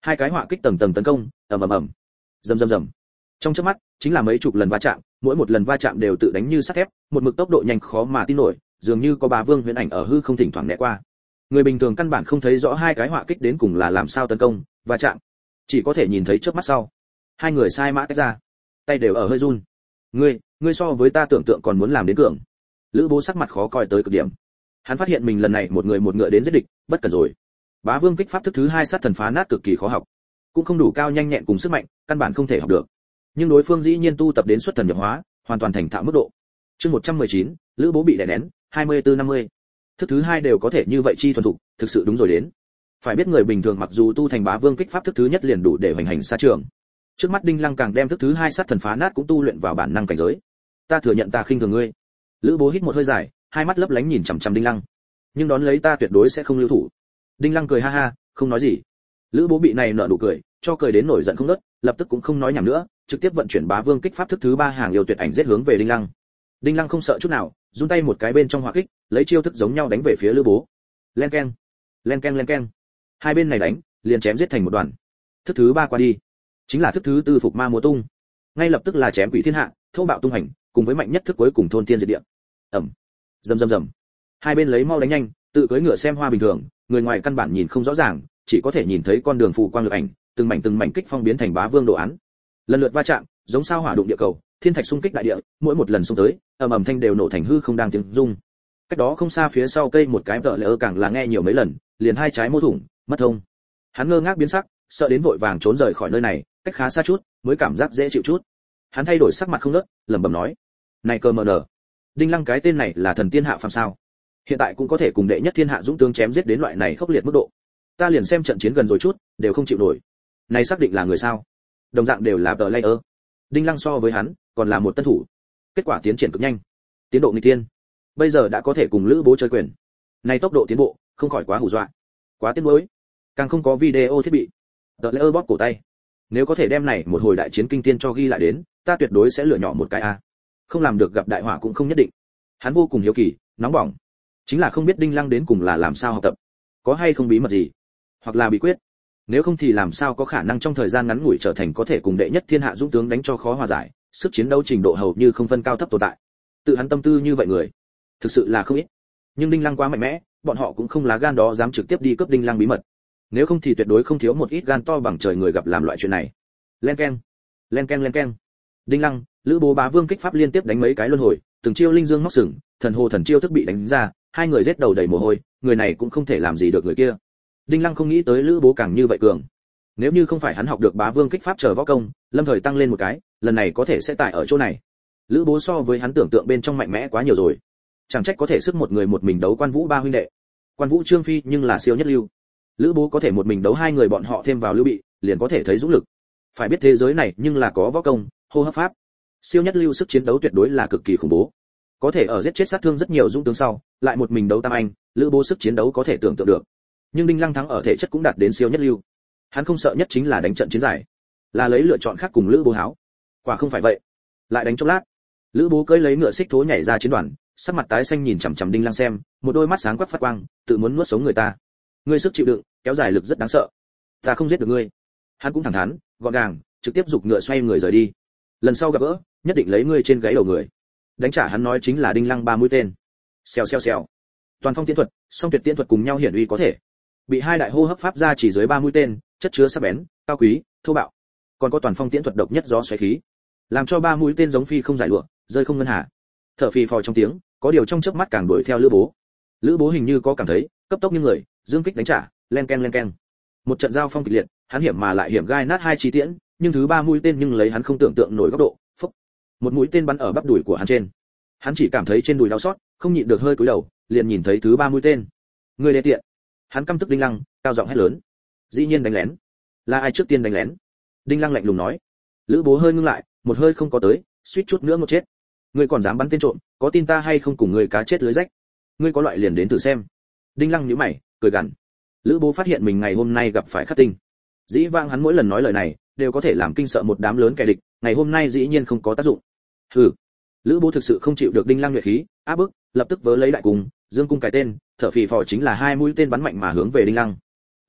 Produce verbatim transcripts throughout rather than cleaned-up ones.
Hai cái họa kích tầng tầng tấn công, ầm ầm ầm, rầm rầm rầm. Trong chớp mắt, chính là mấy chục lần va chạm, mỗi một lần va chạm đều tự đánh như sắt thép, một mực tốc độ nhanh khó mà tin nổi, dường như có Bá Vương huyễn ảnh ở hư không thỉnh thoảng né qua. Người bình thường căn bản không thấy rõ hai cái họa kích đến cùng là làm sao tấn công, va chạm, chỉ có thể nhìn thấy chớp mắt sau. Hai người sai mã tách ra, tay đều ở hơi run. Ngươi, ngươi so với ta tưởng tượng còn muốn làm đến cường. Lữ Bố sắc mặt khó coi tới cực điểm. Hắn phát hiện mình lần này một người một ngựa đến giết địch, bất cần rồi. Bá Vương kích pháp thức thứ hai sát thần phá nát cực kỳ khó học, cũng không đủ cao nhanh nhẹn cùng sức mạnh, căn bản không thể học được. Nhưng đối phương dĩ nhiên tu tập đến xuất thần nhập hóa, hoàn toàn thành thạo mức độ. Chương một trăm mười chín, Lữ Bố bị đè nén, hai mươi tư năm mươi. Thức thứ hai đều có thể như vậy chi thuần thục, thực sự đúng rồi đến. Phải biết người bình thường mặc dù tu thành Bá Vương kích pháp thức thứ nhất liền đủ để hoành hành xa trường. Trước mắt Đinh Lăng càng đem thức thứ hai sát thần phá nát cũng tu luyện vào bản năng cảnh giới. Ta thừa nhận ta khinh thường ngươi. Lữ Bố hít một hơi dài, hai mắt lấp lánh nhìn chằm chằm Đinh Lăng. Nhưng đón lấy ta tuyệt đối sẽ không lưu thủ. Đinh Lăng cười ha ha, không nói gì. Lữ Bố bị này nở nụ cười, cho cười đến nổi giận không ngớt, lập tức cũng không nói nhảm nữa, trực tiếp vận chuyển Bá Vương kích pháp thức thứ ba hàng yêu tuyệt ảnh giết hướng về Đinh Lăng. Đinh Lăng không sợ chút nào, run tay một cái bên trong hỏa kích, lấy chiêu thức giống nhau đánh về phía Lữ Bố. Len keng, len keng len keng. Hai bên này đánh, liền chém giết thành một đoàn. Thức thứ ba qua đi, chính là thức thứ tư phục ma múa tung. Ngay lập tức là chém quỷ thiên hạ, thô bạo tung hành, cùng với mạnh nhất thức cuối cùng thôn tiên diệt địa. Ầm. Rầm rầm rầm. Hai bên lấy mau đánh nhanh, tự cưỡi ngựa xem hoa bình thường, người ngoài căn bản nhìn không rõ ràng, chỉ có thể nhìn thấy con đường phù quang lực ảnh, từng mảnh từng mảnh kích phong biến thành Bá Vương đồ án. Lần lượt va chạm, giống sao hỏa đụng địa cầu, thiên thạch xung kích đại địa, mỗi một lần xung tới, ầm ầm thanh đều nổ thành hư không đang tiếng rung. Cách đó không xa phía sau cây một cái tợ lỡ càng là nghe nhiều mấy lần, liền hai trái mô thủng, mất thông. Hắn ngơ ngác biến sắc, sợ đến vội vàng trốn rời khỏi nơi này, cách khá xa chút, mới cảm giác dễ chịu chút. Hắn thay đổi sắc mặt không ngớt, lẩm bẩm nói: "Này cơ mờ nở, Đinh Lăng cái tên này là thần tiên hạ phàm sao? Hiện tại cũng có thể cùng đệ nhất thiên hạ dũng tướng chém giết đến loại này khốc liệt mức độ. Ta liền xem trận chiến gần rồi chút, đều không chịu nổi. Này xác định là người sao? Đồng dạng đều là player. Đinh Lăng so với hắn, còn là một tân thủ. Kết quả tiến triển cực nhanh, tiến độ nghịch tiên. Bây giờ đã có thể cùng Lữ Bố chơi quyền. Này tốc độ tiến bộ, không khỏi quá hù dọa. Quá tiếc nuối. Càng không có video thiết bị. Player bóp cổ tay. Nếu có thể đem này một hồi đại chiến kinh tiên cho ghi lại đến, ta tuyệt đối sẽ lựa nhỏ một cái a. Không làm được gặp đại họa cũng không nhất định. Hắn vô cùng hiếu kỳ, nóng bỏng. Chính là không biết Đinh Lăng đến cùng là làm sao học tập, có hay không bí mật gì, hoặc là bí quyết. Nếu không thì làm sao có khả năng trong thời gian ngắn ngủi trở thành có thể cùng đệ nhất thiên hạ dũng tướng đánh cho khó hòa giải, sức chiến đấu trình độ hầu như không phân cao thấp tồn tại. Tự hắn tâm tư như vậy người, thực sự là không ít. Nhưng Đinh Lăng quá mạnh mẽ, bọn họ cũng không lá gan đó dám trực tiếp đi cướp Đinh Lăng bí mật. Nếu không thì tuyệt đối không thiếu một ít gan to bằng trời người gặp làm loại chuyện này. Len keng, len keng len keng. Đinh Lăng, Lữ Bố Bá Vương kích pháp liên tiếp đánh mấy cái luân hồi, từng chiêu linh dương móc sừng, thần hồ thần chiêu thức bị đánh ra, hai người giết đầu đầy mồ hôi, người này cũng không thể làm gì được người kia. Đinh Lăng không nghĩ tới Lữ Bố càng như vậy cường. Nếu như không phải hắn học được Bá Vương kích pháp chờ võ công, lâm thời tăng lên một cái, lần này có thể sẽ tại ở chỗ này. Lữ Bố so với hắn tưởng tượng bên trong mạnh mẽ quá nhiều rồi. Chẳng trách có thể sức một người một mình đấu Quan Vũ ba huynh đệ. Quan Vũ Trương Phi nhưng là siêu nhất lưu. Lữ Bố có thể một mình đấu hai người bọn họ thêm vào Lưu Bị, liền có thể thấy dũng lực. Phải biết thế giới này nhưng là có võ công, hô hấp pháp. Siêu nhất lưu sức chiến đấu tuyệt đối là cực kỳ khủng bố. Có thể ở giết chết sát thương rất nhiều dũng tướng sau, lại một mình đấu tam anh, Lữ Bố sức chiến đấu có thể tưởng tượng được. Nhưng Đinh Lăng thắng ở thể chất cũng đạt đến siêu nhất lưu. Hắn không sợ nhất chính là đánh trận chiến giải, là lấy lựa chọn khác cùng Lữ Bố háo. Quả không phải vậy. Lại đánh chốc lát, Lữ Bố cưỡi lấy ngựa xích thố nhảy ra chiến đoàn, sắc mặt tái xanh nhìn chằm chằm Đinh Lăng xem, một đôi mắt sáng quắc phát quang, tự muốn nuốt sống người ta. Ngươi sức chịu đựng, kéo dài lực rất đáng sợ. Ta không giết được ngươi. Hắn cũng thẳng thắn, gọn gàng, trực tiếp giục ngựa xoay người rời đi. Lần sau gặp gỡ, nhất định lấy ngươi trên gáy đầu người. Đánh trả hắn nói chính là Đinh Lăng ba mũi tên. Xèo xèo xèo. Toàn phong tiễn thuật, song tuyệt tiễn thuật cùng nhau hiển uy có thể. Bị hai đại hô hấp pháp ra chỉ dưới ba mũi tên, chất chứa sắc bén, cao quý, thô bạo. Còn có toàn phong tiễn thuật độc nhất gió xoáy khí, làm cho ba mũi tên giống phi không giải lụa, rơi không ngân hà. Thở phì phò trong tiếng, có điều trong chớp mắt càng đuổi theo Lữ Bố. Lữ Bố hình như có cảm thấy, cấp tốc như người, dương kích đánh trả, len ken len ken. Một trận giao phong kịch liệt, hắn hiểm mà lại hiểm gai nát hai chi tiễn, nhưng thứ ba mũi tên nhưng lấy hắn không tưởng tượng nổi góc độ, phốc. Một mũi tên bắn ở bắp đùi của hắn trên. Hắn chỉ cảm thấy trên đùi đau xót, không nhịn được hơi cúi đầu, liền nhìn thấy thứ ba mũi tên. Người đê tiện. Hắn căm tức Đinh Lăng, cao giọng hét lớn. Dĩ nhiên đánh lén. Là ai trước tiên đánh lén? Đinh Lăng lạnh lùng nói. Lữ Bố hơi ngưng lại, một hơi không có tới, suýt chút nữa một chết. Ngươi còn dám bắn tên trộm, có tin ta hay không cùng ngươi cá chết lưới rách? Ngươi có loại liền đến thử xem. Đinh Lăng nhíu mày, cười gằn. Lữ Bố phát hiện mình ngày hôm nay gặp phải khắc tinh. Dĩ vãng hắn mỗi lần nói lời này, đều có thể làm kinh sợ một đám lớn kẻ địch, ngày hôm nay dĩ nhiên không có tác dụng. Hừ. Lữ Bố thực sự không chịu được Đinh Lăng nhuệ khí, áp bức, lập tức vớ lấy đại cung, dương cung cái tên, thở phì phò chính là hai mũi tên bắn mạnh mà hướng về Đinh Lăng.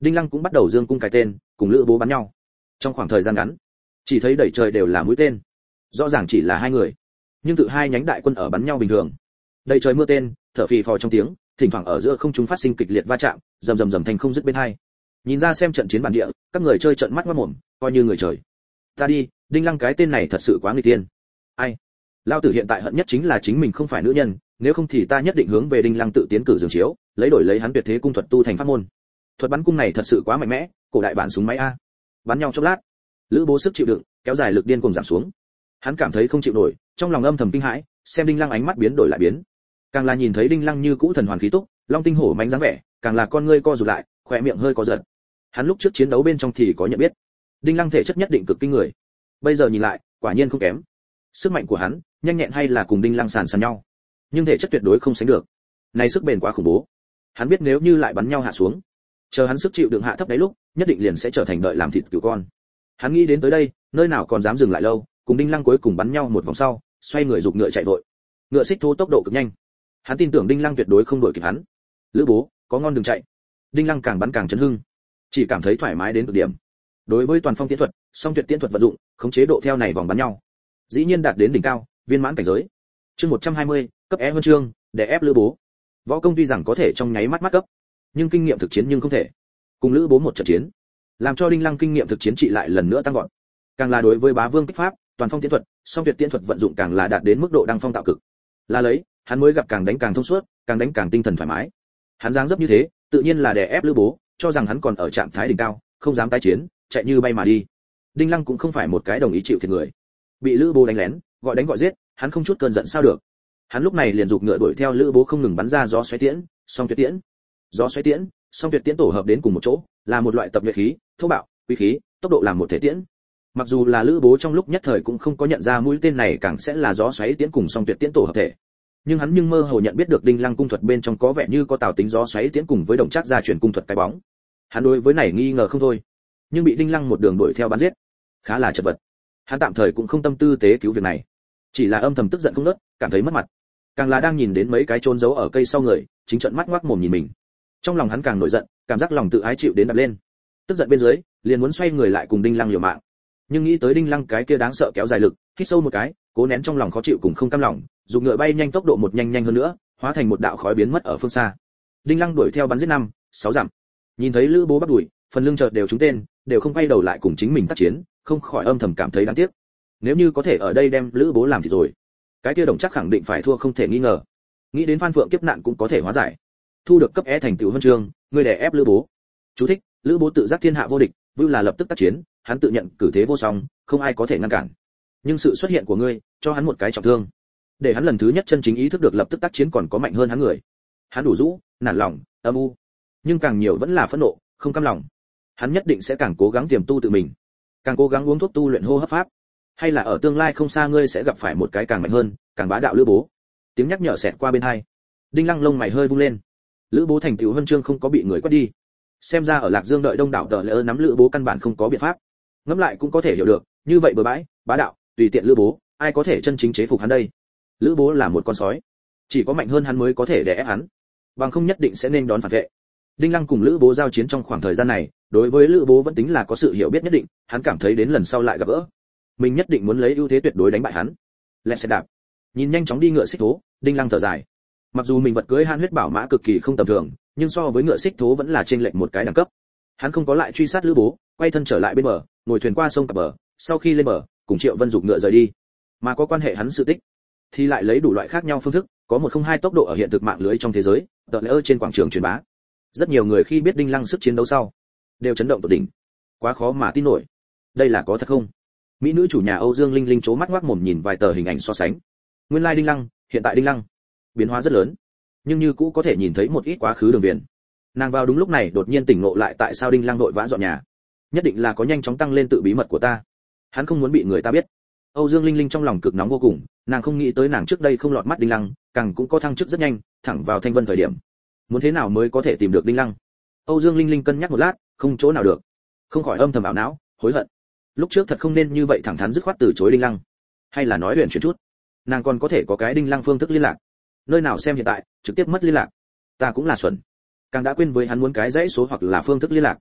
Đinh Lăng cũng bắt đầu dương cung cái tên, cùng Lữ Bố bắn nhau. Trong khoảng thời gian ngắn, chỉ thấy đầy trời đều là mũi tên. Rõ ràng chỉ là hai người, nhưng tự hai nhánh đại quân ở bắn nhau bình thường. Đầy trời mưa tên, thở phì phò trong tiếng, thỉnh thoảng ở giữa không trung phát sinh kịch liệt va chạm, rầm rầm rầm thành không dứt bên hai. Nhìn ra xem trận chiến bản địa, các người chơi trận mắt ngoác mồm, coi như người trời. Ta đi, Đinh Lăng cái tên này thật sự quá nguy tiên. Ai? Lão tử hiện tại hận nhất chính là chính mình không phải nữ nhân, nếu không thì ta nhất định hướng về Đinh Lăng tự tiến cử giường chiếu, lấy đổi lấy hắn tuyệt thế cung thuật tu thành pháp môn. Thuật bắn cung này thật sự quá mạnh mẽ, cổ đại bản súng máy a. Bắn nhau chốc lát, Lữ Bố sức chịu đựng kéo dài lực điên cuồng giảm xuống. Hắn cảm thấy không chịu nổi, trong lòng âm thầm kinh hãi, xem Đinh Lăng ánh mắt biến đổi lại biến. Càng là nhìn thấy Đinh Lăng như cũ thần hoàn khí túc, long tinh hổ mãnh dáng vẻ, càng là con ngươi co rụt lại, khóe miệng hơi co giật. Hắn lúc trước chiến đấu bên trong thì có nhận biết, Đinh Lăng thể chất nhất định cực kinh người. Bây giờ nhìn lại, quả nhiên không kém. Sức mạnh của hắn, nhanh nhẹn hay là cùng Đinh Lăng sàn sàn nhau, nhưng thể chất tuyệt đối không sánh được. Này sức bền quá khủng bố. Hắn biết nếu như lại bắn nhau hạ xuống, chờ hắn sức chịu đựng hạ thấp đấy lúc, nhất định liền sẽ trở thành đợi làm thịt cừu con. Hắn nghĩ đến tới đây, nơi nào còn dám dừng lại lâu, cùng Đinh Lăng cuối cùng bắn nhau một vòng sau, xoay người giục ngựa chạy vội. Ngựa xích thố tốc độ cực nhanh, hắn tin tưởng Đinh Lăng tuyệt đối không đuổi kịp hắn. Lữ Bố, có ngon đừng chạy. Đinh Lăng càng bắn càng chấn hưng, chỉ cảm thấy thoải mái đến cực điểm. Đối với toàn phong tiễn thuật, song tuyệt tiễn thuật vận dụng, khống chế độ theo này vòng bắn nhau, dĩ nhiên đạt đến đỉnh cao, viên mãn cảnh giới. Chương một trăm hai mươi, cấp E huân chương, để ép Lữ Bố. Võ công tuy rằng có thể trong nháy mắt mắt cấp, nhưng kinh nghiệm thực chiến nhưng không thể. Cùng Lữ Bố một trận chiến, làm cho Đinh Lăng kinh nghiệm thực chiến trị lại lần nữa tăng vọt. Càng là đối với bá vương kích pháp, toàn phong tiễn thuật, song tuyệt tiễn thuật vận dụng càng là đạt đến mức độ đăng phong tạo cực. Là lấy, hắn mới gặp càng đánh càng thông suốt, càng đánh càng tinh thần thoải mái. Hắn dáng dấp như thế, tự nhiên là đè ép Lữ Bố, cho rằng hắn còn ở trạng thái đỉnh cao, không dám tái chiến, chạy như bay mà đi. Đinh Lăng cũng không phải một cái đồng ý chịu thiệt người. Bị Lữ Bố đánh lén, gọi đánh gọi giết, hắn không chút cơn giận sao được. Hắn lúc này liền giục ngựa đuổi theo Lữ Bố không ngừng bắn ra gió xoáy tiễn, song tuyệt tiễn. Gió xoáy tiễn, song tuyệt tiễn tổ hợp đến cùng một chỗ, là một loại tập luyện khí, thô bạo, quý khí, tốc độ làm một thể tiễn. Mặc dù là Lữ Bố trong lúc nhất thời cũng không có nhận ra mũi tên này càng sẽ là gió xoáy tiễn cùng song tuyệt tiễn tổ hợp thể, nhưng hắn nhưng mơ hồ nhận biết được Đinh Lăng cung thuật bên trong có vẻ như có tào tính gió xoáy tiễn cùng với động trác gia truyền cung thuật cái bóng. Hắn đối với này nghi ngờ không thôi, nhưng bị Đinh Lăng một đường đuổi theo bắn giết, khá là chật vật. Hắn tạm thời cũng không tâm tư tế cứu việc này, chỉ là âm thầm tức giận không ngớt, cảm thấy mất mặt. Càng là đang nhìn đến mấy cái trốn giấu ở cây sau người, chính trận mắt ngoác mồm nhìn mình. Trong lòng hắn càng nổi giận, cảm giác lòng tự ái chịu đến đập lên. Tức giận bên dưới, liền muốn xoay người lại cùng Đinh Lăng liều mạng. Nhưng nghĩ tới Đinh Lăng cái kia đáng sợ kéo dài lực, hít sâu một cái, cố nén trong lòng khó chịu cùng không cam lòng, dùng ngựa bay nhanh tốc độ một nhanh nhanh hơn nữa, hóa thành một đạo khói biến mất ở phương xa. Đinh Lăng đuổi theo bắn giết năm, sáu dặm. Nhìn thấy Lữ Bố bắt đuổi, phần lưng chợt đều trúng tên, đều không quay đầu lại cùng chính mình tác chiến, không khỏi âm thầm cảm thấy đáng tiếc. Nếu như có thể ở đây đem Lữ Bố làm thì rồi, cái kia đồng chắc khẳng định phải thua không thể nghi ngờ. Nghĩ đến Phan Phượng kiếp nạn cũng có thể hóa giải. Thu được cấp E thành tựu huân chương, người đè ép Lữ Bố. Chú thích: Lữ Bố tự giác thiên hạ vô địch, vưu là lập tức tác chiến, hắn tự nhận cử thế vô song, không ai có thể ngăn cản. Nhưng sự xuất hiện của ngươi, cho hắn một cái trọng thương, để hắn lần thứ nhất chân chính ý thức được lập tức tác chiến còn có mạnh hơn hắn người. Hắn đủ rũ, nản lòng, âm u, nhưng càng nhiều vẫn là phẫn nộ, không cam lòng. Hắn nhất định sẽ càng cố gắng tiềm tu tự mình, càng cố gắng uống thuốc tu luyện hô hấp pháp, hay là ở tương lai không xa ngươi sẽ gặp phải một cái càng mạnh hơn, càng bá đạo Lữ Bố. Tiếng nhắc nhở xẹt qua bên tai. Đinh Lăng lông mày hơi vung lên. Lữ Bố thành tựu huân chương không có bị người quát đi. Xem ra ở Lạc Dương đợi đông đảo tờ lỡ nắm Lữ Bố căn bản không có biện pháp. Ngẫm lại cũng có thể hiểu được, như vậy bừa bãi, bá đạo, tùy tiện Lữ Bố, ai có thể chân chính chế phục hắn đây? Lữ Bố là một con sói, chỉ có mạnh hơn hắn mới có thể đè ép hắn, bằng không nhất định sẽ nên đón phản vệ. Đinh Lăng cùng Lữ Bố giao chiến trong khoảng thời gian này, đối với Lữ Bố vẫn tính là có sự hiểu biết nhất định, hắn cảm thấy đến lần sau lại gặp gỡ, mình nhất định muốn lấy ưu thế tuyệt đối đánh bại hắn. Lẹ xe đạp, nhìn nhanh chóng đi ngựa xích thố, Đinh Lăng thở dài. Mặc dù mình vật cưới Han huyết bảo mã cực kỳ không tầm thường, nhưng so với ngựa xích thố vẫn là trên lệch một cái đẳng cấp. Hắn không có lại truy sát Lữ Bố, quay thân trở lại bên bờ, ngồi thuyền qua sông cập bờ, sau khi lên bờ, cùng Triệu Vân dục ngựa rời đi. Mà có quan hệ hắn sự tích, thì lại lấy đủ loại khác nhau phương thức, có một không hai tốc độ ở hiện thực mạng lưới trong thế giới, tờ lễ trên quảng trường truyền bá. Rất nhiều người khi biết Đinh Lăng sức chiến đấu sau, đều chấn động tột đỉnh. Quá khó mà tin nổi. Đây là có thật không? Mỹ nữ chủ nhà Âu Dương Linh Linh chố mắt ngoác mồm nhìn vài tờ hình ảnh so sánh. Nguyên lai like Đinh Lăng, hiện tại Đinh Lăng, biến hóa rất lớn, nhưng như cũ có thể nhìn thấy một ít quá khứ đường viền. Nàng vào đúng lúc này đột nhiên tỉnh ngộ lại tại sao Đinh Lăng vội vã dọn nhà. Nhất định là có nhanh chóng tăng lên tự bí mật của ta. Hắn không muốn bị người ta biết. Âu Dương Linh Linh trong lòng cực nóng vô cùng, nàng không nghĩ tới nàng trước đây không lọt mắt Đinh Lăng, càng cũng có thăng chức rất nhanh, thẳng vào Thanh Vân thời điểm. Muốn thế nào mới có thể tìm được Đinh Lăng? Âu Dương Linh Linh cân nhắc một lát, không chỗ nào được, không khỏi âm thầm ảo não, hối hận. Lúc trước thật không nên như vậy thẳng thắn dứt khoát từ chối Đinh Lăng, hay là nói huyền chuyển chút. Nàng còn có thể có cái Đinh Lăng phương thức liên lạc. Nơi nào xem hiện tại, trực tiếp mất liên lạc. Ta cũng là xuẩn. Càng đã quên với hắn muốn cái dãy số hoặc là phương thức liên lạc,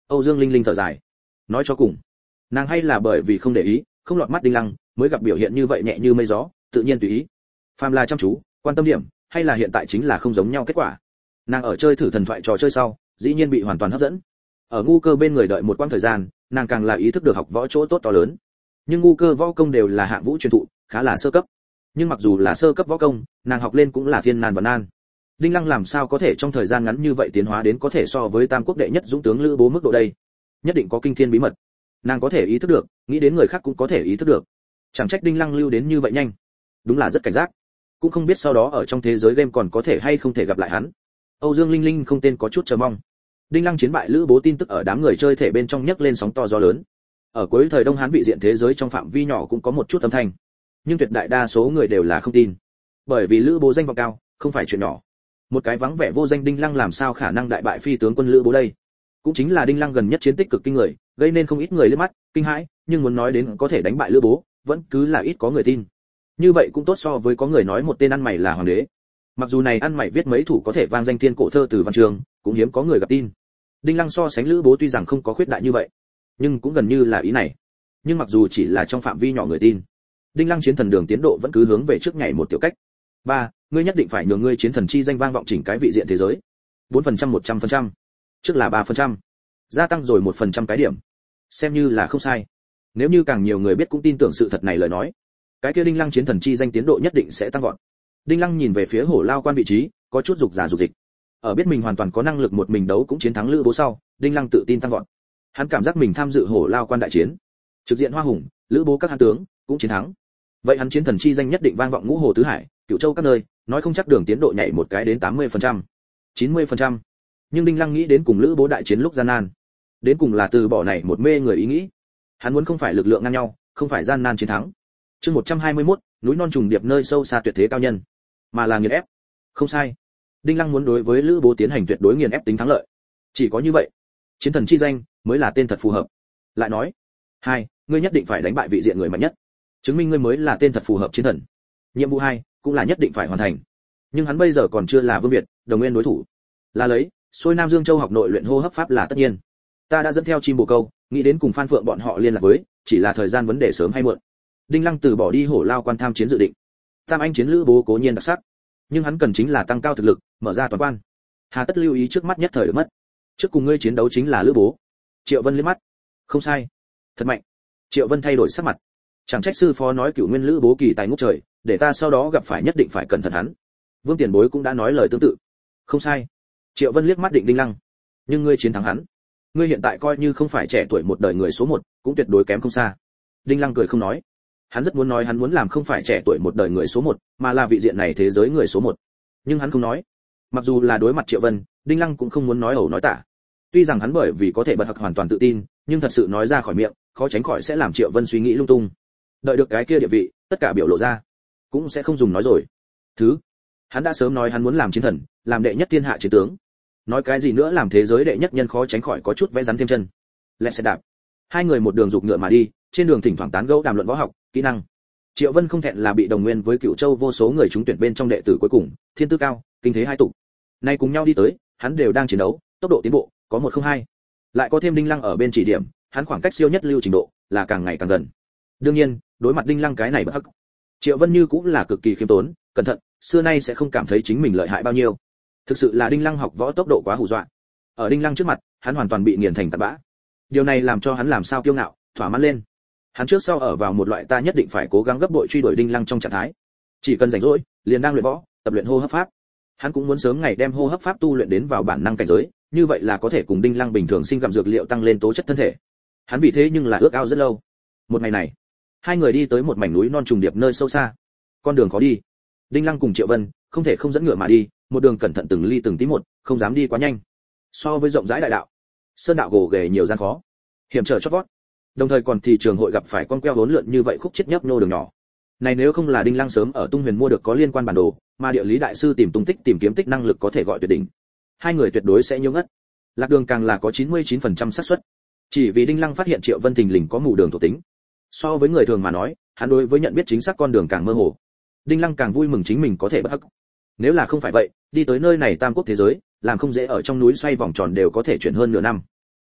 Âu Dương Linh Linh thở dài. Nói cho cùng, nàng hay là bởi vì không để ý, không lọt mắt Đinh Lăng, mới gặp biểu hiện như vậy nhẹ như mây gió, tự nhiên tùy ý. Phàm là chăm chú, quan tâm điểm, hay là hiện tại chính là không giống nhau kết quả. Nàng ở chơi thử thần thoại trò chơi sau, dĩ nhiên bị hoàn toàn hấp dẫn. Ở ngu cơ bên người đợi một quãng thời gian, nàng càng là ý thức được học võ chỗ tốt to lớn. Nhưng ngu cơ võ công đều là hạng vũ truyền thụ, khá là sơ cấp. Nhưng mặc dù là sơ cấp võ công, nàng học lên cũng là thiên nan và nan. Đinh Lăng làm sao có thể trong thời gian ngắn như vậy tiến hóa đến có thể so với tam quốc đệ nhất dũng tướng Lữ Bố mức độ đây? Nhất định có kinh thiên bí mật. Nàng có thể ý thức được, nghĩ đến người khác cũng có thể ý thức được. Chẳng trách Đinh Lăng lưu đến như vậy nhanh. Đúng là rất cảnh giác. Cũng không biết sau đó ở trong thế giới game còn có thể hay không thể gặp lại hắn. Âu Dương Linh Linh không tên có chút chờ mong. Đinh Lăng chiến bại Lữ Bố tin tức ở đám người chơi thể bên trong nhấc lên sóng to gió lớn. Ở cuối thời Đông Hán vị diện thế giới trong phạm vi nhỏ cũng có một chút âm thanh, nhưng tuyệt đại đa số người đều là không tin. Bởi vì Lữ Bố danh vọng cao, không phải chuyện nhỏ. Một cái vắng vẻ vô danh Đinh Lăng làm sao khả năng đại bại phi tướng quân Lữ Bố đây? Cũng chính là Đinh Lăng gần nhất chiến tích cực kinh người, gây nên không ít người liếc mắt kinh hãi, nhưng muốn nói đến có thể đánh bại Lữ Bố, vẫn cứ là ít có người tin. Như vậy cũng tốt so với có người nói một tên ăn mày là hoàng đế. Mặc dù này ăn mày viết mấy thủ có thể vang danh thiên cổ thơ từ văn trường, cũng hiếm có người gặp tin. Đinh Lăng so sánh Lữ Bố tuy rằng không có khuyết đại như vậy, nhưng cũng gần như là ý này. Nhưng mặc dù chỉ là trong phạm vi nhỏ người tin, Đinh Lăng chiến thần đường tiến độ vẫn cứ hướng về trước nhảy một tiểu cách. Ba, ngươi nhất định phải nhường ngươi chiến thần chi danh vang vọng chỉnh cái vị diện thế giới. bốn phần trăm một trăm phần trăm. Trước là ba phần trăm. Gia tăng rồi một phần trăm cái điểm. Xem như là không sai. Nếu như càng nhiều người biết cũng tin tưởng sự thật này lời nói, cái kia Đinh Lăng chiến thần chi danh tiến độ nhất định sẽ tăng vọt. Đinh Lăng nhìn về phía Hổ Lao Quan vị trí, có chút dục giả dục dịch. Ở biết mình hoàn toàn có năng lực một mình đấu cũng chiến thắng Lữ Bố sau, Đinh Lăng tự tin tăng vọt. Hắn cảm giác mình tham dự Hổ Lao Quan đại chiến, trực diện Hoa Hùng, Lữ Bố các hán tướng cũng chiến thắng. Vậy hắn chiến thần chi danh nhất định vang vọng ngũ hồ tứ hải, cửu châu các nơi, nói không chắc đường tiến độ nhảy một cái đến tám mươi phần trăm, chín mươi phần trăm. Nhưng Đinh Lăng nghĩ đến cùng Lữ Bố đại chiến lúc gian nan, đến cùng là từ bỏ này một mê người ý nghĩ. Hắn muốn không phải lực lượng ngang nhau, không phải gian nan chiến thắng. Chương một trăm hai mươi mốt, núi non trùng điệp nơi sâu xa tuyệt thế cao nhân, mà là nghiền ép. Không sai. Đinh Lăng muốn đối với Lữ Bố tiến hành tuyệt đối nghiền ép tính thắng lợi. Chỉ có như vậy, chiến thần chi danh mới là tên thật phù hợp. Lại nói, hai, ngươi nhất định phải đánh bại vị diện người mạnh nhất, chứng minh ngươi mới là tên thật phù hợp chiến thần. Nhiệm vụ hai cũng là nhất định phải hoàn thành. Nhưng hắn bây giờ còn chưa là Vương Việt, đồng nguyên đối thủ. Là lấy, xuôi Nam Dương Châu học nội luyện hô hấp pháp là tất nhiên. Ta đã dẫn theo chim bồ câu, nghĩ đến cùng Phan Phượng bọn họ liên lạc với, chỉ là thời gian vấn đề sớm hay muộn. Đinh Lăng từ bỏ đi Hổ Lao Quan tham chiến dự định. Tam anh chiến Lữ Bố cố nhiên đặc sắc, nhưng hắn cần chính là tăng cao thực lực, mở ra toàn quan. Hà tất lưu ý trước mắt nhất thời được mất. Trước cùng ngươi chiến đấu chính là Lữ Bố. Triệu Vân liếc mắt. Không sai, thật mạnh. Triệu Vân thay đổi sắc mặt. Chẳng trách sư phó nói cửu nguyên Lữ Bố kỳ tài ngút trời, để ta sau đó gặp phải nhất định phải cẩn thận hắn. Vương Tiền Bối cũng đã nói lời tương tự. Không sai. Triệu Vân liếc mắt định Đinh Lăng. Nhưng ngươi chiến thắng hắn, ngươi hiện tại coi như không phải trẻ tuổi một đời người số một, cũng tuyệt đối kém không xa. Đinh Lăng cười không nói. Hắn rất muốn nói hắn muốn làm không phải trẻ tuổi một đời người số một, mà là vị diện này thế giới người số một. Nhưng hắn không nói. Mặc dù là đối mặt Triệu Vân, Đinh Lăng cũng không muốn nói ẩu nói tả. Tuy rằng hắn bởi vì có thể bật học hoàn toàn tự tin, nhưng thật sự nói ra khỏi miệng, khó tránh khỏi sẽ làm Triệu Vân suy nghĩ lung tung. Đợi được cái kia địa vị, tất cả biểu lộ ra, cũng sẽ không dùng nói rồi. Thứ, hắn đã sớm nói hắn muốn làm chiến thần, làm đệ nhất thiên hạ chiến tướng. Nói cái gì nữa làm thế giới đệ nhất nhân khó tránh khỏi có chút vẽ rắn thêm chân. Lẹ xe đạp. Hai người một đường dục ngựa mà đi, trên đường thỉnh thoảng tán gẫu đàm luận võ học, kỹ năng. Triệu Vân không thẹn là bị đồng nguyên với Cửu Châu vô số người trúng tuyển bên trong đệ tử cuối cùng, thiên tư cao, kinh thế hai tụ. Nay cùng nhau đi tới, hắn đều đang chiến đấu, tốc độ tiến bộ có một không hai. Lại có thêm Đinh Lăng ở bên chỉ điểm, hắn khoảng cách siêu nhất lưu trình độ là càng ngày càng gần. Đương nhiên, đối mặt Đinh Lăng cái này bất hắc, Triệu Vân như cũng là cực kỳ khiêm tốn, cẩn thận, xưa nay sẽ không cảm thấy chính mình lợi hại bao nhiêu. Thực sự là Đinh Lăng học võ tốc độ quá hù dọa. Ở Đinh Lăng trước mặt, hắn hoàn toàn bị nghiền thành tạt bã. Điều này làm cho hắn làm sao kiêu ngạo, thỏa mãn lên. Hắn trước sau ở vào một loại ta nhất định phải cố gắng gấp bội truy đuổi Đinh Lăng trong trạng thái. Chỉ cần rảnh rỗi, liền đang luyện võ, tập luyện hô hấp pháp. Hắn cũng muốn sớm ngày đem hô hấp pháp tu luyện đến vào bản năng cảnh giới, như vậy là có thể cùng Đinh Lăng bình thường sinh gặm dược liệu tăng lên tố chất thân thể. Hắn vì thế nhưng là ước ao rất lâu. Một ngày này, hai người đi tới một mảnh núi non trùng điệp nơi sâu xa. Con đường khó đi. Đinh Lăng cùng Triệu Vân không thể không dẫn ngựa mà đi, một đường cẩn thận từng ly từng tí một, không dám đi quá nhanh. So với rộng rãi đại đạo, sơn đạo gồ ghề nhiều gian khó, hiểm trở chót vót. Đồng thời còn thì trường hội gặp phải con queo hỗn lượn như vậy khúc chết nhấp nô đường nhỏ. Này nếu không là Đinh Lăng sớm ở Tung Huyền mua được có liên quan bản đồ, mà địa lý đại sư tìm tung tích tìm kiếm tích năng lực có thể gọi tuyệt đỉnh, hai người tuyệt đối sẽ nhớ ngất. Lạc đường càng là có chín mươi chín phần trăm xác suất. Chỉ vì Đinh Lăng phát hiện Triệu Vân thình lình có mù đường thuộc tính. So với người thường mà nói, hắn đối với nhận biết chính xác con đường càng mơ hồ. Đinh Lăng càng vui mừng chính mình có thể bất hắc. Nếu là không phải vậy, đi tới nơi này tam quốc thế giới, làm không dễ ở trong núi xoay vòng tròn đều có thể chuyển hơn nửa năm.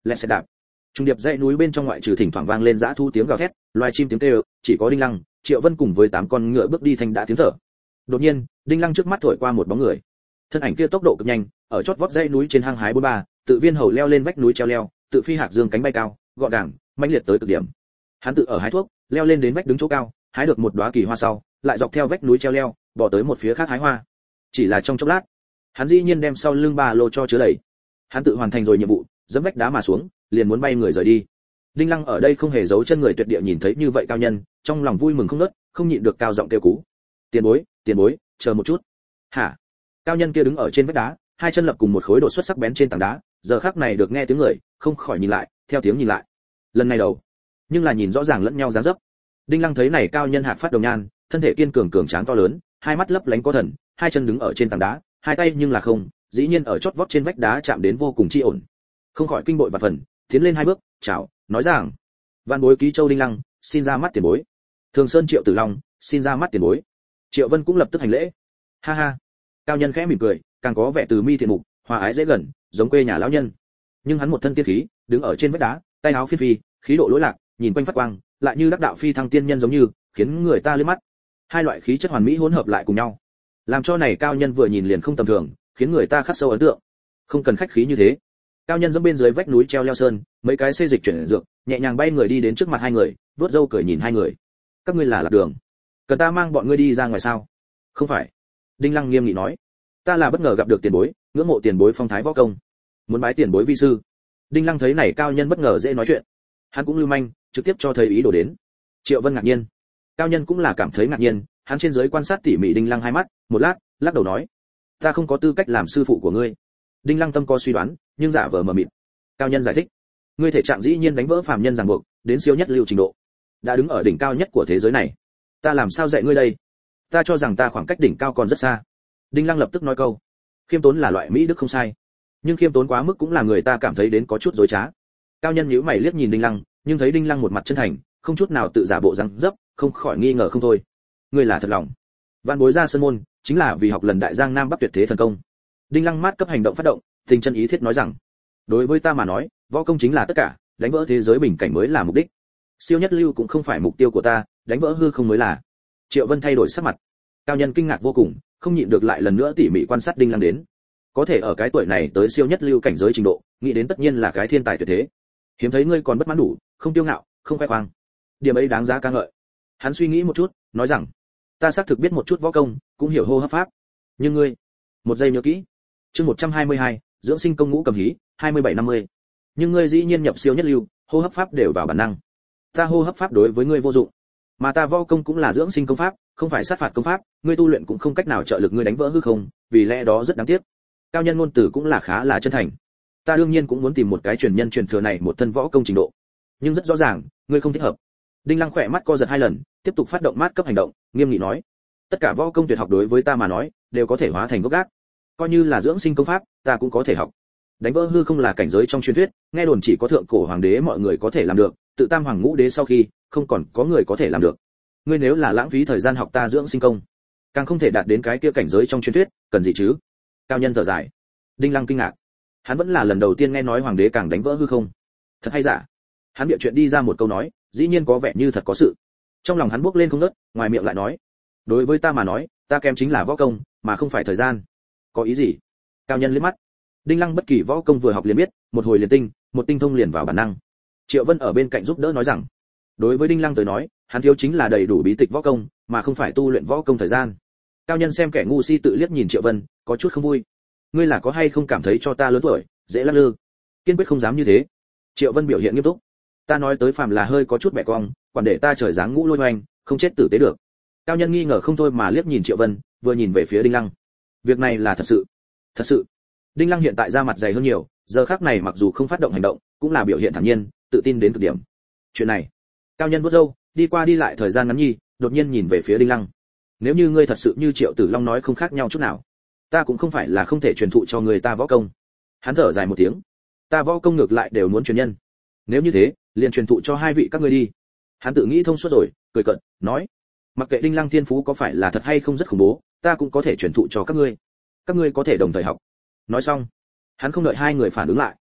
lẹ sẽ đạp. Trung điệp dãy núi bên trong ngoại trừ thỉnh thoảng vang lên dã thu tiếng gào thét, loài chim tiếng kêu, chỉ có Đinh Lăng, Triệu Vân cùng với tám con ngựa bước đi thành đã tiếng thở. Đột nhiên, Đinh Lăng trước mắt thổi qua một bóng người. Thân ảnh kia tốc độ cực nhanh, ở chót vót dãy núi trên hang hái bốn ba, tự viên hầu leo lên vách núi treo leo, tự phi hạc dương cánh bay cao, gọn gàng, mãnh liệt tới cực điểm. Hắn tự ở hái thuốc, leo lên đến vách đứng chỗ cao, hái được một đóa kỳ hoa sau, lại dọc theo vách núi treo leo, bỏ tới một phía khác hái hoa. Chỉ là trong chốc lát, hắn dĩ nhiên đem sau lưng ba lô cho chứa đầy. Hắn tự hoàn thành rồi nhiệm vụ, dẫm vách đá mà xuống, liền muốn bay người rời đi. Đinh Lăng ở đây không hề giấu chân người tuyệt địa nhìn thấy như vậy cao nhân, trong lòng vui mừng không ngớt, không nhịn được cao giọng kêu cứu. Tiền bối, tiền bối, chờ một chút. Hả? Cao nhân kia đứng ở trên vách đá, hai chân lập cùng một khối độ xuất sắc bén trên tảng đá, giờ khắc này được nghe tiếng người, không khỏi nhìn lại, theo tiếng nhìn lại. Lần này đầu, nhưng là nhìn rõ ràng lẫn nhau dáng dấp. Đinh Lăng thấy này cao nhân hạc phát đồng nhan, thân thể kiên cường cường tráng to lớn, hai mắt lấp lánh có thần, hai chân đứng ở trên tảng đá, hai tay nhưng là không, dĩ nhiên ở chót vót trên vách đá chạm đến vô cùng chi ổn. Không khỏi kinh bội và phần, tiến lên hai bước, chào, nói rằng: "Vạn bối ký châu Đinh Lăng, xin ra mắt tiền bối." Thường Sơn Triệu Tử Long, xin ra mắt tiền bối. Triệu Vân cũng lập tức hành lễ. Ha ha. Cao nhân khẽ mỉm cười, càng có vẻ từ mi thiện mục, hòa ái dễ gần, giống quê nhà lão nhân. Nhưng hắn một thân tiên khí, đứng ở trên vách đá, tay áo phiêu phi, khí độ lỗi lạc, nhìn quanh phát quang, lại như đắc đạo phi thăng tiên nhân giống như, khiến người ta liếc mắt. Hai loại khí chất hoàn mỹ hỗn hợp lại cùng nhau, làm cho này cao nhân vừa nhìn liền không tầm thường, khiến người ta khắc sâu ấn tượng. Không cần khách khí như thế. Cao nhân dẫm bên dưới vách núi treo leo sơn, mấy cái xê dịch chuyển dược, nhẹ nhàng bay người đi đến trước mặt hai người, vuốt râu cười nhìn hai người. Các ngươi là lạc đường, cần ta mang bọn ngươi đi ra ngoài sao? Không phải. Đinh Lăng nghiêm nghị nói. Ta là bất ngờ gặp được tiền bối, ngưỡng mộ tiền bối phong thái võ công, muốn bái tiền bối vi sư. Đinh Lăng thấy này cao nhân bất ngờ dễ nói chuyện, hắn cũng lưu manh, trực tiếp cho thấy ý đồ đến. Triệu Vân ngạc nhiên, cao nhân cũng là cảm thấy ngạc nhiên, hắn trên dưới quan sát tỉ mỉ Đinh Lăng hai mắt, một lát, lắc đầu nói: ta không có tư cách làm sư phụ của ngươi. Đinh Lăng tâm có suy đoán, nhưng giả vờ mờ mịt. Cao nhân giải thích: ngươi thể trạng dĩ nhiên đánh vỡ phàm nhân ràng buộc, đến siêu nhất lưu trình độ, đã đứng ở đỉnh cao nhất của thế giới này. Ta làm sao dạy ngươi đây? Ta cho rằng ta khoảng cách đỉnh cao còn rất xa. Đinh Lăng lập tức nói câu: khiêm tốn là loại mỹ đức không sai, nhưng khiêm tốn quá mức cũng là người ta cảm thấy đến có chút dối trá. Cao nhân nhíu mày liếc nhìn Đinh Lăng, nhưng thấy Đinh Lăng một mặt chân thành, không chút nào tự giả bộ răng dấp, không khỏi nghi ngờ không thôi. Ngươi là thật lòng. Vạn bối ra sơn môn, chính là vì học lần đại giang nam bắc tuyệt thế thần công. Đinh Lăng mát cấp hành động phát động, tình chân ý thiết nói rằng: đối với ta mà nói, võ công chính là tất cả, đánh vỡ thế giới bình cảnh mới là mục đích. Siêu nhất lưu cũng không phải mục tiêu của ta, đánh vỡ hư không mới là. Triệu Vân thay đổi sắc mặt. Cao nhân kinh ngạc vô cùng, không nhịn được lại lần nữa tỉ mỉ quan sát Đinh Lăng đến. Có thể ở cái tuổi này tới siêu nhất lưu cảnh giới trình độ, nghĩ đến tất nhiên là cái thiên tài tuyệt thế. Hiếm thấy ngươi còn bất mãn đủ, không tiêu ngạo, không khoe khoang. Điểm ấy đáng giá ca ngợi. Hắn suy nghĩ một chút, nói rằng: ta xác thực biết một chút võ công, cũng hiểu hô hấp pháp. Nhưng ngươi, một giây nhớ kỹ. Chương một trăm hai mươi hai, dưỡng sinh công ngũ cầm hí, hai mươi bảy năm mươi. Nhưng ngươi dĩ nhiên nhập siêu nhất lưu, hô hấp pháp đều vào bản năng. Ta hô hấp pháp đối với ngươi vô dụng, mà ta võ công cũng là dưỡng sinh công pháp, không phải sát phạt công pháp, ngươi tu luyện cũng không cách nào trợ lực ngươi đánh vỡ hư không, vì lẽ đó rất đáng tiếc. Cao nhân ngôn từ cũng là khá là chân thành. Ta đương nhiên cũng muốn tìm một cái truyền nhân truyền thừa này một thân võ công trình độ, nhưng rất rõ ràng, ngươi không thích hợp. Đinh Lăng khỏe mắt co giật hai lần, tiếp tục phát động mát cấp hành động, nghiêm nghị nói: tất cả võ công tuyệt học đối với ta mà nói, đều có thể hóa thành gốc gác. Coi như là dưỡng sinh công pháp, ta cũng có thể học. Đánh vỡ hư không là cảnh giới trong truyền thuyết, nghe đồn chỉ có thượng cổ hoàng đế mọi người có thể làm được, tự tam hoàng ngũ đế sau khi, không còn có người có thể làm được. Ngươi nếu là lãng phí thời gian học ta dưỡng sinh công, càng không thể đạt đến cái kia cảnh giới trong truyền thuyết, cần gì chứ? Cao nhân thở dài. Đinh Lăng kinh ngạc, hắn vẫn là lần đầu tiên nghe nói hoàng đế càng đánh vỡ hư không. Thật hay giả? Hắn bịa chuyện đi ra một câu nói, dĩ nhiên có vẻ như thật có sự. Trong lòng hắn bước lên không ngớt, ngoài miệng lại nói: đối với ta mà nói, ta kém chính là võ công, mà không phải thời gian. Có ý gì? Cao nhân liếc mắt. Đinh Lăng bất kỳ võ công vừa học liền biết, một hồi liền tinh, một tinh thông liền vào bản năng. Triệu Vân ở bên cạnh giúp đỡ nói rằng: đối với Đinh Lăng tới nói, hắn thiếu chính là đầy đủ bí tịch võ công, mà không phải tu luyện võ công thời gian. Cao nhân xem kẻ ngu si tự liếc nhìn Triệu Vân, có chút không vui. Ngươi là có hay không cảm thấy cho ta lớn tuổi, dễ lắc lư? Kiên quyết không dám như thế. Triệu Vân biểu hiện nghiêm túc. Ta nói tới phàm là hơi có chút bẻ cong, quản để ta trời giáng ngũ lôi oanh, không chết tử tế được. Cao nhân nghi ngờ không thôi mà liếc nhìn Triệu Vân, vừa nhìn về phía Đinh Lăng. Việc này là thật sự? Thật sự. Đinh Lăng hiện tại da mặt dày hơn nhiều, giờ khắc này mặc dù không phát động hành động, cũng là biểu hiện thản nhiên, tự tin đến cực điểm. Chuyện này. Cao nhân vuốt râu, đi qua đi lại thời gian ngắn nhi, đột nhiên nhìn về phía Đinh Lăng. Nếu như ngươi thật sự như Triệu Tử Long nói không khác nhau chút nào, ta cũng không phải là không thể truyền thụ cho người ta võ công. Hắn thở dài một tiếng. Ta võ công ngược lại đều muốn truyền nhân. Nếu như thế, liền truyền thụ cho hai vị các ngươi đi. Hắn tự nghĩ thông suốt rồi, cười cợt, nói: mặc kệ Đinh Lăng thiên phú có phải là thật hay không rất khủng bố, ta cũng có thể truyền thụ cho các ngươi. Các ngươi có thể đồng thời học. Nói xong, hắn không đợi hai người phản ứng lại,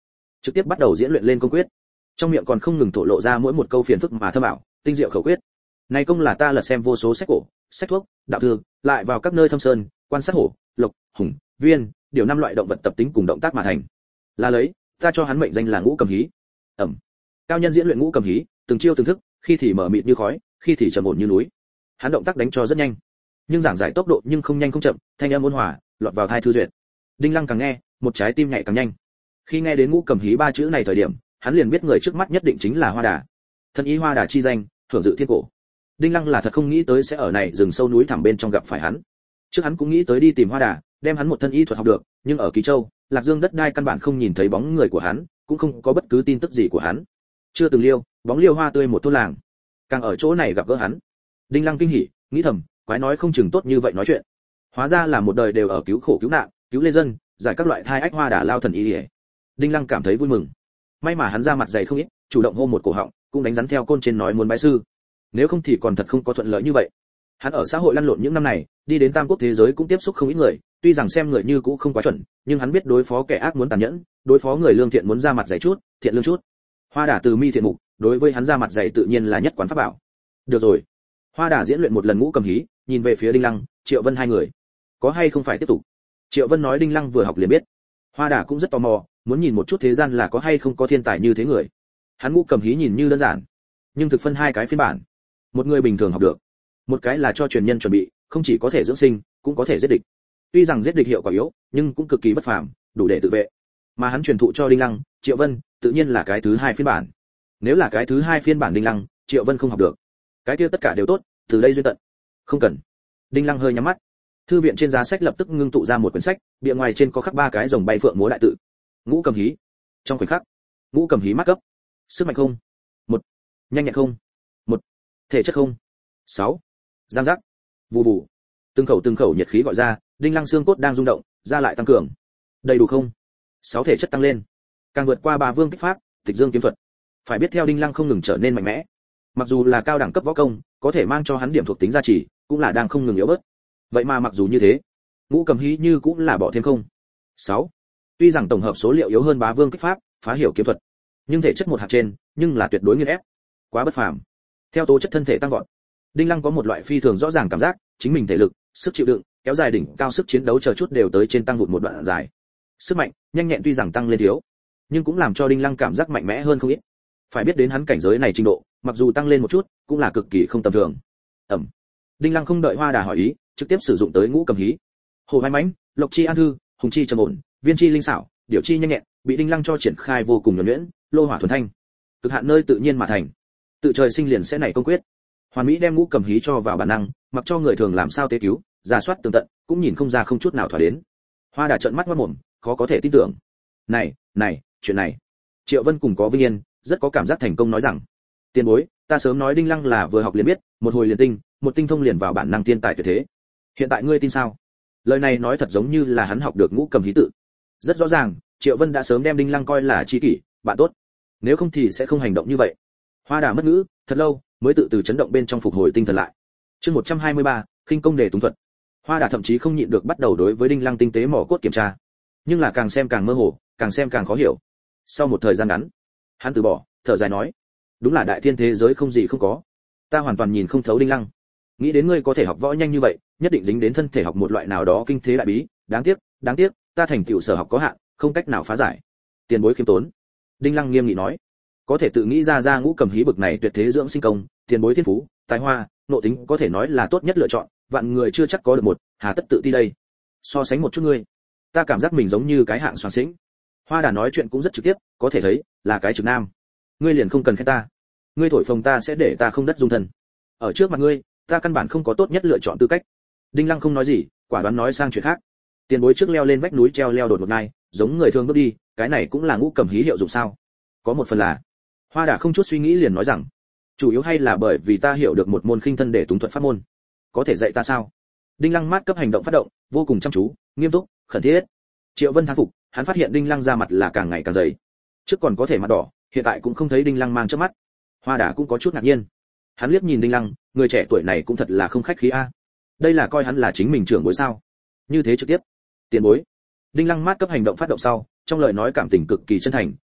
trực tiếp bắt đầu diễn luyện lên công quyết. Trong miệng còn không ngừng thổ lộ ra mỗi một câu phiền phức mà thâm ảo, tinh diệu khẩu quyết. Này công là ta lật xem vô số sách cổ, sách thuốc, đạo thư, lại vào các nơi thâm sơn, quan sát hổ, lộc, hùng, viên, điều năm loại động vật tập tính cùng động tác mà thành. Là lấy, ta cho hắn mệnh danh là Ngũ Cầm Hí. Ẩm. Cao nhân diễn luyện Ngũ Cầm Hí, từng chiêu từng thức, khi thì mở mịt như khói, khi thì trầm ổn như núi. Hắn động tác đánh cho rất nhanh, nhưng giảng giải tốc độ nhưng không nhanh không chậm, thanh âm ôn hòa, lọt vào tai thư duyệt. Đinh Lăng càng nghe, một trái tim nhảy càng nhanh. Khi nghe đến Ngũ Cầm Hí ba chữ này thời điểm, hắn liền biết người trước mắt nhất định chính là Hoa Đà. Thân ý Hoa Đà chi danh, thưởng dự thiên cổ. Đinh Lăng là thật không nghĩ tới sẽ ở này rừng sâu núi thẳm bên trong gặp phải hắn. Trước hắn cũng nghĩ tới đi tìm Hoa Đà, đem hắn một thân y thuật học được, nhưng ở Kỳ Châu, Lạc Dương đất đai căn bản không nhìn thấy bóng người của hắn, cũng không có bất cứ tin tức gì của hắn. Chưa từng liêu, bóng liêu hoa tươi một thôn làng. Càng ở chỗ này gặp gỡ hắn. Đinh Lăng kinh hỉ, nghĩ thầm, quái nói không chừng tốt như vậy nói chuyện. Hóa ra là một đời đều ở cứu khổ cứu nạn, cứu lê dân, giải các loại thai ách Hoa Đà lao thần y liễu. Đinh Lăng cảm thấy vui mừng. May mà hắn ra mặt dày không ít, chủ động hô một cổ họng, cũng đánh rắn theo côn trên nói muốn bái sư. Nếu không thì còn thật không có thuận lợi như vậy. Hắn ở xã hội lăn lộn những năm này, đi đến tam quốc thế giới cũng tiếp xúc không ít người, tuy rằng xem người như cũ không quá chuẩn, nhưng hắn biết đối phó kẻ ác muốn tàn nhẫn, đối phó người lương thiện muốn ra mặt dày chút, thiện lương chút. Hoa Đà từ mi thiện mục, đối với hắn ra mặt dày tự nhiên là nhất quán pháp bảo. Được rồi. Hoa Đà diễn luyện một lần Ngũ Cầm Hí, nhìn về phía Đinh Lăng, Triệu Vân hai người. Có hay không phải tiếp tục? Triệu Vân nói Đinh Lăng vừa học liền biết. Hoa Đà cũng rất tò mò, muốn nhìn một chút thế gian là có hay không có thiên tài như thế người. Hắn Ngũ Cầm Hí nhìn như đơn giản, nhưng thực phân hai cái phiên bản. Một người bình thường học được, một cái là cho truyền nhân chuẩn bị, không chỉ có thể dưỡng sinh, cũng có thể giết địch. Tuy rằng giết địch hiệu quả yếu, nhưng cũng cực kỳ bất phàm, đủ để tự vệ. Mà hắn truyền thụ cho Đinh Lăng, Triệu Vân, tự nhiên là cái thứ hai phiên bản. Nếu là cái thứ hai phiên bản Đinh Lăng, Triệu Vân không học được, cái kia tất cả đều tốt, từ đây duyên tận. Không cần. Đinh Lăng hơi nhắm mắt. Thư viện trên giá sách lập tức ngưng tụ ra một quyển sách, bìa ngoài trên có khắc ba cái rồng bay phượng múa đại tự. Ngũ Cầm Hí. Trong khoảnh khắc, Ngũ Cầm Hí mắt cấp. Sức mạnh không. Một. Nhanh nhẹn không. Một. Thể chất không. Sáu. Giang giác. Vù vù. Từng khẩu từng khẩu nhiệt khí gọi ra, Đinh Lăng xương cốt đang rung động, ra lại tăng cường. Đầy đủ không? Sáu thể chất tăng lên, càng vượt qua Ba Vương kích pháp, Tịch Dương kiếm thuật. Phải biết theo Đinh Lăng không ngừng trở nên mạnh mẽ, mặc dù là cao đẳng cấp võ công, có thể mang cho hắn điểm thuộc tính gia trì, cũng là đang không ngừng yếu bớt. Vậy mà mặc dù như thế, Ngũ Cầm Hí như cũng là bỏ thêm không. Sáu. Tuy rằng tổng hợp số liệu yếu hơn Bá Vương kích pháp, Phá Hiểu kiếm thuật, nhưng thể chất một hạt trên, nhưng là tuyệt đối nghiền ép. Quá bất phàm. Theo tố chất thân thể tăng vọt, Đinh Lăng có một loại phi thường rõ ràng cảm giác, chính mình thể lực, sức chịu đựng, kéo dài đỉnh cao sức chiến đấu chờ chút đều tới trên tăng vụt một đoạn dài. Sức mạnh, nhanh nhẹn tuy rằng tăng lên thiếu, nhưng cũng làm cho Đinh Lăng cảm giác mạnh mẽ hơn không ít. Phải biết đến hắn cảnh giới này trình độ, mặc dù tăng lên một chút, cũng là cực kỳ không tầm thường. Ẩm. Đinh Lăng không đợi Hoa Đà hỏi ý, trực tiếp sử dụng tới Ngũ Cầm Hí. Hồ Mai Mãnh, Lộc Chi An Thư, Hùng Chi trầm ổn, Viên Chi linh xảo, Điểu Chi nhanh nhẹn, bị Đinh Lăng cho triển khai vô cùng nhuần nhuyễn, lô hỏa thuần thanh. Cực hạn nơi tự nhiên mà thành. Tự trời sinh liền sẽ nảy công quyết. Hoàn Mỹ đem Ngũ Cầm Hí cho vào bản năng, mặc cho người thường làm sao tế cứu, giả soát tường tận, cũng nhìn không ra không chút nào thỏa đến. Hoa Đà trợn mắt ngoác mồm, khó có thể tin tưởng. Này, này, chuyện này. Triệu Vân cùng có vinh yên, rất có cảm giác thành công nói rằng, tiền bối, ta sớm nói Đinh Lăng là vừa học liền biết, một hồi liền tinh, một tinh thông liền vào bản năng tiên tài tuyệt thế. Hiện tại ngươi tin sao? Lời này nói thật giống như là hắn học được Ngũ Cầm Hí tự. Rất rõ ràng, Triệu Vân đã sớm đem Đinh Lăng coi là tri kỷ, bạn tốt. Nếu không thì sẽ không hành động như vậy. Hoa Đà mất ngữ, thật lâu mới tự từ chấn động bên trong phục hồi tinh thần lại. Chương một trăm hai mươi ba, khinh công đề túng thuật. Hoa Đà thậm chí không nhịn được bắt đầu đối với Đinh Lăng tinh tế mỏ cốt kiểm tra, nhưng là càng xem càng mơ hồ, càng xem càng khó hiểu. Sau một thời gian ngắn, hắn từ bỏ, thở dài nói, đúng là đại thiên thế giới không gì không có, ta hoàn toàn nhìn không thấu Đinh Lăng. Nghĩ đến ngươi có thể học võ nhanh như vậy, nhất định dính đến thân thể học một loại nào đó kinh thế đại bí, đáng tiếc, đáng tiếc, ta thành tựu sở học có hạn, không cách nào phá giải. Tiền bối khiêm tốn. Đinh Lăng nghiêm nghị nói, có thể tự nghĩ ra ra Ngũ Cầm Hí bực này tuyệt thế dưỡng sinh công, tiền bối thiên phú, tài hoa, nội tính có thể nói là tốt nhất lựa chọn, vạn người chưa chắc có được một, hà tất tự ti đây. So sánh một chút ngươi, ta cảm giác mình giống như cái hạng soàn xĩnh. Hoa Đà nói chuyện cũng rất trực tiếp, có thể thấy là cái trực nam. Ngươi liền không cần khen ta, ngươi thổi phồng ta sẽ để ta không đất dung thân. Ở trước mặt ngươi, ta căn bản không có tốt nhất lựa chọn tư cách. Đinh Lăng không nói gì, quả đoán nói sang chuyện khác. Tiền bối trước leo lên vách núi treo leo đột một ngai, giống người thường bước đi, cái này cũng là Ngũ Cầm Hí hiệu dụng sao? Có một phần là. Hoa Đà không chút suy nghĩ liền nói rằng, chủ yếu hay là bởi vì ta hiểu được một môn khinh thân để túng thuật pháp môn. Có thể dạy ta sao? Đinh Lăng mát cấp hành động phát động, vô cùng chăm chú, nghiêm túc, khẩn thiết. Triệu Vân thán phục, hắn phát hiện Đinh Lăng da mặt là càng ngày càng dày. Trước còn có thể mặt đỏ, hiện tại cũng không thấy Đinh Lăng mang chớp mắt. Hoa Đà cũng có chút ngạc nhiên. Hắn liếc nhìn Đinh Lăng, người trẻ tuổi này cũng thật là không khách khí a. Đây là coi hắn là chính mình trưởng bối sao? Như thế trực tiếp. Tiền bối. Đinh Lăng mát cấp hành động phát động sau, trong lời nói cảm tình cực kỳ chân thành,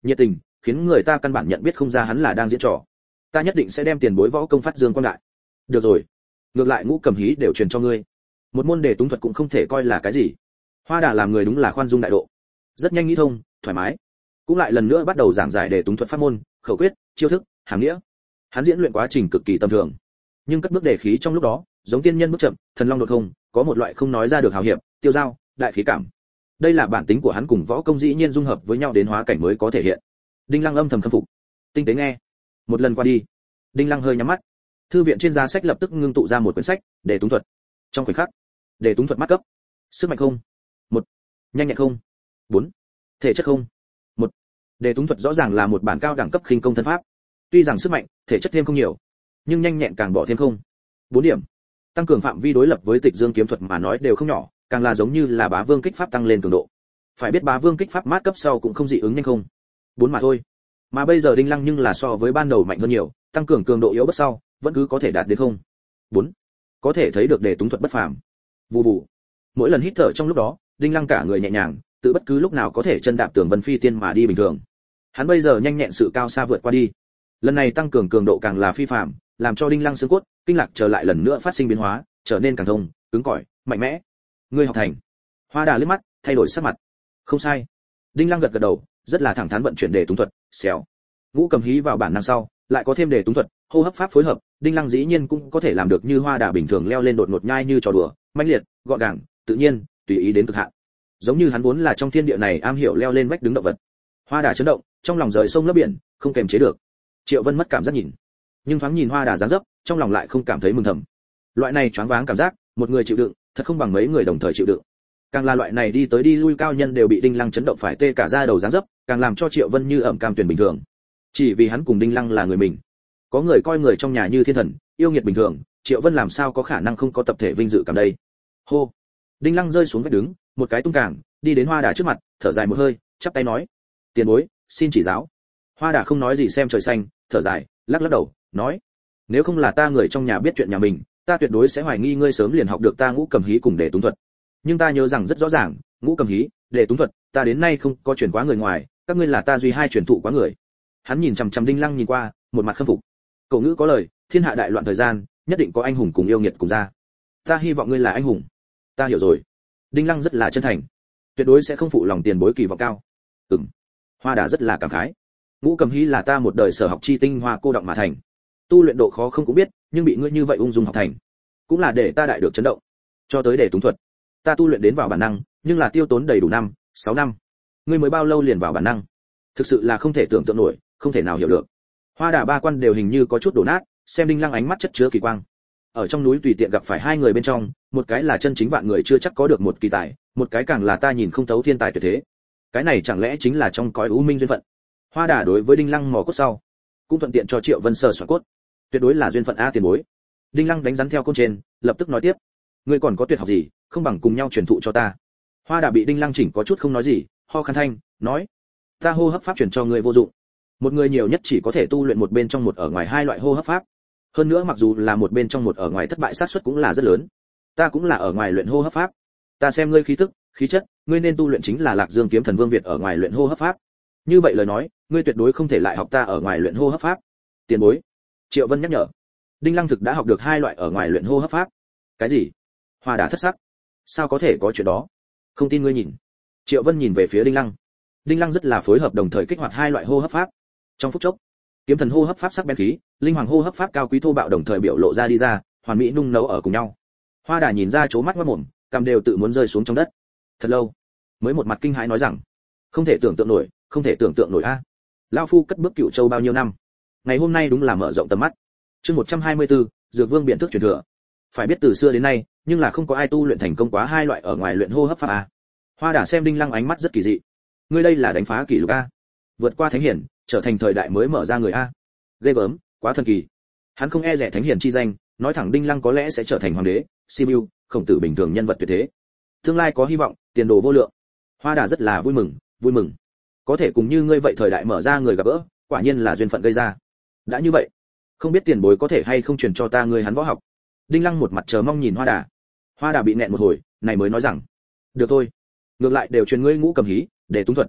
nhiệt tình, khiến người ta căn bản nhận biết không ra hắn là đang diễn trò. Ta nhất định sẽ đem tiền bối võ công phát dương quang đại. Được rồi, ngược lại Ngũ Cầm Hí đều truyền cho ngươi. Một môn đề túng thuật cũng không thể coi là cái gì. Hoa Đà làm người đúng là khoan dung đại độ, rất nhanh nghĩ thông, thoải mái. Cũng lại lần nữa bắt đầu giảng giải đề túng thuật pháp môn, khẩu quyết, chiêu thức, hàm nghĩa. Hắn diễn luyện quá trình cực kỳ tầm thường, nhưng cất bước đề khí trong lúc đó, giống tiên nhân bước chậm, thần long đột không, có một loại không nói ra được hào hiệp, tiêu dao, đại khí cảm. Đây là bản tính của hắn cùng võ công dĩ nhiên dung hợp với nhau đến hóa cảnh mới có thể hiện. Đinh Lăng âm thầm khâm phục. Tinh tế nghe. Một lần qua đi, Đinh Lăng hơi nhắm mắt. Thư viện trên giá sách lập tức ngưng tụ ra một quyển sách, đề túng thuật. Trong khoảnh khắc, đề túng thuật mắt cấp. Sức mạnh không. Một. Nhanh nhẹn không. Bốn. Thể chất không. Một. Đề túng thuật rõ ràng là một bản cao đẳng cấp khinh công thân pháp. Tuy rằng sức mạnh, thể chất thêm không nhiều, nhưng nhanh nhẹn càng bỏ thêm không. Bốn điểm. Tăng cường phạm vi đối lập với Tịch Dương kiếm thuật mà nói đều không nhỏ, càng là giống như là Bá Vương kích pháp tăng lên cường độ. Phải biết Bá Vương kích pháp mát cấp sau cũng không dị ứng nhanh không. Bốn mà thôi. Mà bây giờ Đinh Lăng nhưng là so với ban đầu mạnh hơn nhiều, tăng cường cường độ yếu bất sau, vẫn cứ có thể đạt đến không. Bốn. Có thể thấy được đề túng thuật bất phàm. Vù vù. Mỗi lần hít thở trong lúc đó, Đinh Lăng cả người nhẹ nhàng, tự bất cứ lúc nào có thể chân đạp tường vân phi tiên mà đi bình thường. Hắn bây giờ nhanh nhẹn sự cao xa vượt qua đi. Lần này tăng cường cường độ càng là phi phàm, làm cho Đinh Lăng xương cốt, kinh lạc trở lại lần nữa phát sinh biến hóa, trở nên càng thông, cứng cỏi, mạnh mẽ. Ngươi học thành. Hoa Đà liếc mắt, thay đổi sắc mặt. Không sai. Đinh Lăng gật gật đầu, rất là thẳng thắn vận chuyển đề túng thuật, xèo. Ngũ Cầm Hí vào bản năng sau, lại có thêm đề túng thuật, hô hấp pháp phối hợp, Đinh Lăng dĩ nhiên cũng có thể làm được như Hoa Đà bình thường leo lên đột ngột nhai như trò đùa, mãnh liệt, gọn gàng, tự nhiên, tùy ý đến cực hạn. Giống như hắn vốn là trong thiên địa này am hiểu leo lên vách đứng động vật. Hoa Đà chấn động, trong lòng rời sông lấp biển, không kềm chế được. Triệu Vân mất cảm giác nhìn, nhưng thoáng nhìn Hoa Đà dáng dấp, trong lòng lại không cảm thấy mừng thầm. Loại này choáng váng cảm giác, một người chịu đựng, thật không bằng mấy người đồng thời chịu đựng. Càng là loại này đi tới đi lui cao nhân đều bị Đinh Lăng chấn động phải tê cả da đầu dáng dấp, càng làm cho Triệu Vân như ẩm cam tuyển bình thường. Chỉ vì hắn cùng Đinh Lăng là người mình. Có người coi người trong nhà như thiên thần, yêu nghiệt bình thường, Triệu Vân làm sao có khả năng không có tập thể vinh dự cảm đây. Hô. Đinh Lăng rơi xuống vách đứng, một cái tung càng, đi đến Hoa Đà trước mặt, thở dài một hơi, chắp tay nói: "Tiền bối, xin chỉ giáo." Hoa Đà không nói gì xem trời xanh, thở dài, lắc lắc đầu, nói: "Nếu không là ta người trong nhà biết chuyện nhà mình, ta tuyệt đối sẽ hoài nghi ngươi sớm liền học được ta Ngũ Cầm Hí cùng đề túng thuật. Nhưng ta nhớ rằng rất rõ ràng, Ngũ Cầm Hí, đề túng thuật, ta đến nay không có truyền quá người ngoài, các ngươi là ta duy hai truyền thụ quá người." Hắn nhìn chằm chằm Đinh Lăng nhìn qua, một mặt khâm phục. Cổ ngữ có lời, thiên hạ đại loạn thời gian, nhất định có anh hùng cùng yêu nghiệt cùng ra. Ta hy vọng ngươi là anh hùng. Ta hiểu rồi. Đinh Lăng rất là chân thành, tuyệt đối sẽ không phụ lòng tiền bối kỳ vọng cao. Ừm. Hoa Đà rất là cảm khái. Ngũ Cầm Hí là ta một đời sở học chi tinh hoa cô động mà thành. Tu luyện độ khó không cũng biết, nhưng bị ngươi như vậy ung dung học thành, cũng là để ta đại được chấn động. Cho tới đề túng thuật, ta tu luyện đến vào bản năng, nhưng là tiêu tốn đầy đủ năm, sáu năm. Ngươi mới bao lâu liền vào bản năng? Thực sự là không thể tưởng tượng nổi, không thể nào hiểu được. Hoa Đà ba quan đều hình như có chút đổ nát, xem Đinh Lăng ánh mắt chất chứa kỳ quang. Ở trong núi tùy tiện gặp phải hai người bên trong, một cái là chân chính vạn người chưa chắc có được một kỳ tài, một cái càng là ta nhìn không thấu thiên tài tuyệt thế. Cái này chẳng lẽ chính là trong cõi u minh duyên phận? Hoa Đà đối với Đinh Lăng mò cốt sau, cũng thuận tiện cho Triệu Vân sờ soạn cốt. Tuyệt đối là duyên phận a tiền bối. Đinh Lăng đánh rắn theo côn trên, lập tức nói tiếp: "Ngươi còn có tuyệt học gì, không bằng cùng nhau truyền thụ cho ta." Hoa Đà bị Đinh Lăng chỉnh có chút không nói gì, ho khan thanh, nói: "Ta hô hấp pháp truyền cho ngươi vô dụng. Một người nhiều nhất chỉ có thể tu luyện một bên trong một ở ngoài hai loại hô hấp pháp. Hơn nữa mặc dù là một bên trong một ở ngoài thất bại xác suất cũng là rất lớn. Ta cũng là ở ngoài luyện hô hấp pháp. Ta xem ngươi khí tức, khí chất, ngươi nên tu luyện chính là Lạc Dương kiếm thần Vương Việt ở ngoài luyện hô hấp pháp. Như vậy lời nói, ngươi tuyệt đối không thể lại học ta ở ngoài luyện hô hấp pháp." Tiền bối. Triệu Vân nhắc nhở. Đinh Lăng thực đã học được hai loại ở ngoài luyện hô hấp pháp. Cái gì? Hoa Đà thất sắc. Sao có thể có chuyện đó? Không tin ngươi nhìn. Triệu Vân nhìn về phía Đinh Lăng. Đinh Lăng rất là phối hợp đồng thời kích hoạt hai loại hô hấp pháp. Trong phút chốc, kiếm thần hô hấp pháp sắc bén khí, linh hoàng hô hấp pháp cao quý thô bạo đồng thời biểu lộ ra đi ra, hoàn mỹ nung nấu ở cùng nhau. Hoa Đà nhìn ra chố mắt mắt mồm, cằm đều tự muốn rơi xuống trong đất. Thật lâu, mới một mặt kinh hãi nói rằng: "Không thể tưởng tượng nổi, không thể tưởng tượng nổi a. Lão phu cất bước Cựu Châu bao nhiêu năm, ngày hôm nay đúng là mở rộng tầm mắt." Chương một trăm hai mươi tư, Dược Vương biện thức truyền thừa. Phải biết từ xưa đến nay, nhưng là không có ai tu luyện thành công quá hai loại ở ngoài luyện hô hấp pháp a. Hoa Đà xem Đinh Lăng ánh mắt rất kỳ dị. Ngươi đây là đánh phá kỷ lục a, vượt qua thánh hiển, trở thành thời đại mới mở ra người a. Ghê gớm, quá thần kỳ. Hắn không e dè thánh hiển chi danh, nói thẳng Đinh Lăng có lẽ sẽ trở thành hoàng đế, Sibiu, Khổng Tử bình thường nhân vật tuyệt thế. Tương lai có hy vọng, tiền đồ vô lượng. Hoa Đà rất là vui mừng, vui mừng. Có thể cùng như ngươi vậy thời đại mở ra người gặp gỡ, quả nhiên là duyên phận gây ra. Đã như vậy, không biết tiền bối có thể hay không truyền cho ta người hắn võ học. Đinh Lăng một mặt chờ mong nhìn Hoa Đà. Hoa Đà bị nẹn một hồi, này mới nói rằng: "Được thôi, ngược lại đều truyền ngươi Ngũ Cầm Hí, để túng thuật.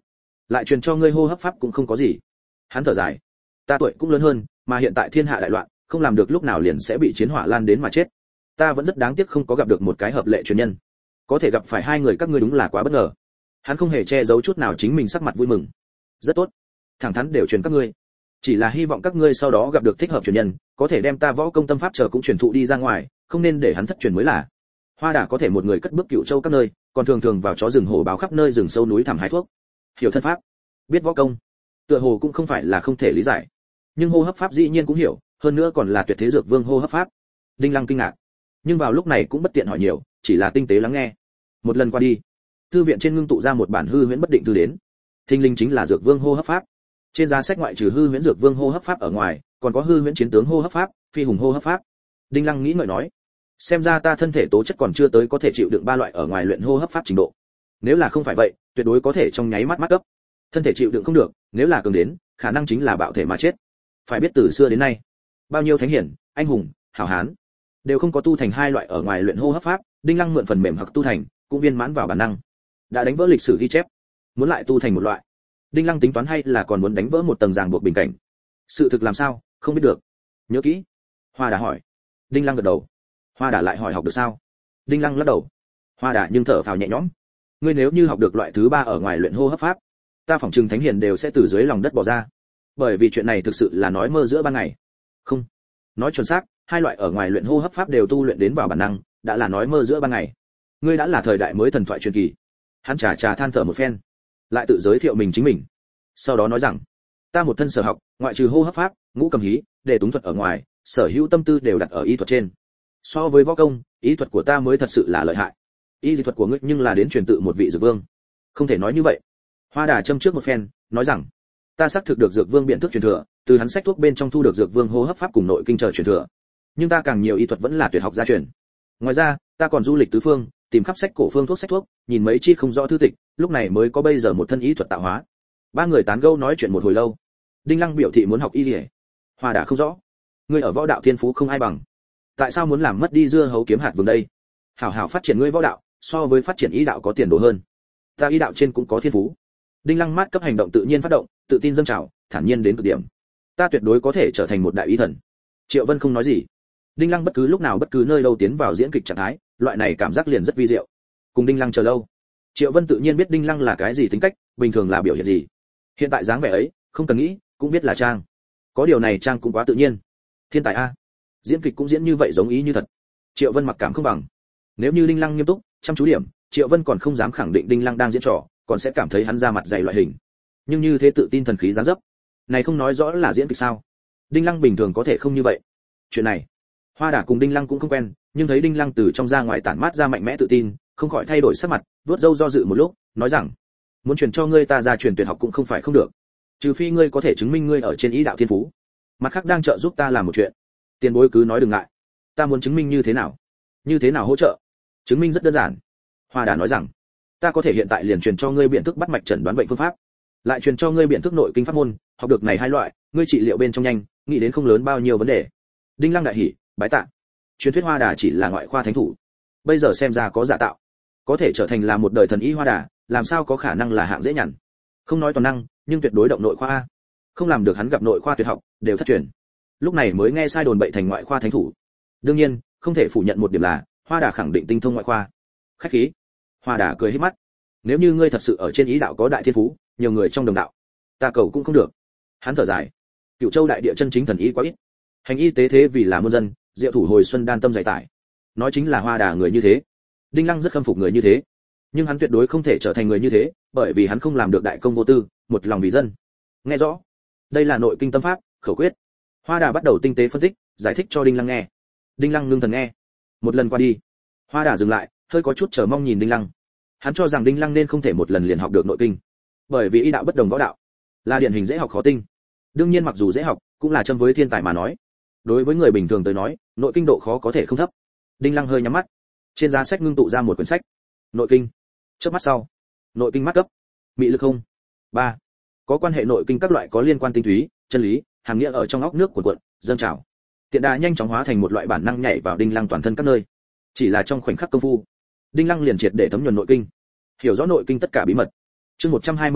lại truyền cho ngươi hô hấp pháp cũng không có gì. Hắn thở dài, ta tuổi cũng lớn hơn, mà hiện tại thiên hạ đại loạn, không làm được lúc nào liền sẽ bị chiến hỏa lan đến mà chết. Ta vẫn rất đáng tiếc không có gặp được một cái hợp lệ truyền nhân. Có thể gặp phải hai người các ngươi đúng là quá bất ngờ. Hắn không hề che giấu chút nào chính mình sắc mặt vui mừng. Rất tốt, thẳng thắn đều truyền các ngươi. Chỉ là hy vọng các ngươi sau đó gặp được thích hợp truyền nhân, có thể đem ta võ công tâm pháp chờ cũng truyền thụ đi ra ngoài, không nên để hắn thất truyền mới là. Hoa Đà có thể một người cất bước Cựu Châu các nơi, còn thường thường vào chó rừng hổ báo khắp nơi rừng sâu núi thẳm hái thuốc. Hiểu thân pháp, biết võ công, tựa hồ cũng không phải là không thể lý giải. Nhưng hô hấp pháp dĩ nhiên cũng hiểu, hơn nữa còn là tuyệt thế dược vương hô hấp pháp. Đinh Lăng kinh ngạc, nhưng vào lúc này cũng bất tiện hỏi nhiều, chỉ là tinh tế lắng nghe. Một lần qua đi, thư viện trên ngưng tụ ra một bản hư huyễn bất định thư đến. Thinh linh chính là dược vương hô hấp pháp. Trên giá sách ngoại trừ hư huyễn dược vương hô hấp pháp ở ngoài, còn có hư huyễn chiến tướng hô hấp pháp, phi hùng hô hấp pháp. Đinh Lăng nghĩ ngợi nói, xem ra ta thân thể tố chất còn chưa tới có thể chịu đựng ba loại ở ngoài luyện hô hấp pháp trình độ. Nếu là không phải vậy, tuyệt đối có thể trong nháy mắt mắt cấp. Thân thể chịu đựng không được, nếu là cường đến, khả năng chính là bạo thể mà chết. Phải biết từ xưa đến nay, bao nhiêu thánh hiển, anh hùng, hảo hán đều không có tu thành hai loại ở ngoài luyện hô hấp pháp. Đinh Lăng mượn phần mềm hoặc tu thành, cũng viên mãn vào bản năng, đã đánh vỡ lịch sử ghi chép, muốn lại tu thành một loại. Đinh Lăng tính toán hay là còn muốn đánh vỡ một tầng ràng buộc bình cảnh. Sự thực làm sao, không biết được. Nhớ kỹ. Hoa Đà hỏi. Đinh Lăng gật đầu. Hoa Đà lại hỏi học được sao? Đinh Lăng lắc đầu. Hoa Đà nhưng thở phào nhẹ nhõm. Ngươi nếu như học được loại thứ ba ở ngoài luyện hô hấp pháp, ta phỏng chừng thánh hiền đều sẽ từ dưới lòng đất bò ra. Bởi vì chuyện này thực sự là nói mơ giữa ban ngày. Không, nói chuẩn xác, hai loại ở ngoài luyện hô hấp pháp đều tu luyện đến vào bản năng, đã là nói mơ giữa ban ngày. Ngươi đã là thời đại mới thần thoại truyền kỳ. Hắn trà trà than thở một phen, lại tự giới thiệu mình chính mình. Sau đó nói rằng, ta một thân sở học, ngoại trừ hô hấp pháp, ngũ cầm hí, để túng thuật ở ngoài, sở hữu tâm tư đều đặt ở y thuật trên. So với võ công, y thuật của ta mới thật sự là lợi hại. Y thuật của ngươi nhưng là đến truyền tự một vị dược vương. Không thể nói như vậy. Hoa Đà châm trước một phen, nói rằng, ta xác thực được dược vương biện thức truyền thừa, từ hắn sách thuốc bên trong thu được dược vương hô hấp pháp cùng nội kinh chờ truyền thừa. Nhưng ta càng nhiều y thuật vẫn là tuyệt học gia truyền. Ngoài ra, ta còn du lịch tứ phương, tìm khắp sách cổ phương thuốc sách thuốc, nhìn mấy chi không rõ thư tịch, lúc này mới có bây giờ một thân y thuật tạo hóa. Ba người tán gẫu nói chuyện một hồi lâu. Đinh Lăng biểu thị muốn học y liễu. Hoa Đà không rõ, ngươi ở võ đạo thiên phú không ai bằng, tại sao muốn làm mất đi dưa hấu kiếm hạt vừng đây? Hảo hảo phát triển ngươi võ đạo, so với phát triển y đạo có tiền đồ hơn. Ta y đạo trên cũng có thiên phú. Đinh Lăng mát cấp hành động tự nhiên phát động, tự tin dâng trào, thản nhiên đến cực điểm. Ta tuyệt đối có thể trở thành một đại y thần. Triệu Vân không nói gì. Đinh Lăng bất cứ lúc nào bất cứ nơi đâu tiến vào diễn kịch trạng thái, loại này cảm giác liền rất vi diệu. Cùng Đinh Lăng chờ lâu, Triệu Vân tự nhiên biết Đinh Lăng là cái gì tính cách, bình thường là biểu hiện gì. Hiện tại dáng vẻ ấy, không cần nghĩ, cũng biết là trang. Có điều này trang cũng quá tự nhiên. Thiên tài a. Diễn kịch cũng diễn như vậy giống ý như thật. Triệu Vân mặc cảm không bằng. Nếu như Đinh Lăng nghiêm túc, chăm chú điểm, Triệu Vân còn không dám khẳng định Đinh Lăng đang diễn trò, còn sẽ cảm thấy hắn ra mặt dày loại hình. Nhưng như thế tự tin thần khí dáng dấp, này không nói rõ là diễn kịch sao? Đinh Lăng bình thường có thể không như vậy. Chuyện này, Hoa Đà cùng Đinh Lăng cũng không quen, nhưng thấy Đinh Lăng từ trong ra ngoài tản mát ra mạnh mẽ tự tin, không khỏi thay đổi sắc mặt, vuốt râu do dự một lúc, nói rằng, muốn truyền cho ngươi ta ra truyền tuyệt học cũng không phải không được, trừ phi ngươi có thể chứng minh ngươi ở trên ý đạo thiên phú. Mặt khác đang trợ giúp ta làm một chuyện. Tiền bối cứ nói đừng ngại. Ta muốn chứng minh như thế nào? Như thế nào hỗ trợ? Chứng minh rất đơn giản. Hoa Đà nói rằng, ta có thể hiện tại liền truyền cho ngươi biện thức bắt mạch chẩn đoán bệnh phương pháp, lại truyền cho ngươi biện thức nội kinh pháp môn, học được này hai loại, ngươi trị liệu bên trong nhanh, nghĩ đến không lớn bao nhiêu vấn đề. Đinh Lăng đại hỉ, bái tạ. Truyền thuyết Hoa Đà chỉ là ngoại khoa thánh thủ, bây giờ xem ra có giả tạo, có thể trở thành là một đời thần y Hoa Đà, làm sao có khả năng là hạng dễ nhằn. Không nói toàn năng, nhưng tuyệt đối động nội khoa a. Không làm được hắn gặp nội khoa tuyệt học, đều thất truyền. Lúc này mới nghe sai đồn bậy thành ngoại khoa thánh thủ. Đương nhiên, không thể phủ nhận một điểm là, Hoa Đà khẳng định tinh thông ngoại khoa. Khách khí. Hoa Đà cười híp mắt. Nếu như ngươi thật sự ở trên ý đạo có đại thiên phú, nhiều người trong đồng đạo, ta cầu cũng không được. Hắn thở dài. Cửu Châu đại địa chân chính thần y quá ít. Hành y tế thế vì là muôn dân, diệu thủ hồi xuân đan tâm dày tải. Nói chính là Hoa Đà người như thế. Đinh Lăng rất khâm phục người như thế. Nhưng hắn tuyệt đối không thể trở thành người như thế, bởi vì hắn không làm được đại công vô tư, một lòng vì dân. Nghe rõ? Đây là nội kinh tâm pháp, khẩu quyết. Hoa Đà bắt đầu tinh tế phân tích, giải thích cho Đinh Lăng nghe. Đinh Lăng ngưng thần nghe. Một lần qua đi, Hoa Đà dừng lại, hơi có chút chờ mong nhìn Đinh Lăng. Hắn cho rằng Đinh Lăng nên không thể một lần liền học được nội kinh, bởi vì y đạo bất đồng võ đạo, là điển hình dễ học khó tinh. Đương nhiên mặc dù dễ học, cũng là châm với thiên tài mà nói. Đối với người bình thường tới nói, nội kinh độ khó có thể không thấp. Đinh Lăng hơi nhắm mắt, trên giá sách ngưng tụ ra một quyển sách. Nội kinh. Chớp mắt sau, nội kinh mắt cấp. Mị lực không. ba. Có quan hệ nội kinh các loại có liên quan tinh túy, chân lý, hàm nghĩa ở trong óc nước cuộn cuộn, dâng trào. Tiện đà nhanh chóng hóa thành một loại bản năng nhảy vào Đinh Lăng toàn thân các nơi. Chỉ là trong khoảnh khắc công phu, Đinh Lăng liền triệt để thấm nhuần nội kinh, hiểu rõ nội kinh tất cả bí mật. Chương một trăm hai mươi lăm,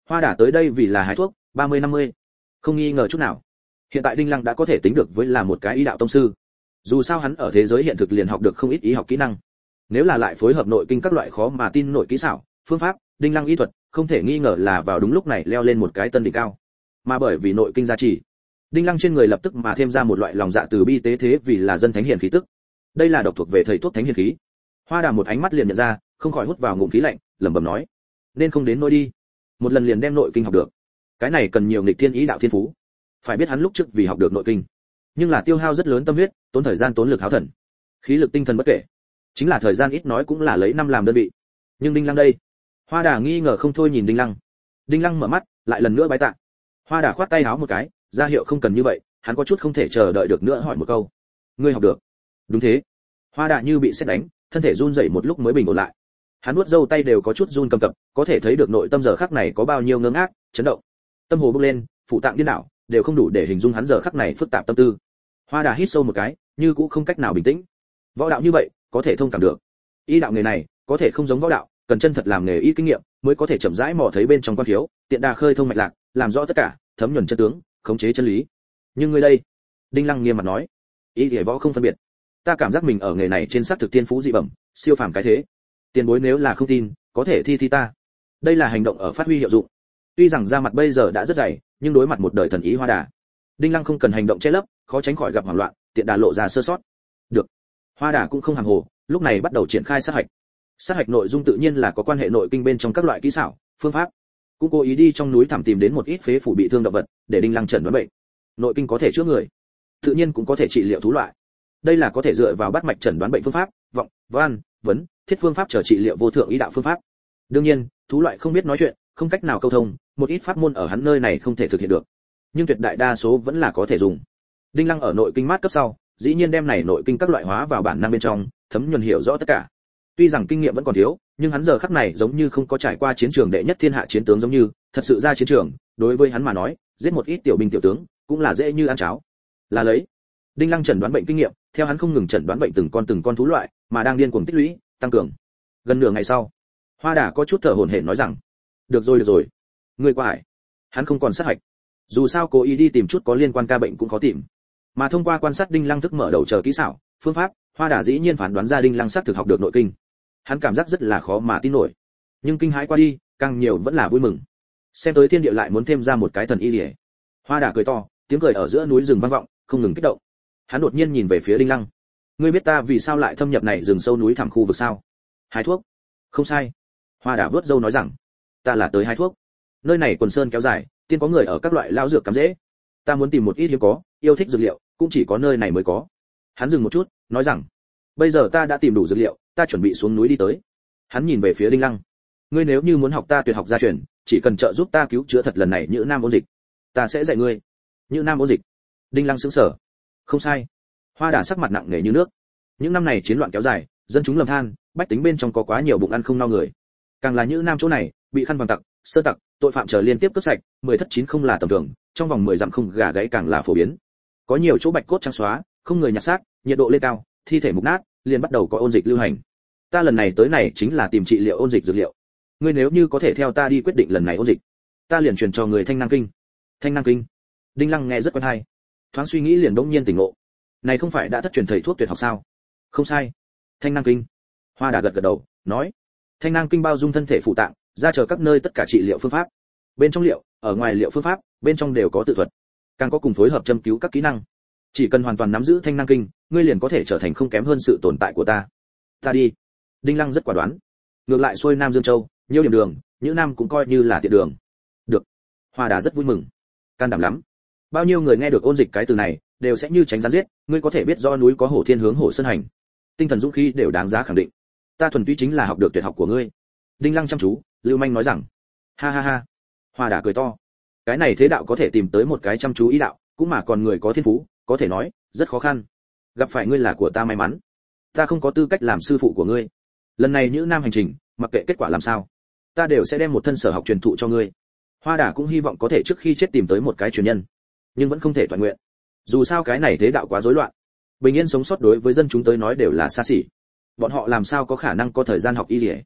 Hoa Đà tới đây vì là hái thuốc, ba mươi năm mươi, không nghi ngờ chút nào. Hiện tại Đinh Lăng đã có thể tính được với là một cái y đạo tông sư. Dù sao hắn ở thế giới hiện thực liền học được không ít y học kỹ năng. Nếu là lại phối hợp nội kinh các loại khó mà tin nổi kỹ xảo, phương pháp, Đinh Lăng y thuật, không thể nghi ngờ là vào đúng lúc này leo lên một cái tân đỉnh cao. Mà bởi vì nội kinh gia trì, Đinh Lăng trên người lập tức mà thêm ra một loại lòng dạ từ bi tế thế vì là dân thánh hiền khí tức. Đây là độc thuộc về thầy thuốc thánh hiền khí. Hoa Đà một ánh mắt liền nhận ra, không khỏi hút vào ngụm khí lạnh, lẩm bẩm nói: nên không đến nỗi đi, một lần liền đem nội kinh học được, cái này cần nhiều nghịch thiên ý đạo thiên phú. Phải biết hắn lúc trước vì học được nội kinh, nhưng là tiêu hao rất lớn tâm huyết, tốn thời gian tốn lực háo thần, khí lực tinh thần bất kể, chính là thời gian ít nói cũng là lấy năm làm đơn vị. Nhưng Đinh Lăng đây, Hoa Đà nghi ngờ không thôi nhìn Đinh Lăng. Đinh Lăng mở mắt, lại lần nữa bái tạ. Hoa Đà khoát tay áo một cái, ra hiệu không cần như vậy, hắn có chút không thể chờ đợi được nữa hỏi một câu: ngươi học được? Đúng thế. Hoa Đà như bị sét đánh, thân thể run rẩy một lúc mới bình ổn lại. Hắn nuốt râu tay đều có chút run cầm cập, có thể thấy được nội tâm giờ khắc này có bao nhiêu ngơ ngác, chấn động. Tâm hồ bốc lên, phụ tạng điên đảo, đều không đủ để hình dung hắn giờ khắc này phức tạp tâm tư. Hoa Đà hít sâu một cái, như cũng không cách nào bình tĩnh. Võ đạo như vậy, có thể thông cảm được. Y đạo nghề này, có thể không giống võ đạo, cần chân thật làm nghề y kinh nghiệm, mới có thể chậm rãi mò thấy bên trong quan thiếu, tiện đà khơi thông mạch lạc, làm rõ tất cả, thấm nhuần chân tướng, khống chế chân lý. Nhưng ngươi đây, Đinh Lăng nghiêm mặt nói, y thể võ không phân biệt. Ta cảm giác mình ở nghề này trên sắc thực tiên phú dị bẩm, siêu phàm cái thế. Tiền bối nếu là không tin, có thể thi thi ta. Đây là hành động ở phát huy hiệu dụng. Tuy rằng da mặt bây giờ đã rất dày, nhưng đối mặt một đời thần ý Hoa Đà, Đinh Lăng không cần hành động che lấp, khó tránh khỏi gặp hoảng loạn, tiện đà lộ ra sơ sót. Được. Hoa Đà cũng không hàng hồ, lúc này bắt đầu triển khai sát hạch. Sát hạch nội dung tự nhiên là có quan hệ nội kinh bên trong các loại kỹ xảo, phương pháp. Cũng cố ý đi trong núi thẳm tìm đến một ít phế phủ bị thương động vật, để Đinh Lăng chẩn đoán bệnh. Nội kinh có thể chữa người, tự nhiên cũng có thể trị liệu thú loại. Đây là có thể dựa vào bắt mạch chẩn đoán bệnh phương pháp, vọng, văn, vấn, thiết phương pháp trở trị liệu vô thượng ý đạo phương pháp. Đương nhiên, thú loại không biết nói chuyện, không cách nào câu thông, một ít pháp môn ở hắn nơi này không thể thực hiện được, nhưng tuyệt đại đa số vẫn là có thể dùng. Đinh Lăng ở nội kinh mát cấp sau, dĩ nhiên đem này nội kinh các loại hóa vào bản năng bên trong, thấm nhuần hiểu rõ tất cả. Tuy rằng kinh nghiệm vẫn còn thiếu, nhưng hắn giờ khắc này giống như không có trải qua chiến trường đệ nhất thiên hạ chiến tướng giống như, thật sự ra chiến trường, đối với hắn mà nói, giết một ít tiểu binh tiểu tướng, cũng là dễ như ăn cháo. Là lấy Đinh Lăng chẩn đoán bệnh kinh nghiệm, theo hắn không ngừng chẩn đoán bệnh từng con từng con thú loại, mà đang điên cuồng tích lũy, tăng cường. Gần nửa ngày sau, Hoa Đà có chút thở hổn hển nói rằng: "Được rồi được rồi, ngươi qua hải." Hắn không còn sát hạch. Dù sao cố ý đi tìm chút có liên quan ca bệnh cũng khó tìm. Mà thông qua quan sát Đinh Lăng thức mở đầu chờ kỹ xảo, phương pháp, Hoa Đà dĩ nhiên phán đoán ra Đinh Lăng xác thực học được nội kinh. Hắn cảm giác rất là khó mà tin nổi. Nhưng kinh hãi qua đi, càng nhiều vẫn là vui mừng. Xem tới thiên địa lại muốn thêm ra một cái thần y liễu. Hoa Đà cười to, tiếng cười ở giữa núi rừng vang vọng, không ngừng kích động. Hắn đột nhiên nhìn về phía Đinh Lăng. "Ngươi biết ta vì sao lại thâm nhập này rừng sâu núi thẳm khu vực sao?" "Hái thuốc." "Không sai." Hoa Đà vớt râu nói rằng, "Ta là tới hái thuốc. Nơi này quần sơn kéo dài, tiên có người ở các loại lão dược cắm rễ. Ta muốn tìm một ít hiếm có, yêu thích dược liệu, cũng chỉ có nơi này mới có." Hắn dừng một chút, nói rằng, "Bây giờ ta đã tìm đủ dược liệu, ta chuẩn bị xuống núi đi tới." Hắn nhìn về phía Đinh Lăng. "Ngươi nếu như muốn học ta tuyệt học gia truyền, chỉ cần trợ giúp ta cứu chữa thật lần này Nhữ Nam ôn dịch, ta sẽ dạy ngươi." Nhữ Nam ôn dịch? Đinh Lăng sững sờ. "Không sai." Hoa Đà sắc mặt nặng nề như nước. Những năm này chiến loạn kéo dài, dân chúng lầm than, bách tính bên trong có quá nhiều bụng ăn không no người. Càng là Nhữ Nam chỗ này, bị khăn vàng tặc, sơ tặc, tội phạm chờ liên tiếp cướp sạch, mười thất chín không là tầm thường, trong vòng mười dặm không gà gáy càng là phổ biến. Có nhiều chỗ bạch cốt trắng xóa, không người nhặt xác, nhiệt độ lên cao, thi thể mục nát, liền bắt đầu có ôn dịch lưu hành. Ta lần này tới này chính là tìm trị liệu ôn dịch dược liệu. Ngươi nếu như có thể theo ta đi quyết định lần này ôn dịch, ta liền truyền cho người Thanh Năng Kinh. Thanh Năng Kinh? Đinh Lăng nghe rất quen hay, thoáng suy nghĩ liền đống nhiên tỉnh ngộ. Này không phải đã thất truyền thầy thuốc tuyệt học sao? Không sai. Thanh Năng Kinh. Hoa Đà gật gật đầu, nói: Thanh Năng Kinh bao dung thân thể phụ tạng, ra chờ các nơi tất cả trị liệu phương pháp. Bên trong liệu, ở ngoài liệu phương pháp, bên trong đều có tự thuật, càng có cùng phối hợp châm cứu các kỹ năng. Chỉ cần hoàn toàn nắm giữ Thanh Năng Kinh, ngươi liền có thể trở thành không kém hơn sự tồn tại của ta. Ta đi. Đinh Lăng rất quả đoán. Ngược lại xuôi Nam Dương Châu, nhiều điểm đường, Nhữ Nam cũng coi như là tiện đường. Được. Hoa Đà rất vui mừng. Can đảm lắm. Bao nhiêu người nghe được ôn dịch cái từ này, đều sẽ như tránh rắn giết, ngươi có thể biết do núi có hổ thiên hướng hổ sơn hành. Tinh thần dũng khí đều đáng giá khẳng định. Ta thuần túy chính là học được tuyệt học của ngươi. Đinh Lăng chăm chú, lưu manh nói rằng. Ha ha ha. Hoa Đà cười to. Cái này thế đạo có thể tìm tới một cái chăm chú ý đạo, cũng mà còn người có thiên phú, có thể nói rất khó khăn. Gặp phải ngươi là của ta may mắn. Ta không có tư cách làm sư phụ của ngươi. Lần này Nhữ Nam hành trình, mặc kệ kết quả làm sao, ta đều sẽ đem một thân sở học truyền thụ cho ngươi. Hoa Đà cũng hy vọng có thể trước khi chết tìm tới một cái truyền nhân, nhưng vẫn không thể toàn nguyện. Dù sao cái này thế đạo quá rối loạn, bình yên sống sót đối với dân chúng tới nói đều là xa xỉ. Bọn họ làm sao có khả năng có thời gian học y liễu?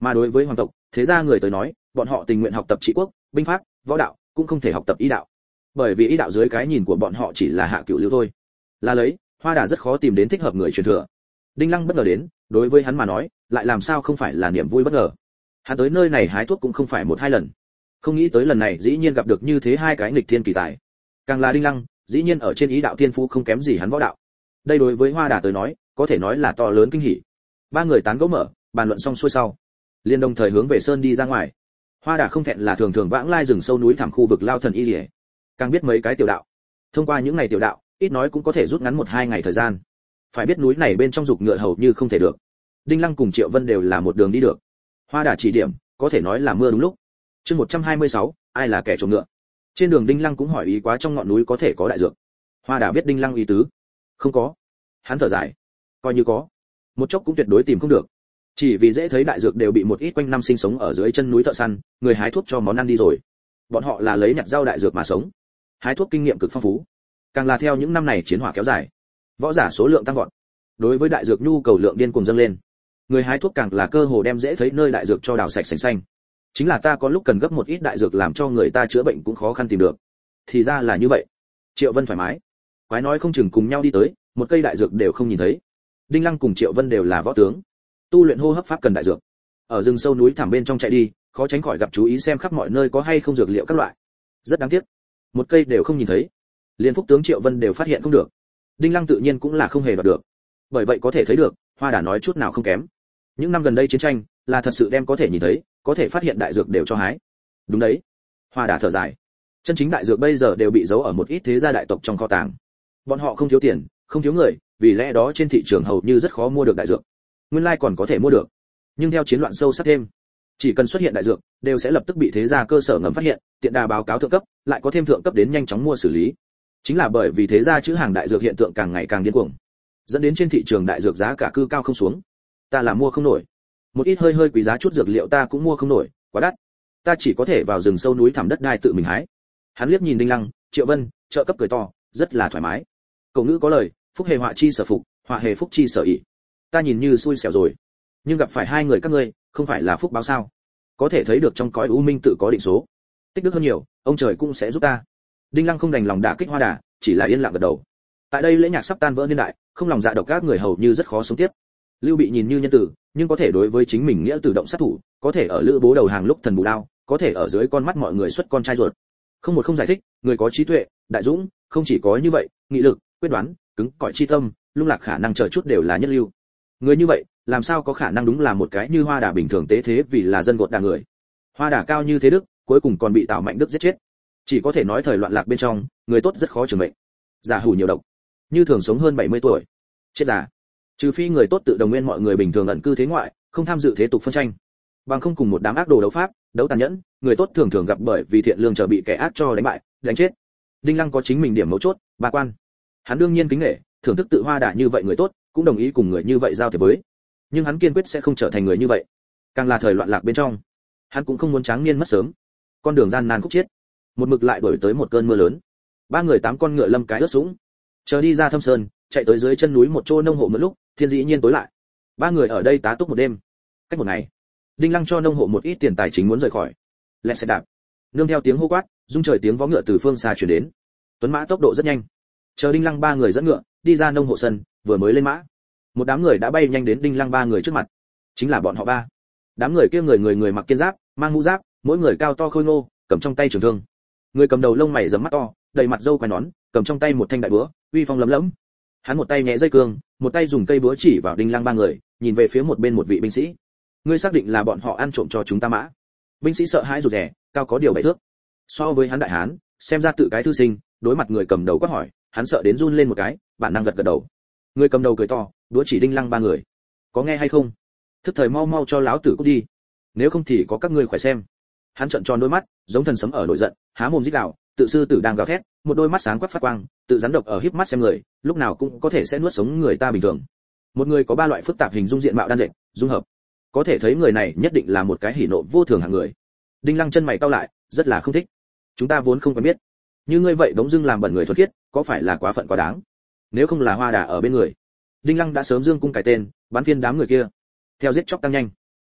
Mà đối với hoàng tộc, thế gia người tới nói, bọn họ tình nguyện học tập trị quốc, binh pháp, võ đạo, cũng không thể học tập y đạo. Bởi vì y đạo dưới cái nhìn của bọn họ chỉ là hạ cửu lưu thôi. Là lấy, Hoa Đà rất khó tìm đến thích hợp người truyền thừa. Đinh Lăng bất ngờ đến, đối với hắn mà nói, lại làm sao không phải là niềm vui bất ngờ. Hắn tới nơi này hái thuốc cũng không phải một hai lần, không nghĩ tới lần này dĩ nhiên gặp được như thế hai cái nghịch thiên kỳ tài. Càng là Đinh Lăng, dĩ nhiên ở trên ý đạo thiên phú không kém gì hắn võ đạo. Đây đối với Hoa Đà tới nói, có thể nói là to lớn kinh hỉ. Ba người tán gẫu mở, bàn luận xong xuôi sau, liền đồng thời hướng về sơn đi ra ngoài. Hoa Đà không thẹn là thường thường vãng lai rừng sâu núi thẳm khu vực lao thần y liễu, càng biết mấy cái tiểu đạo. Thông qua những ngày tiểu đạo, ít nói cũng có thể rút ngắn một hai ngày thời gian. Phải biết núi này bên trong dục ngựa hầu như không thể được. Đinh Lăng cùng Triệu Vân đều là một đường đi được. Hoa Đà chỉ điểm, có thể nói là mưa đúng lúc. Chương một trăm hai mươi sáu, ai là kẻ trộm ngựa. Trên đường Đinh Lăng cũng hỏi ý quá trong ngọn núi có thể có đại dược. Hoa Đà biết Đinh Lăng ý tứ, không có. Hắn thở dài, coi như có, một chốc cũng tuyệt đối tìm không được. Chỉ vì dễ thấy đại dược đều bị một ít quanh năm sinh sống ở dưới chân núi thợ săn, người hái thuốc cho món ăn đi rồi. Bọn họ là lấy nhặt rau đại dược mà sống. Hái thuốc kinh nghiệm cực phong phú. Càng là theo những năm này chiến hỏa kéo dài, võ giả số lượng tăng vọt. Đối với đại dược nhu cầu lượng điên cuồng dâng lên. Người hái thuốc càng là cơ hồ đem dễ thấy nơi đại dược cho đào sạch sành xanh. Chính là ta có lúc cần gấp một ít đại dược làm cho người ta chữa bệnh cũng khó khăn tìm được. Thì ra là như vậy. Triệu Vân thoải mái. Quái nói không chừng cùng nhau đi tới, một cây đại dược đều không nhìn thấy. Đinh Lăng cùng Triệu Vân đều là võ tướng, tu luyện hô hấp pháp cần đại dược. Ở rừng sâu núi thẳm bên trong chạy đi, khó tránh khỏi gặp chú ý xem khắp mọi nơi có hay không dược liệu các loại. Rất đáng tiếc, một cây đều không nhìn thấy. Liên Phúc tướng Triệu Vân đều phát hiện không được. Đinh Lăng tự nhiên cũng là không hề đoạt được. Bởi vậy có thể thấy được, Hoa Đà nói chút nào không kém. Những năm gần đây chiến tranh, là thật sự đem có thể nhìn thấy, có thể phát hiện đại dược đều cho hái. Đúng đấy. Hoa Đà thở dài. Chân chính đại dược bây giờ đều bị giấu ở một ít thế gia đại tộc trong kho tàng. Bọn họ không thiếu tiền, không thiếu người, vì lẽ đó trên thị trường hầu như rất khó mua được đại dược. Nguyên lai còn có thể mua được, nhưng theo chiến loạn sâu sắc thêm, chỉ cần xuất hiện đại dược, đều sẽ lập tức bị thế gia cơ sở ngầm phát hiện, tiện đà báo cáo thượng cấp, lại có thêm thượng cấp đến nhanh chóng mua xử lý. Chính là bởi vì thế gia chữ hàng đại dược hiện tượng càng ngày càng điên cuồng, dẫn đến trên thị trường đại dược giá cả cư cao không xuống. Ta là mua không nổi. Một ít hơi hơi quý giá chút dược liệu ta cũng mua không nổi, quá đắt. Ta chỉ có thể vào rừng sâu núi thẳm đất đai tự mình hái. Hắn liếc nhìn Đinh Lăng, Triệu Vân, trợ cấp cười to, rất là thoải mái. Cổ ngữ có lời, phúc hề họa chi sở phục, họa hề phúc chi sở ỷ. Ta nhìn như xui xẻo rồi, nhưng gặp phải hai người các ngươi, không phải là phúc báo sao? Có thể thấy được trong cõi u minh tự có định số. Tích đức hơn nhiều, ông trời cũng sẽ giúp ta. Đinh Lăng không đành lòng đả kích Hoa Đà, chỉ là yên lặng gật đầu. Tại đây lễ nhạc sắp tan vỡ niên đại, không lòng dạ độc các người hầu như rất khó sống tiếp. Lưu Bị nhìn như nhân tử, nhưng có thể đối với chính mình nghĩa tử động sát thủ, có thể ở lữ bố đầu hàng lúc thần bù đao, có thể ở dưới con mắt mọi người xuất con trai ruột. Không một không giải thích, người có trí tuệ, đại dũng, không chỉ có như vậy, nghị lực, quyết đoán, cứng cỏi chi tâm, lung lạc khả năng chờ chút đều là nhất lưu. Người như vậy, làm sao có khả năng đúng là một cái như Hoa Đà bình thường tế thế vì là dân gột đà người. Hoa Đà cao như thế đức, cuối cùng còn bị Tào Mạnh Đức giết chết. Chỉ có thể nói thời loạn lạc bên trong, người tốt rất khó trường mệnh. Giả hủ nhiều độc, như thường sống hơn bảy mươi tuổi, chết già. Trừ phi người tốt tự đồng nguyên mọi người bình thường ẩn cư thế ngoại, không tham dự thế tục phân tranh, bằng không cùng một đám ác đồ đấu pháp, đấu tàn nhẫn, người tốt thường thường gặp bởi vì thiện lương trở bị kẻ ác cho đánh bại, đánh chết. Đinh Lăng có chính mình điểm mấu chốt, ba quan. Hắn đương nhiên kính nể, thưởng thức tự Hoa Đà như vậy người tốt, cũng đồng ý cùng người như vậy giao thiệp với. Nhưng hắn kiên quyết sẽ không trở thành người như vậy. Càng là thời loạn lạc bên trong, hắn cũng không muốn tráng niên mất sớm. Con đường gian nan khúc chiết, một mực lại đổi tới một cơn mưa lớn. Ba người tám con ngựa lâm cái ướt sũng, chờ đi ra Thâm Sơn, chạy tới dưới chân núi một chỗ nông hộ một lúc, thiên dĩ nhiên tối lại. Ba người ở đây tá túc một đêm. Cách một ngày, Đinh Lăng cho nông hộ một ít tiền tài chính muốn rời khỏi. Lẹ xe đạp, nương theo tiếng hô quát, rung trời tiếng vó ngựa từ phương xa truyền đến. Tuấn mã tốc độ rất nhanh. Chờ Đinh Lăng ba người dẫn ngựa đi ra nông hộ sân, vừa mới lên mã, một đám người đã bay nhanh đến Đinh Lăng ba người trước mặt. Chính là bọn họ ba. Đám người kia người người người mặc kiên giáp, mang mũ giáp, mỗi người cao to khôi ngô, cầm trong tay trường thương. Người cầm đầu lông mày rậm mắt to, đầy mặt râu quai nón, cầm trong tay một thanh đại búa, uy phong lấm lẫm. Hắn một tay nhẹ dây cương, một tay dùng cây búa chỉ vào Đinh Lăng ba người, nhìn về phía một bên một vị binh sĩ. Ngươi xác định là bọn họ ăn trộm cho chúng ta mã? Binh sĩ sợ hãi rụt rè, cao có điều bảy thước. So với hắn đại hán, xem ra tự cái thư sinh, đối mặt người cầm đầu quát hỏi, hắn sợ đến run lên một cái, bản năng gật gật đầu. Người cầm đầu cười to, đũa chỉ Đinh Lăng ba người. Có nghe hay không? Thức thời mau mau cho láo tử cút đi, nếu không thì có các ngươi khỏe xem. Hắn trợn tròn đôi mắt, giống thần sấm ở nổi giận, há mồm rít gào, tự sư tử đang gào thét, một đôi mắt sáng quắc phát quang, tự rắn độc ở híp mắt xem người, lúc nào cũng có thể sẽ nuốt sống người ta bình thường. Một người có ba loại phức tạp hình dung diện mạo đan dệt, dung hợp, có thể thấy người này nhất định là một cái hỉ nộ vô thường hạng người. Đinh Lăng chân mày cau lại, rất là không thích. Chúng ta vốn không quen biết, như ngươi vậy đống dưng làm bẩn người thuật khiết, có phải là quá phận quá đáng? Nếu không là Hoa Đà ở bên người, Đinh Lăng đã sớm dương cung cài tên, bắn phiên đám người kia. Theo giết chóc tăng nhanh,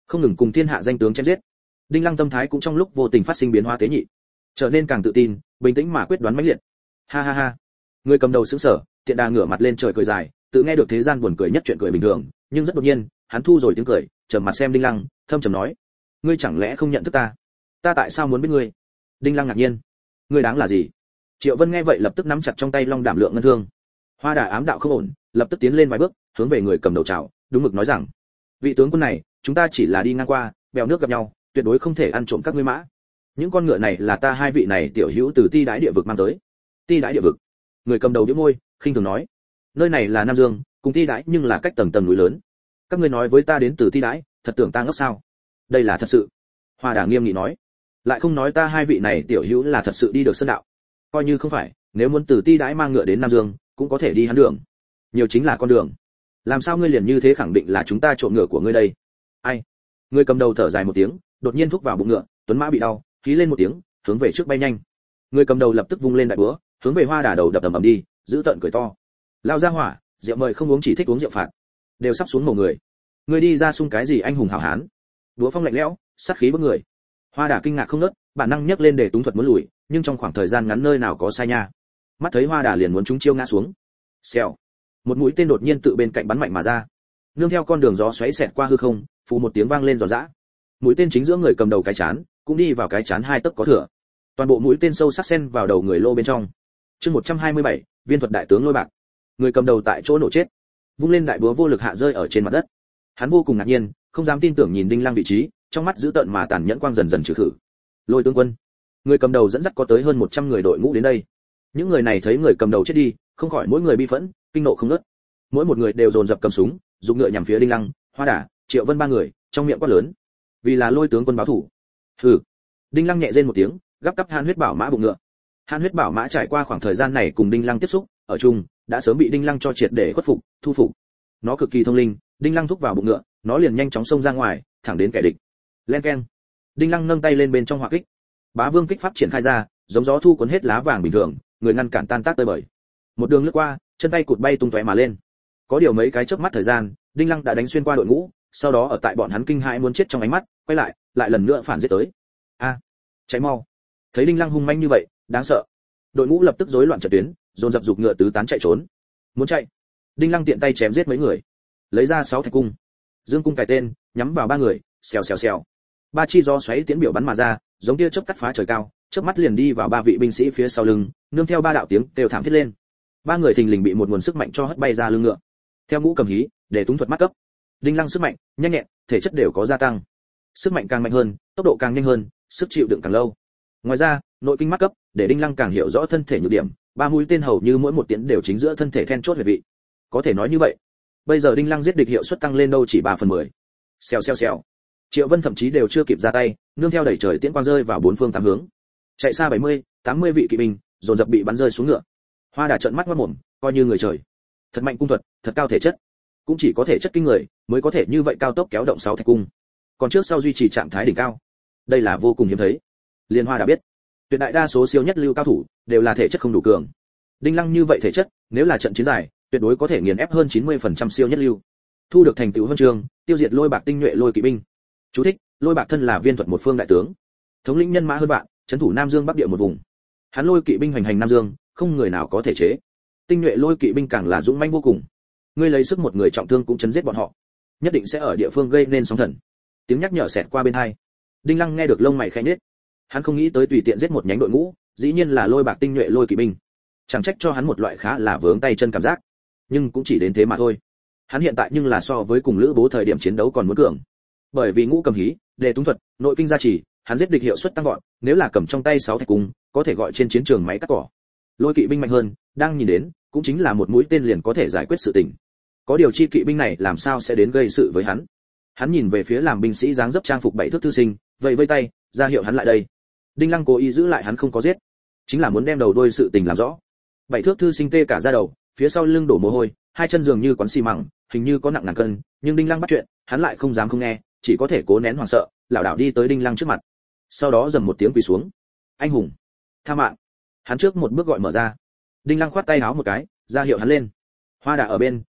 không ngừng cùng thiên hạ danh tướng chém giết. Đinh Lăng tâm thái cũng trong lúc vô tình phát sinh biến hóa tế nhị, trở nên càng tự tin, bình tĩnh mà quyết đoán mãnh liệt. Ha ha ha. Người cầm đầu sững sờ, Tiện Đà ngửa mặt lên trời cười dài, tự nghe được thế gian buồn cười nhất chuyện cười bình thường, nhưng rất đột nhiên, hắn thu rồi tiếng cười, trầm mặt xem Đinh Lăng, thâm trầm nói: "Ngươi chẳng lẽ không nhận thức ta? Ta tại sao muốn biết ngươi?" Đinh Lăng ngạc nhiên: "Ngươi đáng là gì?" Triệu Vân nghe vậy lập tức nắm chặt trong tay long đảm lượng ngân thương. Hoa Đà ám đạo không ổn, lập tức tiến lên vài bước, hướng về người cầm đầu chào, đúng mực nói rằng: "Vị tướng quân này, chúng ta chỉ là đi ngang qua, bèo nước gặp nhau, tuyệt đối không thể ăn trộm các ngươi mã. Những con ngựa này là ta hai vị này tiểu hữu từ Ti Đái địa vực mang tới." Ti Đái địa vực? Người cầm đầu nhếch môi, khinh thường nói: "Nơi này là Nam Dương, cùng Ti Đái nhưng là cách tầng tầng núi lớn. Các ngươi nói với ta đến từ Ti Đái, thật tưởng ta ngốc sao?" "Đây là thật sự." Hoa Đà nghiêm nghị nói. "Lại không nói ta hai vị này tiểu hữu là thật sự đi được sơn đạo. Coi như không phải, nếu muốn từ Ti Đái mang ngựa đến Nam Dương, cũng có thể đi hắn đường. Nhiều chính là con đường. Làm sao ngươi liền như thế khẳng định là chúng ta trộm ngựa của ngươi đây?" "Ai?" Người cầm đầu thở dài một tiếng, đột nhiên thúc vào bụng ngựa, tuấn mã bị đau, khí lên một tiếng, hướng về trước bay nhanh. Người cầm đầu lập tức vung lên đại búa, hướng về Hoa Đà đầu đập ầm ầm đi, giữ tợn cười to: "Lao ra hỏa, rượu mời không uống chỉ thích uống rượu phạt, đều sắp xuống mồ người. Ngươi đi ra xung cái gì anh hùng hảo hán?" Búa phong lạnh lẽo, sát khí bức người. Hoa Đà kinh ngạc không ngớt, bản năng nhấc lên để túng thuật muốn lùi, nhưng trong khoảng thời gian ngắn nơi nào có sai nha. Mắt thấy Hoa Đà liền muốn trúng chiêu ngã xuống. Xèo. Một mũi tên đột nhiên tự bên cạnh bắn mạnh mà ra. Nương theo con đường gió xoáy xẹt qua hư không, phù một tiếng vang lên giòn giã. Mũi tên chính giữa người cầm đầu cái chán, cũng đi vào cái chán hai tấc có thừa. Toàn bộ mũi tên sâu sắc xen vào đầu người lô bên trong. Chương một trăm hai mươi bảy, viên thuật đại tướng Lôi Bạc. Người cầm đầu tại chỗ nổ chết. Vung lên đại búa vô lực hạ rơi ở trên mặt đất. Hắn vô cùng ngạc nhiên, không dám tin tưởng nhìn Đinh Lăng vị trí, trong mắt dữ tợn mà tàn nhẫn quang dần dần trừ khử. Lôi tướng quân. Người cầm đầu dẫn dắt có tới hơn một trăm người đội ngũ đến đây. Những người này thấy người cầm đầu chết đi, không khỏi mỗi người bi phẫn, kinh nộ không ngớt. Mỗi một người đều dồn dập cầm súng, dùng ngựa nhằm phía Đinh Lăng, Hoa Đà, Triệu Vân ba người, trong miệng quát lớn: "Vì là Lôi tướng quân báo thủ." Hừ. Đinh Lăng nhẹ rên một tiếng, gắp cắp Han Huyết Bảo Mã bụng ngựa. Han Huyết Bảo Mã trải qua khoảng thời gian này cùng Đinh Lăng tiếp xúc, ở chung, đã sớm bị Đinh Lăng cho triệt để khuất phục, thu phục. Nó cực kỳ thông linh, Đinh Lăng thúc vào bụng ngựa, nó liền nhanh chóng xông ra ngoài, thẳng đến kẻ địch. Len keng. Đinh Lăng nâng tay lên bên trong hỏa kích. Bá Vương kích pháp triển khai ra, giống gió thu cuốn hết lá vàng bình thường, người ngăn cản tan tác tơi bời. Một đường lướt qua, chân tay cụt bay tung tóe mà lên. Có điều mấy cái chớp mắt thời gian, Đinh Lăng đã đánh xuyên qua đội ngũ, sau đó ở tại bọn hắn kinh hãi muốn chết trong ánh mắt, quay lại, lại lần nữa phản giết tới. A, cháy mau! Thấy Đinh Lăng hung manh như vậy, đáng sợ. Đội ngũ lập tức rối loạn trận tuyến, dồn dập dục ngựa tứ tán chạy trốn. Muốn chạy, Đinh Lăng tiện tay chém giết mấy người, lấy ra sáu thạch cung, dương cung cài tên, nhắm vào ba người, xèo xèo xèo. Ba chi gió xoáy tiến biểu bắn mà ra, giống tia chớp cắt phá trời cao, chớp mắt liền đi vào ba vị binh sĩ phía sau lưng, nương theo ba đạo tiếng đều thảm thiết lên. Ba người thình lình bị một nguồn sức mạnh cho hất bay ra lưng ngựa. Theo Ngũ Cầm Hí, để túng thuật mắt cấp. Đinh Lăng sức mạnh, nhanh nhẹn, thể chất đều có gia tăng. Sức mạnh càng mạnh hơn, tốc độ càng nhanh hơn, sức chịu đựng càng lâu. Ngoài ra, nội kinh mắt cấp, để Đinh Lăng càng hiểu rõ thân thể nhược điểm, ba mũi tên hầu như mỗi một tiến đều chính giữa thân thể then chốt huyệt vị. Có thể nói như vậy, bây giờ Đinh Lăng giết địch hiệu suất tăng lên đâu chỉ ba phần mười. Xèo xèo xèo. Triệu Vân thậm chí đều chưa kịp ra tay, nương theo đẩy trời tiễn quang rơi vào bốn phương tám hướng. Chạy xa bảy mươi, tám mươi vị kỵ binh, dồn dập bị bắn rơi xuống ngựa. Hoa Đà trợn mắt ngoác mồm, coi như người trời. Thật mạnh cung thuật, thật cao thể chất. Cũng chỉ có thể chất kinh người, mới có thể như vậy cao tốc kéo động sáu thạch cung. Còn trước sau duy trì trạng thái đỉnh cao. Đây là vô cùng hiếm thấy. Liên Hoa đã biết, tuyệt đại đa số siêu nhất lưu cao thủ đều là thể chất không đủ cường. Đinh Lăng như vậy thể chất, nếu là trận chiến dài, tuyệt đối có thể nghiền ép hơn chín mươi phần trăm siêu nhất lưu. Thu được thành tựu huân chương, tiêu diệt Lôi Bạc tinh nhuệ Lôi kỵ binh. Chú thích: Lôi Bạc thân là viên thuật một phương đại tướng, thống lĩnh nhân mã hơn vạn, trấn thủ Nam Dương Bắc địa một vùng. Hắn Lôi kỵ binh hoành hành Nam Dương, không người nào có thể chế. Tinh nhuệ Lôi kỵ binh càng là dũng mãnh vô cùng. Ngươi lấy sức một người trọng thương cũng chấn giết bọn họ, nhất định sẽ ở địa phương gây nên sóng thần. Tiếng nhắc nhở xẹt qua bên tai. Đinh Lăng nghe được lông mày khẽ nhếch. Hắn không nghĩ tới tùy tiện giết một nhánh đội ngũ, dĩ nhiên là Lôi Bạc tinh nhuệ Lôi kỵ binh. Chẳng trách cho hắn một loại khá là vướng tay chân cảm giác, nhưng cũng chỉ đến thế mà thôi. Hắn hiện tại nhưng là so với cùng Lữ Bố thời điểm chiến đấu còn muốn cường. Bởi vì Ngũ Cầm Hí, đề túng thuật, nội kinh gia trì, hắn giết địch hiệu suất tăng vọt, nếu là cầm trong tay sáu thạch cung, có thể gọi trên chiến trường máy cắt cỏ. Lôi kỵ binh mạnh hơn, đang nhìn đến, cũng chính là một mũi tên liền có thể giải quyết sự tình. Có điều chi kỵ binh này làm sao sẽ đến gây sự với hắn? Hắn nhìn về phía làm binh sĩ dáng dấp trang phục bảy thước thư sinh, vậy vây tay, ra hiệu hắn lại đây. Đinh Lăng cố ý giữ lại hắn không có giết, chính là muốn đem đầu đuôi sự tình làm rõ. Bảy thước thư sinh tê cả da đầu, phía sau lưng đổ mồ hôi, hai chân dường như quán xi măng, hình như có nặng ngàn cân, nhưng Đinh Lăng bắt chuyện, hắn lại không dám không nghe, chỉ có thể cố nén hoảng sợ, lảo đảo đi tới Đinh Lăng trước mặt. Sau đó dầm một tiếng quỳ xuống. Anh hùng, tha mạng. Hắn trước một bước gọi mở ra. Đinh Lăng khoát tay áo một cái, ra hiệu hắn lên. Hoa Đà ở bên,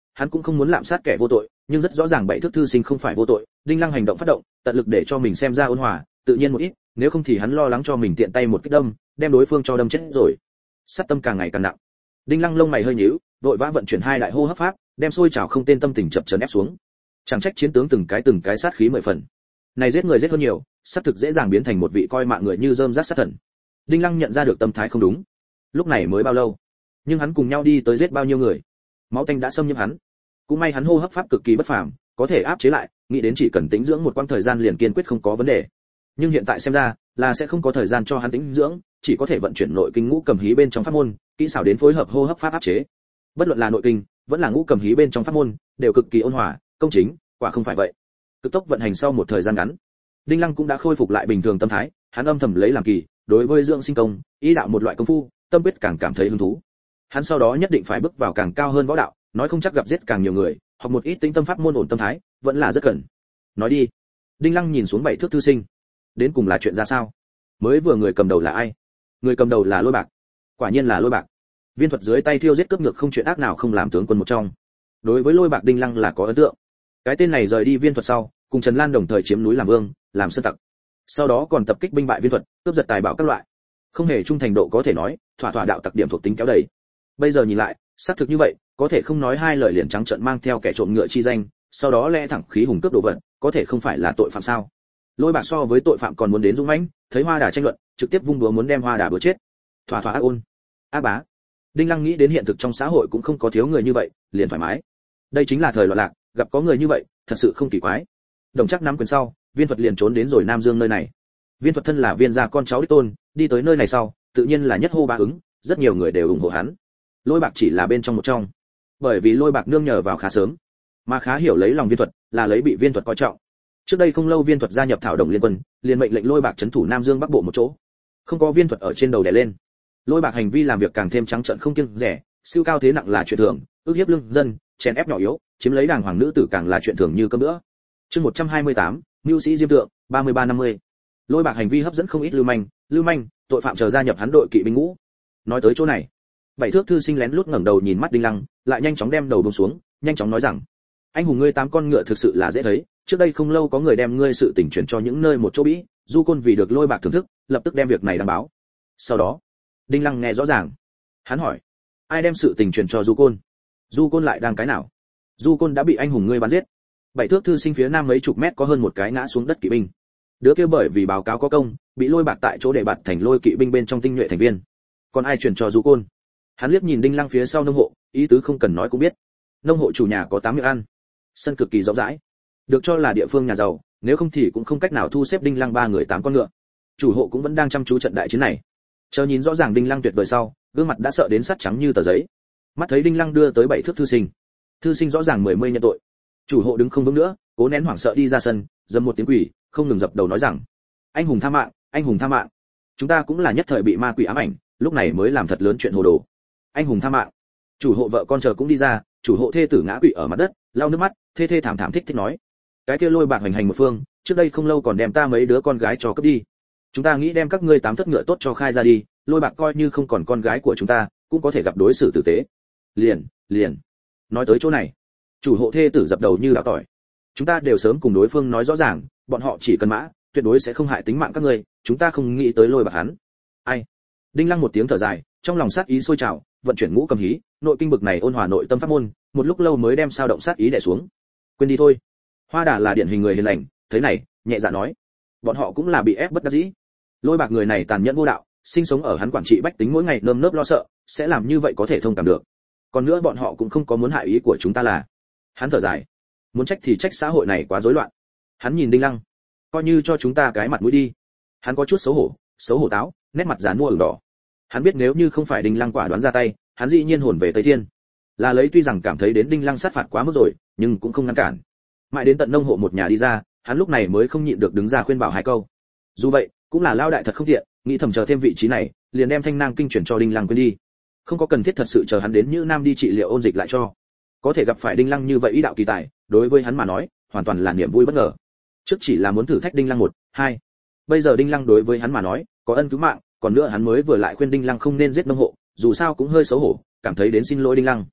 hắn cũng không muốn lạm sát kẻ vô tội, nhưng rất rõ ràng bảy thước thư sinh không phải vô tội, Đinh Lăng hành động phát động, tận lực để cho mình xem ra ôn hòa, tự nhiên một ít, nếu không thì hắn lo lắng cho mình tiện tay một kích đâm, đem đối phương cho đâm chết rồi. Sát tâm càng ngày càng nặng. Đinh Lăng lông mày hơi nhíu, vội vã vận chuyển hai đại hô hấp pháp, đem sôi trào không tên tâm tình chập chờn ép xuống. Chẳng trách chiến tướng từng cái từng cái sát khí mười phần. Này giết người giết hơn nhiều, sát thực dễ dàng biến thành một vị coi mạng người như rơm rác sát thần. Đinh Lăng nhận ra được tâm thái không đúng. Lúc này mới bao lâu, nhưng hắn cùng nhau đi tới giết bao nhiêu người. Máu tanh đã xâm nhiễm hắn. Cũng may hắn hô hấp pháp cực kỳ bất phàm, có thể áp chế lại, nghĩ đến chỉ cần tĩnh dưỡng một quãng thời gian liền kiên quyết không có vấn đề. Nhưng hiện tại xem ra, là sẽ không có thời gian cho hắn tĩnh dưỡng, chỉ có thể vận chuyển nội kinh ngũ cầm hí bên trong pháp môn, kỹ xảo đến phối hợp hô hấp pháp áp chế. Bất luận là nội kinh, vẫn là ngũ cầm hí bên trong pháp môn, đều cực kỳ ôn hòa, công chính, quả không phải vậy. Cực tốc vận hành sau một thời gian ngắn, Đinh Lăng cũng đã khôi phục lại bình thường tâm thái, hắn âm thầm lấy làm kỳ, đối với dưỡng sinh công, ý đạo một loại công phu, tâm quyết càng cảm thấy hứng thú. Hắn sau đó nhất định phải bước vào càng cao hơn võ đạo, nói không chắc gặp giết càng nhiều người, học một ít tĩnh tâm pháp môn ổn tâm thái, vẫn là rất cần. Nói đi. Đinh Lăng nhìn xuống bảy thước thư sinh, đến cùng là chuyện ra sao? Mới vừa người cầm đầu là ai? Người cầm đầu là Lôi Bạc. Quả nhiên là Lôi Bạc. Viên thuật dưới tay thiêu giết cướp ngược không chuyện ác nào không làm tướng quân một trong. Đối với Lôi Bạc Đinh Lăng là có ấn tượng. Cái tên này rời đi Viên thuật sau, cùng Trần Lan đồng thời chiếm núi làm vương, làm sơn tặc. Sau đó còn tập kích binh bại Viên thuật, cướp giật tài bảo các loại. Không hề trung thành độ có thể nói, thỏa thỏa đạo tặc điểm thuộc tính kéo đầy. Bây giờ nhìn lại, xác thực như vậy, có thể không nói hai lời liền trắng trợn mang theo kẻ trộm ngựa chi danh, sau đó lẽ thẳng khí hùng cướp đồ vật, có thể không phải là tội phạm sao? Lôi Bạc so với tội phạm còn muốn đến dũng mãnh, thấy Hoa Đà tranh luận, trực tiếp vung búa muốn đem Hoa Đà bữa chết. Thỏa thỏa ác ôn. Ác bá. Đinh Lăng nghĩ đến hiện thực trong xã hội cũng không có thiếu người như vậy, liền thoải mái. Đây chính là thời loạn lạc, gặp có người như vậy, thật sự không kỳ quái. Đồng chắc nắm quyền sau, Viên thuật liền trốn đến rồi Nam Dương nơi này. Viên thuật thân là Viên gia con cháu đích tôn, đi tới nơi này sau, tự nhiên là nhất hô ba ứng, rất nhiều người đều ủng hộ hắn. Lôi Bạc chỉ là bên trong một trong, bởi vì Lôi Bạc nương nhờ vào khá sớm, mà khá hiểu lấy lòng Viên thuật, là lấy bị Viên thuật coi trọng. Trước đây không lâu Viên thuật gia nhập Thảo Đồng Liên Quân, liền mệnh lệnh Lôi Bạc trấn thủ Nam Dương Bắc Bộ một chỗ. Không có Viên thuật ở trên đầu đè lên, Lôi Bạc hành vi làm việc càng thêm trắng trợn không kiêng dè, siêu cao thế nặng là chuyện thường, ức hiếp lương dân, chèn ép nhỏ yếu, chiếm lấy đàng hoàng nữ tử càng là chuyện thường như cơm nữa. Chương một trăm hai mươi tám, Mưu sĩ Diêm Tượng, ba mươi ba năm mươi. Lôi Bạc hành vi hấp dẫn không ít lưu manh, lưu manh, tội phạm chờ gia nhập hắn đội kỵ binh ngũ. Nói tới chỗ này, bảy thước thư sinh lén lút ngẩng đầu nhìn mắt Đinh Lăng, lại nhanh chóng đem đầu buông xuống, nhanh chóng nói rằng: anh hùng ngươi tám con ngựa thực sự là dễ thấy, trước đây không lâu có người đem ngươi sự tình truyền cho những nơi một chỗ bĩ, Du Côn vì được Lôi Bạc thưởng thức, lập tức đem việc này đăng báo. Sau đó, Đinh Lăng nghe rõ ràng, hắn hỏi: ai đem sự tình truyền cho Du Côn? Du Côn lại đang cái nào? Du Côn đã bị anh hùng ngươi bắn giết. Bảy thước thư sinh phía nam mấy chục mét có hơn một cái ngã xuống đất kỵ binh. Đứa kia bởi vì báo cáo có công, bị Lôi Bạc tại chỗ để bạt thành Lôi kỵ binh bên trong tinh nhuệ thành viên. Còn ai truyền cho Du Côn? Hắn liếc nhìn Đinh Lăng phía sau nông hộ, ý tứ không cần nói cũng biết. Nông hộ chủ nhà có tám miệng ăn, sân cực kỳ rộng rãi, được cho là địa phương nhà giàu, nếu không thì cũng không cách nào thu xếp Đinh Lăng ba người tám con ngựa. Chủ hộ cũng vẫn đang chăm chú trận đại chiến này. Chờ nhìn rõ ràng Đinh Lăng tuyệt vời sau, gương mặt đã sợ đến sắt trắng như tờ giấy. Mắt thấy Đinh Lăng đưa tới bảy thước thư sinh, thư sinh rõ ràng mười mươi nhận tội. Chủ hộ đứng không vững nữa, cố nén hoảng sợ đi ra sân, dầm một tiếng quỷ, không ngừng dập đầu nói rằng: anh hùng tha mạng, anh hùng tha mạng. Chúng ta cũng là nhất thời bị ma quỷ ám ảnh, lúc này mới làm thật lớn chuyện hồ đồ. Anh hùng tha mạng. Chủ hộ vợ con chờ cũng đi ra, chủ hộ thê tử ngã quỵ ở mặt đất, lau nước mắt, thê thê thảm thảm thích thích nói: cái kia Lôi Bạc hành hành một phương, trước đây không lâu còn đem ta mấy đứa con gái cho cướp đi. Chúng ta nghĩ đem các ngươi tám thất ngựa tốt cho khai ra đi, Lôi Bạc coi như không còn con gái của chúng ta, cũng có thể gặp đối xử tử tế. Liền, liền. Nói tới chỗ này, chủ hộ thê tử dập đầu như đào tỏi. Chúng ta đều sớm cùng đối phương nói rõ ràng, bọn họ chỉ cần mã, tuyệt đối sẽ không hại tính mạng các ngươi, chúng ta không nghĩ tới Lôi Bạc hắn. Ai? Đinh Lăng một tiếng thở dài, trong lòng sát ý sôi trào, vận chuyển ngũ cầm hí, nội kinh bực này ôn hòa nội tâm pháp môn, một lúc lâu mới đem sao động sát ý đè xuống. Quên đi thôi. Hoa Đà là điển hình người hiền lành, thế này, nhẹ dạ nói, bọn họ cũng là bị ép bất đắc dĩ. Lôi Bạc người này tàn nhẫn vô đạo, sinh sống ở hắn quản trị bách tính mỗi ngày nơm nớp lo sợ, sẽ làm như vậy có thể thông cảm được. Còn nữa bọn họ cũng không có muốn hại ý của chúng ta là. Hắn thở dài, muốn trách thì trách xã hội này quá rối loạn. Hắn nhìn Đinh Lăng, coi như cho chúng ta cái mặt mũi đi. Hắn có chút xấu hổ, xấu hổ táo, nét mặt dán mua ửng đỏ. Hắn biết nếu như không phải Đinh Lăng quả đoán ra tay, hắn dĩ nhiên hồn về Tây Thiên. Là lấy tuy rằng cảm thấy đến Đinh Lăng sát phạt quá mức rồi, nhưng cũng không ngăn cản. Mãi đến tận nông hộ một nhà đi ra, hắn lúc này mới không nhịn được đứng ra khuyên bảo hai câu. Dù vậy, cũng là lao đại thật không tiện, nghĩ thầm chờ thêm vị trí này, liền đem Thanh Nang kinh chuyển cho Đinh Lăng quên đi. Không có cần thiết thật sự chờ hắn đến Nhữ Nam đi trị liệu ôn dịch lại cho. Có thể gặp phải Đinh Lăng như vậy ý đạo kỳ tài, đối với hắn mà nói, hoàn toàn là niềm vui bất ngờ. Trước chỉ là muốn thử thách Đinh Lăng một, hai. Bây giờ Đinh Lăng đối với hắn mà nói, có ân cứu mạng, còn nữa hắn mới vừa lại khuyên Đinh Lăng không nên giết nông hộ, dù sao cũng hơi xấu hổ, cảm thấy đến xin lỗi Đinh Lăng.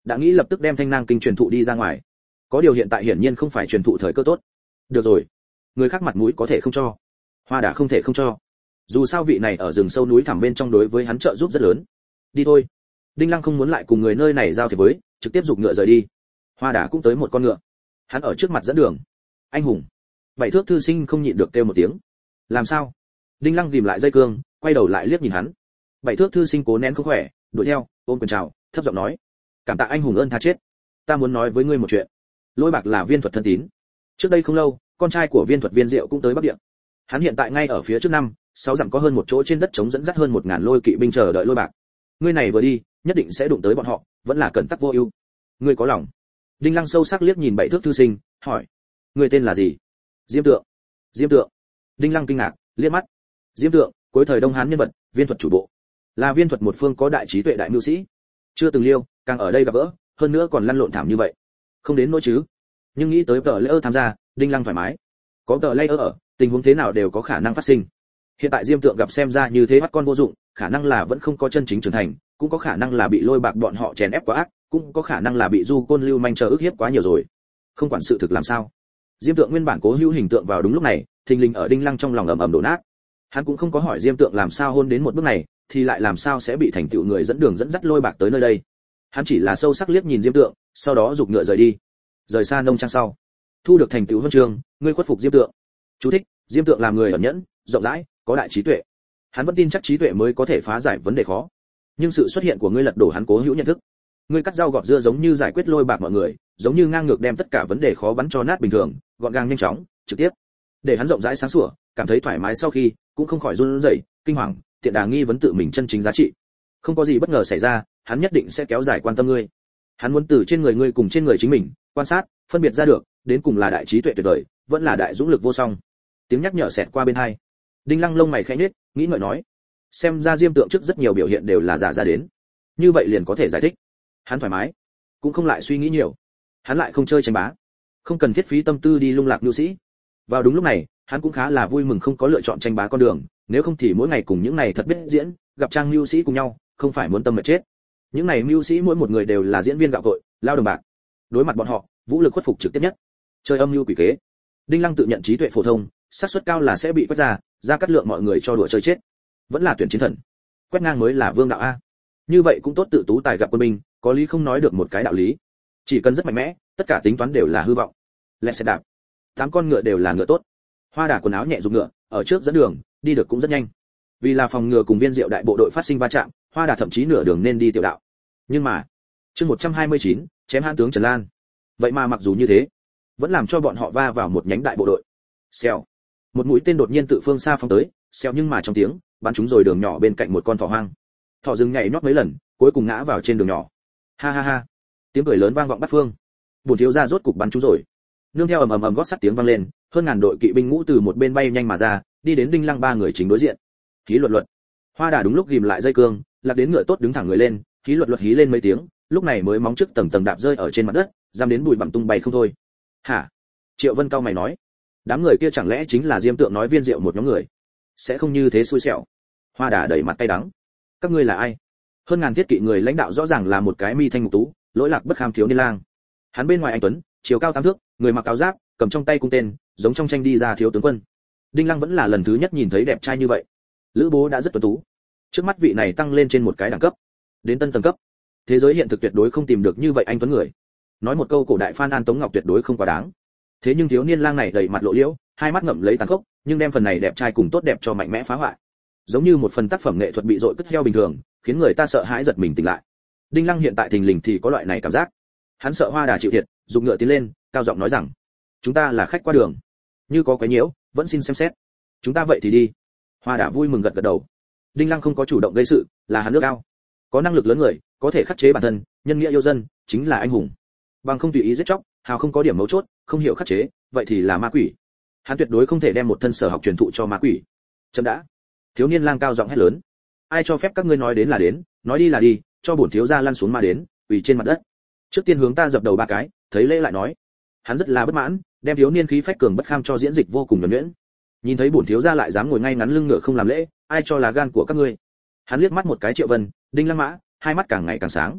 đã nghĩ lập tức đem thanh nang kinh truyền thụ đi ra ngoài. Có điều hiện tại hiển nhiên không phải truyền thụ thời cơ tốt. Được rồi, người khác mặt mũi có thể không cho, Hoa Đà không thể không cho. Dù sao vị này ở rừng sâu núi thẳm bên trong đối với hắn trợ giúp rất lớn. Đi thôi. Đinh Lăng không muốn lại cùng người nơi này giao thiệp với, trực tiếp giục ngựa rời đi. Hoa Đà cũng tới một con ngựa, hắn ở trước mặt dẫn đường. Anh hùng. Bảy thước thư sinh không nhịn được kêu một tiếng. Làm sao? Đinh Lăng ghim lại dây cương, quay đầu lại liếc nhìn hắn. Bảy thước thư sinh cố nén không khỏe, đuổi theo, ôm quyền chào, thấp giọng nói: cảm tạ anh hùng ơn tha chết. Ta muốn nói với ngươi một chuyện. Lôi Bạc là Viên Thuật thân tín. Trước đây không lâu, con trai của Viên Thuật Viên Diệu cũng tới Bắc Địa. Hắn hiện tại ngay ở phía trước năm, sáu dặm có hơn một chỗ trên đất trống dẫn dắt hơn một ngàn lôi kỵ binh chờ đợi Lôi Bạc. Ngươi này vừa đi, nhất định sẽ đụng tới bọn họ, vẫn là cẩn tắc vô ưu. Ngươi có lòng? Đinh Lăng sâu sắc liếc nhìn bảy thước thư sinh, hỏi: ngươi tên là gì? Diêm Tượng. Diêm Tượng. Đinh Lăng kinh ngạc, liếc mắt. Diêm Tượng, cuối thời Đông Hán nhân vật, Viên Thuật chủ bộ, là Viên Thuật một phương có đại trí tuệ đại mưu sĩ, chưa từng liêu, càng ở đây gặp gỡ, hơn nữa còn lăn lộn thảm như vậy, không đến nỗi chứ? Nhưng nghĩ tới tờ layer tham gia, Đinh Lăng thoải mái. Có tờ layer ở, tình huống thế nào đều có khả năng phát sinh. Hiện tại Diêm Tượng gặp xem ra như thế bắt con vô dụng, khả năng là vẫn không có chân chính trưởng thành, cũng có khả năng là bị Lôi Bạc bọn họ chèn ép quá ác, cũng có khả năng là bị Du Côn Lưu manh chờ ức hiếp quá nhiều rồi. Không quản sự thực làm sao, Diêm Tượng nguyên bản cố hữu hình tượng vào đúng lúc này, thình lình ở Đinh Lăng trong lòng ầm ầm đổ nát. Hắn cũng không có hỏi Diêm Tượng làm sao hôn đến một bước này, thì lại làm sao sẽ bị thành tựu người dẫn đường dẫn dắt Lôi Bạc tới nơi đây. Hắn chỉ là sâu sắc liếc nhìn Diêm Tượng, sau đó giục ngựa rời đi. Rời xa nông trang sau, thu được thành tựu huân chương, ngươi khuất phục Diêm Tượng. Chú thích: Diêm Tượng làm người ẩn nhẫn, rộng rãi, có đại trí tuệ. Hắn vẫn tin chắc trí tuệ mới có thể phá giải vấn đề khó. Nhưng sự xuất hiện của ngươi lật đổ hắn cố hữu nhận thức. Ngươi cắt rau gọt dưa giống như giải quyết Lôi Bạc mọi người, giống như ngang ngược đem tất cả vấn đề khó bắn cho nát bình thường, gọn gàng nhanh chóng, trực tiếp. Để hắn rộng rãi sáng sủa, cảm thấy thoải mái sau khi, cũng không khỏi run rẩy, kinh hoàng, tiện đà nghi vấn tự mình chân chính giá trị. Không có gì bất ngờ xảy ra, hắn nhất định sẽ kéo dài quan tâm ngươi. Hắn muốn từ trên người ngươi cùng trên người chính mình, quan sát, phân biệt ra được, đến cùng là đại trí tuệ tuyệt vời, vẫn là đại dũng lực vô song. Tiếng nhắc nhở xẹt qua bên hai. Đinh Lăng lông mày khẽ nhếch, nghĩ ngợi nói: xem ra Diêm Tượng trước rất nhiều biểu hiện đều là giả ra đến. Như vậy liền có thể giải thích. Hắn thoải mái, cũng không lại suy nghĩ nhiều. Hắn lại không chơi tranh bá, không cần thiết phí tâm tư đi lung lạc nhu sĩ. Vào đúng lúc này, hắn cũng khá là vui mừng không có lựa chọn tranh bá con đường, nếu không thì mỗi ngày cùng những này thật biết diễn, gặp trang mưu sĩ cùng nhau, không phải muốn tâm mệt chết. Những này mưu sĩ mỗi một người đều là diễn viên gạo cội, lao đồng bạc. Đối mặt bọn họ, vũ lực khuất phục trực tiếp nhất. Chơi âm mưu quỷ kế. Đinh Lăng tự nhận trí tuệ phổ thông, xác suất cao là sẽ bị quét ra, ra cắt lượng mọi người cho đùa chơi chết. Vẫn là tuyển chiến thần. Quét ngang mới là vương đạo a. Như vậy cũng tốt, tự tú tài gặp quân binh, có lý không nói được một cái đạo lý. Chỉ cần rất mạnh mẽ, tất cả tính toán đều là hư vọng. Lẹ xe đạp. Tám con ngựa đều là ngựa tốt. Hoa Đà quần áo nhẹ dùng ngựa, ở trước dẫn đường, đi được cũng rất nhanh. Vì là phòng ngừa cùng Viên Diệu đại bộ đội phát sinh va chạm, Hoa Đà thậm chí nửa đường nên đi tiểu đạo. Nhưng mà, chương một trăm hai mươi chín, chém hãn tướng Trần Lan. Vậy mà mặc dù như thế, vẫn làm cho bọn họ va vào một nhánh đại bộ đội. Xèo. Một mũi tên đột nhiên tự phương xa phóng tới, xèo nhưng mà trong tiếng, bắn trúng rồi đường nhỏ bên cạnh một con thỏ hoang. Thỏ rừng nhảy nhót mấy lần, cuối cùng ngã vào trên đường nhỏ. Ha ha ha. Tiếng cười lớn vang vọng bát phương. Bổn thiếu gia rốt cục bắn trúng rồi. Nương theo ầm ầm ầm gót sắt tiếng vang lên, hơn ngàn đội kỵ binh ngũ từ một bên bay nhanh mà ra, đi đến Đinh Lăng ba người chính đối diện. Hí luật luật. Hoa Đà đúng lúc ghim lại dây cương, lạc đến ngựa tốt đứng thẳng người lên, hí luật luật hí lên mấy tiếng, lúc này mới móng trước tầng tầng đạp rơi ở trên mặt đất, giam đến bụi bặm tung bay không thôi. Hả? Triệu Vân cao mày nói, đám người kia chẳng lẽ chính là Diêm Tượng nói Viên Diệu một nhóm người? Sẽ không như thế xui xẻo. Hoa Đà đẩy mặt tay đắng. Các ngươi là ai? Hơn ngàn thiết kỵ người lãnh đạo rõ ràng là một cái mi thanh mục tú, lỗi lạc bất kham thiếu niên lang. Hắn bên ngoài anh tuấn, chiều cao tám thước, người mặc áo giáp, cầm trong tay cung tên, giống trong tranh đi ra thiếu tướng quân. Đinh Lăng vẫn là lần thứ nhất nhìn thấy đẹp trai như vậy. Lữ Bố đã rất tuấn tú, trước mắt vị này tăng lên trên một cái đẳng cấp, đến tân tầng cấp. Thế giới hiện thực tuyệt đối không tìm được như vậy anh tuấn người. Nói một câu cổ đại Phan An Tống Ngọc tuyệt đối không quá đáng. Thế nhưng thiếu niên lang này đầy mặt lộ liễu, hai mắt ngậm lấy tàn khốc, nhưng đem phần này đẹp trai cùng tốt đẹp cho mạnh mẽ phá hoại. Giống như một phần tác phẩm nghệ thuật bị dội cất heo bình thường, khiến người ta sợ hãi giật mình tỉnh lại. Đinh Lăng hiện tại thình lình thì có loại này cảm giác. Hắn sợ Hoa Đà chịu thiệt, dùng ngựa tiến lên, cao giọng nói rằng: "Chúng ta là khách qua đường, như có quấy nhiễu, vẫn xin xem xét. Chúng ta vậy thì đi." Hoa Đà vui mừng gật gật đầu. Đinh Lăng không có chủ động gây sự, là hắn nước cao. Có năng lực lớn người, có thể khắc chế bản thân, nhân nghĩa yêu dân, chính là anh hùng. Bằng không tùy ý giết chóc, hào không có điểm mấu chốt, không hiểu khắc chế, vậy thì là ma quỷ. Hắn tuyệt đối không thể đem một thân sở học truyền thụ cho ma quỷ. Chấm đã. Thiếu niên lang cao giọng hét lớn: "Ai cho phép các ngươi nói đến là đến, nói đi là đi, cho bổn thiếu gia lăn xuống mà đến, quỳ trên mặt đất. Trước tiên hướng ta dập đầu ba cái." Thấy lễ lại nói. Hắn rất là bất mãn, đem thiếu niên khí phách cường bất kham cho diễn dịch vô cùng nhuần nhuyễn. Nhìn thấy bổn thiếu gia lại dám ngồi ngay ngắn lưng ngựa không làm lễ, ai cho là gan của các ngươi. Hắn liếc mắt một cái Triệu Vân, Đinh Lăng Mã, hai mắt càng ngày càng sáng.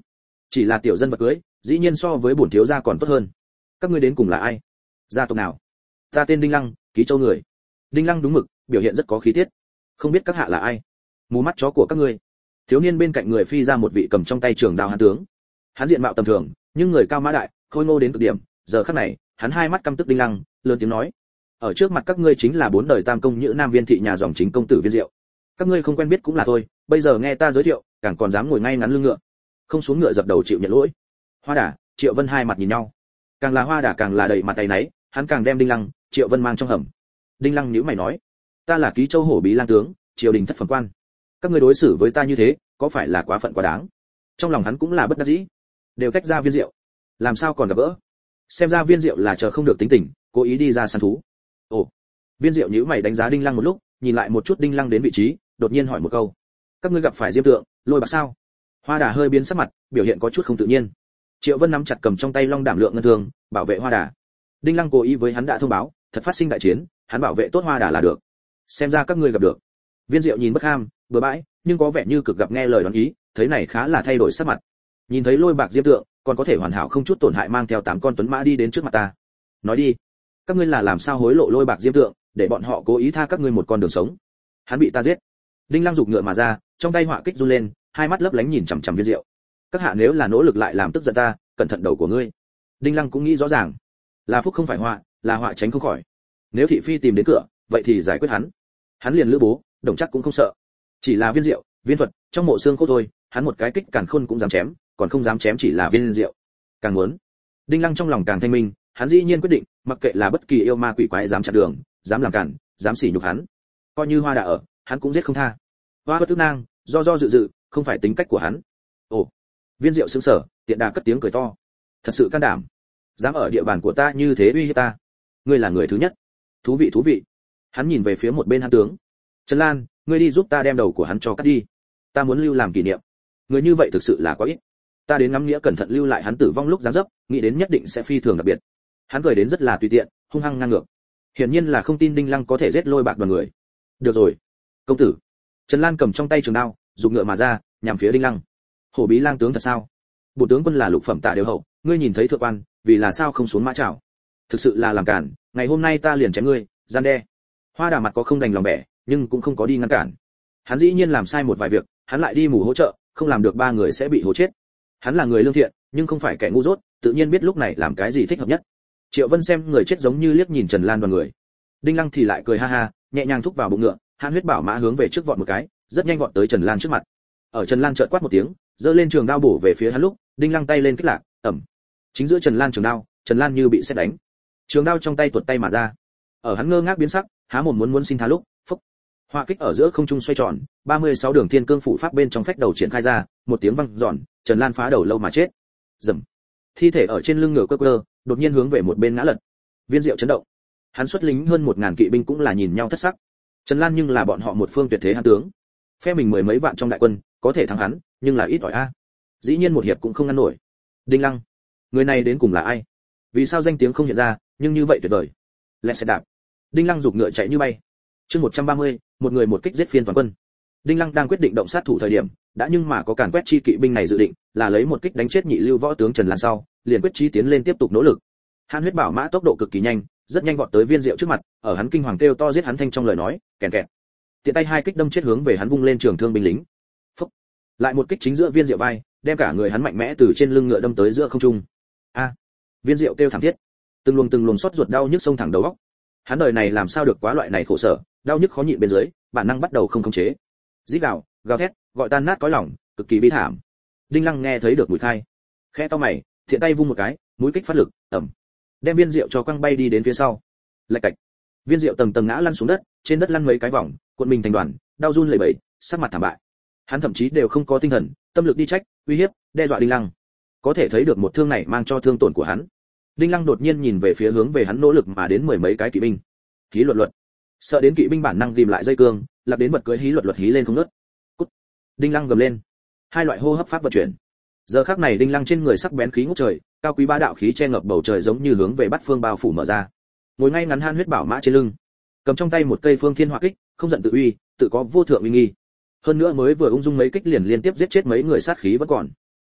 chỉ là tiểu dân vật cưới, dĩ nhiên so với bổn thiếu gia còn tốt hơn. Các ngươi đến cùng là ai? Gia tộc nào? Ta tên Đinh Lăng, Ký Châu người. Đinh Lăng đúng mực, biểu hiện rất có khí tiết. Không biết các hạ là ai? Mù mắt chó của các ngươi. Thiếu niên bên cạnh người phi ra một vị cầm trong tay trường đao hán tướng. Hắn diện mạo tầm thường, nhưng người cao mã đại, khôi ngô đến cực điểm. Giờ khắc này, hắn hai mắt căm tức Đinh Lăng, lớn tiếng nói: ở trước mặt các ngươi chính là bốn đời tam công nhữ nam viên thị nhà dòng chính công tử Viên Diệu. Các ngươi không quen biết cũng là thôi, bây giờ nghe ta giới thiệu, càng còn dám ngồi ngay ngắn lưng ngựa, không xuống ngựa dập đầu chịu nhận lỗi. Hoa Đà, Triệu Vân hai mặt nhìn nhau, càng là Hoa Đà càng là đầy mặt tay náy, hắn càng đem Đinh Lăng, Triệu Vân mang trong hầm. Đinh Lăng nhíu mày nói: ta là Ký Châu hổ bí lang tướng, triều đình thất phẩm quan, các ngươi đối xử với ta như thế, có phải là quá phận quá đáng? Trong lòng hắn cũng là bất đắc dĩ, đều tách ra Viên Diệu, làm sao còn gặp gỡ? Xem ra Viên Diệu là chờ không được tính tình, cố ý đi ra săn thú. Ồ. Viên Diệu nhíu mày đánh giá Đinh Lăng một lúc, nhìn lại một chút Đinh Lăng đến vị trí, đột nhiên hỏi một câu: các ngươi gặp phải Diêm Tượng, Lôi Bạc sao? Hoa Đà hơi biến sắc mặt, biểu hiện có chút không tự nhiên. Triệu Vân nắm chặt cầm trong tay long đảm lượng ngân thương, bảo vệ Hoa Đà. Đinh Lăng cố ý với hắn đã thông báo, thật phát sinh đại chiến, hắn bảo vệ tốt Hoa Đà là được. Xem ra các ngươi gặp được. Viên Diệu nhìn bất ham, bừa bãi, nhưng có vẻ như cực gặp nghe lời đoán ý, thấy này khá là thay đổi sắc mặt. Nhìn thấy Lôi Bạc Diêm Tượng, còn có thể hoàn hảo không chút tổn hại mang theo tám con tuấn mã đi đến trước mặt ta. Nói đi, các ngươi là làm sao hối lộ Lôi Bạc Diêm Tượng, để bọn họ cố ý tha các ngươi một con đường sống? Hắn bị ta giết. Đinh Lăng giục ngựa mà ra, trong tay họa kích run lên, hai mắt lấp lánh nhìn chằm chằm Viên Diệu. Các hạ nếu là nỗ lực lại làm tức giận ta, cẩn thận đầu của ngươi. Đinh Lăng cũng nghĩ rõ ràng, là phúc không phải họa, là họa tránh không khỏi. Nếu thị phi tìm đến cửa, vậy thì giải quyết hắn. Hắn liền lữ bố, đồng chắc cũng không sợ. Chỉ là Viên Diệu, Viên Thuật, trong mộ xương cốt thôi, hắn một cái kích càn khôn cũng dám chém, còn không dám chém chỉ là Viên Diệu. Càng muốn, Đinh Lăng trong lòng càng thanh minh, hắn dĩ nhiên quyết định, mặc kệ là bất kỳ yêu ma quỷ quái dám chặn đường, dám làm cản, dám sỉ nhục hắn, coi như Hoa Đà ở, hắn cũng giết không tha. Hoa bất tức nang, do do dự dự, không phải tính cách của hắn. Ồ. Viên Diệu sững sờ, tiện đà cất tiếng cười to. Thật sự can đảm, dám ở địa bàn của ta như thế uy hiếp ta. Ngươi là người thứ nhất. Thú vị thú vị. Hắn nhìn về phía một bên hán tướng. Trần Lan, ngươi đi giúp ta đem đầu của hắn cho cắt đi. Ta muốn lưu làm kỷ niệm. Người như vậy thực sự là quá ít. Ta đến ngắm nghĩa cẩn thận lưu lại hắn tử vong lúc giáng dấp, nghĩ đến nhất định sẽ phi thường đặc biệt. Hắn cười đến rất là tùy tiện, hung hăng ngang ngược. Hiển nhiên là không tin Đinh Lăng có thể giết Lôi Bạc đoàn người. Được rồi, công tử. Trần Lan cầm trong tay trường đao, dùng ngựa mà ra, nhằm phía Đinh Lăng. Hổ bí lang tướng thật sao? Bộ tướng quân là lục phẩm tạ đều hậu, ngươi nhìn thấy thượng quan, vì là sao không xuống mã chảo? Thực sự là làm cản, ngày hôm nay ta liền chém ngươi, gian đe. Hoa Đà mặt có không đành lòng bẻ, nhưng cũng không có đi ngăn cản. Hắn dĩ nhiên làm sai một vài việc, hắn lại đi mù hỗ trợ, không làm được ba người sẽ bị hố chết. Hắn là người lương thiện, nhưng không phải kẻ ngu dốt, tự nhiên biết lúc này làm cái gì thích hợp nhất. Triệu Vân xem người chết giống như liếc nhìn Trần Lan đoàn người. Đinh Lăng thì lại cười ha ha, nhẹ nhàng thúc vào bụng ngựa, Hàn Huyết Bảo mã hướng về trước vọt một cái, rất nhanh vọt tới Trần Lan trước mặt. Ở Trần Lan chợt quát một tiếng, giơ lên trường đao bổ về phía hắn lúc, Đinh Lăng tay lên kích lạc, ầm. Chính giữa Trần Lan trường đao, Trần Lan như bị sét đánh. Trường đao trong tay tuột tay mà ra. Ở hắn ngơ ngác biến sắc, há mồm muốn muốn xin tha lúc, phốc. Hỏa kích ở giữa không trung xoay tròn, ba mươi sáu đường thiên cương phủ pháp bên trong phách đầu triển khai ra, một tiếng vang giòn, Trần Lan phá đầu lâu mà chết. Rầm. Thi thể ở trên lưng ngựa quơ quơ, đột nhiên hướng về một bên ngã lật. Viên Diệu chấn động. Hắn xuất lính hơn một ngàn kỵ binh cũng là nhìn nhau thất sắc. Trần Lan nhưng là bọn họ một phương tuyệt thế hán tướng. Phe mình mười mấy vạn trong đại quân, có thể thắng hắn, nhưng là ít ỏi a. Dĩ nhiên một hiệp cũng không ngăn nổi. Đinh Lăng, người này đến cùng là ai? Vì sao danh tiếng không hiện ra, nhưng như vậy tuyệt vời. Lẹ xe đạp. Đinh Lăng giục ngựa chạy như bay. Chương một trăm ba mươi, một người một kích giết phiên toàn quân. Đinh Lăng đang quyết định động sát thủ thời điểm, đã nhưng mà có càn quét chi kỵ binh này dự định, là lấy một kích đánh chết nhị lưu võ tướng Trần Lan sau, liền quyết chí tiến lên tiếp tục nỗ lực. Hàn Huyết Bảo mã tốc độ cực kỳ nhanh, rất nhanh vọt tới Viên Diệu trước mặt, ở hắn kinh hoàng kêu to giết hắn thanh trong lời nói, kèn kẹt. Tiện tay hai kích đâm chết hướng về hắn vung lên trường thương binh lính. Phốc. Lại một kích chính giữa Viên Diệu vai, đem cả người hắn mạnh mẽ từ trên lưng ngựa đâm tới giữa không trung. A! Viên Diệu kêu thảm thiết, từng luồng từng luồng xót ruột đau nhức xông thẳng đầu óc. Hắn đời này làm sao được quá loại này khổ sở, đau nhức khó nhịn bên dưới, bản năng bắt đầu không khống chế. Rít gào, gào thét, gọi tan nát cõi lòng, cực kỳ bi thảm. Đinh Lăng nghe thấy được mùi khai, khẽ cau mày, thiện tay vung một cái, mũi kích phát lực, ầm, đem Viên Diệu cho quăng bay đi đến phía sau. Lạch cạch, Viên Diệu tầng tầng ngã lăn xuống đất, trên đất lăn mấy cái vòng, cuộn mình thành đoàn, đau run lẩy bẩy, sắc mặt thảm bại. Hắn thậm chí đều không có tinh thần, tâm lực đi trách, uy hiếp, đe dọa Đinh Lăng. Có thể thấy được một thương này mang cho thương tổn của hắn. Đinh Lăng đột nhiên nhìn về phía hướng về hắn nỗ lực mà đến mười mấy cái kỵ binh. Hí luật luật. Sợ đến kỵ binh bản năng ghim lại dây cương, lạc đến vật cưỡi hí luật luật hí lên không ngớt. Cút. Đinh Lăng gầm lên. Hai loại hô hấp pháp vận chuyển. Giờ khắc này Đinh Lăng trên người sắc bén khí ngút trời, cao quý bá đạo khí che ngập bầu trời giống như hướng về bát phương bao phủ mở ra. Ngồi ngay ngắn Hàn Huyết Bảo mã trên lưng, cầm trong tay một cây Phương Thiên Hỏa kích, không giận tự uy, tự có vô thượng uy nghi. Hơn nữa mới vừa ung dung mấy kích liền liên tiếp giết chết mấy người sát khí vẫn còn.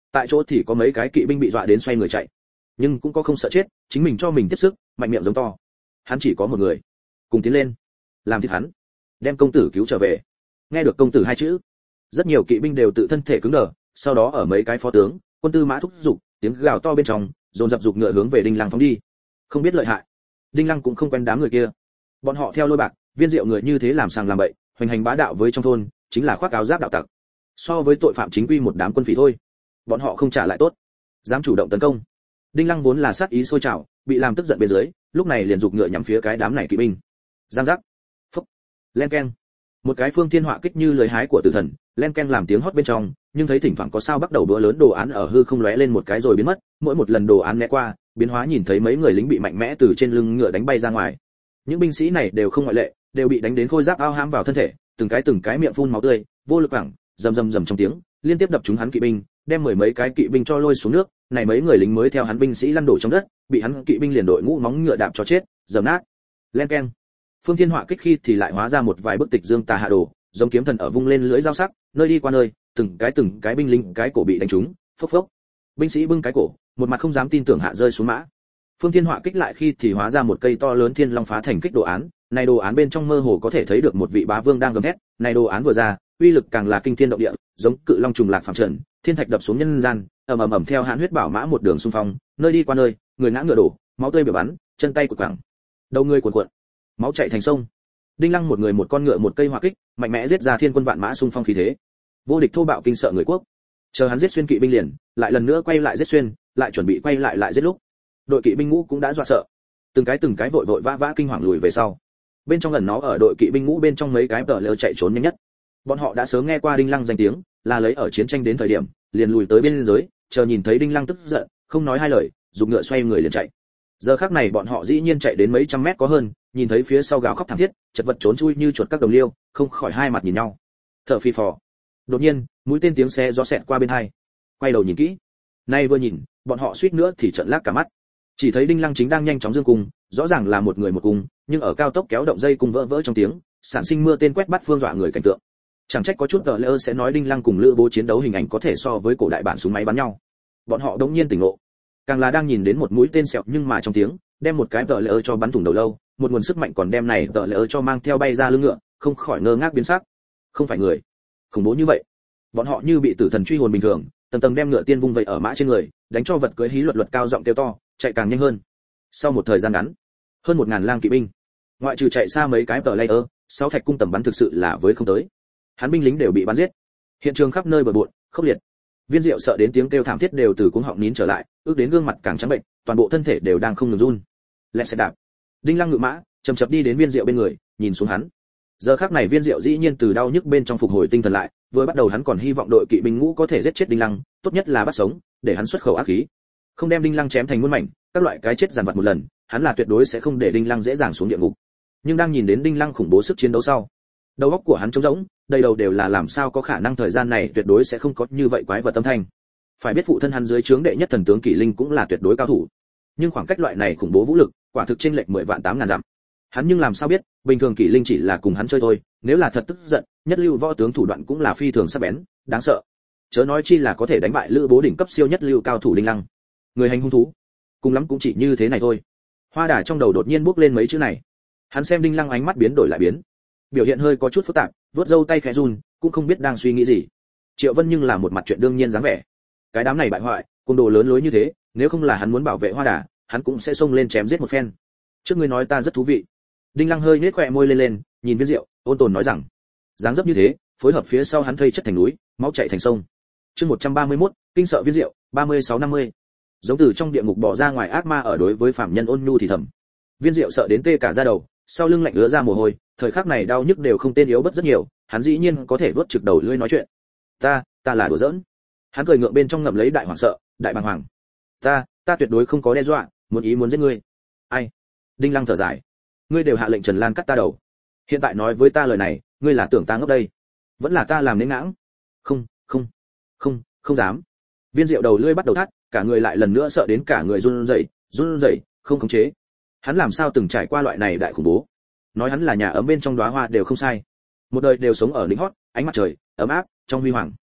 tại chỗ thì có mấy cái kỵ binh bị dọa đến xoay người chạy, nhưng cũng có không sợ chết, chính mình cho mình tiếp sức, mạnh miệng giống to. Hắn chỉ có một người, cùng tiến lên, làm thịt hắn, đem công tử cứu trở về. Nghe được công tử hai chữ, rất nhiều kỵ binh đều tự thân thể cứng đờ, sau đó ở mấy cái phó tướng, quân tư mã thúc giục, tiếng gào to bên trong, dồn dập dục ngựa hướng về Đinh Lăng phóng đi. Không biết lợi hại, Đinh Lăng cũng không quen đám người kia. Bọn họ theo lôi bạc, viên diệu người như thế làm sàng làm bậy, hoành hành bá đạo với trong thôn, chính là khoác áo giáp đạo tặc. So với tội phạm chính quy một đám quân phỉ thôi, bọn họ không trả lại tốt, dám chủ động tấn công. Đinh Lăng vốn là sát ý sôi trào, bị làm tức giận bên dưới, lúc này liền dục ngựa nhắm phía cái đám này kỵ binh. Giang giác, phốc, len keng, một cái phương thiên họa kích như lưới hái của tử thần, len keng làm tiếng hót bên trong, nhưng thấy thỉnh thoảng có sao bắt đầu đũa lớn đồ án ở hư không lóe lên một cái rồi biến mất, mỗi một lần đồ án né qua, biến hóa nhìn thấy mấy người lính bị mạnh mẽ từ trên lưng ngựa đánh bay ra ngoài. Những binh sĩ này đều không ngoại lệ, đều bị đánh đến khôi giáp ao hãm vào thân thể, từng cái từng cái miệng phun máu tươi, vô lực hoảng, rầm rầm rầm trong tiếng, liên tiếp đập trúng hắn kỵ binh, đem mười mấy cái kỵ binh cho lôi xuống nước, này mấy người lính mới theo hắn binh sĩ lăn đổ trong đất, bị hắn kỵ binh liền đội ngũ móng ngựa đạp cho chết, dầm nát. Len keng. Phương Thiên Họa kích khi thì lại hóa ra một vài bức tịch dương tà hạ đồ, giống kiếm thần ở vung lên lưỡi dao sắc, nơi đi qua nơi, từng cái từng cái binh lính cái cổ bị đánh trúng, phốc phốc. Binh sĩ bưng cái cổ, một mặt không dám tin tưởng hạ rơi xuống mã. Phương Thiên Họa kích lại khi thì hóa ra một cây to lớn thiên long phá thành kích đồ án, này đồ án bên trong mơ hồ có thể thấy được một vị bá vương đang gầm thét, này đồ án vừa ra, uy lực càng là kinh thiên động địa, giống cự long trùng lạc phàm trần, thiên thạch đập xuống nhân gian, ầm ầm ầm theo hãn huyết bảo mã một đường xung phong, nơi đi qua nơi, người ngã ngựa đổ, máu tươi bừa bắn, chân tay quật quẳng, đầu người cuộn cuộn, máu chảy thành sông. Đinh Lăng một người một con ngựa một cây hỏa kích, mạnh mẽ giết ra thiên quân vạn mã xung phong khí thế, vô địch thô bạo kinh sợ người quốc. Chờ hắn giết xuyên kỵ binh liền, lại lần nữa quay lại giết xuyên, lại chuẩn bị quay lại lại giết lúc. Đội kỵ binh ngũ cũng đã dọa sợ, từng cái từng cái vội vội vã vã kinh hoàng lùi về sau. Bên trong lần nó ở đội kỵ binh ngũ bên trong mấy cái tờ lơ chạy trốn nhanh nhất. Bọn họ đã sớm nghe qua Đinh Lăng danh tiếng, là lấy ở chiến tranh đến thời điểm, liền lùi tới biên giới, chờ nhìn thấy Đinh Lăng tức giận, không nói hai lời, dùng ngựa xoay người liền chạy. Giờ khắc này bọn họ dĩ nhiên chạy đến mấy trăm mét có hơn, nhìn thấy phía sau gào khóc thảm thiết, chật vật trốn chui như chuột các đồng liêu, không khỏi hai mặt nhìn nhau. Thở phì phò. Đột nhiên, mũi tên tiếng xe gió xẹt qua bên hai. Quay đầu nhìn kỹ. Nay vừa nhìn, bọn họ suýt nữa thì trợn lác cả mắt. Chỉ thấy Đinh Lăng chính đang nhanh chóng dương cung, rõ ràng là một người một cung, nhưng ở cao tốc kéo động dây cung vỡ vỡ trong tiếng, sản sinh mưa tên quét bắt phương dọa người cảnh tượng. Chẳng trách có chút tờ lơ sẽ nói Đinh Lăng cùng Lữ Bố chiến đấu hình ảnh có thể so với cổ đại bản súng máy bắn nhau. Bọn họ đống nhiên tỉnh ngộ, càng là đang nhìn đến một mũi tên sẹo nhưng mà trong tiếng, đem một cái tờ lơ cho bắn thủng đầu lâu, một nguồn sức mạnh còn đem này tờ lơ cho mang theo bay ra lưng ngựa, không khỏi ngơ ngác biến sắc. Không phải người, khủng bố như vậy. Bọn họ như bị tử thần truy hồn bình thường, tầng tầng đem ngựa tiên vung vẩy ở mã trên người, đánh cho vật cưỡi hí luật luật cao giọng kêu to, chạy càng nhanh hơn. Sau một thời gian ngắn, hơn một ngàn lang kỵ binh, ngoại trừ chạy xa mấy cái tờ layer, sáu thạch cung tầm bắn thực sự là với không tới. Hắn binh lính đều bị bắn giết. Hiện trường khắp nơi bừa bộn, khốc liệt. Viên Diệu sợ đến tiếng kêu thảm thiết đều từ cuống họng nín trở lại, ước đến gương mặt càng trắng bệnh, toàn bộ thân thể đều đang không ngừng run. Lẹ xe đạp. Đinh Lăng ngự mã, chậm chậm đi đến Viên Diệu bên người, nhìn xuống hắn. Giờ khắc này Viên Diệu dĩ nhiên từ đau nhức bên trong phục hồi tinh thần lại, vừa bắt đầu hắn còn hy vọng đội kỵ binh ngũ có thể giết chết Đinh Lăng, tốt nhất là bắt sống, để hắn xuất khẩu ác khí. Không đem Đinh Lăng chém thành muôn mảnh, các loại cái chết giàn vật một lần, hắn là tuyệt đối sẽ không để Đinh Lăng dễ dàng xuống địa ngục. Nhưng đang nhìn đến Đinh Lăng khủng bố sức chiến đấu sau, đầu óc của hắn trống rỗng, đầy đầu đều là làm sao có khả năng thời gian này tuyệt đối sẽ không có như vậy quái vật tâm thanh. Phải biết phụ thân hắn dưới trướng đệ nhất thần tướng Kỷ Linh cũng là tuyệt đối cao thủ, nhưng khoảng cách loại này khủng bố vũ lực, quả thực chênh lệch mười vạn tám ngàn dặm. Hắn nhưng làm sao biết, bình thường Kỷ Linh chỉ là cùng hắn chơi thôi, nếu là thật tức giận, nhất lưu võ tướng thủ đoạn cũng là phi thường sắc bén, đáng sợ. Chớ nói chi là có thể đánh bại Lữ Bố đỉnh cấp siêu nhất lưu cao thủ Đinh Lăng. Người hành hung thú, cùng lắm cũng chỉ như thế này thôi. Hoa Đà trong đầu đột nhiên bước lên mấy chữ này. Hắn xem Đinh Lăng ánh mắt biến đổi lại biến, biểu hiện hơi có chút phức tạp, vuốt râu tay khẽ run, cũng không biết đang suy nghĩ gì. Triệu Vân nhưng là một mặt chuyện đương nhiên dáng vẻ. Cái đám này bại hoại, côn đồ lớn lối như thế, nếu không là hắn muốn bảo vệ Hoa Đà, hắn cũng sẽ xông lên chém giết một phen. Trước ngươi nói ta rất thú vị. Đinh Lăng hơi nhếch khóe môi lên lên, nhìn Viên Diệu, ôn tồn nói rằng, dáng dấp như thế, phối hợp phía sau hắn thây chất thành núi, máu chảy thành sông. Chương một trăm ba mươi mốt, kinh sợ Viên Diệu, ba mươi sáu năm mươi. Giống từ trong địa ngục bỏ ra ngoài ác ma ở đối với phạm nhân ôn nhu thì thầm. Viên Diệu sợ đến tê cả da đầu, sau lưng lạnh ứa ra mồ hôi, thời khắc này đau nhức đều không tên yếu bất rất nhiều, hắn dĩ nhiên có thể vớt trực đầu lưỡi nói chuyện. Ta, ta là đùa giỡn. Hắn cười ngượng bên trong ngậm lấy đại hoảng sợ, đại bàng hoàng. Ta, ta tuyệt đối không có đe dọa, muốn ý muốn giết ngươi. Ai? Đinh Lăng thở dài. Ngươi đều hạ lệnh Trần Lan cắt ta đầu, hiện tại nói với ta lời này, ngươi là tưởng ta ngốc đây? Vẫn là ta làm nên ngãng? Không, không, không, không dám. Viên Diệu đầu lưỡi bắt đầu thắt, cả người lại lần nữa sợ đến cả người run rẩy, run rẩy, không khống chế. Hắn làm sao từng trải qua loại này đại khủng bố? Nói hắn là nhà ấm bên trong đóa hoa đều không sai. Một đời đều sống ở đỉnh hót, ánh mặt trời ấm áp, trong huy hoàng.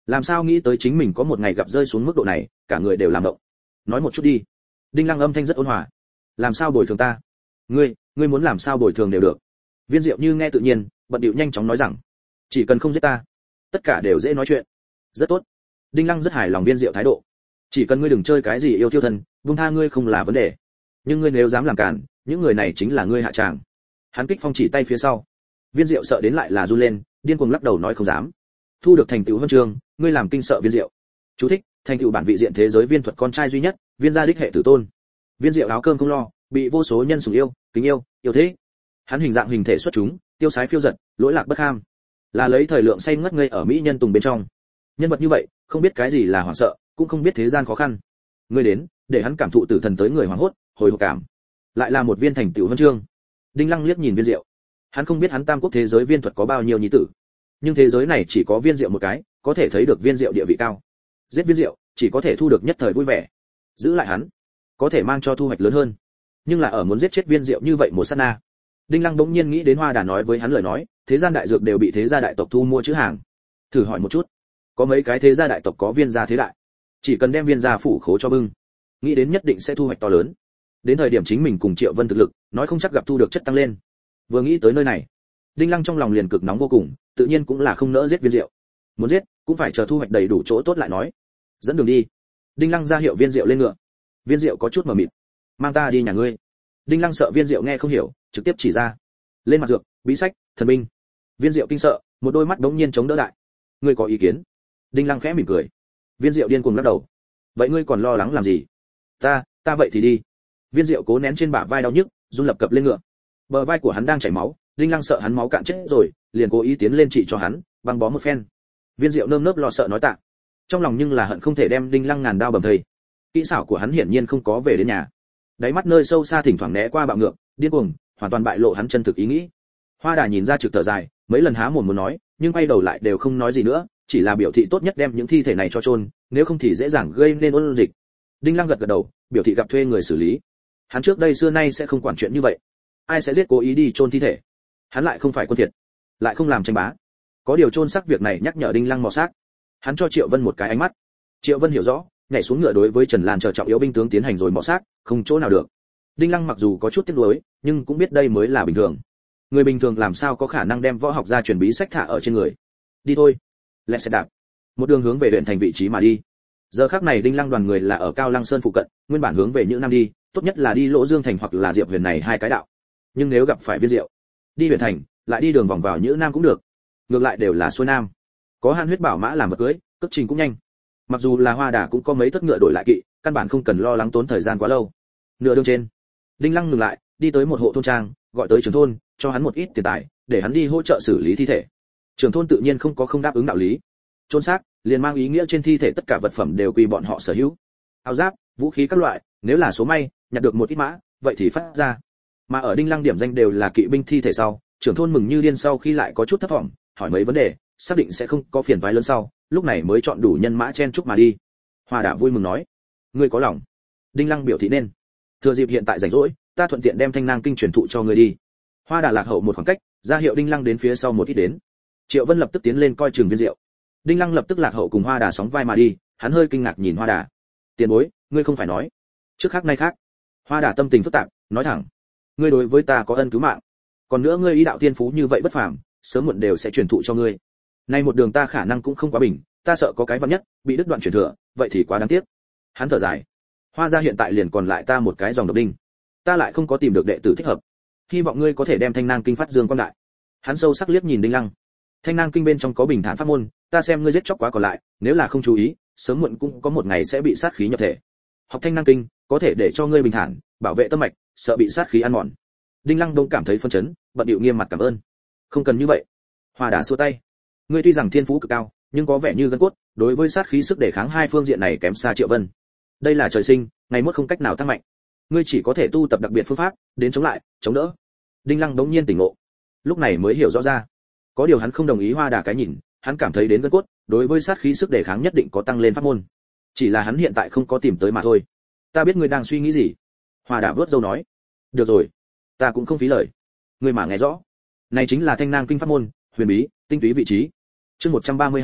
làm sao nghĩ tới chính mình có một ngày gặp rơi xuống mức độ này, cả người đều làm động. Nói một chút đi. Đinh Lăng âm thanh rất ôn hòa. Làm sao bồi thường ta? Ngươi, ngươi muốn làm sao bồi thường đều được. Viên Diệu như nghe tự nhiên, bận điệu nhanh chóng nói rằng, chỉ cần không giết ta, tất cả đều dễ nói chuyện. Rất tốt. Đinh Lăng rất hài lòng Viên Diệu thái độ. Chỉ cần ngươi đừng chơi cái gì yêu thiêu thân, buông tha ngươi không là vấn đề. Nhưng ngươi nếu dám làm cản, những người này chính là ngươi hạ tràng. Hắn kích phong chỉ tay phía sau. Viên Diệu sợ đến lại là run lên, điên cuồng lắc đầu nói không dám. Thu được thành tựu huân chương, ngươi làm kinh sợ Viên Diệu. Chú thích: thành tựu bản vị diện thế giới viên thuật con trai duy nhất, Viên gia đích hệ tử tôn. Viên Diệu áo cơm không lo, bị vô số nhân sủng yêu, kính yêu, yêu thế. Hắn hình dạng hình thể xuất chúng, tiêu sái phiêu dật, lỗi lạc bất ham, là lấy thời lượng say ngất ngây ở mỹ nhân tùng bên trong. Nhân vật như vậy, không biết cái gì là hoảng sợ, cũng không biết thế gian khó khăn. Ngươi đến, để hắn cảm thụ tử thần tới người hoảng hốt, hồi hộp cảm. Lại là một viên thành tựu huân chương. Đinh Lăng liếc nhìn Viên Diệu. Hắn không biết hắn tam quốc thế giới viên thuật có bao nhiêu nhi tử, nhưng thế giới này chỉ có Viên Diệu một cái, có thể thấy được Viên Diệu địa vị cao. Giết Viên Diệu, chỉ có thể thu được nhất thời vui vẻ. Giữ lại hắn, có thể mang cho thu hoạch lớn hơn. Nhưng là ở muốn giết chết Viên Diệu như vậy một sát na. Đinh Lăng bỗng nhiên nghĩ đến Hoa Đà nói với hắn lời nói, thế gian đại dược đều bị thế gia đại tộc thu mua chữ hàng. Thử hỏi một chút, có mấy cái thế gia đại tộc có Viên gia thế đại, chỉ cần đem Viên gia phủ khố cho bưng, nghĩ đến nhất định sẽ thu hoạch to lớn. Đến thời điểm chính mình cùng Triệu Vân thực lực, nói không chắc gặp thu được chất tăng lên. Vừa nghĩ tới nơi này, Đinh Lăng trong lòng liền cực nóng vô cùng, tự nhiên cũng là không nỡ giết Viên Diệu. Muốn giết, cũng phải chờ thu hoạch đầy đủ chỗ tốt lại nói. Dẫn đường đi. Đinh Lăng ra hiệu Viên Diệu lên ngựa. Viên Diệu có chút mờ mịt. Mang ta đi nhà ngươi. Đinh Lăng sợ Viên Diệu nghe không hiểu, trực tiếp chỉ ra. Lên mặt dược, bí sách, thần binh. Viên Diệu kinh sợ, một đôi mắt đống nhiên chống đỡ đại. Ngươi có ý kiến? Đinh Lăng khẽ mỉm cười. Viên Diệu điên cuồng lắc đầu. Vậy ngươi còn lo lắng làm gì? Ta, ta vậy thì đi. Viên Diệu cố nén trên bả vai đau nhức, run lập cập lên ngựa. Bờ vai của hắn đang chảy máu, Đinh Lăng sợ hắn máu cạn chết rồi, liền cố ý tiến lên trị cho hắn, băng bó một phen. Viên Diệu nơm nớp lo sợ nói tạ. Trong lòng nhưng là hận không thể đem Đinh Lăng ngàn đao bầm thây. Kỹ xảo của hắn hiển nhiên không có về đến nhà. Đáy mắt nơi sâu xa thỉnh thoảng né qua bạo ngược, điên cuồng, hoàn toàn bại lộ hắn chân thực ý nghĩ. Hoa Đà nhìn ra trực thở dài, mấy lần há mồm muốn nói, nhưng quay đầu lại đều không nói gì nữa, chỉ là biểu thị tốt nhất đem những thi thể này cho chôn, nếu không thì dễ dàng gây nên ôn dịch. Đinh Lăng gật gật đầu, biểu thị gặp thuê người xử lý. Hắn trước đây xưa nay sẽ không quản chuyện như vậy. Ai sẽ giết cố ý đi chôn thi thể? Hắn lại không phải quân thiệt, lại không làm tranh bá. Có điều chôn xác việc này nhắc nhở Đinh Lăng mò xác. Hắn cho Triệu Vân một cái ánh mắt. Triệu Vân hiểu rõ, nhảy xuống ngựa đối với Trần Lan chờ trọng yếu binh tướng tiến hành rồi mò xác, không chỗ nào được. Đinh Lăng mặc dù có chút tiếc nuối, nhưng cũng biết đây mới là bình thường. Người bình thường làm sao có khả năng đem võ học gia truyền bí sách thả ở trên người. Đi thôi. Lẹ xe đạp. Một đường hướng về huyện thành vị trí mà đi. Giờ khắc này Đinh Lăng đoàn người là ở Cao Lăng Sơn phụ cận, nguyên bản hướng về Nhữ Nam đi, tốt nhất là đi Lỗ Dương thành hoặc là Diệp Huyền này hai cái đạo. Nhưng nếu gặp phải Viên Diệu, đi huyện thành, lại đi đường vòng vào Nhữ Nam cũng được. Ngược lại đều là xuôi nam. Có Han huyết bảo mã làm vật cưới, cước trình cũng nhanh. Mặc dù là Hoa Đà cũng có mấy thất ngựa đổi lại kỵ, căn bản không cần lo lắng tốn thời gian quá lâu. Nửa đường trên, Đinh Lăng ngừng lại, đi tới một hộ thôn trang, gọi tới trưởng thôn, cho hắn một ít tiền tài, để hắn đi hỗ trợ xử lý thi thể. Trưởng thôn tự nhiên không có không đáp ứng đạo lý. Chôn xác, liền mang ý nghĩa trên thi thể tất cả vật phẩm đều quy bọn họ sở hữu. Áo giáp, vũ khí các loại, nếu là số may, nhặt được một ít mã, vậy thì phát ra. Mà ở Đinh Lăng điểm danh đều là kỵ binh thi thể sau, trưởng thôn mừng như điên sau khi lại có chút thất vọng, hỏi mấy vấn đề, xác định sẽ không có phiền toái lớn sau, lúc này mới chọn đủ nhân mã chen chúc mà đi. Hoa Đà vui mừng nói, ngươi có lòng. Đinh Lăng biểu thị nên. Thừa dịp hiện tại rảnh rỗi, ta thuận tiện đem Thanh Nang kinh truyền thụ cho ngươi đi. Hoa Đà lạc hậu một khoảng cách, ra hiệu Đinh Lăng đến phía sau một ít đến. Triệu Vân lập tức tiến lên coi chừng Viên Diệu. Đinh Lăng lập tức lạc hậu cùng Hoa Đà sóng vai mà đi, hắn hơi kinh ngạc nhìn Hoa Đà. Tiền bối, ngươi không phải nói trước khác nay khác. Hoa Đà tâm tình phức tạp, nói thẳng, ngươi đối với ta có ân cứu mạng, còn nữa ngươi ý đạo tiên phú như vậy bất phàm, sớm muộn đều sẽ truyền thụ cho ngươi. Nay một đường ta khả năng cũng không quá bình, ta sợ có cái vạn nhất bị đứt đoạn truyền thừa, vậy thì quá đáng tiếc. Hắn thở dài, Hoa gia hiện tại liền còn lại ta một cái dòng độc đinh, ta lại không có tìm được đệ tử thích hợp, hy vọng ngươi có thể đem Thanh Nang kinh phát dương quang đại. Hắn sâu sắc liếc nhìn Đinh Lăng. Thanh Nang kinh bên trong có bình thản pháp môn, ta xem ngươi giết chóc quá còn lại, nếu là không chú ý, sớm muộn cũng có một ngày sẽ bị sát khí nhập thể. Học Thanh Nang kinh, có thể để cho ngươi bình thản, bảo vệ tâm mạch, sợ bị sát khí ăn mòn. Đinh Lăng đông cảm thấy phân chấn, bận điệu nghiêm mặt cảm ơn. Không cần như vậy. Hoa Đà xua tay. Ngươi tuy rằng thiên phú cực cao, nhưng có vẻ như gân cốt, đối với sát khí sức đề kháng hai phương diện này kém xa Triệu Vân. Đây là trời sinh, ngày mốt không cách nào tăng mạnh. Ngươi chỉ có thể tu tập đặc biệt phương pháp, đến chống lại, chống đỡ. Đinh Lăng đống nhiên tỉnh ngộ, lúc này mới hiểu rõ ra. Có điều hắn không đồng ý Hoa Đà cái nhìn, hắn cảm thấy đến gân cốt, đối với sát khí sức đề kháng nhất định có tăng lên pháp môn. Chỉ là hắn hiện tại không có tìm tới mà thôi. Ta biết ngươi đang suy nghĩ gì. Hoa Đà vớt râu nói. Được rồi, ta cũng không phí lời. Ngươi mà nghe rõ. Này chính là Thanh Nang kinh pháp môn, huyền bí, tinh túy vị trí. Chương một trăm ba mươi hai,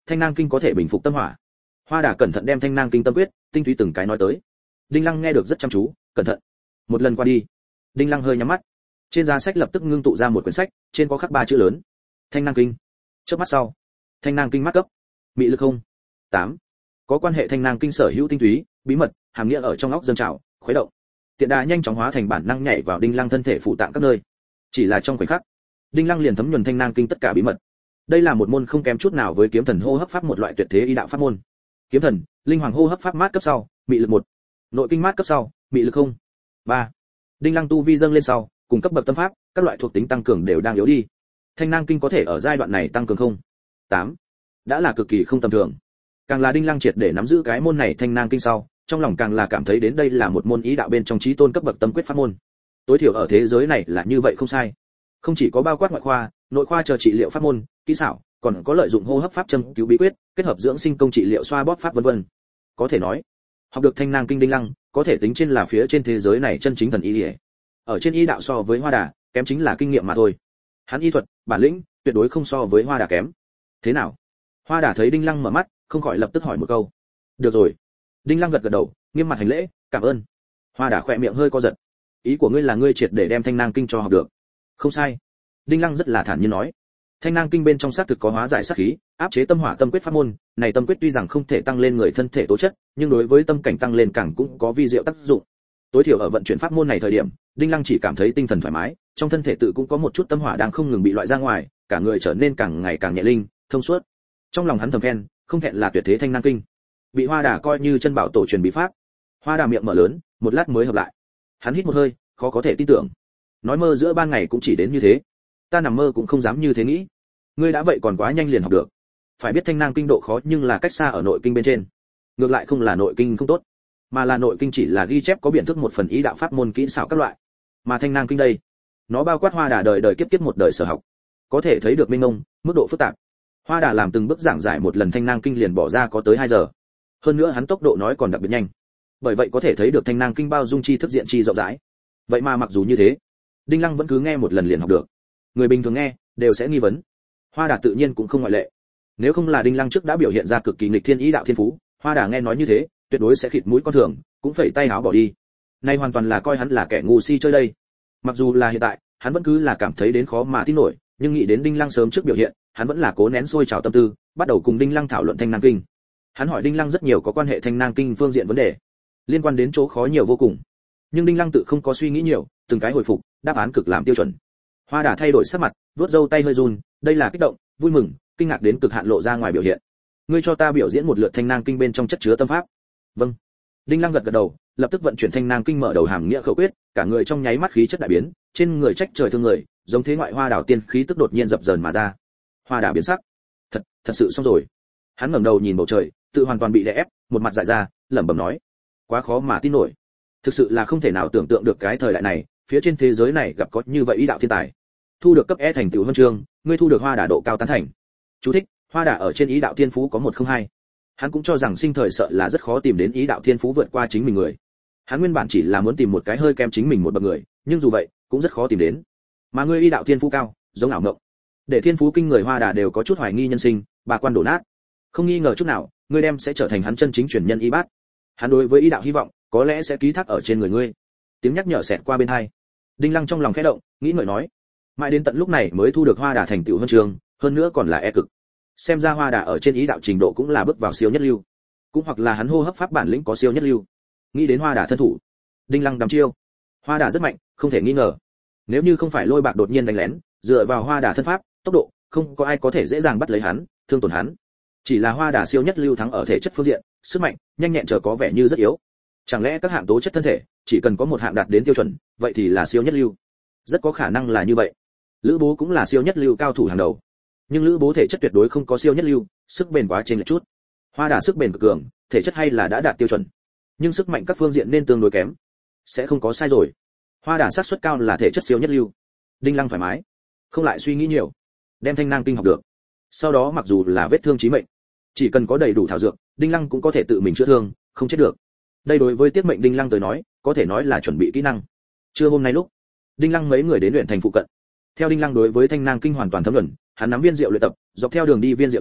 Thanh Nang kinh có thể bình phục tâm hỏa. Hoa Đà cẩn thận đem Thanh Nang kinh tâm quyết tinh túy từng cái nói tới. Đinh Lăng nghe được rất chăm chú, cẩn thận. Một lần qua đi, Đinh Lăng hơi nhắm mắt. Trên giá sách lập tức ngưng tụ ra một quyển sách, trên có khắc ba chữ lớn: Thanh Nang kinh. Chớp mắt sau, Thanh Nang kinh mắt cấp. Mị lực không. tám. Có quan hệ Thanh Nang kinh sở hữu tinh túy, bí mật, hàm nghĩa ở trong óc dâng trào, khuấy động. Tiện đà nhanh chóng hóa thành bản năng nhảy vào Đinh Lăng thân thể phụ tạng các nơi. Chỉ là trong khoảnh khắc, Đinh Lăng liền thấm nhuần Thanh Nang kinh tất cả bí mật. Đây là một môn không kém chút nào với kiếm thần hô hấp pháp một loại tuyệt thế y đạo pháp môn. Kiếm thần, linh hoàng hô hấp pháp mát cấp sau, mị lực một. Nội kinh mát cấp sau, mị lực không. ba. Đinh Lăng tu vi dâng lên sau, cùng cấp bậc tâm pháp, các loại thuộc tính tăng cường đều đang yếu đi. Thanh Nang kinh có thể ở giai đoạn này tăng cường không. tám. Đã là cực kỳ không tầm thường. Càng là Đinh Lăng triệt để nắm giữ cái môn này Thanh Nang kinh sau, trong lòng càng là cảm thấy đến đây là một môn ý đạo bên trong chí tôn cấp bậc tâm quyết pháp môn. Tối thiểu ở thế giới này là như vậy không sai. Không chỉ có bao quát ngoại khoa, nội khoa chờ trị liệu pháp môn, kỹ xảo, còn có lợi dụng hô hấp pháp châm cứu bí quyết, kết hợp dưỡng sinh công trị liệu xoa bóp pháp vân vân. Có thể nói, học được Thanh Nang kinh Đinh Lăng, có thể tính trên là phía trên thế giới này chân chính thần y liễu. Ở trên y đạo so với Hoa Đà, kém chính là kinh nghiệm mà thôi. Hắn y thuật, bản lĩnh, tuyệt đối không so với Hoa Đà kém. Thế nào? Hoa Đà thấy Đinh Lăng mở mắt, không khỏi lập tức hỏi một câu. Được rồi. Đinh Lăng gật gật đầu, nghiêm mặt hành lễ, cảm ơn. Hoa Đà khỏe miệng hơi co giật. Ý của ngươi là ngươi triệt để đem Thanh Nang kinh cho học được? Không sai. Đinh Lăng rất là thản nhiên nói. Thanh Nang kinh bên trong xác thực có hóa giải sát khí, áp chế tâm hỏa tâm quyết pháp môn, này tâm quyết tuy rằng không thể tăng lên người thân thể tố chất, nhưng đối với tâm cảnh tăng lên càng cũng có vi diệu tác dụng. Tối thiểu ở vận chuyển pháp môn này thời điểm, Đinh Lăng chỉ cảm thấy tinh thần thoải mái, trong thân thể tự cũng có một chút tâm hỏa đang không ngừng bị loại ra ngoài, cả người trở nên càng ngày càng nhẹ linh, thông suốt. Trong lòng hắn thầm khen, không hẹn là tuyệt thế Thanh Nang kinh. Bị Hoa Đà coi như chân bảo tổ truyền bí pháp. Hoa Đà miệng mở lớn, một lát mới hợp lại. Hắn hít một hơi, khó có thể tin tưởng. Nói mơ giữa ban ngày cũng chỉ đến như thế. Ta nằm mơ cũng không dám như thế nghĩ. Ngươi đã vậy còn quá nhanh liền học được. Phải biết Thanh Nang kinh độ khó nhưng là cách xa ở nội kinh bên trên. Ngược lại không là nội kinh không tốt, mà là nội kinh chỉ là ghi chép có biện thức một phần ý đạo pháp môn kỹ xảo các loại. Mà Thanh Nang kinh đây, nó bao quát Hoa Đà đời đời kiếp kiếp một đời sở học. Có thể thấy được mênh mông, mức độ phức tạp. Hoa Đà làm từng bước giảng giải một lần Thanh Nang kinh liền bỏ ra có tới hai giờ. Hơn nữa hắn tốc độ nói còn đặc biệt nhanh. Bởi vậy có thể thấy được Thanh Nang kinh bao dung chi thức diện chi rộng rãi. Vậy mà mặc dù như thế, Đinh Lăng vẫn cứ nghe một lần liền học được. Người bình thường nghe đều sẽ nghi vấn. Hoa Đà tự nhiên cũng không ngoại lệ. Nếu không là Đinh Lăng trước đã biểu hiện ra cực kỳ nghịch thiên ý đạo thiên phú, Hoa Đà nghe nói như thế, tuyệt đối sẽ khịt mũi con thường, cũng phẩy tay áo bỏ đi. Nay hoàn toàn là coi hắn là kẻ ngu si chơi đây. Mặc dù là hiện tại, hắn vẫn cứ là cảm thấy đến khó mà tin nổi, nhưng nghĩ đến Đinh Lăng sớm trước biểu hiện, hắn vẫn là cố nén sôi trào tâm tư, bắt đầu cùng Đinh Lăng thảo luận Thanh Nang kinh. Hắn hỏi Đinh Lăng rất nhiều có quan hệ Thanh Nang kinh phương diện vấn đề, liên quan đến chỗ khó nhiều vô cùng. Nhưng Đinh Lăng tự không có suy nghĩ nhiều, từng cái hồi phục, đáp án cực làm tiêu chuẩn. Hoa Đà thay đổi sắc mặt, vuốt râu tay hơi run, đây là kích động, vui mừng, kinh ngạc đến cực hạn lộ ra ngoài biểu hiện. Ngươi cho ta biểu diễn một lượt Thanh Nang kinh bên trong chất chứa tâm pháp. Vâng. Đinh Lăng gật gật đầu, lập tức vận chuyển Thanh Nang kinh mở đầu hàm nghĩa khẩu quyết, cả người trong nháy mắt khí chất đại biến, trên người trách trời thương người, giống thế ngoại hoa đảo tiên khí tức đột nhiên dập dờn mà ra. Hoa Đà biến sắc. Thật, thật sự xong rồi. Hắn ngẩng đầu nhìn bầu trời, tự hoàn toàn bị đè ép, một mặt dại ra, lẩm bẩm nói: quá khó mà tin nổi. Thực sự là không thể nào tưởng tượng được cái thời đại này, phía trên thế giới này gặp có như vậy ý đạo thiên tài. Thu được cấp E thành tựu huân chương, ngươi thu được Hoa Đà độ cao tán thành. Chú thích: Hoa Đà ở trên ý đạo thiên phú có một không hai. Hắn cũng cho rằng sinh thời sợ là rất khó tìm đến ý đạo thiên phú vượt qua chính mình người. Hắn nguyên bản chỉ là muốn tìm một cái hơi kém chính mình một bậc người, nhưng dù vậy, cũng rất khó tìm đến. Mà ngươi ý đạo thiên phú cao, giống ảo mộng. Để thiên phú kinh người Hoa Đà đều có chút hoài nghi nhân sinh, bà quan đổ nát. Không nghi ngờ chút nào, ngươi đem sẽ trở thành hắn chân chính truyền nhân y bát. Hắn đối với ý đạo hy vọng, có lẽ sẽ ký thác ở trên người ngươi. Tiếng nhắc nhở xẹt qua bên tai. Đinh Lăng trong lòng khẽ động, nghĩ ngợi nói: mãi đến tận lúc này mới thu được Hoa Đà thành tựu huân chương, hơn nữa còn là E cực. Xem ra Hoa Đà ở trên ý đạo trình độ cũng là bước vào siêu nhất lưu, cũng hoặc là hắn hô hấp pháp bản lĩnh có siêu nhất lưu. Nghĩ đến Hoa Đà thân thủ, Đinh Lăng đắm chiêu. Hoa Đà rất mạnh, không thể nghi ngờ. Nếu như không phải Lôi Bạc đột nhiên đánh lén, dựa vào Hoa Đà thân pháp, tốc độ, không có ai có thể dễ dàng bắt lấy hắn, thương tổn hắn. Chỉ là Hoa Đà siêu nhất lưu thắng ở thể chất phương diện, sức mạnh, nhanh nhẹn chờ có vẻ như rất yếu. Chẳng lẽ các hạng tố chất thân thể, chỉ cần có một hạng đạt đến tiêu chuẩn, vậy thì là siêu nhất lưu? Rất có khả năng là như vậy. Lữ Bố cũng là siêu nhất lưu cao thủ hàng đầu, nhưng Lữ Bố thể chất tuyệt đối không có siêu nhất lưu, sức bền quá trên lệch chút. Hoa Đà sức bền cực cường, thể chất hay là đã đạt tiêu chuẩn, nhưng sức mạnh các phương diện nên tương đối kém. Sẽ không có sai rồi. Hoa Đà xác suất cao là thể chất siêu nhất lưu. Đinh Lăng thoải mái, không lại suy nghĩ nhiều, đem Thanh Nang kinh học được. Sau đó mặc dù là vết thương chí mệnh, chỉ cần có đầy đủ thảo dược, Đinh Lăng cũng có thể tự mình chữa thương, không chết được. Đây đối với tiết mệnh Đinh Lăng tới nói, có thể nói là chuẩn bị kỹ năng. Trưa hôm nay lúc, Đinh Lăng mấy người đến luyện thành phụ cận. Theo Đinh Lăng đối với Thanh Nang kinh hoàn toàn thấm nhuần, hắn nắm viên rượu luyện tập, dọc theo đường đi viên rượu thường,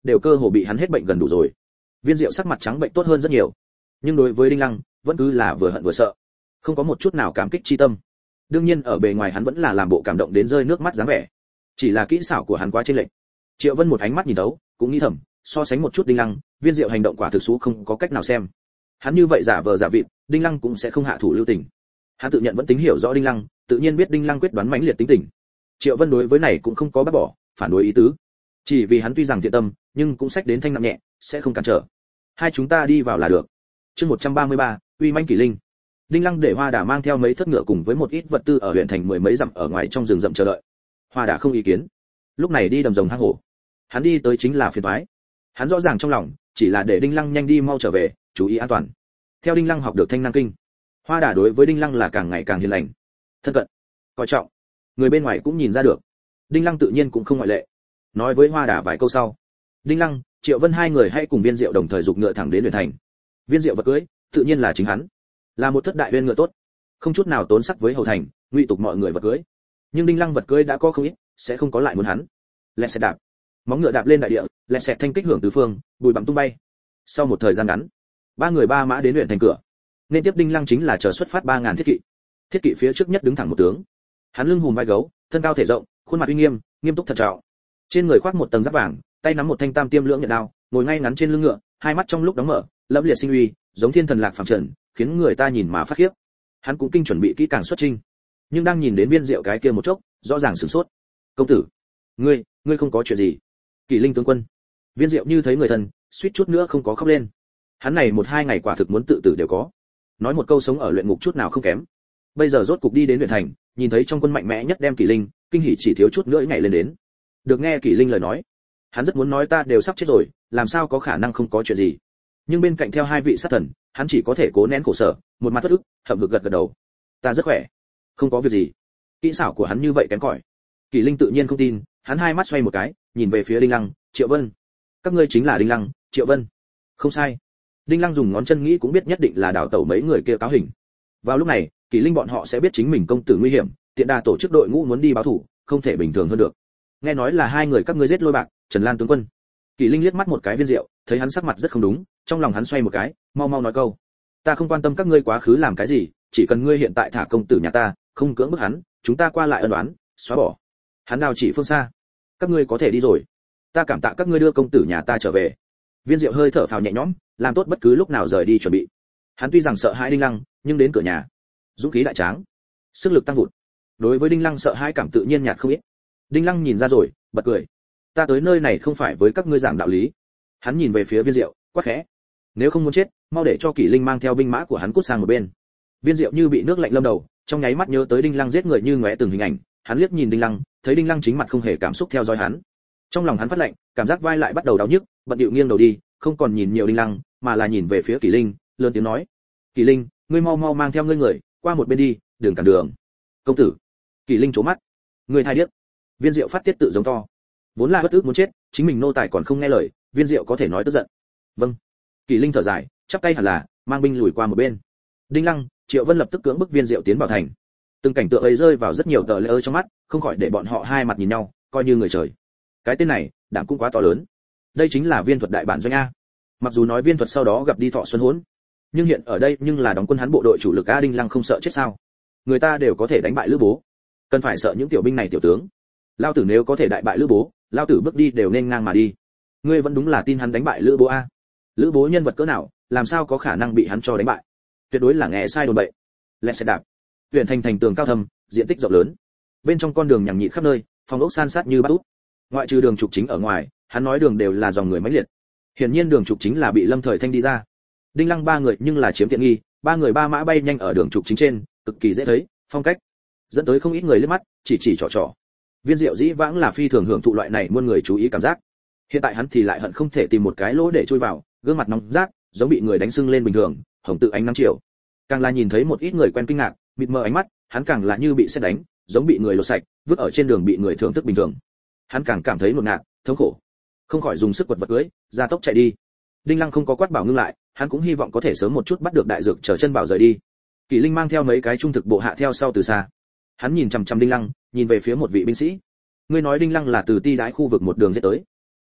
đều cơ hồ bị hắn hết bệnh gần đủ rồi. Viên Diệu sắc mặt trắng bệnh tốt hơn rất nhiều, nhưng đối với Đinh Lăng vẫn cứ là vừa hận vừa sợ, không có một chút nào cảm kích chi tâm. Đương nhiên ở bề ngoài hắn vẫn là làm bộ cảm động đến rơi nước mắt dáng vẻ, chỉ là kỹ xảo của hắn quá chênh lệch. Triệu Vân một ánh mắt nhìn thấu, cũng nghĩ thầm, so sánh một chút Đinh Lăng, Viên Diệu hành động quả thực số không có cách nào xem. Hắn như vậy giả vờ giả vịt, Đinh Lăng cũng sẽ không hạ thủ lưu tình. Hắn tự nhận vẫn tính hiểu rõ Đinh Lăng, tự nhiên biết Đinh Lăng quyết đoán mãnh liệt tính tình. Triệu Vân đối với này cũng không có bác bỏ, phản đối ý tứ. Chỉ vì hắn tuy rằng thiện tâm, nhưng cũng sách đến thanh nặng nhẹ, sẽ không cản trở. Hai chúng ta đi vào là được. Chương một trăm ba mươi ba, uy manh kỷ linh. Đinh Lăng để Hoa Đà mang theo mấy thất ngựa cùng với một ít vật tư ở huyện thành mười mấy dặm ở ngoài trong rừng rậm chờ đợi. Hoa Đà không ý kiến. Lúc này đi đầm rồng hang hổ. Hắn đi tới chính là phiền toái. Hắn rõ ràng trong lòng, chỉ là để Đinh Lăng nhanh đi mau trở về, chú ý an toàn. Theo Đinh Lăng học được Thanh Năng Kinh, Hoa Đà đối với Đinh Lăng là càng ngày càng hiền lành, thân cận, coi trọng. Người bên ngoài cũng nhìn ra được. Đinh Lăng tự nhiên cũng không ngoại lệ. Nói với Hoa Đà vài câu sau, Đinh Lăng, Triệu Vân hai người hay cùng Viên Diệu đồng thời dục ngựa thẳng đến huyện thành. Viên Diệu vật cưới, tự nhiên là chính hắn, là một thất đại uyên ngựa tốt, không chút nào tốn sắc với hầu thành, ngụy tục mọi người vật cưới. Nhưng Đinh Lăng vật cưới đã có không ít, sẽ không có lại muốn hắn. Lẹt xe đạp, móng ngựa đạp lên đại địa, lẹt xẹt thanh kích hưởng tứ phương, bụi bặm tung bay. Sau một thời gian ngắn, ba người ba mã đến huyện thành cửa. Nên tiếp Đinh Lăng chính là chờ xuất phát ba ngàn thiết kỵ. Thiết kỵ phía trước nhất đứng thẳng một tướng. Hắn lưng hùm vai gấu, thân cao thể rộng, khuôn mặt uy nghiêm, nghiêm túc thận trọng. Trên người khoác một tầng giáp vàng, tay nắm một thanh tam tiêm lưỡng nhận đao, ngồi ngay ngắn trên lưng ngựa, hai mắt trong lúc đóng mở, lẫm liệt sinh uy, giống thiên thần lạc phàm trần, khiến người ta nhìn mà phát khiếp. Hắn cũng kinh chuẩn bị kỹ càng xuất chinh, nhưng đang nhìn đến Viên Diệu cái kia một chốc, rõ ràng sửng sốt. "Công tử, ngươi, ngươi không có chuyện gì?" Kỷ Linh tướng quân. Viên Diệu như thấy người thân, suýt chút nữa không có khóc lên. Hắn này một hai ngày quả thực muốn tự tử đều có. Nói một câu sống ở luyện ngục chút nào không kém. Bây giờ rốt cục đi đến huyện thành, nhìn thấy trong quân mạnh mẽ nhất đem Kỷ Linh, kinh hỉ chỉ thiếu chút nữa nhảy lên đến. Được nghe Kỷ Linh lời nói, hắn rất muốn nói ta đều sắp chết rồi, làm sao có khả năng không có chuyện gì. Nhưng bên cạnh theo hai vị sát thần, hắn chỉ có thể cố nén khổ sở, một mặt uất ức, hậm hực gật gật đầu. Ta rất khỏe, không có việc gì. Kỹ xảo của hắn như vậy kém cỏi. Kỷ Linh tự nhiên không tin, hắn hai mắt xoay một cái, nhìn về phía Đinh Lăng, Triệu Vân. Các ngươi chính là Đinh Lăng, Triệu Vân. Không sai. Đinh Lăng dùng ngón chân nghĩ cũng biết nhất định là đào tẩu mấy người kia cáo hình. Vào lúc này, Kỷ Linh bọn họ sẽ biết chính mình công tử nguy hiểm, tiện đà tổ chức đội ngũ muốn đi báo thủ, không thể bình thường hơn được. Nghe nói là hai người các ngươi giết Lôi Bạc, Trần Lan tướng quân. Kỷ Linh liếc mắt một cái Viên Diệu, thấy hắn sắc mặt rất không đúng, trong lòng hắn xoay một cái, mau mau nói câu: ta không quan tâm các ngươi quá khứ làm cái gì, chỉ cần ngươi hiện tại thả công tử nhà ta, không cưỡng bức hắn, chúng ta qua lại ân oán, xóa bỏ. Hắn đào chỉ phương xa. Các ngươi có thể đi rồi. Ta cảm tạ các ngươi đưa công tử nhà ta trở về. Viên Diệu hơi thở phào nhẹ nhõm, làm tốt bất cứ lúc nào rời đi chuẩn bị. Hắn tuy rằng sợ hãi Đinh Lăng, nhưng đến cửa nhà, dũng khí đại tráng, sức lực tăng vụt. Đối với Đinh Lăng sợ hãi cảm tự nhiên nhạt không ít. Đinh Lăng nhìn ra rồi, bật cười. Ta tới nơi này không phải với các ngươi giảng đạo lý. Hắn nhìn về phía Viên Diệu, quát khẽ: nếu không muốn chết, mau để cho Kỷ Linh mang theo binh mã của hắn cút sang một bên. Viên Diệu như bị nước lạnh lâm đầu, trong nháy mắt nhớ tới Đinh Lăng giết người như ngóe từng hình ảnh, hắn liếc nhìn Đinh Lăng, thấy Đinh Lăng chính mặt không hề cảm xúc theo dõi hắn. Trong lòng hắn phát lạnh, cảm giác vai lại bắt đầu đau nhức, bận điệu nghiêng đầu đi, không còn nhìn nhiều Đinh Lăng, mà là nhìn về phía Kỷ Linh, lớn tiếng nói: Kỷ Linh, ngươi mau mau mang theo ngươi người, qua một bên đi, đừng cản đường. Công tử. Kỷ Linh trố mắt. Ngươi thai điếc. Viên Diệu phát tiết tự giống to. Vốn là bất ức muốn chết, chính mình nô tài còn không nghe lời, Viên Diệu có thể nói tức giận. Vâng. Kỷ Linh thở dài, chắp tay hẳn là, mang binh lùi qua một bên. Đinh Lăng, Triệu Vân lập tức cưỡng bức Viên Diệu tiến vào thành. Từng cảnh tượng ấy rơi vào rất nhiều tờ lễ trong mắt, không khỏi để bọn họ hai mặt nhìn nhau, coi như người trời. Cái tên này, đảm cũng quá to lớn. Đây chính là Viên Thuật đại bản doanh a. Mặc dù nói Viên Thuật sau đó gặp đi Thọ Xuân Hỗn, nhưng hiện ở đây nhưng là đóng quân hắn bộ đội chủ lực a. Đinh Lăng không sợ chết sao? Người ta đều có thể đánh bại Lữ Bố, cần phải sợ những tiểu binh này tiểu tướng? Lao tử nếu có thể đại bại Lữ Bố, lao tử bước đi đều nên ngang mà đi. Ngươi vẫn đúng là tin hắn đánh bại Lữ Bố a? Lữ Bố nhân vật cỡ nào, làm sao có khả năng bị hắn cho đánh bại? Tuyệt đối là nghe sai đồn bậy. Lẹt xe đạp. Huyện thành thành tường cao thâm, diện tích rộng lớn. Bên trong con đường nhằng nhịt khắp nơi, phòng ốc san sát như bát út. Ngoại trừ đường trục chính ở ngoài, hắn nói đường đều là dòng người mãnh liệt. Hiển nhiên đường trục chính là bị Lâm Thời Thanh đi ra. Đinh Lăng ba người nhưng là chiếm tiện nghi, ba người ba mã bay nhanh ở đường trục chính trên, cực kỳ dễ thấy, phong cách dẫn tới không ít người liếc mắt, chỉ chỉ trò trò. Viên Diệu dĩ vãng là phi thường hưởng thụ loại này muôn người chú ý cảm giác. Hiện tại hắn thì lại hận không thể tìm một cái lỗ để chui vào, gương mặt nóng rát, giống bị người đánh sưng lên bình thường, hồng tự ánh nắng chiều. Càng là nhìn thấy một ít người quen kinh ngạc, mịt mờ ánh mắt, hắn càng là như bị sét đánh, giống bị người lột sạch, vứt ở trên đường bị người thưởng thức bình thường. Hắn càng cảm thấy ngột ngạt, thống khổ, không khỏi dùng sức quật vật cưới, ra tốc chạy đi. Đinh Lăng không có quát bảo ngưng lại, hắn cũng hy vọng có thể sớm một chút bắt được đại dược trở chân bảo rời đi. Kỷ Linh mang theo mấy cái trung thực bộ hạ theo sau từ xa. Hắn nhìn chằm chằm Đinh Lăng, nhìn về phía một vị binh sĩ. Ngươi nói Đinh Lăng là từ Ti Đái khu vực một đường giết tới?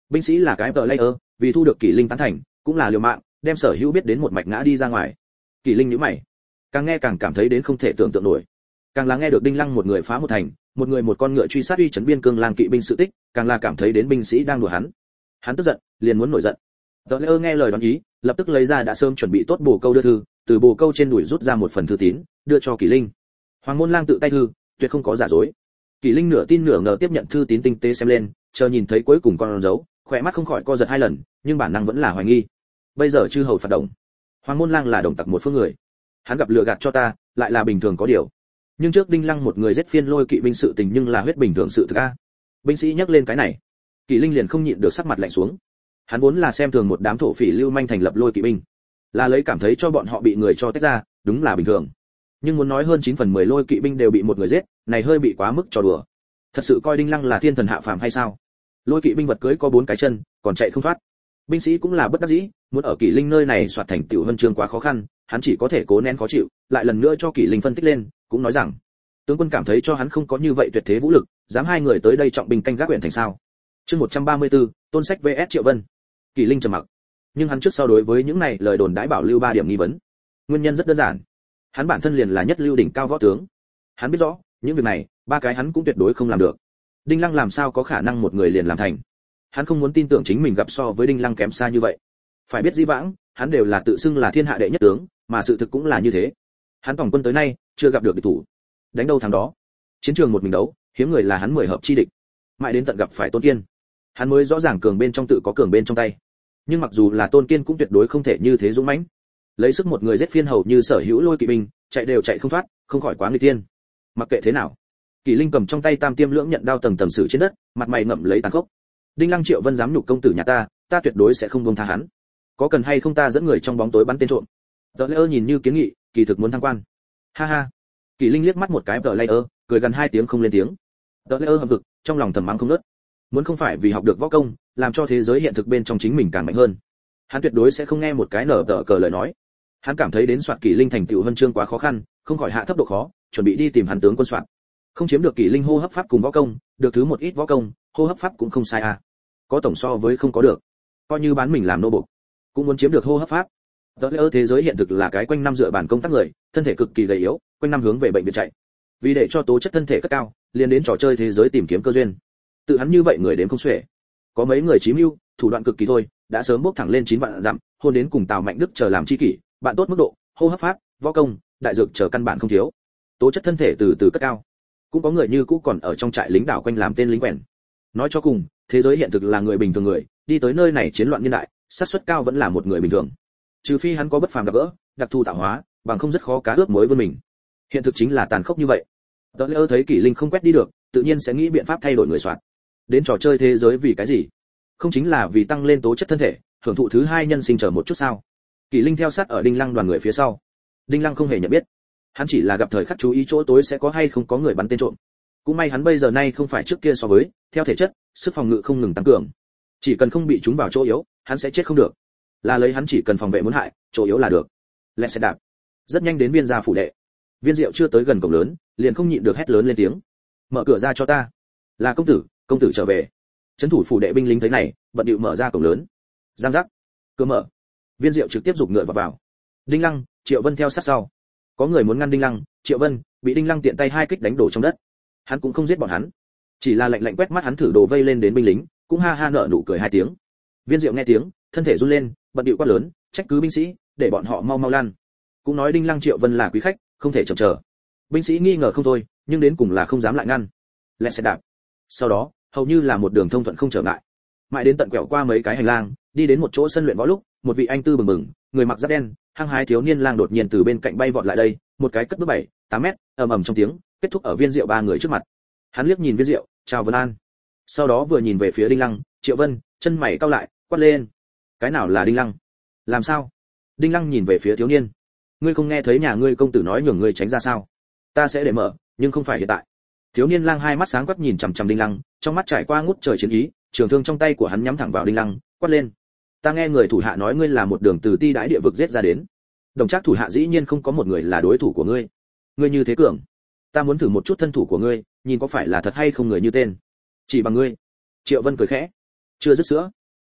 Binh sĩ là cái player, vì thu được Kỷ Linh tán thành, cũng là liều mạng, đem sở hữu biết đến một mạch ngã đi ra ngoài. Kỷ Linh nhíu mày, càng nghe càng cảm thấy đến không thể tưởng tượng nổi. Càng là nghe được Đinh Lăng một người phá một thành, một người một con ngựa truy sát uy trấn biên cương lang kỵ binh sự tích, càng là cảm thấy đến binh sĩ đang đùa hắn. Hắn tức giận, liền muốn nổi giận. Tờ nghe lời đoán ý, lập tức lấy ra đã sớm chuẩn bị tốt bồ câu đưa thư, từ bồ câu trên đùi rút ra một phần thư tín, đưa cho Kỷ Linh. Hoàng môn lang tự tay thư, tuyệt không có giả dối. Kỷ Linh nửa tin nửa ngờ tiếp nhận thư tín tinh tế xem lên, chờ nhìn thấy cuối cùng con dấu, khỏe mắt không khỏi co giật hai lần, nhưng bản năng vẫn là hoài nghi. Bây giờ chư hầu phạt động, Hoàng môn lang là đồng tặc một phương người, hắn gặp lừa gạt cho ta, lại là bình thường có điều. Nhưng trước Đinh Lăng một người giết phiên lôi kỵ binh sự tình nhưng là huyết bình thường sự thực a. Binh sĩ nhắc lên cái này, Kỷ Linh liền không nhịn được sắc mặt lạnh xuống. Hắn vốn là xem thường một đám thổ phỉ lưu manh thành lập lôi kỵ binh, là lấy cảm thấy cho bọn họ bị người cho tách ra, đúng là bình thường. Nhưng muốn nói hơn chín phần mười lôi kỵ binh đều bị một người giết, này hơi bị quá mức trò đùa. Thật sự coi Đinh Lăng là thiên thần hạ phàm hay sao? Lôi kỵ binh vật cưới có bốn cái chân, còn chạy không thoát. Binh sĩ cũng là bất đắc dĩ, muốn ở Kỷ Linh nơi này soạt thành tiểu huân chương quá khó khăn, hắn chỉ có thể cố nén khó chịu, lại lần nữa cho Kỷ Linh phân tích lên, cũng nói rằng tướng quân cảm thấy cho hắn không có như vậy tuyệt thế vũ lực, dám hai người tới đây trọng binh canh gác huyện thành sao? Chương một trăm ba mươi tư, Tôn Sách vs Triệu Vân. Kỷ Linh trầm mặc, nhưng hắn trước sau đối với những này lời đồn đãi bảo lưu ba điểm nghi vấn. Nguyên nhân rất đơn giản, hắn bản thân liền là nhất lưu đỉnh cao võ tướng, hắn biết rõ những việc này ba cái hắn cũng tuyệt đối không làm được. Đinh Lăng làm sao có khả năng một người liền làm thành? Hắn không muốn tin tưởng chính mình gặp so với Đinh Lăng kém xa như vậy. Phải biết dĩ vãng, hắn đều là tự xưng là thiên hạ đệ nhất tướng, mà sự thực cũng là như thế. Hắn tổng quân tới nay chưa gặp được địch thủ, đánh đâu thắng đó. Chiến trường một mình đấu, hiếm người là hắn mười hợp chi địch. Mãi đến tận gặp phải Tôn Kiên, hắn mới rõ ràng cường bên trong tự có cường bên trong tay. Nhưng mặc dù là Tôn Kiên cũng tuyệt đối không thể như thế dũng mãnh. Lấy sức một người giết phiên hầu như sở hữu lôi kỵ binh, chạy đều chạy không thoát, không khỏi quá nguy tiên. Mặc kệ thế nào, Kỷ Linh cầm trong tay tam tiêm lưỡng nhận đao tầng tầng xử trên đất, mặt mày ngậm lấy tàn khốc. Đinh Lăng Triệu Vân dám nhục công tử nhà ta, ta tuyệt đối sẽ không buông tha hắn. Có cần hay không ta dẫn người trong bóng tối bắn tên trộm? Đỡ Lơ nhìn như kiến nghị, kỳ thực muốn thăng quan. Ha ha. Kỷ Linh liếc mắt một cái Đỡ Lơ, cười gần hai tiếng không lên tiếng. Đỡ Lơ hậm hực, trong lòng thầm mắng không ngớt. Muốn không phải vì học được võ công, làm cho thế giới hiện thực bên trong chính mình càng mạnh hơn, hắn tuyệt đối sẽ không nghe một cái nở tờ cờ lời nói. Hắn cảm thấy đến soạt Kỷ Linh thành tựu huân chương quá khó khăn, không khỏi hạ thấp độ khó, chuẩn bị đi tìm hắn tướng quân soạn. Không chiếm được Kỷ Linh hô hấp pháp cùng võ công, được thứ một ít võ công, hô hấp pháp cũng không sai à. Có tổng so với không có được, coi như bán mình làm nô bộc, cũng muốn chiếm được hô hấp pháp. Đỡ lỡ thế giới hiện thực là cái quanh năm dựa bản công tác người, thân thể cực kỳ gầy yếu, quanh năm hướng về bệnh viện chạy. Vì để cho tố chất thân thể cất cao, liền đến trò chơi thế giới tìm kiếm cơ duyên. Tự hắn như vậy người đến không xuể. Có mấy người chí mưu, thủ đoạn cực kỳ thôi, đã sớm bốc thẳng lên chín vạn dặm, hôn đến cùng Tào Mạnh Đức chờ làm chi kỷ, bạn tốt mức độ, hô hấp pháp, võ công, đại dược chờ căn bản không thiếu. Tố chất thân thể từ từ cất cao. Cũng có người như cũ còn ở trong trại lính đảo quanh làm tên lính quèn. Nói cho cùng, thế giới hiện thực là người bình thường người, đi tới nơi này chiến loạn niên đại, xác suất cao vẫn là một người bình thường. Trừ phi hắn có bất phàm gặp gỡ, đặc thù tạo hóa, bằng không rất khó cá ướp muối vươn mình. Hiện thực chính là tàn khốc như vậy. Đỡ lỡ thấy Kỷ Linh không quét đi được, tự nhiên sẽ nghĩ biện pháp thay đổi người soạn. Đến trò chơi thế giới vì cái gì? Không chính là vì tăng lên tố chất thân thể, hưởng thụ thứ hai nhân sinh chờ một chút sao? Kỷ Linh theo sát ở Đinh Lăng đoàn người phía sau. Đinh Lăng không hề nhận biết, hắn chỉ là gặp thời khắc chú ý chỗ tối sẽ có hay không có người bắn tên trộm. Cũng may hắn bây giờ nay không phải trước kia so với, theo thể chất, sức phòng ngự không ngừng tăng cường. Chỉ cần không bị chúng vào chỗ yếu, hắn sẽ chết không được. Là lấy hắn chỉ cần phòng vệ muốn hại, chỗ yếu là được. Lẹ xe đạp. Rất nhanh đến Viên gia phủ đệ. Viên Diệu chưa tới gần cổng lớn, liền không nhịn được hét lớn lên tiếng. Mở cửa ra cho ta. Là công tử, công tử trở về. Trấn thủ phủ đệ binh lính thấy này, bận điệu mở ra cổng lớn. Giang giác. Cửa mở. Viên Diệu trực tiếp giục ngựa vào vào. Đinh Lăng, Triệu Vân theo sát sau. Có người muốn ngăn Đinh Lăng, Triệu Vân bị Đinh Lăng tiện tay hai kích đánh đổ trong đất. Hắn cũng không giết bọn hắn, chỉ là lạnh lạnh quét mắt hắn thử đồ vây lên đến binh lính, cũng ha ha nở nụ cười hai tiếng. Viên Diệu nghe tiếng, thân thể run lên, bận điệu quát lớn, trách cứ binh sĩ, để bọn họ mau mau lăn. Cũng nói Đinh Lăng Triệu Vân là quý khách, không thể chậm chờ. Binh sĩ nghi ngờ không thôi, nhưng đến cùng là không dám lại ngăn. Lẹ xe đạp. Sau đó, hầu như là một đường thông thuận không trở ngại. Mãi đến tận quẹo qua mấy cái hành lang, đi đến một chỗ sân luyện võ lúc, một vị anh tư bừng bừng, người mặc giáp đen, hăng hái thiếu niên lang đột nhiên từ bên cạnh bay vọt lại đây, một cái cất bước bảy, tám mét, ầm ầm trong tiếng, kết thúc ở Viên Diệu ba người trước mặt. Hắn liếc nhìn Viên Diệu, chào Vân An. Sau đó vừa nhìn về phía Đinh Lăng, Triệu Vân, chân mày cau lại, quát lên. Cái nào là Đinh Lăng? Làm sao? Đinh Lăng nhìn về phía thiếu niên. Ngươi không nghe thấy nhà ngươi công tử nói nhường ngươi tránh ra sao? Ta sẽ để mở, nhưng không phải hiện tại. Thiếu niên lang hai mắt sáng quắc nhìn chằm chằm Đinh Lăng, trong mắt trải qua ngút trời chiến ý, trường thương trong tay của hắn nhắm thẳng vào Đinh Lăng, quát lên. Ta nghe người thủ hạ nói ngươi là một đường từ ti đãi địa vực giết ra đến. Đồng trác thủ hạ dĩ nhiên không có một người là đối thủ của ngươi. Ngươi như thế cường, ta muốn thử một chút thân thủ của ngươi, nhìn có phải là thật hay không người như tên. Chỉ bằng ngươi. Triệu Vân cười khẽ. Chưa dứt sữa,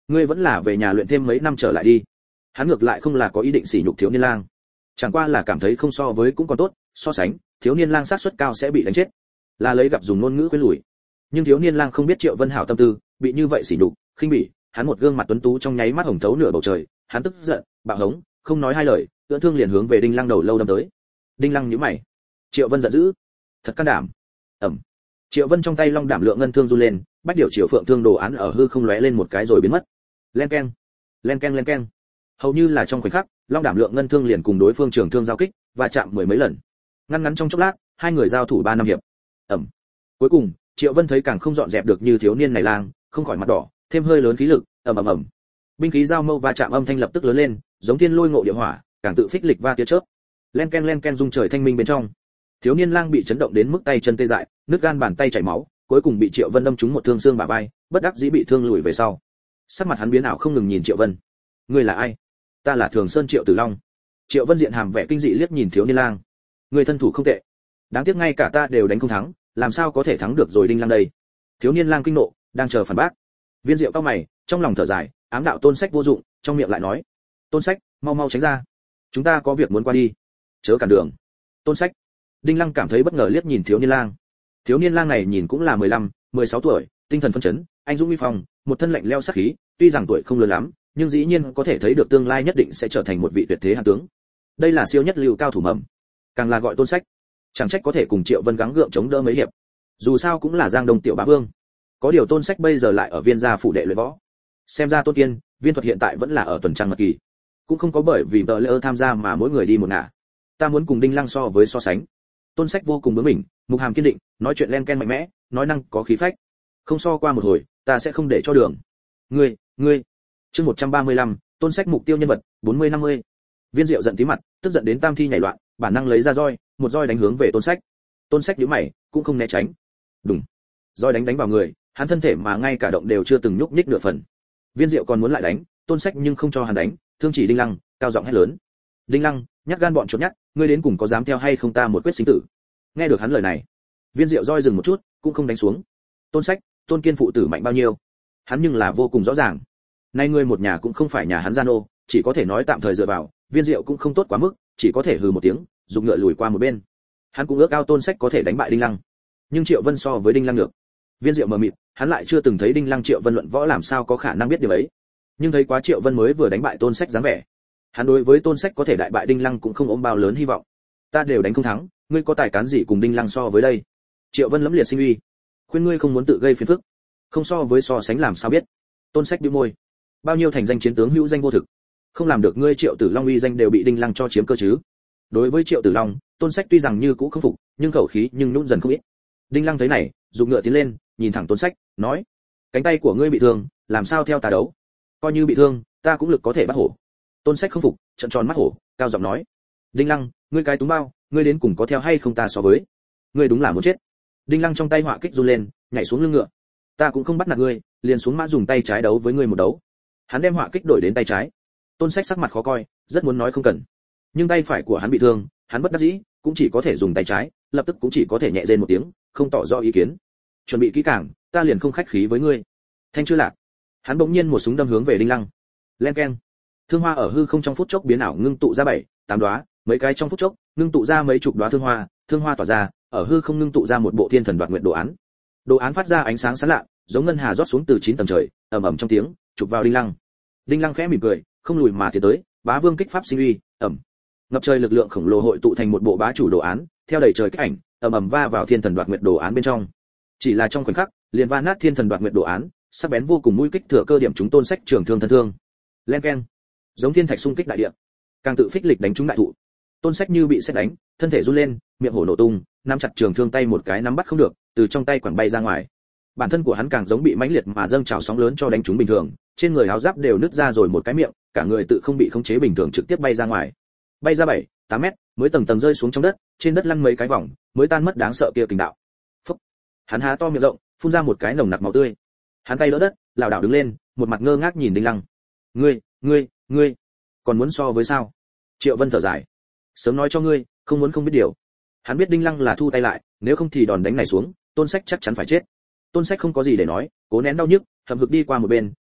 ngươi vẫn là về nhà luyện thêm mấy năm trở lại đi. Hắn ngược lại không là có ý định sỉ nhục thiếu niên lang, chẳng qua là cảm thấy không so với cũng còn tốt, so sánh thiếu niên lang xác suất cao sẽ bị đánh chết, là lấy gặp dùng ngôn ngữ quên lùi. Nhưng thiếu niên lang không biết Triệu Vân hảo tâm tư, bị như vậy sỉ nhục, khinh bỉ, hắn một gương mặt tuấn tú trong nháy mắt hồng thấu nửa bầu trời, hắn tức giận, bạo hống, không nói hai lời, ưỡn thương liền hướng về Đinh Lăng đầu lâu đâm tới. Đinh Lăng nhíu mày. Triệu Vân giận dữ, thật can đảm. Ầm. Triệu Vân trong tay long đảm lượng ngân thương run lên, bách điểu Triệu Phượng thương đồ án ở hư không lóe lên một cái rồi biến mất. Len keng, len keng len keng. Hầu như là trong khoảnh khắc, long đảm lượng ngân thương liền cùng đối phương trường thương giao kích, và chạm mười mấy lần. Ngắn ngắn trong chốc lát, hai người giao thủ ba năm hiệp. Ầm. Cuối cùng, Triệu Vân thấy càng không dọn dẹp được như thiếu niên này lang, không khỏi mặt đỏ, thêm hơi lớn khí lực, ầm ầm ầm. Binh khí giao mâu va chạm âm thanh lập tức lớn lên, giống thiên lôi ngộ địa hỏa, càng tự phích lịch va tia chớp. Len ken len ken rung trời thanh minh bên trong. Thiếu niên lang bị chấn động đến mức tay chân tê dại, nứt gan bàn tay chảy máu, cuối cùng bị Triệu Vân đâm trúng một thương xương bả vai, bất đắc dĩ bị thương lùi về sau. Sắc mặt hắn biến ảo không ngừng nhìn Triệu Vân. Ngươi là ai? Ta là Thường Sơn Triệu Tử Long. Triệu Vân diện hàm vẻ kinh dị liếc nhìn thiếu niên lang. Ngươi thân thủ không tệ, đáng tiếc ngay cả ta đều đánh không thắng, làm sao có thể thắng được rồi Đinh Lăng đây? Thiếu niên lang kinh nộ, đang chờ phản bác. Viên Diệu cao mày, trong lòng thở dài, ám đạo Tôn Sách vô dụng, trong miệng lại nói: Tôn Sách, mau mau tránh ra, chúng ta có việc muốn qua đi, chớ cản đường. Tôn Sách. Đinh Lăng cảm thấy bất ngờ liếc nhìn thiếu niên lang. Thiếu niên lang này nhìn cũng là mười lăm, mười sáu tuổi, tinh thần phấn chấn, anh dũng uy phong, một thân lạnh lẽo sát khí, tuy rằng tuổi không lớn lắm, nhưng dĩ nhiên có thể thấy được tương lai nhất định sẽ trở thành một vị tuyệt thế hạng tướng. Đây là siêu nhất lưu cao thủ mầm, càng là gọi Tôn Sách, chẳng trách có thể cùng Triệu Vân gắng gượng chống đỡ mấy hiệp. Dù sao cũng là Giang Đông tiểu bá vương. Có điều Tôn Sách bây giờ lại ở Viên gia phủ đệ luyện võ. Xem ra Tôn Kiên, Viên Thuật hiện tại vẫn là ở tuần trăng mật kỳ, cũng không có bởi vì tờ lễ tham gia mà mỗi người đi một ngả. Ta muốn cùng Đinh Lăng so với so sánh. Tôn Sách vô cùng bướng mình, mục hàm kiên định, nói chuyện len ken mạnh mẽ, nói năng có khí phách. Không so qua một hồi, ta sẽ không để cho đường. Ngươi, ngươi. Chương một trăm ba mươi lăm, Tôn Sách mục tiêu nhân vật, bốn mươi năm mươi. Viên Diệu giận tí mặt, tức giận đến tam thi nhảy loạn, bản năng lấy ra roi, một roi đánh hướng về Tôn Sách. Tôn Sách nhíu mày, cũng không né tránh. Đùng. Roi đánh đánh vào người, hắn thân thể mà ngay cả động đều chưa từng nhúc nhích nửa phần. Viên Diệu còn muốn lại đánh, Tôn Sách nhưng không cho hắn đánh, thương chỉ Đinh Lăng, cao giọng hét lớn: Đinh Lăng, nhát gan bọn chuột nhát, ngươi đến cùng có dám theo hay không ta một quyết sinh tử. Nghe được hắn lời này, Viên Diệu roi dừng một chút, cũng không đánh xuống. Tôn Sách, Tôn Kiên phụ tử mạnh bao nhiêu, hắn nhưng là vô cùng rõ ràng. Nay ngươi một nhà cũng không phải nhà hắn gian ô, chỉ có thể nói tạm thời dựa vào. Viên Diệu cũng không tốt quá mức, chỉ có thể hừ một tiếng, dùng ngựa lùi qua một bên. Hắn cũng ước ao Tôn Sách có thể đánh bại Đinh Lăng, nhưng Triệu Vân so với Đinh Lăng được. Viên Diệu mờ mịt, hắn lại chưa từng thấy Đinh Lăng Triệu Vân luận võ làm sao có khả năng biết điều ấy. Nhưng thấy quá Triệu Vân mới vừa đánh bại Tôn Sách dáng vẻ, hắn đối với Tôn Sách có thể đại bại Đinh Lăng cũng không ôm bao lớn hy vọng. Ta đều đánh không thắng, ngươi có tài cán gì cùng Đinh Lăng so với đây? Triệu Vân lẫm liệt sinh uy, khuyên ngươi không muốn tự gây phiền phức, không so với so sánh làm sao biết. Tôn Sách bĩu môi, bao nhiêu thành danh chiến tướng hữu danh vô thực, không làm được ngươi Triệu Tử Long uy danh đều bị Đinh Lăng cho chiếm cơ chứ. Đối với Triệu Tử Long, Tôn Sách tuy rằng như cũ không phục, nhưng khẩu khí nhưng nhún dần không ít. Đinh Lăng thấy này, dùng ngựa tiến lên, nhìn thẳng Tôn Sách, nói: cánh tay của ngươi bị thương, làm sao theo ta đấu? Coi như bị thương, ta cũng lực có thể bắt hổ. Tôn Sách không phục, trợn tròn mắt hổ, cao giọng nói: Đinh Lăng, ngươi cái túng bao, ngươi đến cùng có theo hay không ta so với? Ngươi đúng là muốn chết. Đinh Lăng trong tay họa kích run lên, nhảy xuống lưng ngựa. Ta cũng không bắt nạt ngươi, liền xuống mã dùng tay trái đấu với ngươi một đấu. Hắn đem họa kích đổi đến tay trái. Tôn Sách sắc mặt khó coi, rất muốn nói không cần, nhưng tay phải của hắn bị thương, hắn bất đắc dĩ, cũng chỉ có thể dùng tay trái, lập tức cũng chỉ có thể nhẹ rên một tiếng, không tỏ rõ ý kiến. Chuẩn bị kỹ càng, ta liền không khách khí với ngươi. Thanh chưa lạc, hắn bỗng nhiên một súng đâm hướng về Đinh Lăng. Len keng. Thương hoa ở hư không trong phút chốc biến ảo ngưng tụ ra bảy, tám đóa, mấy cái trong phút chốc, ngưng tụ ra mấy chục đóa thương hoa, thương hoa tỏa ra, ở hư không ngưng tụ ra một bộ thiên thần đoạt nguyện đồ án. Đồ án phát ra ánh sáng sáng lạ, giống ngân hà rót xuống từ chín tầng trời, ầm ầm trong tiếng, chụp vào Đinh Lăng. Đinh Lăng khẽ mỉm cười, không lùi mà tiến tới, bá vương kích pháp sinh uy, ầm. Ngập trời lực lượng khổng lồ hội tụ thành một bộ bá chủ đồ án, theo đầy trời kích ảnh, ầm ầm va vào thiên thần đoạt nguyện đồ án bên trong. Chỉ là trong khoảnh khắc, liền va nát thiên thần đoạt nguyện đồ án, sắc bén vô cùng mũi kích thừa cơ điểm chúng Tôn Sách trường thương thân thương. Len keng. Giống thiên thạch xung kích đại địa, càng tự phích lịch đánh trúng đại thụ. Tôn Sách như bị sét đánh, thân thể run lên, miệng hổ nổ tung, nắm chặt trường thương tay một cái nắm bắt không được, từ trong tay quẳng bay ra ngoài. Bản thân của hắn càng giống bị mãnh liệt mà dâng trào sóng lớn cho đánh trúng bình thường, trên người áo giáp đều nứt ra rồi một cái miệng, cả người tự không bị khống chế bình thường trực tiếp bay ra ngoài. Bay ra bảy, tám mét, mới tầng tầng rơi xuống trong đất, trên đất lăn mấy cái vòng, mới tan mất đáng sợ kia kình đạo. Phốc. Hắn há to miệng rộng, phun ra một cái nồng nặc máu tươi. Hắn tay đỡ đất, lảo đảo đứng lên, một mặt ngơ ngác nhìn Đinh Lăng. "Ngươi, ngươi, ngươi, còn muốn so với sao?" Triệu Vân thở dài. "Sớm nói cho ngươi, không muốn không biết điều." Hắn biết Đinh Lăng là thu tay lại, nếu không thì đòn đánh này xuống, Tôn Sách chắc chắn phải chết. Tôn Sách không có gì để nói, cố nén đau nhức, hậm hực đi qua một bên,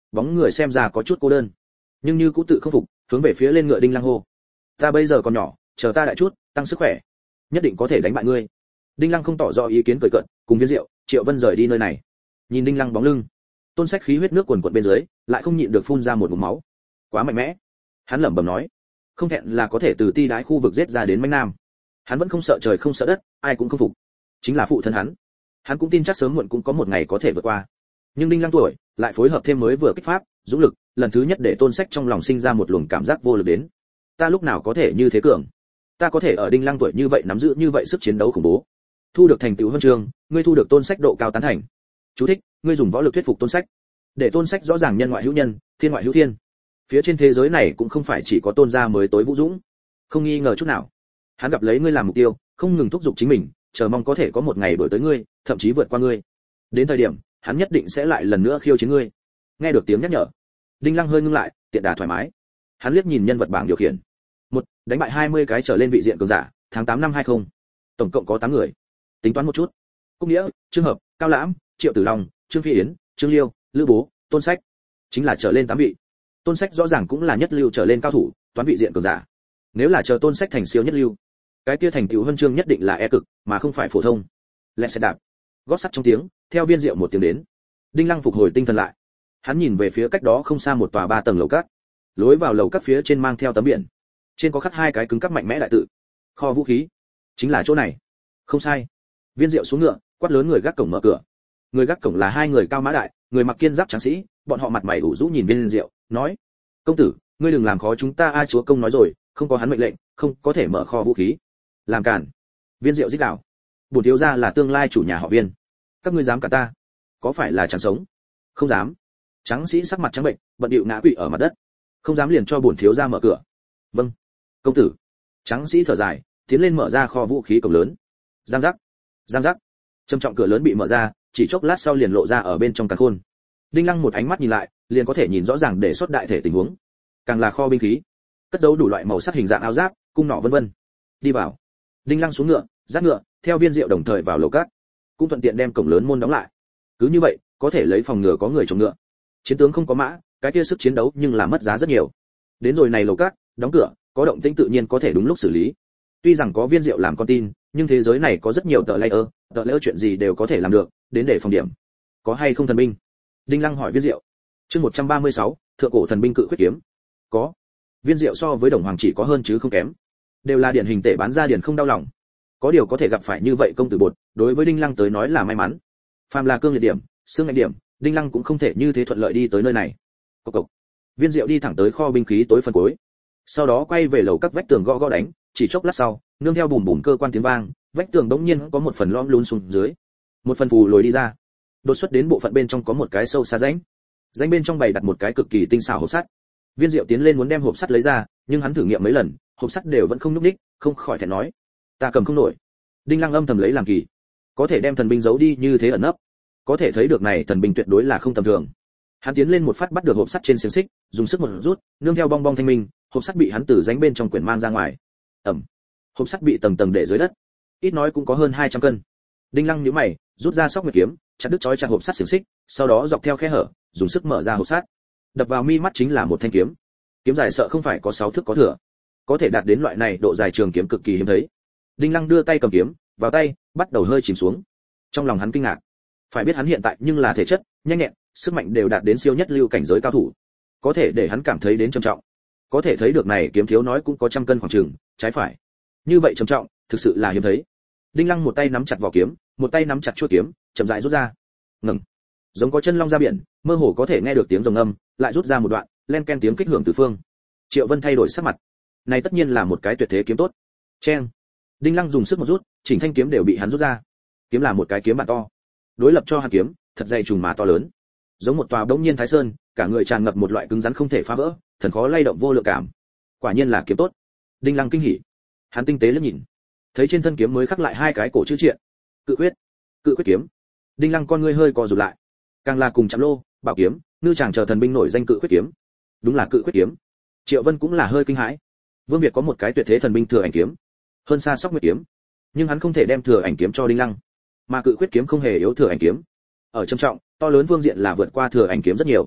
bóng người xem ra có chút cô đơn, nhưng như cũ tự không phục, hướng về phía lên ngựa Đinh Lăng hô: "Ta bây giờ còn nhỏ, chờ ta đại chút, tăng sức khỏe, nhất định có thể đánh bại ngươi." Đinh Lăng không tỏ rõ ý kiến cười cợt, cùng Viên Diệu, Triệu Vân rời đi nơi này. Nhìn Đinh Lăng bóng lưng, Tôn Sách khí huyết nước cuồn cuộn bên dưới, lại không nhịn được phun ra một ngụm máu. Quá mạnh mẽ. Hắn lẩm bẩm nói, không thẹn là có thể từ ti đái khu vực giết ra đến Mãnh Nam. Hắn vẫn không sợ trời không sợ đất, ai cũng không phục. Chính là phụ thân hắn. Hắn cũng tin chắc sớm muộn cũng có một ngày có thể vượt qua. Nhưng Đinh Lăng tuổi, lại phối hợp thêm mới vừa kích pháp, dũng lực, lần thứ nhất để Tôn Sách trong lòng sinh ra một luồng cảm giác vô lực đến. Ta lúc nào có thể như thế cường? Ta có thể ở Đinh Lăng tuổi như vậy nắm giữ như vậy sức chiến đấu khủng bố. Thu được thành tựu huân chương, ngươi thu được Tôn Sách độ cao tán thành. Chú thích, ngươi dùng võ lực thuyết phục Tôn Sách. Để Tôn Sách rõ ràng nhân ngoại hữu nhân, thiên ngoại hữu thiên. Phía trên thế giới này cũng không phải chỉ có Tôn gia mới tối vũ dũng. Không nghi ngờ chút nào. Hắn gặp lấy ngươi làm mục tiêu, không ngừng thúc giục chính mình, chờ mong có thể có một ngày đuổi tới ngươi, thậm chí vượt qua ngươi. Đến thời điểm, hắn nhất định sẽ lại lần nữa khiêu chiến ngươi. Nghe được tiếng nhắc nhở, Đinh Lăng hơi ngưng lại, tiện đà thoải mái. Hắn liếc nhìn nhân vật bảng điều khiển. Một, đánh bại hai mươi cái trở lên vị diện cường giả, tháng tám năm hai không. Tổng cộng có tám người. Tính toán một chút. Cúc Nghĩa, Trương Hợp, Cao Lãm, Triệu Tử Long, Trương Phi Yến, Trương Liêu, Lữ Bố, Tôn Sách, chính là trở lên tám vị. Tôn Sách rõ ràng cũng là nhất lưu trở lên cao thủ, toán vị diện cường giả. Nếu là chờ Tôn Sách thành siêu nhất lưu, cái kia thành tựu huân chương nhất định là e cực, mà không phải phổ thông. Lẹ xe đạp, gót sắt trong tiếng, theo Viên Diệu một tiếng đến. Đinh Lăng phục hồi tinh thần lại. Hắn nhìn về phía cách đó không xa một tòa ba tầng lầu các. Lối vào lầu các phía trên mang theo tấm biển, trên có khắc hai cái cứng cắp mạnh mẽ đại tự. Kho vũ khí, chính là chỗ này. Không sai. Viên Diệu xuống ngựa, quát lớn người gác cổng mở cửa. Người gác cổng là hai người cao mã đại, người mặc kiên giáp tráng sĩ, bọn họ mặt mày ủ rũ nhìn Viên Diệu, nói: "Công tử, ngươi đừng làm khó chúng ta a, chúa công nói rồi, không có hắn mệnh lệnh, không có thể mở kho vũ khí." Làm cản. Viên Diệu rít gào. Bổn thiếu gia là tương lai chủ nhà họ Viên, các ngươi dám cả ta, có phải là chẳng sống? Không dám. Tráng sĩ sắc mặt trắng bệnh, bận bịu ngã quỵ ở mặt đất. Không dám liền cho bổn thiếu gia mở cửa. Vâng, công tử. Tráng sĩ thở dài, tiến lên mở ra kho vũ khí cổng lớn. Giang giác, giang giác. Trầm trọng cửa lớn bị mở ra, chỉ chốc lát sau liền lộ ra ở bên trong càn khôn. Đinh Lăng một ánh mắt nhìn lại, liền có thể nhìn rõ ràng để xuất đại thể tình huống. Càng là kho binh khí, cất giấu đủ loại màu sắc hình dạng áo giáp, cung nỏ vân vân. Đi vào. Đinh Lăng xuống ngựa, dắt ngựa, theo Viên Diệu đồng thời vào lầu cát, cũng thuận tiện đem cổng lớn môn đóng lại. Cứ như vậy, có thể lấy phòng ngừa có người trộm ngựa. Chiến tướng không có mã, cái kia sức chiến đấu nhưng là mất giá rất nhiều. Đến rồi này lầu cát, đóng cửa, có động tĩnh tự nhiên có thể đúng lúc xử lý. Tuy rằng có Viên Diệu làm con tin, nhưng thế giới này có rất nhiều tờ layer, tờ layer chuyện gì đều có thể làm được, đến để phòng điểm. Có hay không thần binh? Đinh Lăng hỏi Viên Diệu. Chương một trăm ba mươi sáu, thượng cổ thần binh cự khuyết kiếm. Có. Viên Diệu so với Đồng Hoàng chỉ có hơn chứ không kém. Đều là điển hình tể bán ra điển không đau lòng. Có điều có thể gặp phải như vậy công tử bột, đối với Đinh Lăng tới nói là may mắn. Phàm là cương liệt điểm, xương ngạnh điểm, Đinh Lăng cũng không thể như thế thuận lợi đi tới nơi này. Cộc cộc. Viên Diệu đi thẳng tới kho binh khí tối phần cuối. Sau đó quay về lầu các vách tường gõ gõ đánh, chỉ chốc lát sau, nương theo bùm bùm cơ quan tiếng vang, vách tường đống nhiên có một phần lõm lún xuống dưới. Một phần phù lồi đi ra. Đột xuất đến bộ phận bên trong có một cái sâu xa rãnh. Rãnh bên trong bày đặt một cái cực kỳ tinh xảo hộp sắt. Viên Diệu tiến lên muốn đem hộp sắt lấy ra, nhưng hắn thử nghiệm mấy lần, hộp sắt đều vẫn không nhúc nhích, không khỏi thẹn nói: "Ta cầm không nổi." Đinh Lăng âm thầm lấy làm kỳ, có thể đem thần binh giấu đi như thế ẩn nấp, có thể thấy được này thần binh tuyệt đối là không tầm thường. Hắn tiến lên một phát bắt được hộp sắt trên xiềng xích, dùng sức một rút, nương theo bong bong thanh minh, hộp sắt bị hắn từ rãnh bên trong quyển mang ra ngoài. Ầm. Hộp sắt bị tầng tầng để dưới đất, ít nói cũng có hơn hai trăm cân. Đinh Lăng nhíu mày, rút ra sóc nguyệt kiếm, chặt đứt chói chặt hộp sắt xiềng xích, sau đó dọc theo khe hở, dùng sức mở ra hộp sắt. Đập vào mi mắt chính là một thanh kiếm. Kiếm dài sợ không phải có sáu thước có thừa, có thể đạt đến loại này độ dài trường kiếm cực kỳ hiếm thấy. Đinh Lăng đưa tay cầm kiếm, vào tay, bắt đầu hơi chìm xuống. Trong lòng hắn kinh ngạc, phải biết hắn hiện tại nhưng là thể chất, nhanh nhẹn, sức mạnh đều đạt đến siêu nhất lưu cảnh giới cao thủ, có thể để hắn cảm thấy đến trầm trọng. Có thể thấy được này kiếm thiếu nói cũng có trăm cân khoảng chừng, trái phải. Như vậy trầm trọng, thực sự là hiếm thấy. Đinh Lăng một tay nắm chặt vỏ kiếm, một tay nắm chặt chuôi kiếm, chậm rãi rút ra. Ngừng. Giống có chân long ra biển, mơ hồ có thể nghe được tiếng rồng âm, lại rút ra một đoạn, len ken tiếng kích hưởng từ phương. Triệu Vân thay đổi sắc mặt. Này tất nhiên là một cái tuyệt thế kiếm tốt. Chen. Đinh Lăng dùng sức một rút, chỉnh thanh kiếm đều bị hắn rút ra. Kiếm là một cái kiếm bản to, đối lập cho hàn kiếm, thật dày trùng mà to lớn, giống một tòa bỗng nhiên thái sơn, cả người tràn ngập một loại cứng rắn không thể phá vỡ, thần khó lay động vô lượng cảm. Quả nhiên là kiếm tốt. Đinh Lăng kinh hỉ. Hắn tinh tế liếc nhìn, thấy trên thân kiếm mới khắc lại hai cái cổ chữ triện: Cự Quyết, Cự Quyết kiếm. Đinh Lăng con ngươi hơi co rụt lại. Càng là cùng Chạm Lô, Bảo kiếm, Ngư Tràng chờ thần binh nổi danh Cự Quyết kiếm. Đúng là Cự Quyết kiếm. Triệu Vân cũng là hơi kinh hãi. Vương Việt có một cái tuyệt thế thần binh Thừa Ảnh kiếm, hơn xa Sóc Nguyệt kiếm, nhưng hắn không thể đem Thừa Ảnh kiếm cho Đinh Lăng, mà Cự Quyết kiếm không hề yếu Thừa Ảnh kiếm. Ở trầm trọng, to lớn vương diện là vượt qua Thừa Ảnh kiếm rất nhiều.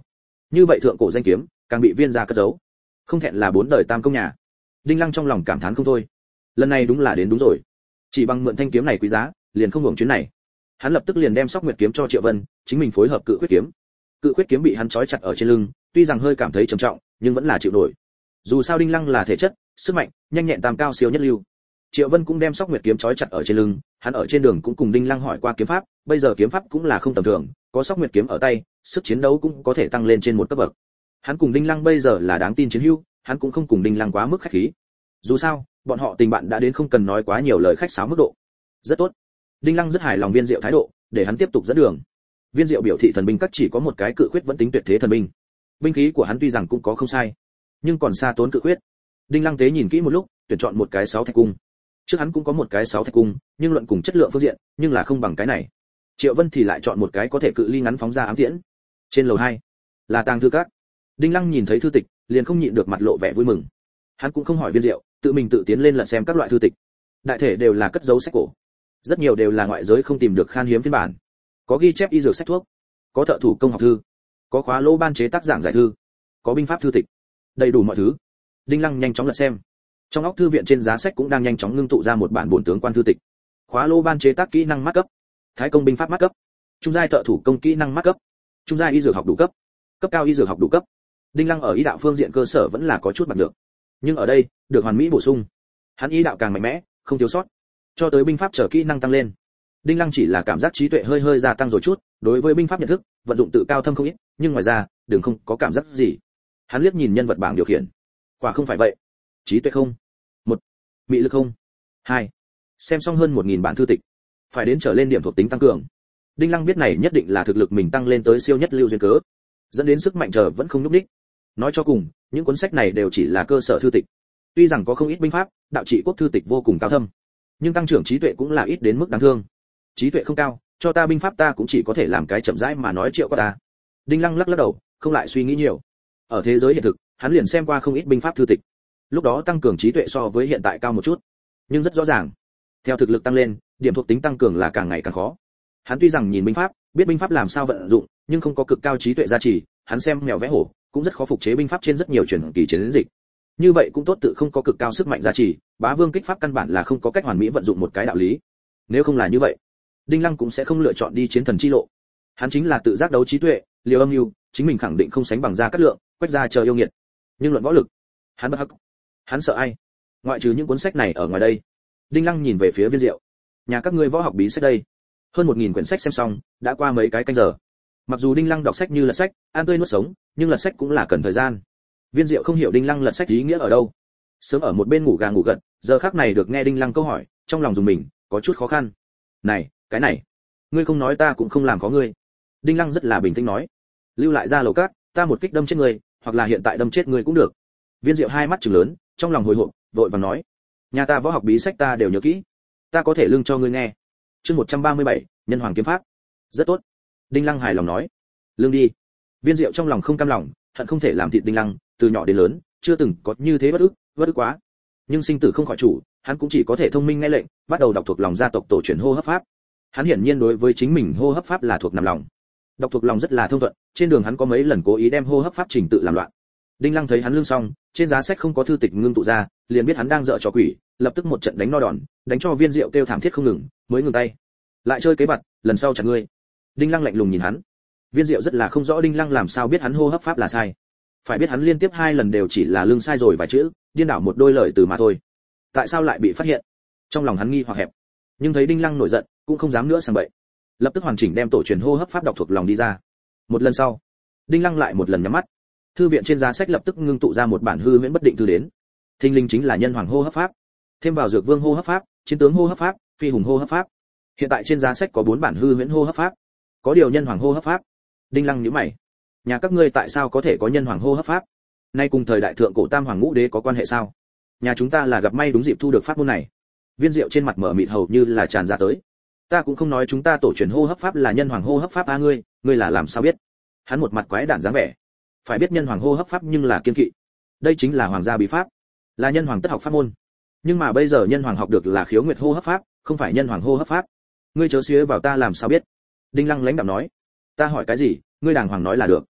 Như vậy thượng cổ danh kiếm, càng bị Viên gia cất giấu. Không thẹn là bốn đời tam công nhà. Đinh Lăng trong lòng cảm thán không thôi. Lần này đúng là đến đúng rồi. Chỉ bằng mượn thanh kiếm này quý giá, liền không hưởng chuyến này. Hắn lập tức liền đem Sóc Nguyệt kiếm cho Triệu Vân, chính mình phối hợp Cự Khuyết kiếm. Cự Khuyết kiếm bị hắn trói chặt ở trên lưng, tuy rằng hơi cảm thấy trầm trọng, nhưng vẫn là chịu nổi. Dù sao Đinh Lăng là thể chất, sức mạnh, nhanh nhẹn tam cao siêu nhất lưu. Triệu Vân cũng đem Sóc Nguyệt kiếm trói chặt ở trên lưng, hắn ở trên đường cũng cùng Đinh Lăng hỏi qua kiếm pháp, bây giờ kiếm pháp cũng là không tầm thường, có Sóc Nguyệt kiếm ở tay, sức chiến đấu cũng có thể tăng lên trên một cấp bậc. Hắn cùng Đinh Lăng bây giờ là đáng tin chiến hữu, hắn cũng không cùng Đinh Lăng quá mức khách khí. Dù sao, bọn họ tình bạn đã đến không cần nói quá nhiều lời khách sáo mức độ. Rất tốt. Đinh Lăng rất hài lòng Viên Diệu thái độ, để hắn tiếp tục dẫn đường. Viên Diệu biểu thị thần binh các chỉ có một cái Cự Khuyết vẫn tính tuyệt thế thần binh. Binh khí của hắn tuy rằng cũng có không sai, nhưng còn xa tốn Cự Khuyết. Đinh Lăng tế nhìn kỹ một lúc, tuyển chọn một cái sáu thạch cung. Trước hắn cũng có một cái sáu thạch cung, nhưng luận cùng chất lượng phương diện, nhưng là không bằng cái này. Triệu Vân thì lại chọn một cái có thể cự ly ngắn phóng ra ám tiễn. Trên lầu hai là tàng thư các. Đinh Lăng nhìn thấy thư tịch, liền không nhịn được mặt lộ vẻ vui mừng. Hắn cũng không hỏi Viên Diệu, tự mình tự tiến lên lật xem các loại thư tịch. Đại thể đều là cất giấu sách cổ, rất nhiều đều là ngoại giới không tìm được khan hiếm phiên bản. Có ghi chép y dược sách thuốc, có thợ thủ công học thư, có khóa lỗ ban chế tác giảng giải thư, có binh pháp thư tịch, đầy đủ mọi thứ. Đinh Lăng nhanh chóng lật xem. Trong óc thư viện trên giá sách cũng đang nhanh chóng ngưng tụ ra một bản bổn tướng quan thư tịch. Khóa lỗ ban chế tác kỹ năng mắt cấp, thái công binh pháp mắt cấp, trung giai thợ thủ công kỹ năng mắt cấp, trung giai y dược học đủ cấp, cấp cao y dược học đủ cấp. Đinh Lăng ở y đạo phương diện cơ sở vẫn là có chút bằng được, nhưng ở đây được hoàn mỹ bổ sung. Hắn y đạo càng mạnh mẽ, không thiếu sót, cho tới binh pháp trở kỹ năng tăng lên. Đinh Lăng chỉ là cảm giác trí tuệ hơi hơi gia tăng rồi chút, đối với binh pháp nhận thức, vận dụng tự cao thâm không ít, nhưng ngoài ra, đừng không có cảm giác gì. Hắn liếc nhìn nhân vật bảng điều khiển, quả không phải vậy. Trí tuệ không, một, mị lực không, hai. Xem xong hơn một nghìn bản thư tịch, phải đến trở lên điểm thuộc tính tăng cường. Đinh Lăng biết này nhất định là thực lực mình tăng lên tới siêu nhất lưu duyên cớ, dẫn đến sức mạnh chờ vẫn không nhúc nhích. Nói cho cùng, những cuốn sách này đều chỉ là cơ sở thư tịch. Tuy rằng có không ít binh pháp, đạo trị quốc thư tịch vô cùng cao thâm, nhưng tăng trưởng trí tuệ cũng là ít đến mức đáng thương. Trí tuệ không cao, cho ta binh pháp ta cũng chỉ có thể làm cái chậm rãi mà nói Triệu qua ta. Đinh Lăng lắc lắc đầu, không lại suy nghĩ nhiều. Ở thế giới hiện thực, hắn liền xem qua không ít binh pháp thư tịch. Lúc đó tăng cường trí tuệ so với hiện tại cao một chút, nhưng rất rõ ràng, theo thực lực tăng lên, điểm thuộc tính tăng cường là càng ngày càng khó. Hắn tuy rằng nhìn binh pháp, biết binh pháp làm sao vận dụng, nhưng không có cực cao trí tuệ gia trì, hắn xem mèo vẽ hổ, cũng rất khó phục chế binh pháp trên rất nhiều truyền kỳ chiến dịch. Như vậy cũng tốt tự không có cực cao sức mạnh gia trì, bá vương kích pháp căn bản là không có cách hoàn mỹ vận dụng một cái đạo lý. Nếu không là như vậy, Đinh Lăng cũng sẽ không lựa chọn đi chiến thần chi lộ. Hắn chính là tự giác đấu trí tuệ, liều âm mưu, chính mình khẳng định không sánh bằng Gia Cát Lượng, Quách gia chờ yêu nghiệt. Nhưng luận võ lực, hắn bất hắc. Hắn sợ ai? Ngoại trừ những cuốn sách này ở ngoài đây. Đinh Lăng nhìn về phía Viên Diệu. Nhà các ngươi võ học bí sách đây. Hơn một nghìn quyển sách xem xong, đã qua mấy cái canh giờ. Mặc dù Đinh Lăng đọc sách như lật sách, ăn tươi nuốt sống, nhưng lật sách cũng là cần thời gian. Viên Diệu không hiểu Đinh Lăng lật sách ý nghĩa ở đâu. Sớm ở một bên ngủ gà ngủ gật, giờ khắc này được nghe Đinh Lăng câu hỏi, trong lòng dùng mình, có chút khó khăn. Này, cái này, ngươi không nói ta cũng không làm có ngươi. Đinh Lăng rất là bình tĩnh nói, lưu lại ra lầu cát, ta một kích đâm chết ngươi, hoặc là hiện tại đâm chết ngươi cũng được. Viên Diệu hai mắt trừng lớn, trong lòng hồi hộp, vội vàng nói, nhà ta võ học bí sách ta đều nhớ kỹ, ta có thể lưng cho ngươi nghe. Chương một trăm ba mươi bảy, nhân hoàng kiếm pháp. Rất tốt. Đinh Lăng hài lòng nói, lương đi. Viên Diệu trong lòng không cam lòng, hận không thể làm thịt Đinh Lăng, từ nhỏ đến lớn, chưa từng có như thế bất ức, bất ức quá. Nhưng sinh tử không khỏi chủ, hắn cũng chỉ có thể thông minh nghe lệnh, bắt đầu đọc thuộc lòng gia tộc tổ truyền hô hấp pháp. Hắn hiển nhiên đối với chính mình hô hấp pháp là thuộc nằm lòng. Đọc thuộc lòng rất là thông thuận, trên đường hắn có mấy lần cố ý đem hô hấp pháp trình tự làm loạn. Đinh Lăng thấy hắn lương xong, trên giá sách không có thư tịch ngưng tụ ra, liền biết hắn đang dở trò quỷ, lập tức một trận đánh no đòn, đánh cho Viên Diệu kêu thảm thiết không ngừng, mới ngừng tay. Lại chơi kế vật, lần sau chặt ngươi. Đinh Lăng lạnh lùng nhìn hắn. Viên Diệu rất là không rõ Đinh Lăng làm sao biết hắn hô hấp pháp là sai. Phải biết hắn liên tiếp hai lần đều chỉ là lương sai rồi vài chữ, điên đảo một đôi lời từ mà thôi. Tại sao lại bị phát hiện? Trong lòng hắn nghi hoặc hẹp, nhưng thấy Đinh Lăng nổi giận, cũng không dám nữa sang bậy. Lập tức hoàn chỉnh đem tổ truyền hô hấp pháp đọc thuộc lòng đi ra. Một lần sau, Đinh Lăng lại một lần nhắm mắt. Thư viện trên giá sách lập tức ngưng tụ ra một bản hư huyễn bất định thư đến. Thinh linh chính là nhân hoàng hô hấp pháp, thêm vào dược vương hô hấp pháp, chiến tướng hô hấp pháp, phi hùng hô hấp pháp. Hiện tại trên giá sách có bốn bản hư huyễn hô hấp pháp, có điều nhân hoàng hô hấp pháp. Đinh Lăng nhíu mày, nhà các ngươi tại sao có thể có nhân hoàng hô hấp pháp? Nay cùng thời đại thượng cổ tam hoàng ngũ đế có quan hệ sao? Nhà chúng ta là gặp may đúng dịp thu được pháp môn này. Viên Diệu trên mặt mở mịt hầu như là tràn ra tới. Ta cũng không nói chúng ta tổ truyền hô hấp pháp là nhân hoàng hô hấp pháp a ngươi, ngươi là làm sao biết? Hắn một mặt quái đản dáng vẻ. Phải biết nhân hoàng hô hấp pháp nhưng là kiên kỵ. Đây chính là hoàng gia bí pháp, là nhân hoàng tất học pháp môn. Nhưng mà bây giờ nhân hoàng học được là khiếu nguyệt hô hấp pháp, không phải nhân hoàng hô hấp pháp. Ngươi chớ xía vào ta làm sao biết? Đinh Lăng lãnh đạm nói. Ta hỏi cái gì, ngươi đàng hoàng nói là được.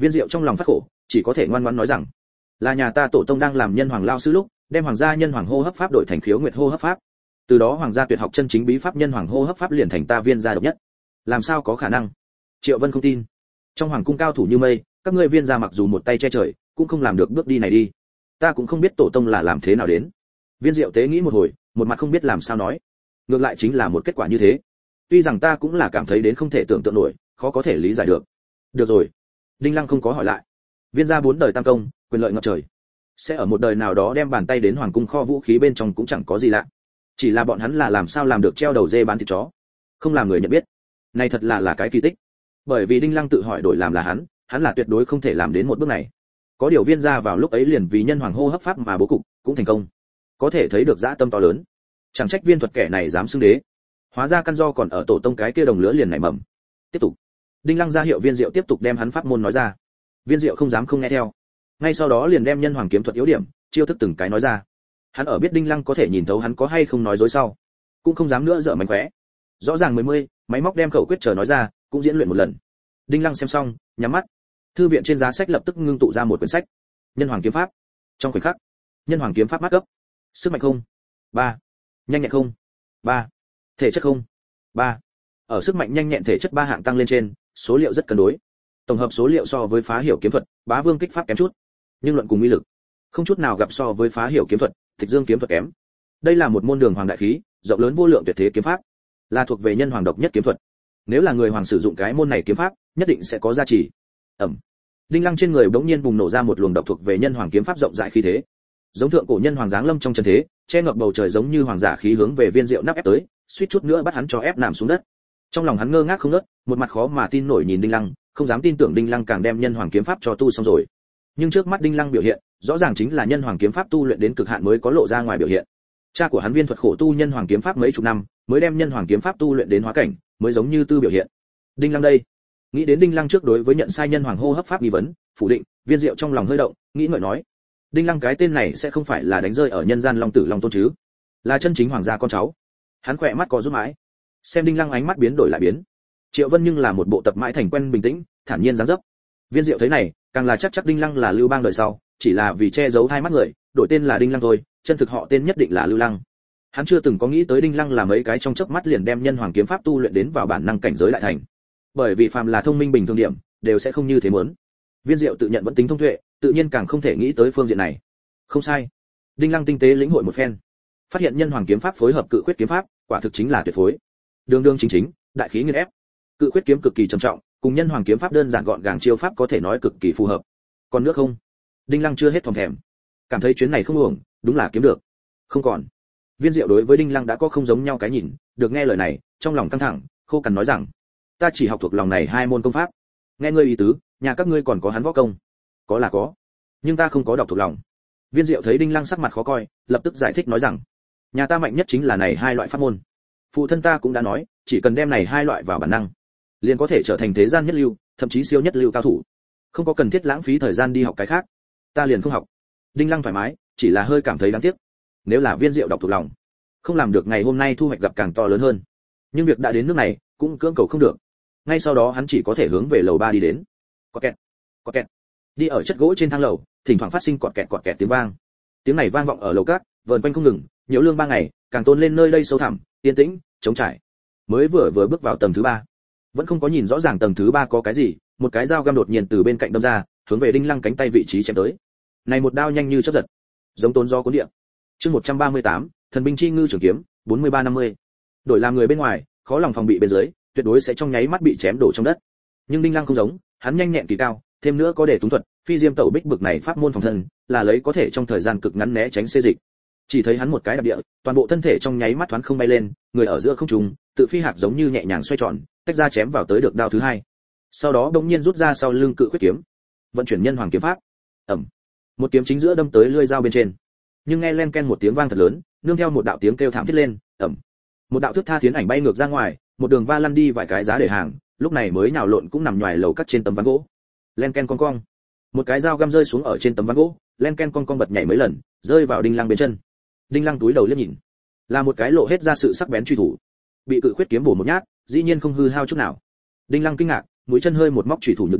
Viên Diệu trong lòng phát khổ, chỉ có thể ngoan ngoãn nói rằng, là nhà ta tổ tông đang làm nhân hoàng lao sư lúc, đem hoàng gia nhân hoàng hô hấp pháp đổi thành khiếu nguyệt hô hấp pháp. Từ đó hoàng gia tuyệt học chân chính bí pháp nhân hoàng hô hấp pháp liền thành ta Viên gia độc nhất. Làm sao có khả năng? Triệu Vân không tin. Trong hoàng cung cao thủ như mây, các ngươi Viên gia mặc dù một tay che trời, cũng không làm được bước đi này đi. Ta cũng không biết tổ tông là làm thế nào đến. Viên Diệu tế nghĩ một hồi, một mặt không biết làm sao nói. Ngược lại chính là một kết quả như thế. Tuy rằng ta cũng là cảm thấy đến không thể tưởng tượng nổi, khó có thể lý giải được. Được rồi. Đinh Lăng không có hỏi lại. Viên gia bốn đời tam công, quyền lợi ngập trời. Sẽ ở một đời nào đó đem bàn tay đến hoàng cung kho vũ khí bên trong cũng chẳng có gì lạ. Chỉ là bọn hắn là làm sao làm được treo đầu dê bán thịt chó, không làm người nhận biết. Này thật là là cái kỳ tích. Bởi vì Đinh Lăng tự hỏi đổi làm là hắn, hắn là tuyệt đối không thể làm đến một bước này. Có điều Viên gia vào lúc ấy liền vì nhân hoàng hô hấp pháp mà bố cục, cũng thành công. Có thể thấy được dã tâm to lớn. Chẳng trách Viên thuật kẻ này dám xưng đế. Hóa ra căn do còn ở tổ tông cái kia đồng lứa liền nảy mầm. Tiếp tục. Đinh Lăng ra hiệu Viên Diệu tiếp tục đem hắn pháp môn nói ra. Viên Diệu không dám không nghe theo. Ngay sau đó liền đem nhân hoàng kiếm thuật yếu điểm, chiêu thức từng cái nói ra. Hắn ở biết Đinh Lăng có thể nhìn thấu hắn có hay không nói dối sau, cũng không dám nữa dở mánh khóe. Rõ ràng mười mươi, máy móc đem khẩu quyết chờ nói ra, cũng diễn luyện một lần. Đinh Lăng xem xong, nhắm mắt. Thư viện trên giá sách lập tức ngưng tụ ra một quyển sách. Nhân hoàng kiếm pháp. Trong khoảnh khắc, nhân hoàng kiếm pháp mát cấp. Sức mạnh không. ba. Nhanh nhẹn không. ba. Thể chất không. ba. Ở sức mạnh nhanh nhẹn thể chất ba hạng tăng lên trên, số liệu rất cân đối. Tổng hợp số liệu so với phá hiểu kiếm thuật, bá vương kích pháp kém chút, nhưng luận cùng uy lực, không chút nào gặp so với phá hiểu kiếm thuật, tịch dương kiếm thuật kém. Đây là một môn đường hoàng đại khí, rộng lớn vô lượng tuyệt thế kiếm pháp, là thuộc về nhân hoàng độc nhất kiếm thuật. Nếu là người hoàng sử dụng cái môn này kiếm pháp, nhất định sẽ có giá trị. Ẩm. Đinh Lăng trên người bỗng nhiên bùng nổ ra một luồng độc thuộc về nhân hoàng kiếm pháp rộng rãi khí thế. Giống thượng cổ nhân hoàng giáng lâm trong chân thế, che ngập bầu trời giống như hoàng giả khí hướng về Viên Diệu nắp ép tới, suýt chút nữa bắt hắn cho ép nằm xuống đất. Trong lòng hắn ngơ ngác không ngớt, một mặt khó mà tin nổi nhìn Đinh Lăng, không dám tin tưởng Đinh Lăng càng đem nhân hoàng kiếm pháp cho tu xong rồi. Nhưng trước mắt Đinh Lăng biểu hiện, rõ ràng chính là nhân hoàng kiếm pháp tu luyện đến cực hạn mới có lộ ra ngoài biểu hiện. Cha của hắn Viên thuật khổ tu nhân hoàng kiếm pháp mấy chục năm, mới đem nhân hoàng kiếm pháp tu luyện đến hóa cảnh, mới giống như tư biểu hiện. Đinh Lăng đây, nghĩ đến Đinh Lăng trước đối với nhận sai nhân hoàng hô hấp pháp nghi vấn, phủ định, Viên Diệu trong lòng hơi động, nghĩ ngợi nói, Đinh Lăng cái tên này sẽ không phải là đánh rơi ở nhân gian long tử long tôn chứ? Là chân chính hoàng gia con cháu. Hắn khỏe mắt có rút mãi. Xem Đinh Lăng ánh mắt biến đổi lại biến. Triệu Vân nhưng là một bộ tập mãi thành quen bình tĩnh, thản nhiên dáng dấp. Viên Diệu thấy này, càng là chắc chắc Đinh Lăng là Lưu Bang đời sau, chỉ là vì che giấu hai mắt người, đổi tên là Đinh Lăng thôi, chân thực họ tên nhất định là Lưu Lăng. Hắn chưa từng có nghĩ tới Đinh Lăng là mấy cái trong chớp mắt liền đem nhân hoàng kiếm pháp tu luyện đến vào bản năng cảnh giới đại thành. Bởi vì phàm là thông minh bình thường điểm, đều sẽ không như thế muốn. Viên Diệu tự nhận vẫn tính thông tuệ, tự nhiên càng không thể nghĩ tới phương diện này. Không sai. Đinh Lăng tinh tế lĩnh hội một phen, phát hiện nhân hoàng kiếm pháp phối hợp cự khuyết kiếm pháp, quả thực chính là tuyệt phối. Đường đường chính chính, đại khí nghiền ép. Cự khuyết kiếm cực kỳ trầm trọng, cùng nhân hoàng kiếm pháp đơn giản gọn gàng chiêu pháp có thể nói cực kỳ phù hợp. Còn nước không? Đinh Lăng chưa hết thòng thèm, cảm thấy chuyến này không uổng, đúng là kiếm được. Không còn. Viên Diệu đối với Đinh Lăng đã có không giống nhau cái nhìn, được nghe lời này, trong lòng căng thẳng, khô cằn nói rằng, ta chỉ học thuộc lòng này hai môn công pháp. Nghe ngươi ý tứ, nhà các ngươi còn có hắn võ công. Có là có, nhưng ta không có đọc thuộc lòng. Viên Diệu thấy Đinh Lăng sắc mặt khó coi, lập tức giải thích nói rằng, nhà ta mạnh nhất chính là này hai loại pháp môn. Phụ thân ta cũng đã nói, chỉ cần đem này hai loại vào bản năng, liền có thể trở thành thế gian nhất lưu, thậm chí siêu nhất lưu cao thủ. Không có cần thiết lãng phí thời gian đi học cái khác. Ta liền không học. Đinh Lăng thoải mái, chỉ là hơi cảm thấy đáng tiếc. Nếu là Viên Diệu đọc thuộc lòng, không làm được ngày hôm nay thu hoạch gặp càng to lớn hơn. Nhưng việc đã đến nước này, cũng cưỡng cầu không được. Ngay sau đó hắn chỉ có thể hướng về lầu ba đi đến. Cọt kẹt, cọt kẹt. Đi ở chất gỗ trên thang lầu, thỉnh thoảng phát sinh cọt kẹt cọt kẹt tiếng vang. Tiếng này vang vọng ở lầu cát, vờn quanh không ngừng, nhiễu lương ba ngày, càng tôn lên nơi đây sâu thẳm, yên tĩnh, trống trải. Mới vừa vừa bước vào tầng thứ ba, vẫn không có nhìn rõ ràng tầng thứ ba có cái gì, một cái dao găm đột nhiên từ bên cạnh đâm ra, hướng về Đinh Lăng cánh tay vị trí chém tới. Này một đao nhanh như chớp giật, giống tốn gió cuốn địa. Chương một trăm ba mươi tám, thần binh chi ngư trường kiếm, bốn mươi ba năm mươi. Đổi làm người bên ngoài, khó lòng phòng bị bên dưới, tuyệt đối sẽ trong nháy mắt bị chém đổ trong đất. Nhưng Đinh Lăng không giống, hắn nhanh nhẹn kỳ cao, thêm nữa có để túng thuật, phi diêm tẩu bích bực này pháp môn phòng thân, là lấy có thể trong thời gian cực ngắn né tránh xê dịch. Chỉ thấy hắn một cái đạp địa, toàn bộ thân thể trong nháy mắt thoáng không bay lên, người ở giữa không trung, tự phi hạc giống như nhẹ nhàng xoay tròn, tách ra chém vào tới được đao thứ hai. Sau đó đột nhiên rút ra sau lưng cự khuyết kiếm, vận chuyển nhân hoàng kiếm pháp. Ầm. Một kiếm chính giữa đâm tới lưỡi dao bên trên. Nhưng nghe len ken một tiếng vang thật lớn, nương theo một đạo tiếng kêu thảm thiết lên, ầm. Một đạo thước tha tiến ảnh bay ngược ra ngoài, một đường va lăn đi vài cái giá để hàng, lúc này mới nhào lộn cũng nằm nhòi lầu cắt trên tấm ván gỗ. Len ken cong cong. Một cái dao găm rơi xuống ở trên tấm ván gỗ, len ken cong cong bật nhảy mấy lần, rơi vào Đinh Lăng bên chân. Đinh Lăng túi đầu liếc nhìn, là một cái lộ hết ra sự sắc bén truy thủ, bị cự khuyết kiếm bổ một nhát, dĩ nhiên không hư hao chút nào. Đinh Lăng kinh ngạc, mũi chân hơi một móc truy thủ nhược điểm,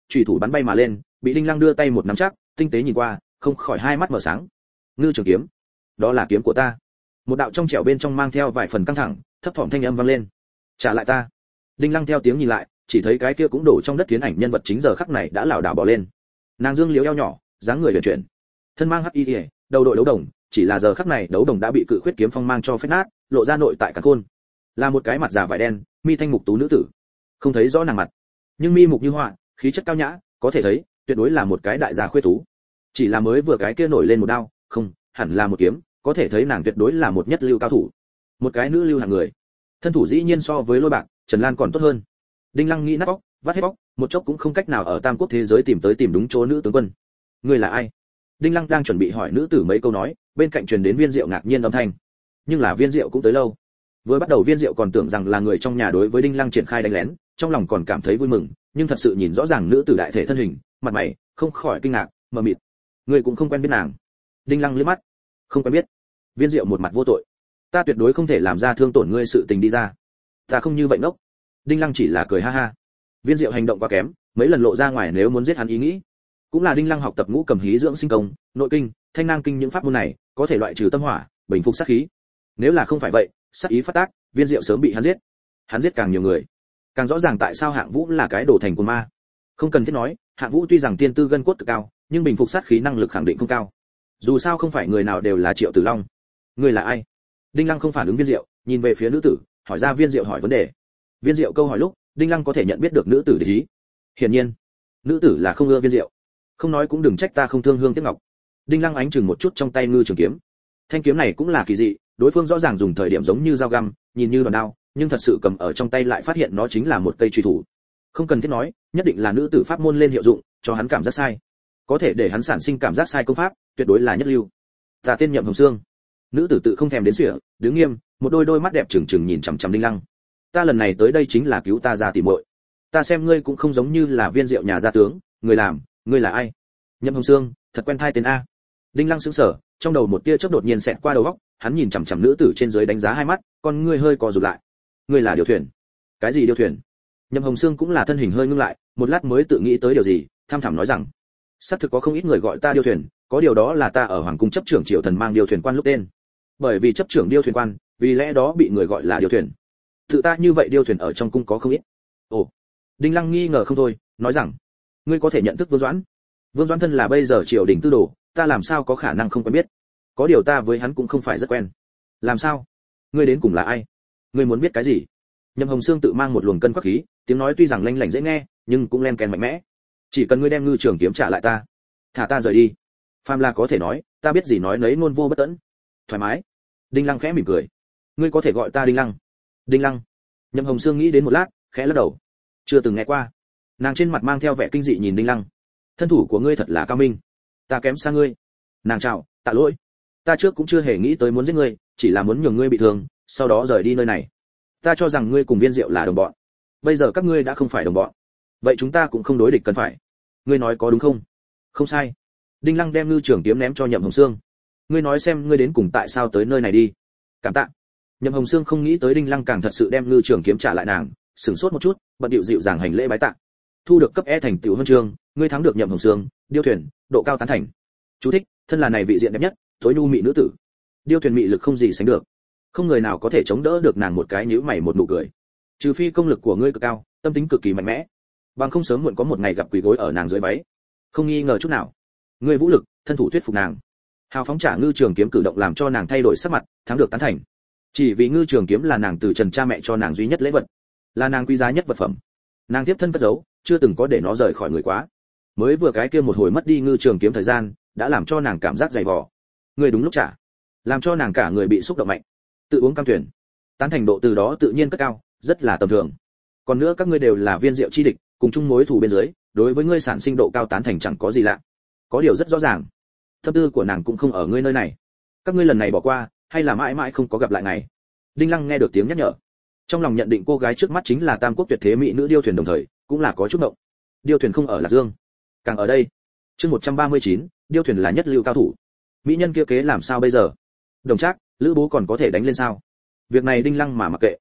chủy thủ bắn bay mà lên, bị Đinh Lăng đưa tay một nắm chắc, tinh tế nhìn qua, không khỏi hai mắt mở sáng. Ngư trường kiếm, đó là kiếm của ta. Một đạo trong trẻo bên trong mang theo vài phần căng thẳng, thấp thỏm thanh âm vang lên. Trả lại ta. Đinh Lăng theo tiếng nhìn lại, chỉ thấy cái kia cũng đổ trong đất tiến ảnh nhân vật chính giờ khắc này đã lảo đảo bò lên. Nàng dương liếu eo nhỏ, dáng người huyền chuyển, thân mang hắc y, đầu đội đấu đồng, chỉ là giờ khắc này đấu đồng đã bị cự khuyết kiếm phong mang cho phách nát, lộ ra nội tại cả khuôn. Là một cái mặt già vải đen, mi thanh mục tú nữ tử. Không thấy rõ nàng mặt, nhưng mi mục như họa, khí chất cao nhã, có thể thấy, tuyệt đối là một cái đại gia khuê tú. Chỉ là mới vừa cái kia nổi lên một đao, không, hẳn là một kiếm, có thể thấy nàng tuyệt đối là một nhất lưu cao thủ. Một cái nữ lưu hạng người. Thân thủ dĩ nhiên so với Lôi Bạc, Trần Lan còn tốt hơn. Đinh Lăng nghĩ nát óc, vắt hết óc, một chốc cũng không cách nào ở Tam Quốc thế giới tìm tới tìm đúng chỗ nữ tướng quân. Ngươi là ai? Đinh Lăng đang chuẩn bị hỏi nữ tử mấy câu nói, bên cạnh truyền đến Viên Diệu ngạc nhiên âm thanh. Nhưng là Viên Diệu cũng tới lâu. Vừa bắt đầu Viên Diệu còn tưởng rằng là người trong nhà đối với Đinh Lăng triển khai đánh lén, trong lòng còn cảm thấy vui mừng, nhưng thật sự nhìn rõ ràng nữ tử đại thể thân hình, mặt mày, không khỏi kinh ngạc, mờ mịt. Ngươi cũng không quen biết nàng? Đinh Lăng liếc mắt. Không quen biết. Viên Diệu một mặt vô tội. Ta tuyệt đối không thể làm ra thương tổn ngươi sự tình đi ra. Ta không như vậy ngốc. Đinh Lăng chỉ là cười ha ha. Viên Diệu hành động quá kém, mấy lần lộ ra ngoài nếu muốn giết hắn ý nghĩ. Cũng là Đinh Lăng học tập ngũ cầm hí dưỡng sinh công, nội kinh, thanh nang kinh những pháp môn này, có thể loại trừ tâm hỏa, bình phục sát khí. Nếu là không phải vậy, sát ý phát tác, Viên Diệu sớm bị hắn giết. Hắn giết càng nhiều người, càng rõ ràng tại sao Hạng Vũ là cái đồ thành của ma. Không cần thiết nói, Hạng Vũ tuy rằng tiên tư gân cốt cực cao, nhưng bình phục sát khí năng lực khẳng định không cao. Dù sao không phải người nào đều là Triệu Tử Long. Ngươi là ai? Đinh Lăng không phản ứng Viên Diệu, nhìn về phía nữ tử, hỏi ra Viên Diệu hỏi vấn đề. Viên Diệu câu hỏi lúc, Đinh Lăng có thể nhận biết được nữ tử để ý. Hiển nhiên, nữ tử là không ưa Viên Diệu. Không nói cũng đừng trách ta không thương hương tiếc ngọc. Đinh Lăng ánh chừng một chút trong tay ngư trường kiếm. Thanh kiếm này cũng là kỳ dị, đối phương rõ ràng dùng thời điểm giống như dao găm, nhìn như đòn đao, nhưng thật sự cầm ở trong tay lại phát hiện nó chính là một cây truy thủ. Không cần thiết nói, nhất định là nữ tử pháp môn lên hiệu dụng, cho hắn cảm giác sai. Có thể để hắn sản sinh cảm giác sai công pháp, tuyệt đối là nhất lưu. Ta tên Nhậm Hồng Sương. Nữ tử tự không thèm đến sỉa, đứng nghiêm, một đôi đôi mắt đẹp trừng trừng nhìn chằm chằm Đinh Lăng. Ta lần này tới đây chính là cứu ta ra tỉ muội. Ta xem ngươi cũng không giống như là Viên Diệu nhà gia tướng, người làm, ngươi là ai? Nhậm Hồng Sương, thật quen thai tên a. Đinh Lăng sững sờ, trong đầu một tia chớp đột nhiên xẹt qua đầu óc, hắn nhìn chằm chằm nữ tử trên dưới đánh giá hai mắt, con ngươi hơi co rụt lại. Ngươi là điều thuyền? Cái gì điều thuyền? Nhậm Hồng Sương cũng là thân hình hơi ngưng lại, một lát mới tự nghĩ tới điều gì, tham thẳm nói rằng: xác thực có không ít người gọi ta điêu thuyền, có điều đó là ta ở hoàng cung chấp trưởng Triệu Thần mang điêu thuyền quan lúc tên. Bởi vì chấp trưởng điêu thuyền quan, vì lẽ đó bị người gọi là điêu thuyền. Tự ta như vậy điêu thuyền ở trong cung có không ít. Ồ. Đinh Lăng nghi ngờ không thôi, nói rằng: ngươi có thể nhận thức Vương Doãn? Vương Doãn thân là bây giờ triều đình tư đồ, ta làm sao có khả năng không quen biết? Có điều ta với hắn cũng không phải rất quen. Làm sao? Ngươi đến cùng là ai? Ngươi muốn biết cái gì? Nhậm Hồng Sương tự mang một luồng cân quắc khí, tiếng nói tuy rằng lanh lảnh dễ nghe, nhưng cũng len kèn mạnh mẽ. Chỉ cần ngươi đem ngư trường kiếm trả lại ta, thả ta rời đi. Phàm là có thể nói, ta biết gì nói nấy ngôn vô bất tận. Thoải mái. Đinh Lăng khẽ mỉm cười. Ngươi có thể gọi ta Đinh Lăng. Đinh Lăng. Nhậm Hồng Sương nghĩ đến một lát, khẽ lắc đầu. Chưa từng nghe qua. Nàng trên mặt mang theo vẻ kinh dị nhìn Đinh Lăng. Thân thủ của ngươi thật là cao minh, ta kém xa ngươi. Nàng chào, tạ lỗi. Ta trước cũng chưa hề nghĩ tới muốn giết ngươi, chỉ là muốn nhường ngươi bị thương, sau đó rời đi nơi này. Ta cho rằng ngươi cùng Viên Diệu là đồng bọn. Bây giờ các ngươi đã không phải đồng bọn, vậy chúng ta cũng không đối địch cần phải. Ngươi nói có đúng không? Không sai. Đinh Lăng đem ngư trường kiếm ném cho Nhậm Hồng Sương. Ngươi nói xem ngươi đến cùng tại sao tới nơi này đi. Cảm tạ. Nhậm Hồng Sương không nghĩ tới Đinh Lăng càng thật sự đem ngư trường kiếm trả lại nàng, sửng sốt một chút, bận điệu dịu dàng hành lễ bái tạ. Thu được cấp E thành tựu huân chương, ngươi thắng được Nhậm Hồng Sương, điêu thuyền, độ cao tán thành. Chú thích: thân là này vị diện đẹp nhất, thối nhu mị nữ tử. Điêu thuyền mị lực không gì sánh được, không người nào có thể chống đỡ được nàng một cái nhíu mày một nụ cười. Trừ phi công lực của ngươi cực cao, tâm tính cực kỳ mạnh mẽ, bằng không sớm muộn có một ngày gặp quỳ gối ở nàng dưới váy. Không nghi ngờ chút nào. Ngươi vũ lực, thân thủ thuyết phục nàng. Hào phóng trả ngư trường kiếm cử động làm cho nàng thay đổi sắc mặt, thắng được tán thành. Chỉ vì ngư trường kiếm là nàng từ trần cha mẹ cho nàng duy nhất lễ vật, là nàng quý giá nhất vật phẩm. Nàng tiếp thân cất giấu, chưa từng có để nó rời khỏi người quá. Mới vừa cái kia một hồi mất đi ngư trường kiếm thời gian, đã làm cho nàng cảm giác dày vò. Ngươi đúng lúc trả, làm cho nàng cả người bị xúc động mạnh. Tự uống cam tuyển, tán thành độ từ đó tự nhiên cất cao, rất là tầm thường. Còn nữa các ngươi đều là Viên Diệu chi địch, cùng chung mối thù bên dưới, đối với ngươi sản sinh độ cao tán thành chẳng có gì lạ. Có điều rất rõ ràng, tâm tư của nàng cũng không ở ngươi nơi này. Các ngươi lần này bỏ qua, hay là mãi mãi không có gặp lại ngày. Đinh Lăng nghe được tiếng nhắc nhở, trong lòng nhận định cô gái trước mắt chính là tam quốc tuyệt thế mỹ nữ điêu thuyền, đồng thời cũng là có chút động. Điêu thuyền không ở Lạc Dương, càng ở đây. Chương một trăm ba mươi chín, điêu thuyền là nhất lưu cao thủ. Mỹ nhân kia kế làm sao bây giờ? Đồng Trác, Lữ Bố còn có thể đánh lên sao? Việc này Đinh Lăng mà mặc kệ.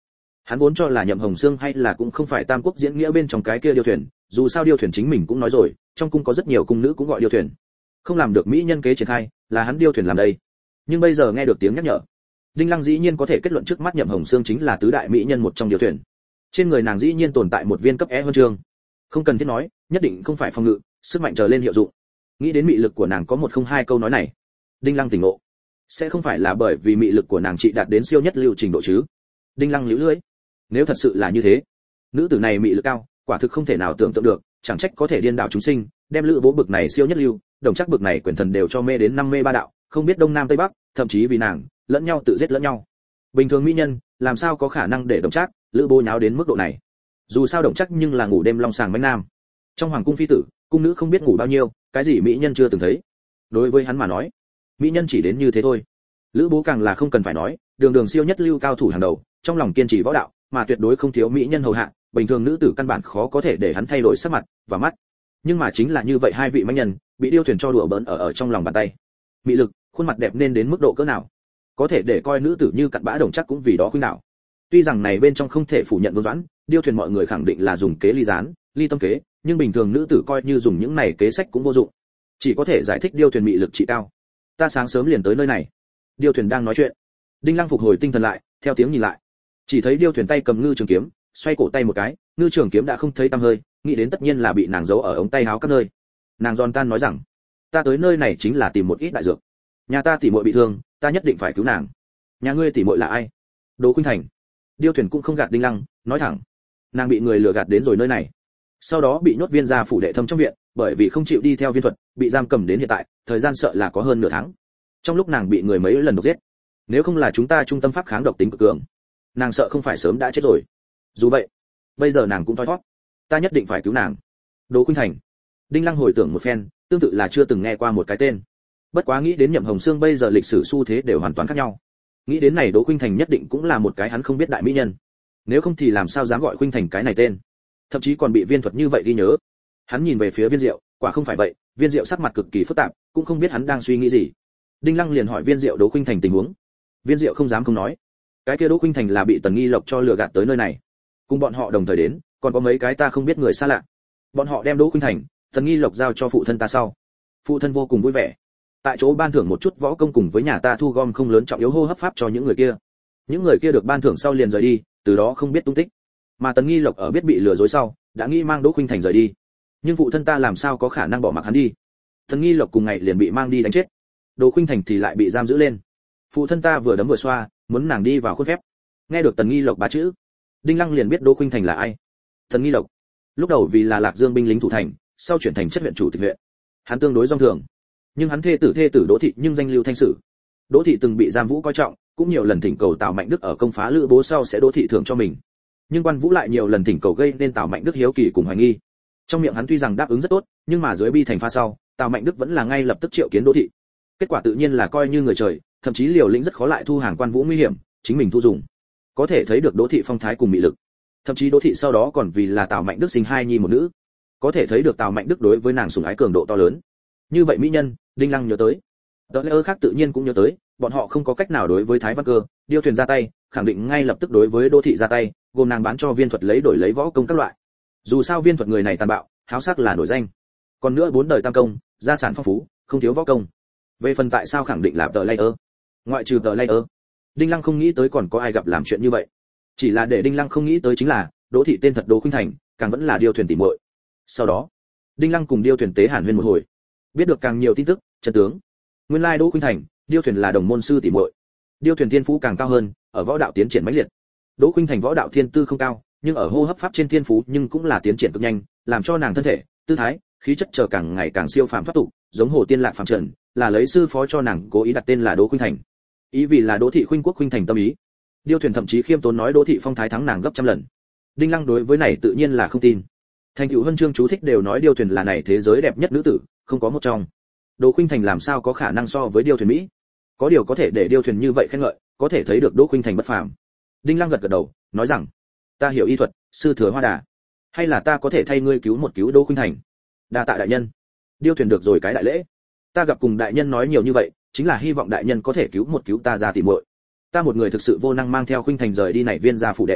Hắn vốn cho là Nhậm Hồng Sương hay là cũng không phải Tam Quốc diễn nghĩa bên trong cái kia điêu thuyền, dù sao điêu thuyền chính mình cũng nói rồi, trong cung có rất nhiều cung nữ cũng gọi điêu thuyền. Không làm được mỹ nhân kế triển khai, là hắn điêu thuyền làm đây. Nhưng bây giờ nghe được tiếng nhắc nhở, Đinh Lăng dĩ nhiên có thể kết luận trước mắt Nhậm Hồng Sương chính là tứ đại mỹ nhân một trong điêu thuyền. Trên người nàng dĩ nhiên tồn tại một viên cấp E huân chương. Không cần thiết nói, nhất định không phải phòng ngự, sức mạnh trở lên hiệu dụng. Nghĩ đến mị lực của nàng có một không hai câu nói này, Đinh Lăng tỉnh ngộ. Sẽ không phải là bởi vì mị lực của nàng trị đạt đến siêu nhất lưu trình độ chứ? Đinh Lăng liễu lưỡi. Nếu thật sự là như thế, nữ tử này mị lực cao, quả thực không thể nào tưởng tượng được, chẳng trách có thể điên đảo chúng sinh, đem Lữ Bố bực này siêu nhất lưu, đồng chắc bực này quyền thần đều cho mê đến năm mê ba đạo, không biết đông nam tây bắc, thậm chí vì nàng, lẫn nhau tự giết lẫn nhau. Bình thường mỹ nhân, làm sao có khả năng để đồng chắc, Lữ Bố nháo đến mức độ này? Dù sao đồng chắc nhưng là ngủ đêm long sàng mãnh nam. Trong hoàng cung phi tử, cung nữ không biết ngủ bao nhiêu, cái gì mỹ nhân chưa từng thấy. Đối với hắn mà nói, mỹ nhân chỉ đến như thế thôi. Lữ Bố càng là không cần phải nói, đường đường siêu nhất lưu cao thủ hàng đầu, trong lòng kiên trì võ đạo, mà tuyệt đối không thiếu mỹ nhân hầu hạ, bình thường nữ tử căn bản khó có thể để hắn thay đổi sắc mặt và mắt. Nhưng mà chính là như vậy hai vị mãnh nhân, bị điêu thuyền cho đùa bỡn ở ở trong lòng bàn tay. Mỹ lực, khuôn mặt đẹp nên đến mức độ cỡ nào? Có thể để coi nữ tử như cặn bã đồng chắc cũng vì đó khuynh đảo. Tuy rằng này bên trong không thể phủ nhận Vương Doãn, điêu thuyền mọi người khẳng định là dùng kế ly gián, ly tâm kế, nhưng bình thường nữ tử coi như dùng những này kế sách cũng vô dụng. Chỉ có thể giải thích điêu thuyền mị lực trị cao. Ta sáng sớm liền tới nơi này. Điêu thuyền đang nói chuyện. Đinh Lăng phục hồi tinh thần lại, theo tiếng nhìn lại, chỉ thấy điêu thuyền tay cầm ngư trường kiếm, xoay cổ tay một cái, ngư trường kiếm đã không thấy tăm hơi, nghĩ đến tất nhiên là bị nàng giấu ở ống tay áo các nơi. Nàng giòn tan nói rằng, ta tới nơi này chính là tìm một ít đại dược. Nhà ta tỷ muội bị thương, ta nhất định phải cứu nàng. Nhà ngươi tỷ muội là ai? Đỗ Khuynh Thành. Điêu thuyền cũng không gạt Đinh Lăng, nói thẳng, nàng bị người lừa gạt đến rồi nơi này, sau đó bị nhốt viên gia phủ đệ thâm trong viện, bởi vì không chịu đi theo viên thuật, bị giam cầm đến hiện tại, thời gian sợ là có hơn nửa tháng. Trong lúc nàng bị người mấy lần độc giết, nếu không là chúng ta trung tâm pháp kháng độc tính cực cường, nàng sợ không phải sớm đã chết rồi. Dù vậy, bây giờ nàng cũng thoi thoát, ta nhất định phải cứu nàng. Đỗ Khuynh Thành. Đinh Lăng hồi tưởng một phen, tương tự là chưa từng nghe qua một cái tên. Bất quá nghĩ đến Nhậm Hồng Sương bây giờ lịch sử xu thế đều hoàn toàn khác nhau, nghĩ đến này Đỗ Khuynh Thành nhất định cũng là một cái hắn không biết đại mỹ nhân, nếu không thì làm sao dám gọi Khuynh Thành cái này tên, thậm chí còn bị viên thuật như vậy ghi nhớ. Hắn nhìn về phía Viên Diệu, quả không phải vậy, Viên Diệu sắc mặt cực kỳ phức tạp, cũng không biết hắn đang suy nghĩ gì. Đinh Lăng liền hỏi Viên Diệu Đỗ Khuynh Thành tình huống. Viên Diệu không dám không nói, cái kia Đỗ Khuynh Thành là bị Tần Nghi Lộc cho lừa gạt tới nơi này, cùng bọn họ đồng thời đến, còn có mấy cái ta không biết người xa lạ. Bọn họ đem Đỗ Khuynh Thành, Tần Nghi Lộc giao cho phụ thân ta sau, phụ thân vô cùng vui vẻ, tại chỗ ban thưởng một chút võ công cùng với nhà ta thu gom không lớn trọng yếu hô hấp pháp cho những người kia. Những người kia được ban thưởng sau liền rời đi, từ đó không biết tung tích. Mà Tần Nghi Lộc ở biết bị lừa dối sau, đã nghĩ mang Đỗ Khuynh Thành rời đi, nhưng phụ thân ta làm sao có khả năng bỏ mặc hắn đi. Tần Nghi Lộc cùng ngày liền bị mang đi đánh chết, Đỗ Khuynh Thành thì lại bị giam giữ lên. Phụ thân ta vừa đấm vừa xoa, muốn nàng đi vào khuôn phép. Nghe được Tần Nghi Lộc ba chữ, Đinh Lăng liền biết Đỗ Khuynh Thành là ai. Tần Nghi Lộc, lúc đầu vì là Lạc Dương binh lính thủ thành, sau chuyển thành chất huyện chủ tịch huyện. Hắn tương đối dong thường, nhưng hắn thê tử thê tử Đỗ thị nhưng danh lưu thanh sử. Đỗ thị từng bị Giam Vũ coi trọng, cũng nhiều lần thỉnh cầu Tào Mạnh Đức ở công phá Lữ Bố sau sẽ Đỗ thị thưởng cho mình. Nhưng Quan Vũ lại nhiều lần thỉnh cầu gây nên Tào Mạnh Đức hiếu kỳ cùng hoài nghi. Trong miệng hắn tuy rằng đáp ứng rất tốt, nhưng mà dưới bi thành pha sau, Tào Mạnh Đức vẫn là ngay lập tức triệu kiến Đỗ thị. Kết quả tự nhiên là coi như người trời, thậm chí liều lĩnh rất khó lại thu hàng Quan Vũ nguy hiểm, chính mình thu dùng. Có thể thấy được Đỗ thị phong thái cùng mị lực. Thậm chí Đỗ thị sau đó còn vì là Tào Mạnh Đức sinh hai nhi một nữ. Có thể thấy được Tào Mạnh Đức đối với nàng sủng ái cường độ to lớn. Như vậy mỹ nhân, Đinh Lăng nhớ tới. Đỡ lẽ khác tự nhiên cũng nhớ tới, bọn họ không có cách nào đối với Thái Văn Cơ, Điêu thuyền ra tay, khẳng định ngay lập tức đối với Đỗ thị ra tay, gồm nàng bán cho Viên thuật lấy đổi lấy võ công các loại. Dù sao Viên thuật người này tàn bạo, háo sắc là nổi danh. Còn nữa bốn đời tam công, gia sản phong phú, không thiếu võ công. Về phần tại sao khẳng định là tờ layer, ngoại trừ tờ layer, Đinh Lăng không nghĩ tới còn có ai gặp làm chuyện như vậy. Chỉ là để Đinh Lăng không nghĩ tới chính là, Đỗ thị tên thật Đỗ Khuynh Thành, càng vẫn là Điêu thuyền tỉ muội. Sau đó, Đinh Lăng cùng Điêu thuyền tế hàn huyên một hồi, biết được càng nhiều tin tức, chân tướng. Nguyên lai Đỗ Khuynh Thành, Điêu thuyền là đồng môn sư tỉ muội. Điêu thuyền thiên phú càng cao hơn, ở võ đạo tiến triển mãnh liệt. Đỗ Khuynh Thành võ đạo thiên tư không cao, nhưng ở hô hấp pháp trên thiên phú nhưng cũng là tiến triển cực nhanh, làm cho nàng thân thể, tư thái, khí chất trở càng ngày càng siêu phàm thoát tục, giống hồ tiên lạc phàm trần, là lấy sư phó cho nàng cố ý đặt tên là Đỗ Khuynh Thành. Ý vì là Đỗ thị khuynh quốc khuynh thành tâm ý. Điêu thuyền thậm chí khiêm tốn nói Đỗ thị phong thái thắng nàng gấp trăm lần. Đinh Lăng đối với này tự nhiên là không tin. Thành tựu huân chương chú thích đều nói Điêu thuyền là này thế giới đẹp nhất nữ tử, không có một trong. Đỗ Khuynh Thành làm sao có khả năng so với Điêu thuyền mỹ? Có điều có thể để Điêu thuyền như vậy khen ngợi, có thể thấy được Đỗ Khuynh Thành bất phàm. Đinh Lăng gật gật đầu, nói rằng, ta hiểu y thuật, sư thừa hoa đà, hay là ta có thể thay ngươi cứu một cứu Đỗ Khuynh Thành. Đa tạ đại nhân. Điêu thuyền được rồi cái đại lễ. Ta gặp cùng đại nhân nói nhiều như vậy, chính là hy vọng đại nhân có thể cứu một cứu ta ra tỉ muội. Ta một người thực sự vô năng mang theo Khuynh Thành rời đi này Viên gia phủ đệ.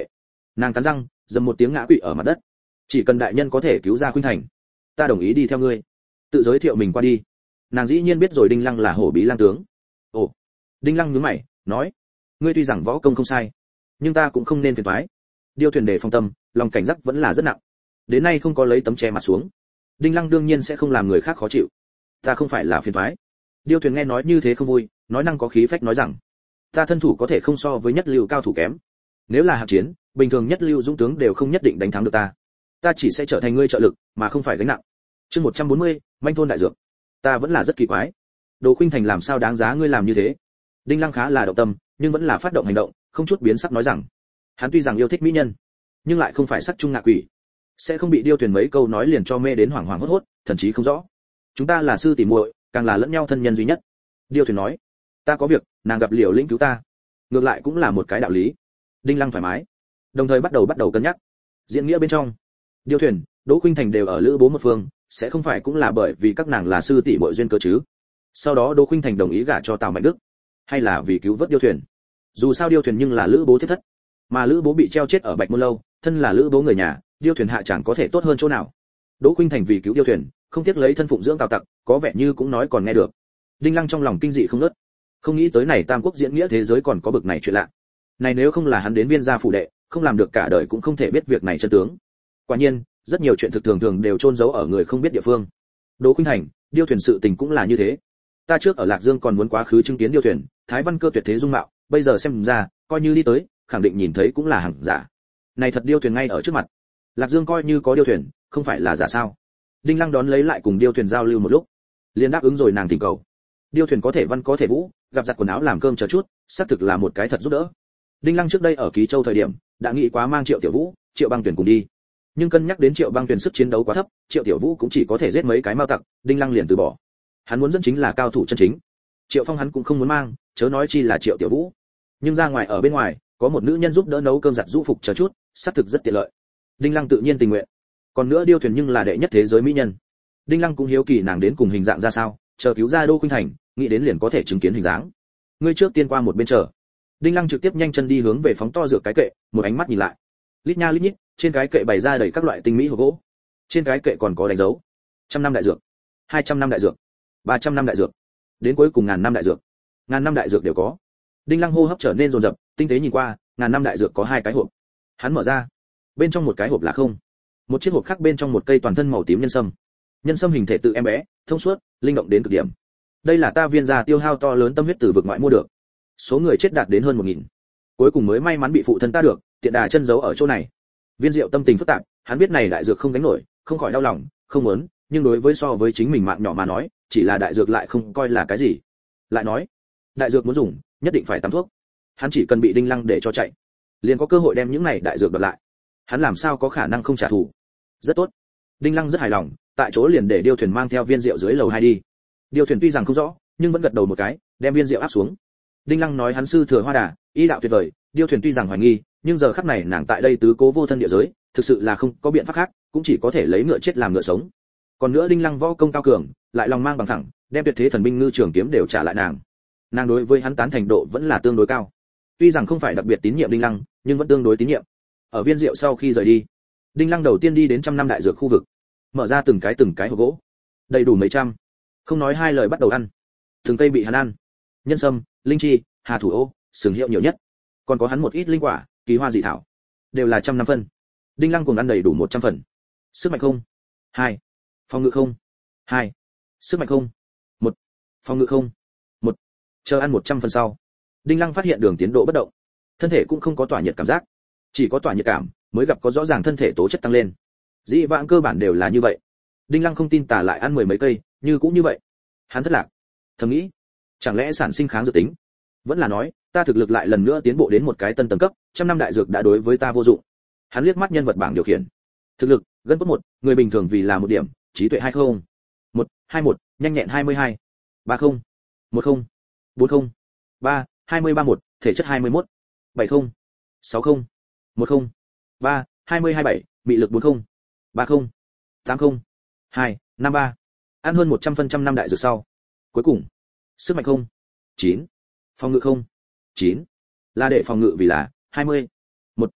Nàng cắn răng, dầm một tiếng ngã quỵ ở mặt đất. Chỉ cần đại nhân có thể cứu ra Khuynh Thành, ta đồng ý đi theo ngươi. Tự giới thiệu mình qua đi. Nàng dĩ nhiên biết rồi Đinh Lăng là Hổ Bí lang tướng. Ồ. Đinh Lăng nhướng mày, nói, ngươi tuy rằng võ công không sai, nhưng ta cũng không nên phiền toái. Điêu Thuyền đề phòng tâm, lòng cảnh giác vẫn là rất nặng. Đến nay không có lấy tấm che mặt xuống. Đinh Lăng đương nhiên sẽ không làm người khác khó chịu. Ta không phải là phiền toái. Điêu Thuyền nghe nói như thế không vui, nói năng có khí phách nói rằng, ta thân thủ có thể không so với nhất lưu cao thủ kém. Nếu là hạng chiến, bình thường nhất lưu dũng tướng đều không nhất định đánh thắng được ta. Ta chỉ sẽ trở thành ngươi trợ lực, mà không phải gánh nặng. Chương một trăm bốn mươi, manh thôn đại dược. Ta vẫn là rất kỳ quái. Đồ Khuynh Thành làm sao đáng giá ngươi làm như thế? Đinh Lăng khá là động tâm, nhưng vẫn là phát động hành động, không chút biến sắc nói rằng, hắn tuy rằng yêu thích mỹ nhân, nhưng lại không phải sắc trung ngạ quỷ, sẽ không bị Điêu Thuyền mấy câu nói liền cho mê đến hoảng hoảng hốt hốt, thần trí không rõ. Chúng ta là sư tỷ muội, càng là lẫn nhau thân nhân duy nhất. Điêu Thuyền nói, ta có việc, nàng gặp Liều Lĩnh cứu ta, ngược lại cũng là một cái đạo lý. Đinh Lăng thoải mái, đồng thời bắt đầu bắt đầu cân nhắc. Diễn nghĩa bên trong, Điêu Thuyền, Đỗ Khuynh Thành đều ở lữ bố một phương, sẽ không phải cũng là bởi vì các nàng là sư tỷ muội duyên cơ chứ? Sau đó Đỗ Khuynh Thành đồng ý gả cho Tào Mạnh Đức, hay là vì cứu vớt Điêu Thuyền? Dù sao Điêu Thuyền nhưng là lữ bố thiết thất, mà lữ bố bị treo chết ở Bạch Môn lâu, thân là lữ bố người nhà, Điêu Thuyền hạ chẳng có thể tốt hơn chỗ nào? Đỗ Khuynh Thành vì cứu Điêu Thuyền, không tiếc lấy thân phụng dưỡng Tào Tặc, có vẻ như cũng nói còn nghe được. Đinh Lăng trong lòng kinh dị không ngớt, không nghĩ tới này Tam Quốc diễn nghĩa thế giới còn có bực này chuyện lạ. Này nếu không là hắn đến Viên gia phủ đệ, không làm được cả đời cũng không thể biết việc này chân tướng. Quả nhiên, rất nhiều chuyện thực thường thường đều chôn giấu ở người không biết địa phương. Đỗ Khuynh Thành, Điêu Thuyền sự tình cũng là như thế. Ta trước ở Lạc Dương còn muốn quá khứ chứng kiến Điêu Thuyền, Thái Văn Cơ tuyệt thế dung mạo, bây giờ xem ra, coi như đi tới, khẳng định nhìn thấy cũng là hàng giả. Này thật Điêu Thuyền ngay ở trước mặt. Lạc Dương coi như có Điêu Thuyền, không phải là giả sao? Đinh Lăng đón lấy lại cùng Điêu Thuyền giao lưu một lúc, liền đáp ứng rồi nàng thỉnh cầu. Điêu Thuyền có thể văn có thể vũ, gặp giặt quần áo làm cơm chờ chút, xác thực là một cái thật giúp đỡ. Đinh Lăng trước đây ở Ký Châu thời điểm, đã nghĩ quá mang Triệu Tiểu Vũ, Triệu Băng Tuyển cùng đi. Nhưng cân nhắc đến Triệu Băng Tuyển sức chiến đấu quá thấp, Triệu Tiểu Vũ cũng chỉ có thể giết mấy cái mao tặc, Đinh Lăng liền từ bỏ. Hắn muốn dẫn chính là cao thủ chân chính. Triệu Phong hắn cũng không muốn mang, chớ nói chi là Triệu Tiểu Vũ. Nhưng ra ngoài ở bên ngoài, có một nữ nhân giúp đỡ nấu cơm giặt rũ phục chờ chút, xác thực rất tiện lợi. Đinh Lăng tự nhiên tình nguyện. Còn nữa Điêu Thuyền nhưng là đệ nhất thế giới mỹ nhân. Đinh Lăng cũng hiếu kỳ nàng đến cùng hình dạng ra sao, chờ cứu ra Đỗ Khuynh Thành, nghĩ đến liền có thể chứng kiến hình dáng. Ngươi trước tiên qua một bên chờ. Đinh Lăng trực tiếp nhanh chân đi hướng về phóng to dược cái kệ, một ánh mắt nhìn lại. Lít nha lít nhít, trên cái kệ bày ra đầy các loại tinh mỹ hộp gỗ. Trên cái kệ còn có đánh dấu. Trăm năm đại dược, hai trăm năm đại dược, ba trăm năm đại dược, đến cuối cùng ngàn năm đại dược. Ngàn năm đại dược đều có. Đinh Lăng hô hấp trở nên dồn dập, tinh tế nhìn qua, ngàn năm đại dược có hai cái hộp. Hắn mở ra, bên trong một cái hộp là không. Một chiếc hộp khác bên trong một cây toàn thân màu tím nhân sâm. Nhân sâm hình thể tự em bé, thông suốt, linh động đến cực điểm. Đây là ta Viên gia tiêu hao to lớn tâm huyết từ vực ngoại mua được. Số người chết đạt đến hơn một nghìn. Cuối cùng mới may mắn bị phụ thân ta được, tiện đà chân giấu ở chỗ này. Viên Diệu tâm tình phức tạp, hắn biết này đại dược không gánh nổi, không khỏi đau lòng, không muốn, nhưng đối với so với chính mình mạng nhỏ mà nói, chỉ là đại dược lại không coi là cái gì. Lại nói, đại dược muốn dùng, nhất định phải tắm thuốc. Hắn chỉ cần bị Đinh Lăng để cho chạy, liền có cơ hội đem những này đại dược đoạt lại. Hắn làm sao có khả năng không trả thù? Rất tốt. Đinh Lăng rất hài lòng, tại chỗ liền để Điêu Thuyền mang theo Viên Diệu dưới lầu hai đi. Điêu Thuyền tuy rằng không rõ, nhưng vẫn gật đầu một cái, đem Viên Diệu áp xuống. Đinh Lăng nói hắn sư thừa Hoa Đà, y đạo tuyệt vời, Điêu Thuyền tuy rằng hoài nghi, nhưng giờ khắc này nàng tại đây tứ cố vô thân địa giới, thực sự là không có biện pháp khác, cũng chỉ có thể lấy ngựa chết làm ngựa sống. Còn nữa Đinh Lăng võ công cao cường, lại lòng mang bằng thẳng, đem tuyệt thế thần binh ngư trường kiếm đều trả lại nàng. Nàng đối với hắn tán thành độ vẫn là tương đối cao. Tuy rằng không phải đặc biệt tín nhiệm Đinh Lăng, nhưng vẫn tương đối tín nhiệm. Ở Viên Diệu sau khi rời đi, Đinh Lăng đầu tiên đi đến trăm năm đại dược khu vực, mở ra từng cái từng cái hộp gỗ, đầy đủ mấy trăm, không nói hai lời bắt đầu ăn. Từng cây bị hắn ăn, nhân sâm, linh chi, hà thủ ô, sừng hiệu nhiều nhất, còn có hắn một ít linh quả, kỳ hoa dị thảo, đều là trăm năm phân. Đinh Lăng cùng ăn đầy đủ một trăm phần. Sức mạnh không? Hai. Phòng ngự không? Hai. Sức mạnh không? Một. Phòng ngự không? Một. Chờ ăn một trăm phần sau, Đinh Lăng phát hiện đường tiến độ bất động, thân thể cũng không có tỏa nhiệt cảm giác, chỉ có tỏa nhiệt cảm mới gặp có rõ ràng thân thể tố chất tăng lên. Dĩ vãng cơ bản đều là như vậy. Đinh Lăng không tin tà lại ăn mười mấy cây, như cũng như vậy. Hắn thất lạc, thầm nghĩ, chẳng lẽ sản sinh kháng dược tính? Vẫn là nói, ta thực lực lại lần nữa tiến bộ đến một cái tân tầng cấp, trăm năm đại dược đã đối với ta vô dụng. Hắn liếc mắt nhân vật bảng điều khiển. Thực lực, gân cốt một, người bình thường vì là một điểm, trí tuệ hai không. một, hai một, nhanh nhẹn hai mươi hai. ba không. một không. bốn không. ba, hai mươi ba một, thể chất hai mươi mốt. bảy không. sáu không. một không. ba, hai mươi hai bảy, mị lực bốn không. ba không. tám không. hai, năm ba. Ăn hơn một trăm phần trăm năm đại dược sau. Cuối cùng, sức mạnh không. chín. Phòng ngự không. chín. Là để phòng ngự vì là hai mươi. một.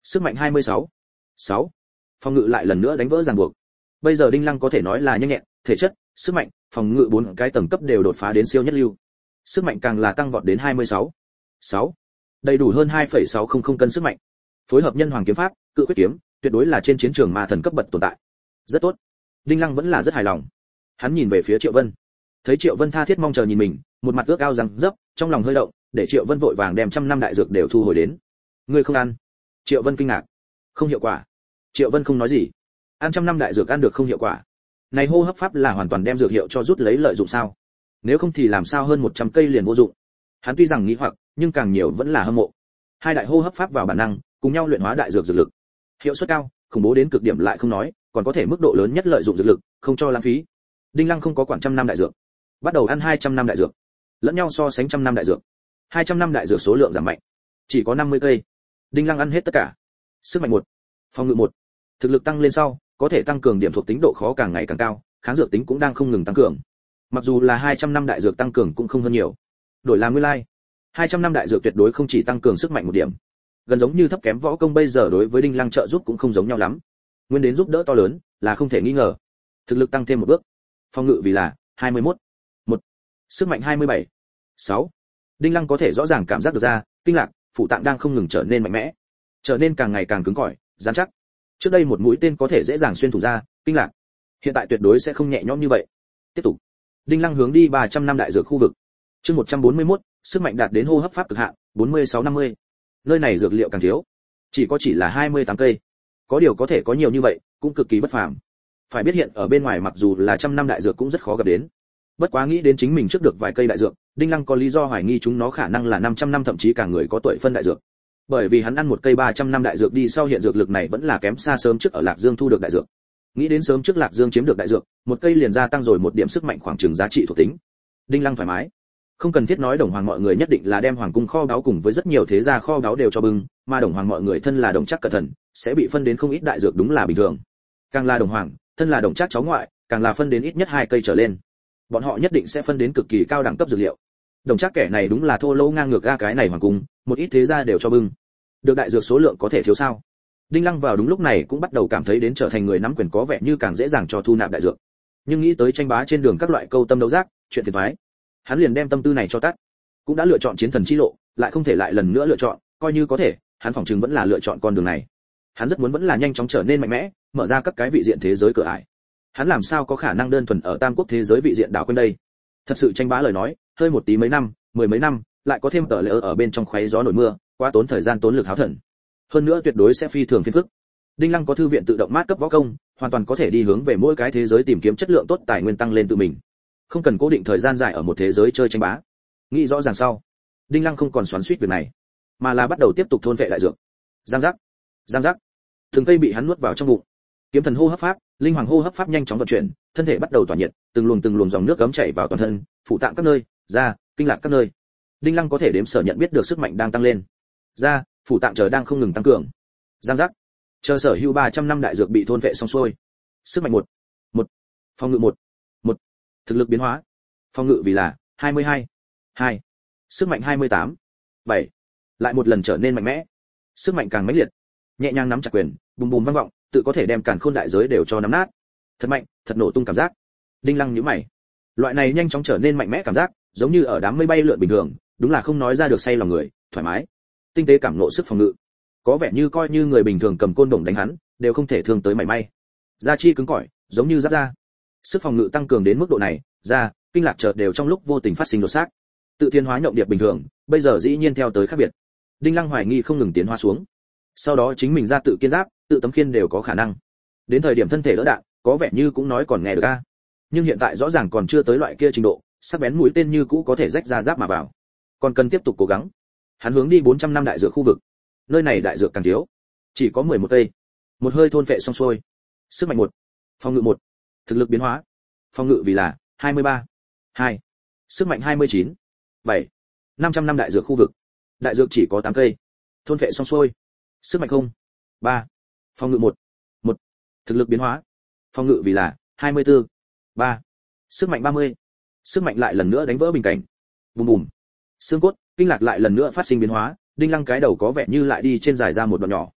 Sức mạnh hai mươi sáu. sáu. Phòng ngự lại lần nữa đánh vỡ ràng buộc. Bây giờ Đinh Lăng có thể nói là nhanh nhẹn, thể chất, sức mạnh, phòng ngự bốn cái tầng cấp đều đột phá đến siêu nhất lưu. Sức mạnh càng là tăng vọt đến hai mươi sáu. sáu. Đầy đủ hơn hai phẩy sáu không không cân sức mạnh. Phối hợp nhân hoàng kiếm pháp, cự quyết kiếm, tuyệt đối là trên chiến trường ma thần cấp bậc tồn tại. Rất tốt. Đinh Lăng vẫn là rất hài lòng. Hắn nhìn về phía Triệu Vân. Thấy Triệu Vân tha thiết mong chờ nhìn mình, một mặt ước ao rằng dấp, trong lòng hơi động, để Triệu Vân vội vàng đem trăm năm đại dược đều thu hồi đến. Ngươi không ăn? Triệu Vân kinh ngạc. Không hiệu quả. Triệu Vân không nói gì. Ăn trăm năm đại dược ăn được không hiệu quả. Này hô hấp pháp là hoàn toàn đem dược hiệu cho rút lấy lợi dụng sao? Nếu không thì làm sao hơn một trăm cây liền vô dụng? Hắn tuy rằng nghĩ hoặc, nhưng càng nhiều vẫn là hâm mộ. Hai đại hô hấp pháp vào bản năng, cùng nhau luyện hóa đại dược dược lực. Hiệu suất cao, khủng bố đến cực điểm lại không nói, còn có thể mức độ lớn nhất lợi dụng dược lực, không cho lãng phí. Đinh Lăng không có quản trăm năm đại dược, bắt đầu ăn hai trăm năm đại dược. Lẫn nhau so sánh trăm năm đại dược. hai trăm năm đại dược số lượng giảm mạnh, chỉ có năm mươi cây. Đinh Lăng ăn hết tất cả. Sức mạnh một, phòng ngự một. Thực lực tăng lên sau, có thể tăng cường điểm thuộc tính độ khó càng ngày càng cao, kháng dược tính cũng đang không ngừng tăng cường. Mặc dù là hai trăm năm đại dược tăng cường cũng không hơn nhiều. Đổi làm nguyên lai, like. hai trăm năm đại dược tuyệt đối không chỉ tăng cường sức mạnh một điểm. Gần giống như thấp kém võ công bây giờ đối với Đinh Lăng trợ giúp cũng không giống nhau lắm. Nguyên đến giúp đỡ to lớn, là không thể nghi ngờ. Thực lực tăng thêm một bước. Phòng ngự vì là hai mươi mốt. một. Sức mạnh hai mươi bảy. sáu. Đinh Lăng có thể rõ ràng cảm giác được ra, kinh lạc, phủ tạng đang không ngừng trở nên mạnh mẽ, trở nên càng ngày càng cứng cỏi, rắn chắc. Trước đây một mũi tên có thể dễ dàng xuyên thủng ra, kinh lạc. Hiện tại tuyệt đối sẽ không nhẹ nhõm như vậy. Tiếp tục. Đinh Lăng hướng đi ba trăm năm đại dược khu vực. Chương một trăm bốn mươi mốt, sức mạnh đạt đến hô hấp pháp cực hạn, bốn mươi sáu năm mươi. Nơi này dược liệu càng thiếu, chỉ có chỉ là hai mươi tám cây. Có điều có thể có nhiều như vậy, cũng cực kỳ bất phàm. Phải biết hiện ở bên ngoài mặc dù là trăm năm đại dược cũng rất khó gặp đến. Bất quá nghĩ đến chính mình trước được vài cây đại dược, Đinh Lăng có lý do hoài nghi chúng nó khả năng là năm trăm năm thậm chí cả người có tuổi phân đại dược. Bởi vì hắn ăn một cây ba trăm năm đại dược đi sau hiện dược lực này vẫn là kém xa sớm trước ở Lạc Dương thu được đại dược. Nghĩ đến sớm trước Lạc Dương chiếm được đại dược, một cây liền gia tăng rồi một điểm sức mạnh khoảng chừng giá trị thuộc tính. Đinh Lăng thoải mái. Không cần thiết nói Đồng Hoàng mọi người nhất định là đem hoàng cung kho báu cùng với rất nhiều thế gia kho báu đều cho bưng, mà Đồng Hoàng mọi người thân là Đồng Trác cẩn thận, sẽ bị phân đến không ít đại dược đúng là bình thường. Càng là Đồng Hoàng, thân là Đồng Trác cháu ngoại, càng là phân đến ít nhất hai cây trở lên. Bọn họ nhất định sẽ phân đến cực kỳ cao đẳng cấp dược liệu. Đồng Trác kẻ này đúng là thô lỗ ngang ngược ga cái này hoàng cung, một ít thế gia đều cho bưng. Được đại dược số lượng có thể thiếu sao? Đinh Lăng vào đúng lúc này cũng bắt đầu cảm thấy đến trở thành người nắm quyền có vẻ như càng dễ dàng cho thu nạp đại dược. Nhưng nghĩ tới tranh bá trên đường các loại câu tâm đấu giác, chuyện phiền toái, hắn liền đem tâm tư này cho tắt. Cũng đã lựa chọn chiến thần chi lộ, lại không thể lại lần nữa lựa chọn, coi như có thể, hắn phỏng chừng vẫn là lựa chọn con đường này. Hắn rất muốn vẫn là nhanh chóng trở nên mạnh mẽ, mở ra các cái vị diện thế giới cửa ải. Hắn làm sao có khả năng đơn thuần ở tam quốc thế giới vị diện đảo quanh đây? Thật sự tranh bá lời nói, hơi một tí mấy năm, mười mấy năm, lại có thêm tờ lỡ ở bên trong khoáy gió nổi mưa, quá tốn thời gian tốn lực háo thần. Hơn nữa tuyệt đối sẽ phi thường phiền phức. Đinh Lăng có thư viện tự động mát cấp võ công, hoàn toàn có thể đi hướng về mỗi cái thế giới tìm kiếm chất lượng tốt tài nguyên tăng lên tự mình. Không cần cố định thời gian dài ở một thế giới chơi tranh bá. Nghĩ rõ ràng sau, Đinh Lăng không còn xoắn xuýt việc này, mà là bắt đầu tiếp tục thôn vệ đại dược. Giang giác, giang giác, từng cây bị hắn nuốt vào trong bụng. Kiếm thần hô hấp pháp, linh hoàng hô hấp pháp nhanh chóng vận chuyển, thân thể bắt đầu tỏa nhiệt, từng luồng từng luồng dòng nước ấm chảy vào toàn thân, phủ tạng các nơi, da, kinh lạc các nơi. Đinh Lăng có thể đếm sở nhận biết được sức mạnh đang tăng lên. Da, phủ tạng chờ đang không ngừng tăng cường. Giang giác, chờ sở hữu ba trăm năm đại dược bị thôn vệ xong xuôi. Sức mạnh một, một, phòng ngự một, một, thực lực biến hóa. Phòng ngự vì là hai mươi hai, hai, sức mạnh hai mươi tám, bảy, lại một lần trở nên mạnh mẽ. Sức mạnh càng mãnh liệt, nhẹ nhàng nắm chặt quyền, bùm bùm vang vọng, tự có thể đem càn khôn đại giới đều cho nắm nát. Thật mạnh, thật nổ tung cảm giác. Đinh Lăng nhíu mày. Loại này nhanh chóng trở nên mạnh mẽ cảm giác, giống như ở đám mây bay lượn bình thường, đúng là không nói ra được say lòng người, thoải mái. Tinh tế cảm ngộ sức phòng ngự. Có vẻ như coi như người bình thường cầm côn đồng đánh hắn, đều không thể thương tới mảy may. Da chi cứng cỏi, giống như giáp da. Sức phòng ngự tăng cường đến mức độ này, da, kinh lạc chợt đều trong lúc vô tình phát sinh đột xác. Tự tiến hóa nhộng điệp bình thường, bây giờ dĩ nhiên theo tới khác biệt. Đinh Lăng hoài nghi không ngừng tiến hóa xuống. Sau đó chính mình ra tự kiên giáp, tự tấm khiên đều có khả năng. Đến thời điểm thân thể đỡ đạn, có vẻ như cũng nói còn nghe được a. Nhưng hiện tại rõ ràng còn chưa tới loại kia trình độ, sắc bén mũi tên như cũ có thể rách ra giáp mà vào. Còn cần tiếp tục cố gắng. Hắn hướng đi bốn trăm năm đại dược khu vực. Nơi này đại dược càng thiếu, chỉ có mười một cây. Một hơi thôn vệ xong xuôi. Sức mạnh một, phòng ngự một, thực lực biến hóa. Phòng ngự vì là hai mươi ba, hai, sức mạnh hai mươi chín, bảy, năm trăm năm đại dược khu vực. Đại dược chỉ có tám cây. Thôn vệ xong xuôi. Sức mạnh không, ba, phòng ngự một, một, thực lực biến hóa. Phòng ngự vì là hai mươi tư, ba, sức mạnh ba mươi. Sức mạnh lại lần nữa đánh vỡ bình cảnh. Bùm bùm. Xương cốt, kinh lạc lại lần nữa phát sinh biến hóa, Đinh Lăng cái đầu có vẻ như lại đi trên dài ra một đoạn nhỏ.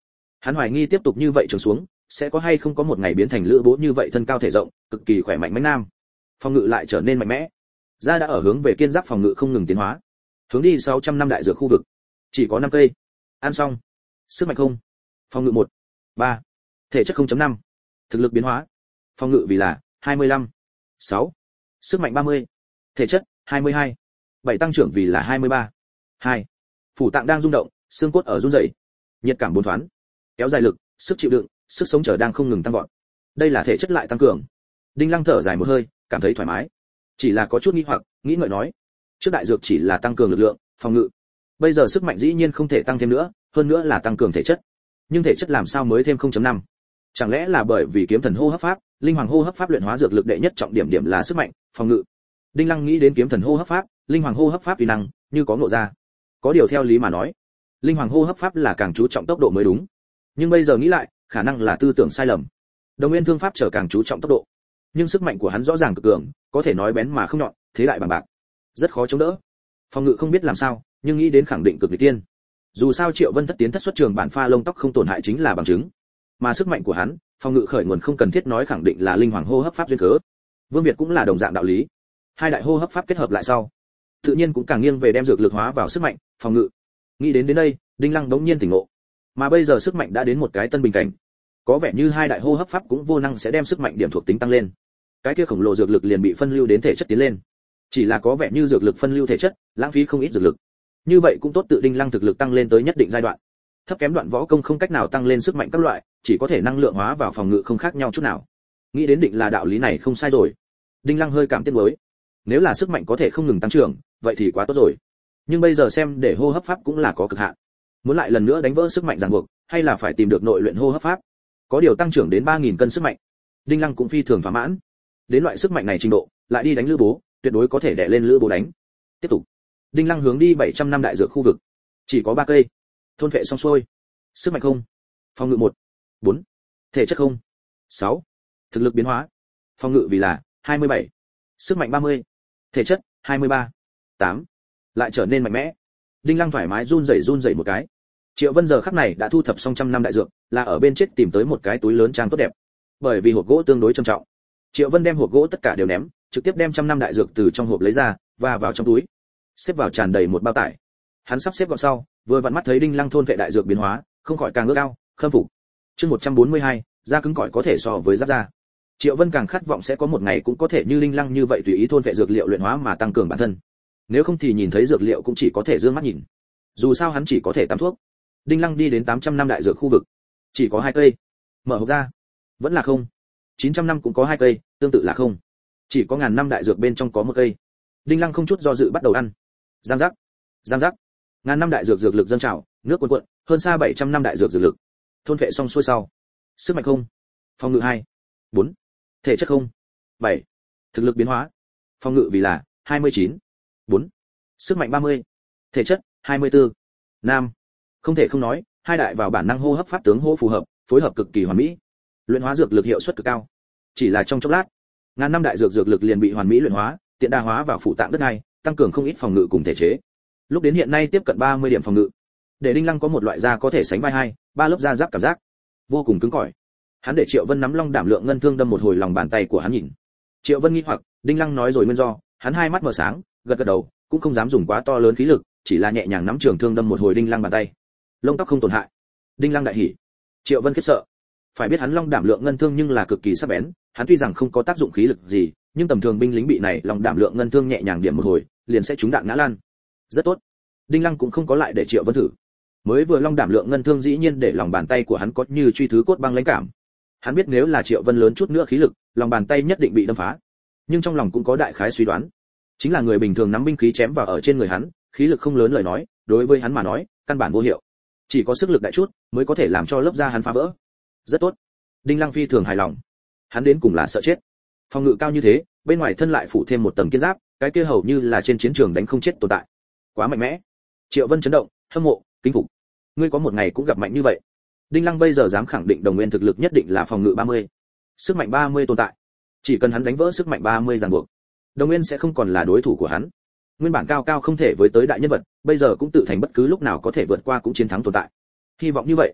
Hắn hoài nghi tiếp tục như vậy trường xuống, sẽ có hay không có một ngày biến thành lữ bố như vậy thân cao thể rộng, cực kỳ khỏe mạnh mãnh nam. Phòng ngự lại trở nên mạnh mẽ. Ra đã ở hướng về kiên giáp phòng ngự không ngừng tiến hóa. Hướng đi sáu trăm năm đại dược khu vực. Chỉ có năm cây. Ăn xong. Sức mạnh không. Phòng ngự một. ba. Thể chất không chấm năm. Thực lực biến hóa. Phòng ngự vì là hai mươi lăm. sáu. Sức mạnh ba mươi. Thể chất hai mươi hai. bảy tăng trưởng vì là hai mươi ba. hai. Phủ tạng đang rung động, xương cốt ở run rẩy. Nhiệt cảm bốn thoáng. Kéo dài lực, sức chịu đựng, sức sống trở đang không ngừng tăng vọt. Đây là thể chất lại tăng cường. Đinh Lăng thở dài một hơi, cảm thấy thoải mái. Chỉ là có chút nghi hoặc, nghĩ ngợi nói, trước đại dược chỉ là tăng cường lực lượng, phòng ngự. Bây giờ sức mạnh dĩ nhiên không thể tăng thêm nữa, hơn nữa là tăng cường thể chất. Nhưng thể chất làm sao mới thêm không chấm năm? Chẳng lẽ là bởi vì kiếm thần hô hấp pháp, linh hoàng hô hấp pháp luyện hóa dược lực đệ nhất trọng điểm điểm là sức mạnh, phòng ngự. Đinh Lăng nghĩ đến kiếm thần hô hấp pháp, linh hoàng hô hấp pháp uy năng, như có ngộ ra. Có điều theo lý mà nói, linh hoàng hô hấp pháp là càng chú trọng tốc độ mới đúng. Nhưng bây giờ nghĩ lại, khả năng là tư tưởng sai lầm. Đồng Nguyên thương pháp trở càng chú trọng tốc độ, nhưng sức mạnh của hắn rõ ràng cực cường, có thể nói bén mà không nhọn, thế lại bằng bạc, rất khó chống đỡ. Phòng ngự không biết làm sao, nhưng nghĩ đến khẳng định cực nghịch tiên. Dù sao Triệu Vân thất tiến thất xuất trường bản pha lông tóc không tổn hại chính là bằng chứng. Mà sức mạnh của hắn, phòng ngự khởi nguồn không cần thiết nói khẳng định là linh hoàng hô hấp pháp duyên cớ. Vương Việt cũng là đồng dạng đạo lý. Hai đại hô hấp pháp kết hợp lại sau, tự nhiên cũng càng nghiêng về đem dược lực hóa vào sức mạnh, phòng ngự. Nghĩ đến đến đây, Đinh Lăng đống nhiên tỉnh ngộ. Mà bây giờ sức mạnh đã đến một cái tân bình cảnh. Có vẻ như hai đại hô hấp pháp cũng vô năng sẽ đem sức mạnh điểm thuộc tính tăng lên. Cái kia khổng lồ dược lực liền bị phân lưu đến thể chất tiến lên. Chỉ là có vẻ như dược lực phân lưu thể chất, lãng phí không ít dược lực. Như vậy cũng tốt, tự Đinh Lăng thực lực tăng lên tới nhất định giai đoạn. Thấp kém đoạn võ công không cách nào tăng lên sức mạnh các loại, chỉ có thể năng lượng hóa vào phòng ngự không khác nhau chút nào. Nghĩ đến định là đạo lý này không sai rồi. Đinh Lăng hơi cảm tiếc nuối. Nếu là sức mạnh có thể không ngừng tăng trưởng, vậy thì quá tốt rồi. Nhưng bây giờ xem để hô hấp pháp cũng là có cực hạn. Muốn lại lần nữa đánh vỡ sức mạnh ràng buộc, hay là phải tìm được nội luyện hô hấp pháp. Có điều tăng trưởng đến ba nghìn cân sức mạnh, Đinh Lăng cũng phi thường thỏa mãn. Đến loại sức mạnh này trình độ, lại đi đánh Lữ Bố, tuyệt đối có thể đè lên Lữ Bố đánh. Tiếp tục. Đinh Lăng hướng đi bảy trăm năm đại dược khu vực. Chỉ có ba cây. Thôn phệ xong xuôi. Sức mạnh không. Phòng ngự một. bốn. Thể chất không. sáu. Thực lực biến hóa. Phòng ngự vì là hai mươi bảy. Sức mạnh ba mươi. Thể chất hai mươi ba. tám. Lại trở nên mạnh mẽ. Đinh Lăng thoải mái run rẩy run rẩy một cái. Triệu Vân giờ khắc này đã thu thập xong trăm năm đại dược, là ở bên chết tìm tới một cái túi lớn trang tốt đẹp. Bởi vì hộp gỗ tương đối trầm trọng, Triệu Vân đem hộp gỗ tất cả đều ném, trực tiếp đem trăm năm đại dược từ trong hộp lấy ra và vào trong túi, xếp vào tràn đầy một bao tải. Hắn sắp xếp gọn sau, vừa vặn mắt thấy Đinh Lăng thôn vệ đại dược biến hóa, không khỏi càng ước ao, khâm phục. Chương một trăm bốn mươi hai, da cứng cỏi có thể so với giáp da. Triệu Vân càng khát vọng sẽ có một ngày cũng có thể như Đinh Lăng như vậy tùy ý thôn vệ dược liệu luyện hóa mà tăng cường bản thân. Nếu không thì nhìn thấy dược liệu cũng chỉ có thể dương mắt nhìn. Dù sao hắn chỉ có thể tắm thuốc. Đinh Lăng đi đến tám trăm năm đại dược khu vực, chỉ có hai cây. Mở hộp ra, vẫn là không. chín trăm năm cũng có hai cây, tương tự là không. Chỉ có ngàn năm đại dược bên trong có một cây. Đinh Lăng không chút do dự bắt đầu ăn. Giang giác, giang giác. Ngàn năm đại dược dược lực dâng trào, nước cuồn cuộn, hơn xa bảy trăm năm đại dược dược lực. Thôn vệ xong xuôi sau, sức mạnh không. Phòng ngự hai. bốn. Thể chất không. bảy. Thực lực biến hóa. Phòng ngự vì là hai mươi chín. bốn. Sức mạnh ba mươi. Thể chất hai mươi tư. Nam. Không thể không nói, hai đại vào bản năng hô hấp pháp tướng hô phù hợp, phối hợp cực kỳ hoàn mỹ. Luyện hóa dược lực hiệu suất cực cao. Chỉ là trong chốc lát, ngàn năm đại dược dược lực liền bị hoàn mỹ luyện hóa, tiện đa hóa vào phụ tạng đất này, tăng cường không ít phòng ngự cùng thể chế. Lúc đến hiện nay tiếp cận ba mươi điểm phòng ngự. Để Đinh Lăng có một loại da có thể sánh vai hai, ba lớp da giáp cảm giác, vô cùng cứng cỏi. Hắn để Triệu Vân nắm long đảm lượng ngân thương đâm một hồi lòng bàn tay của hắn nhìn. Triệu Vân nghi hoặc, Đinh Lăng nói rồi nguyên do, hắn hai mắt mở sáng, gật gật đầu, cũng không dám dùng quá to lớn khí lực, chỉ là nhẹ nhàng nắm trường thương đâm một hồi Đinh Lăng bàn tay. Lông tóc không tổn hại. Đinh Lăng đại hỉ. Triệu Vân khiếp sợ. Phải biết hắn long đảm lượng ngân thương nhưng là cực kỳ sắc bén, hắn tuy rằng không có tác dụng khí lực gì, nhưng tầm thường binh lính bị này long đảm lượng ngân thương nhẹ nhàng điểm một hồi, liền sẽ trúng đạn ngã lăn. Rất tốt. Đinh Lăng cũng không có lại để Triệu Vân thử. Mới vừa long đảm lượng ngân thương dĩ nhiên để lòng bàn tay của hắn có như truy thứ cốt băng lãnh cảm. Hắn biết nếu là Triệu Vân lớn chút nữa khí lực, lòng bàn tay nhất định bị đâm phá. Nhưng trong lòng cũng có đại khái suy đoán, chính là người bình thường nắm binh khí chém vào ở trên người hắn, khí lực không lớn lời nói, đối với hắn mà nói, căn bản vô hiệu. Chỉ có sức lực đại chút mới có thể làm cho lớp da hắn phá vỡ. Rất tốt. Đinh Lăng phi thường hài lòng. Hắn đến cùng là sợ chết. Phòng ngự cao như thế, bên ngoài thân lại phủ thêm một tầng kiên giáp, cái kia hầu như là trên chiến trường đánh không chết tồn tại. Quá mạnh mẽ. Triệu Vân chấn động, hâm mộ, kính phục. Ngươi có một ngày cũng gặp mạnh như vậy. Đinh Lăng bây giờ dám khẳng định Đồng Nguyên thực lực nhất định là phòng ngự ba mươi, sức mạnh ba mươi tồn tại. Chỉ cần hắn đánh vỡ sức mạnh ba mươi ràng buộc, Đồng Nguyên sẽ không còn là đối thủ của hắn. Nguyên bản cao cao không thể với tới đại nhân vật, bây giờ cũng tự thành bất cứ lúc nào có thể vượt qua cũng chiến thắng tồn tại. Hy vọng như vậy.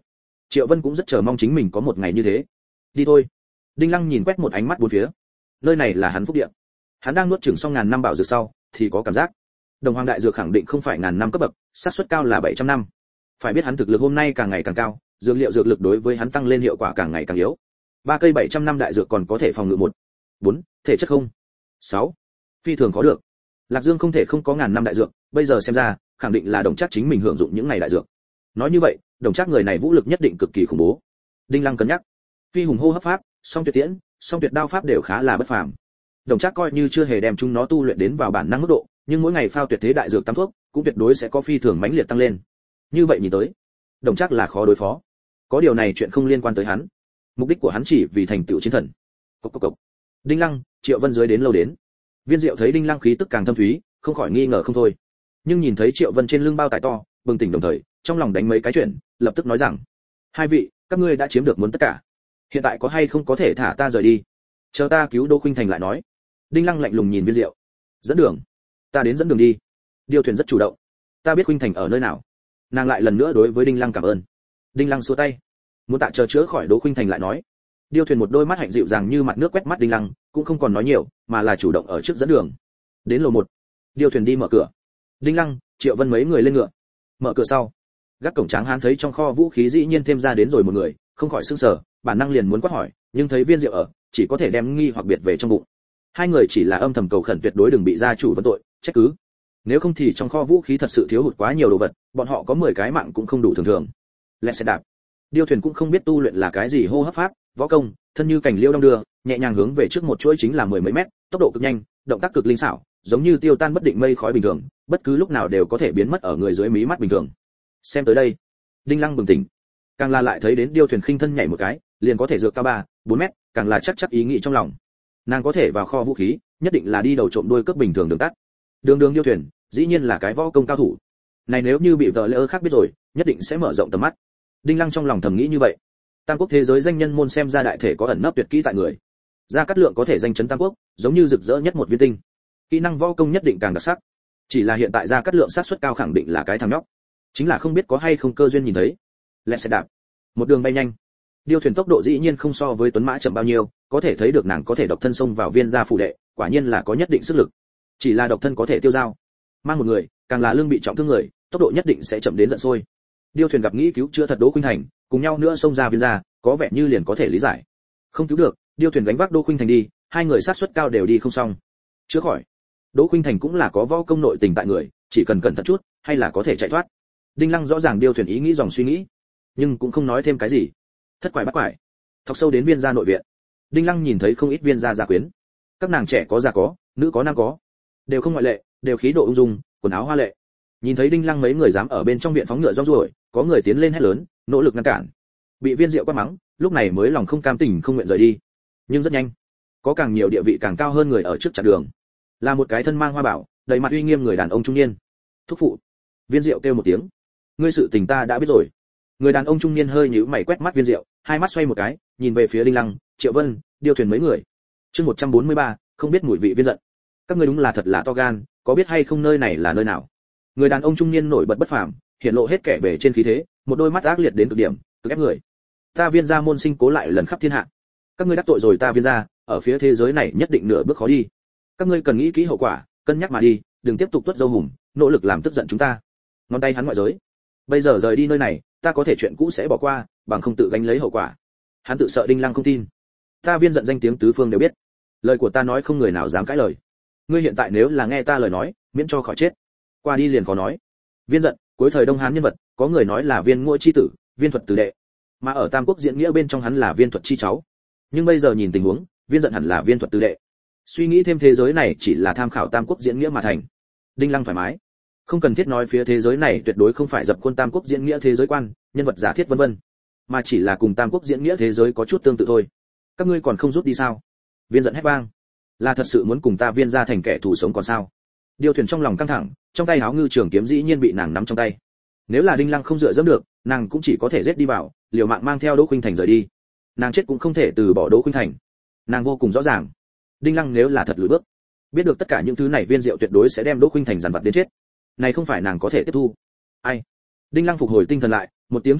Triệu Vân cũng rất chờ mong chính mình có một ngày như thế. Đi thôi. Đinh Lăng nhìn quét một ánh mắt bốn phía. Nơi này là hắn phúc địa. Hắn đang nuốt chửng xong ngàn năm bảo dược sau, thì có cảm giác. Đồng Hoàng đại dược khẳng định không phải ngàn năm cấp bậc, xác suất cao là bảy trăm năm. Phải biết hắn thực lực hôm nay càng ngày càng cao, dược liệu dược lực đối với hắn tăng lên hiệu quả càng ngày càng yếu. Ba cây bảy trăm năm đại dược còn có thể phòng ngự một. Bốn, thể chất không. Sáu, phi thường có được. Lạc Dương không thể không có ngàn năm đại dược, bây giờ xem ra, khẳng định là Đồng Trác chính mình hưởng dụng những này đại dược. Nói như vậy, Đồng Trác người này vũ lực nhất định cực kỳ khủng bố. Đinh Lăng cân nhắc. Phi hùng hô hấp pháp, song tuyệt tiễn, song tuyệt đao pháp đều khá là bất phàm. Đồng Trác coi như chưa hề đem chúng nó tu luyện đến vào bản năng mức độ, nhưng mỗi ngày phao tuyệt thế đại dược tam thuốc, cũng tuyệt đối sẽ có phi thường mãnh liệt tăng lên. Như vậy nhìn tới, Đồng Trác là khó đối phó. Có điều này chuyện không liên quan tới hắn. Mục đích của hắn chỉ vì thành tựu chiến thần. Cốc cốc cốc. Đinh Lăng, Triệu Vân dưới đến lâu đến. Viên Diệu thấy Đinh Lăng khí tức càng thâm thúy, không khỏi nghi ngờ không thôi. Nhưng nhìn thấy Triệu Vân trên lưng bao tải to, bừng tỉnh đồng thời, trong lòng đánh mấy cái chuyện, lập tức nói rằng: hai vị, các ngươi đã chiếm được muốn tất cả. Hiện tại có hay không có thể thả ta rời đi? Chờ ta cứu Đỗ Khuynh Thành lại nói. Đinh Lăng lạnh lùng nhìn Viên Diệu. Dẫn đường. Ta đến dẫn đường đi. Điêu Thuyền rất chủ động. Ta biết Khuynh Thành ở nơi nào. Nàng lại lần nữa đối với Đinh Lăng cảm ơn. Đinh Lăng xua tay. Muốn tạ chờ chữa khỏi Đỗ Khuynh Thành lại nói. Điêu Thuyền một đôi mắt hạnh dịu dàng như mặt nước quét mắt Đinh Lăng, cũng không còn nói nhiều, mà là chủ động ở trước dẫn đường. Đến lầu một, Điêu Thuyền đi mở cửa. Đinh Lăng, Triệu Vân mấy người lên ngựa. Mở cửa sau, gác cổng Tráng Hán thấy trong kho vũ khí dĩ nhiên thêm ra đến rồi một người, không khỏi sửng sở, bản năng liền muốn quát hỏi, nhưng thấy Viên Diệu ở, chỉ có thể đem nghi hoặc biệt về trong bụng. Hai người chỉ là âm thầm cầu khẩn tuyệt đối đừng bị gia chủ vấn tội, trách cứ. Nếu không thì trong kho vũ khí thật sự thiếu hụt quá nhiều đồ vật, bọn họ có mười cái mạng cũng không đủ thường thường. Lẹ sẽ đạp. Điêu Thuyền cũng không biết tu luyện là cái gì hô hấp pháp, võ công, thân như cảnh liêu đong đưa, nhẹ nhàng hướng về trước một chuỗi chính là mười mấy mét, tốc độ cực nhanh, động tác cực linh xảo, giống như tiêu tan bất định mây khói bình thường, bất cứ lúc nào đều có thể biến mất ở người dưới mí mắt bình thường. Xem tới đây, Đinh Lăng bừng tỉnh, càng là lại thấy đến Điêu Thuyền khinh thân nhảy một cái, liền có thể dược cao ba, bốn mét, càng là chắc chắc ý nghĩ trong lòng. Nàng có thể vào kho vũ khí, nhất định là đi đầu trộm đuôi cướp bình thường đường tắt. Đường đường Điêu Thuyền, dĩ nhiên là cái võ công cao thủ. Này nếu như bị vợ lỡ khác biết rồi, nhất định sẽ mở rộng tầm mắt. Đinh Lăng trong lòng thầm nghĩ như vậy. Tam quốc thế giới danh nhân môn xem ra đại thể có ẩn nấp tuyệt kỹ tại người. Gia Cát Lượng có thể danh chấn Tam quốc, giống như rực rỡ nhất một viên tinh. Kỹ năng võ công nhất định càng đặc sắc. Chỉ là hiện tại Gia Cát Lượng sát suất cao khẳng định là cái thằng nhóc. Chính là không biết có hay không cơ duyên nhìn thấy. Lẹ sẽ đạp. Một đường bay nhanh. Điêu Thuyền tốc độ dĩ nhiên không so với Tuấn Mã chậm bao nhiêu, có thể thấy được nàng có thể độc thân xông vào Viên gia phủ đệ, quả nhiên là có nhất định sức lực. Chỉ là độc thân có thể tiêu dao, mang một người, càng là lương bị trọng thương người, tốc độ nhất định sẽ chậm đến giận sôi. Điêu Thuyền gặp nghĩ cứu chữa thật Đỗ Khuynh Thành, cùng nhau nữa xông ra Viên gia, có vẻ như liền có thể lý giải. Không cứu được, Điêu Thuyền gánh vác Đỗ Khuynh Thành đi, hai người sát suất cao đều đi không xong. Chữa khỏi. Đỗ Khuynh Thành cũng là có võ công nội tình tại người, chỉ cần cẩn thận chút, hay là có thể chạy thoát. Đinh Lăng rõ ràng Điêu Thuyền ý nghĩ dòng suy nghĩ, nhưng cũng không nói thêm cái gì. Thất quải bắt quải, thọc sâu đến Viên gia nội viện. Đinh Lăng nhìn thấy không ít Viên gia gia quyến, các nàng trẻ có già có, nữ có nam có, đều không ngoại lệ, đều khí độ ung dung, quần áo hoa lệ. Nhìn thấy Đinh Lăng mấy người dám ở bên trong viện phóng ngựa rong ruổi, có người tiến lên hét lớn, nỗ lực ngăn cản. Bị Viên Diệu quát mắng, lúc này mới lòng không cam tình không nguyện rời đi. Nhưng rất nhanh, có càng nhiều địa vị càng cao hơn người ở trước chặn đường. Là một cái thân mang hoa bảo, đầy mặt uy nghiêm người đàn ông trung niên. Thúc phụ. Viên Diệu kêu một tiếng. Ngươi sự tình ta đã biết rồi. Người đàn ông trung niên hơi nhíu mày quét mắt Viên Diệu, hai mắt xoay một cái, nhìn về phía Đinh Lăng, Triệu Vân, Điêu Thuyền mấy người. Chương một trăm bốn mươi ba, không biết mùi vị viên giận. Các ngươi đúng là thật là to gan, có biết hay không nơi này là nơi nào? Người đàn ông trung niên nổi bật bất phàm, hiện lộ hết kẻ bề trên khí thế, một đôi mắt ác liệt đến cực điểm, cực ép người. Ta Viên gia môn sinh cố lại lần khắp thiên hạ. Các ngươi đắc tội rồi ta Viên gia, ở phía thế giới này nhất định nửa bước khó đi. Các ngươi cần nghĩ kỹ hậu quả, cân nhắc mà đi, đừng tiếp tục tuốt dâu hùm, nỗ lực làm tức giận chúng ta. Ngón tay hắn ngoại giới. Bây giờ rời đi nơi này, ta có thể chuyện cũ sẽ bỏ qua, bằng không tự gánh lấy hậu quả. Hắn tự sợ Đinh Lăng không tin. Ta Viên giận danh tiếng tứ phương đều biết. Lời của ta nói không người nào dám cãi lời. Ngươi hiện tại nếu là nghe ta lời nói, miễn cho khỏi chết. Qua đi liền khó nói. Viên giận, cuối thời Đông Hán nhân vật, có người nói là Viên Ngôi chi tử, Viên Thuật tử đệ. Mà ở Tam Quốc diễn nghĩa bên trong hắn là Viên Thuật chi cháu. Nhưng bây giờ nhìn tình huống, Viên giận hẳn là Viên Thuật tử đệ. Suy nghĩ thêm thế giới này chỉ là tham khảo Tam Quốc diễn nghĩa mà thành. Đinh Lăng thoải mái. Không cần thiết nói phía thế giới này tuyệt đối không phải dập khuôn Tam Quốc diễn nghĩa thế giới quan, nhân vật giả thiết vân vân, mà chỉ là cùng Tam Quốc diễn nghĩa thế giới có chút tương tự thôi. Các ngươi còn không rút đi sao? Viên giận hét vang. Là thật sự muốn cùng ta Viên gia thành kẻ thù sống còn sao? Điêu Thuyền trong lòng căng thẳng, trong tay áo ngư trường kiếm dĩ nhiên bị nàng nắm trong tay. Nếu là Đinh Lăng không dựa dẫm được, nàng cũng chỉ có thể giết đi vào, liều mạng mang theo Đỗ Khuynh Thành rời đi. Nàng chết cũng không thể từ bỏ Đỗ Khuynh Thành. Nàng vô cùng rõ ràng, Đinh Lăng nếu là thật lùi bước, biết được tất cả những thứ này Viên Diệu tuyệt đối sẽ đem Đỗ Khuynh Thành dằn vặt đến chết. Này không phải nàng có thể tiếp thu. Ai? Đinh Lăng phục hồi tinh thần lại, một tiếng thở dài,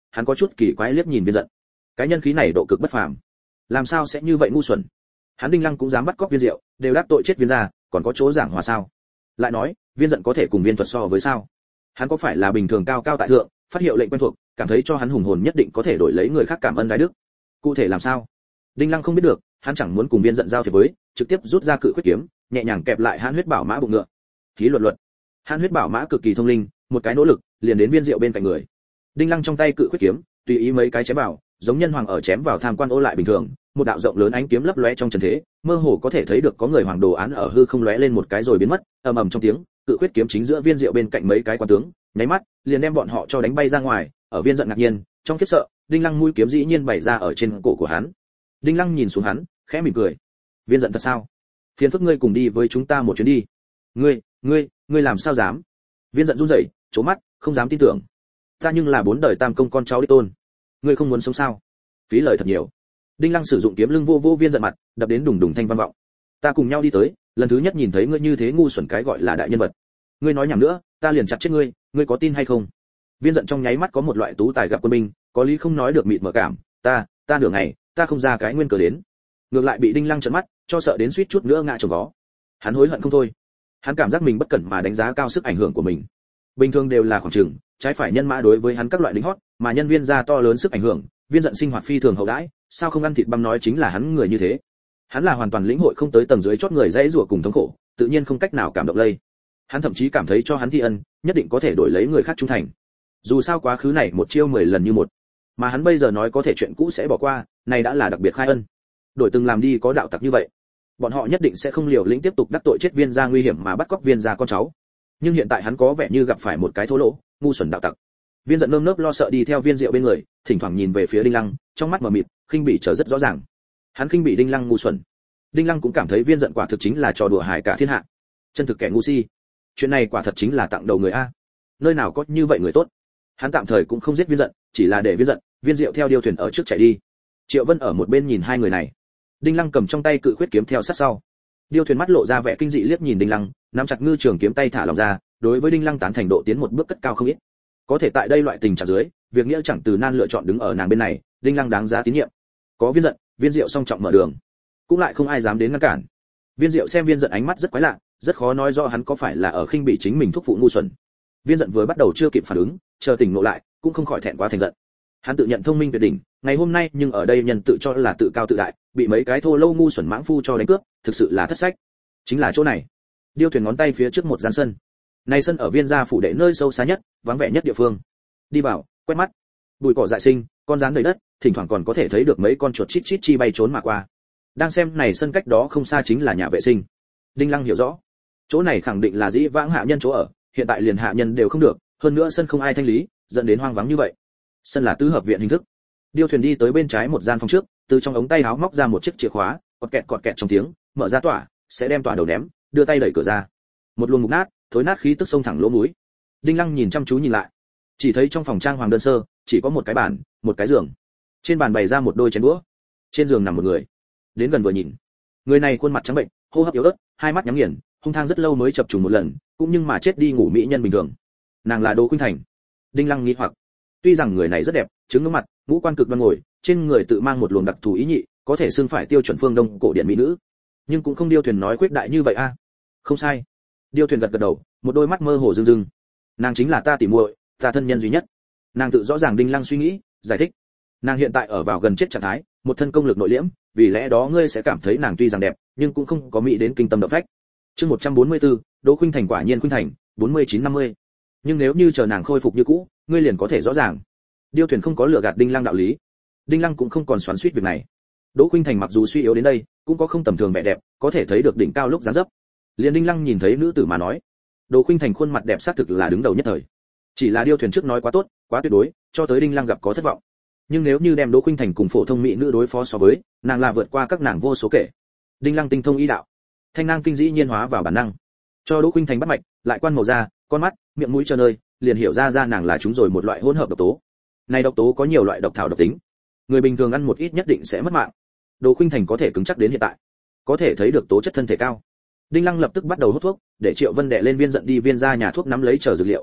hắn có chút kỳ quái liếc nhìn Viên Dận. Cái nhân khí này độ cực bất phàm, làm sao sẽ như vậy ngu xuẩn? Hắn Đinh Lăng cũng dám bắt cóc Viên Diệu, đều đắc tội chết Viên gia, còn có chỗ giảng hòa sao? Lại nói, Viên Dận có thể cùng Viên Thuật so với sao? Hắn có phải là bình thường cao cao tại thượng, phát hiệu lệnh quen thuộc, cảm thấy cho hắn hùng hồn nhất định có thể đổi lấy người khác cảm ơn đái đức? Cụ thể làm sao? Đinh Lăng không biết được, hắn chẳng muốn cùng Viên Dận giao thiệp với, trực tiếp rút ra cự khuyết kiếm, nhẹ nhàng kẹp lại Hãn Huyết Bảo Mã bụng ngựa. Khí luật luật. Hãn Huyết Bảo Mã cực kỳ thông linh, một cái nỗ lực, liền đến Viên Diệu bên cạnh người. Đinh Lăng trong tay cự khuyết kiếm, tùy ý mấy cái chém vào, giống nhân hoàng ở chém vào tham quan ô lại bình thường, một đạo rộng lớn ánh kiếm lấp lóe trong trần thế, mơ hồ có thể thấy được có người hoàng đồ án ở hư không lóe lên một cái rồi biến mất, ầm ầm trong tiếng, cự khuyết kiếm chính giữa Viên Diệu bên cạnh mấy cái quan tướng, nháy mắt, liền đem bọn họ cho đánh bay ra ngoài. Ở Viên Dận ngạc nhiên, trong khiếp sợ, Đinh Lăng mũi kiếm dĩ nhiên bày ra ở trên cổ của hắn. Đinh Lăng nhìn xuống hắn, khẽ mỉm cười. Viên Dận thật sao? Phiền phức ngươi cùng đi với chúng ta một chuyến đi. Ngươi, ngươi, ngươi làm sao dám? Viên Dận run rẩy, trố mắt, không dám tin tưởng. Ta nhưng là bốn đời tam công con cháu đích tôn, ngươi không muốn sống sao? Phí lời thật nhiều. Đinh Lăng sử dụng kiếm lưng vô vô Viên Dận mặt, đập đến đùng đùng thanh vang vọng. Ta cùng nhau đi tới, lần thứ nhất nhìn thấy ngươi như thế ngu xuẩn cái gọi là đại nhân vật. Ngươi nói nhảm nữa, ta liền chặt chết ngươi, ngươi có tin hay không? Viên Dận trong nháy mắt có một loại tú tài gặp quân binh, có lý không nói được mịt mở cảm, ta, ta nửa ngày, ta không ra cái nguyên cớ đến. Ngược lại bị Đinh Lăng trợn mắt, cho sợ đến suýt chút nữa ngã chồng vó. Hắn hối hận không thôi. Hắn cảm giác mình bất cẩn mà đánh giá cao sức ảnh hưởng của mình. Bình thường đều là khoảng chừng, trái phải nhân mã đối với hắn các loại lính hót, mà nhân viên gia to lớn sức ảnh hưởng, Viên Dận sinh hoạt phi thường hậu đãi, sao không ăn thịt băm nói chính là hắn người như thế. Hắn là hoàn toàn lĩnh hội không tới tầng dưới chót người dãy rủa cùng thống khổ, tự nhiên không cách nào cảm động lây. Hắn thậm chí cảm thấy cho hắn thi ân, nhất định có thể đổi lấy người khác trung thành. Dù sao quá khứ này một chiêu mười lần như một, mà hắn bây giờ nói có thể chuyện cũ sẽ bỏ qua, này đã là đặc biệt khai ân. Đổi từng làm đi có đạo tặc như vậy, bọn họ nhất định sẽ không liều lĩnh tiếp tục đắc tội chết Viên gia nguy hiểm mà bắt cóc Viên gia con cháu. Nhưng hiện tại hắn có vẻ như gặp phải một cái thô lỗ, ngu xuẩn đạo tặc. Viên Dận nơm nớp lo sợ đi theo Viên Diệu bên người, thỉnh thoảng nhìn về phía Đinh Lăng, trong mắt mờ mịt, khinh bỉ trở rất rõ ràng. Hắn khinh bỉ Đinh Lăng ngu xuẩn. Đinh Lăng cũng cảm thấy Viên Dận quả thực chính là trò đùa hài cả thiên hạ, chân thực kẻ ngu si. Chuyện này quả thật chính là tặng đầu người a. Nơi nào có như vậy người tốt. Hắn tạm thời cũng không giết Viên Dận, chỉ là để Viên Dận, Viên Diệu theo điêu thuyền ở trước chạy đi. Triệu Vân ở một bên nhìn hai người này. Đinh Lăng cầm trong tay cự khuyết kiếm theo sát sau. Điêu thuyền mắt lộ ra vẻ kinh dị liếc nhìn Đinh Lăng, nắm chặt ngư trường kiếm tay thả lỏng ra, đối với Đinh Lăng tán thành độ tiến một bước cất cao không ít. Có thể tại đây loại tình trạng dưới, việc nghĩa chẳng từ nan lựa chọn đứng ở nàng bên này, Đinh Lăng đáng giá tín nhiệm. Có Viên Dận, Viên Diệu song trọng mở đường, cũng lại không ai dám đến ngăn cản. Viên Diệu xem Viên Dận ánh mắt rất quái lạ, rất khó nói rõ hắn có phải là ở khinh bỉ chính mình thúc phụ ngu xuẩn. Viên Dận vừa bắt đầu chưa kịp phản ứng, chờ tỉnh ngộ lại, cũng không khỏi thẹn quá thành giận. Hắn tự nhận thông minh tuyệt đỉnh, ngày hôm nay nhưng ở đây nhân tự cho là tự cao tự đại, bị mấy cái thô lâu ngu xuẩn mãng phu cho đánh cướp, thực sự là thất sách. Chính là chỗ này. Điêu thuyền ngón tay phía trước một gian sân. Này sân ở Viên gia phủ đệ nơi sâu xa nhất, vắng vẻ nhất địa phương. Đi vào, quét mắt. Bụi cỏ dại sinh, con rắn đầy đất, thỉnh thoảng còn có thể thấy được mấy con chuột chít chít chi bay trốn mà qua. Đang xem này sân cách đó không xa chính là nhà vệ sinh. Đinh Lăng hiểu rõ, chỗ này khẳng định là dĩ vãng hạ nhân chỗ ở, hiện tại liền hạ nhân đều không được, hơn nữa sân không ai thanh lý, dẫn đến hoang vắng như vậy. Sân là tứ hợp viện hình thức. Điêu thuyền đi tới bên trái một gian phòng trước, từ trong ống tay áo móc ra một chiếc chìa khóa, cọt kẹt cọt kẹt trong tiếng, mở ra tỏa, sẽ đem tỏa đầu ném, đưa tay đẩy cửa ra. Một luồng mục nát, thối nát khí tức xông thẳng lỗ mũi. Đinh Lăng nhìn chăm chú nhìn lại, chỉ thấy trong phòng trang hoàng đơn sơ, chỉ có một cái bàn, một cái giường. Trên bàn bày ra một đôi chén đũa, trên giường nằm một người. Đến gần vừa nhìn, người này khuôn mặt trắng bệnh, hô hấp yếu ớt, hai mắt nhắm nghiền, hung thang rất lâu mới chập trùng một lần, cũng nhưng mà chết đi ngủ mỹ nhân bình thường. Nàng là Đỗ Khuynh Thành. Đinh Lăng nghi hoặc, tuy rằng người này rất đẹp, trứng ngưỡng mặt, ngũ quan cực đoan ngồi, trên người tự mang một luồng đặc thù ý nhị, có thể xưng phải tiêu chuẩn phương Đông cổ điển mỹ nữ, nhưng cũng không Điêu thuyền nói khuyết đại như vậy a. Không sai. Điêu thuyền gật gật đầu, một đôi mắt mơ hồ rưng rưng. Nàng chính là ta tỉ muội, ta thân nhân duy nhất. Nàng tự rõ ràng Đinh Lăng suy nghĩ, giải thích. Nàng hiện tại ở vào gần chết trạng thái, một thân công lực nội liễm, vì lẽ đó ngươi sẽ cảm thấy nàng tuy rằng đẹp, nhưng cũng không có mỹ đến kinh tâm động phách. Chương một trăm bốn mươi tư, Đỗ Khuynh Thành quả nhiên Khuynh Thành, bốn mươi chín năm mươi. Nhưng nếu như chờ nàng khôi phục như cũ, ngươi liền có thể rõ ràng. Điêu thuyền không có lừa gạt Đinh Lăng đạo lý. Đinh Lăng cũng không còn xoắn xuýt việc này. Đỗ Khuynh Thành mặc dù suy yếu đến đây, cũng có không tầm thường vẻ đẹp, có thể thấy được đỉnh cao lúc dáng dấp. Liền Đinh Lăng nhìn thấy nữ tử mà nói, Đỗ Khuynh Thành khuôn mặt đẹp xác thực là đứng đầu nhất thời. Chỉ là Điêu thuyền trước nói quá tốt, quá tuyệt đối, cho tới Đinh Lăng gặp có thất vọng. Nhưng nếu như đem Đỗ Khuynh Thành cùng phổ thông mỹ nữ đối phó so với, nàng là vượt qua các nàng vô số kể. Đinh Lăng tinh thông y đạo, thanh năng kinh dĩ nhiên hóa vào bản năng, cho Đỗ Khuynh Thành bắt mạch, lại quan màu da, con mắt, miệng mũi cho nơi, liền hiểu ra ra nàng là chúng rồi một loại hỗn hợp độc tố. Này độc tố có nhiều loại độc thảo độc tính, người bình thường ăn một ít nhất định sẽ mất mạng. Đỗ Khuynh Thành có thể cứng chắc đến hiện tại, có thể thấy được tố chất thân thể cao. Đinh Lăng lập tức bắt đầu hút thuốc, để Triệu Vân đệ lên Viên Dận đi Viên gia nhà thuốc nắm lấy chờ dược liệu.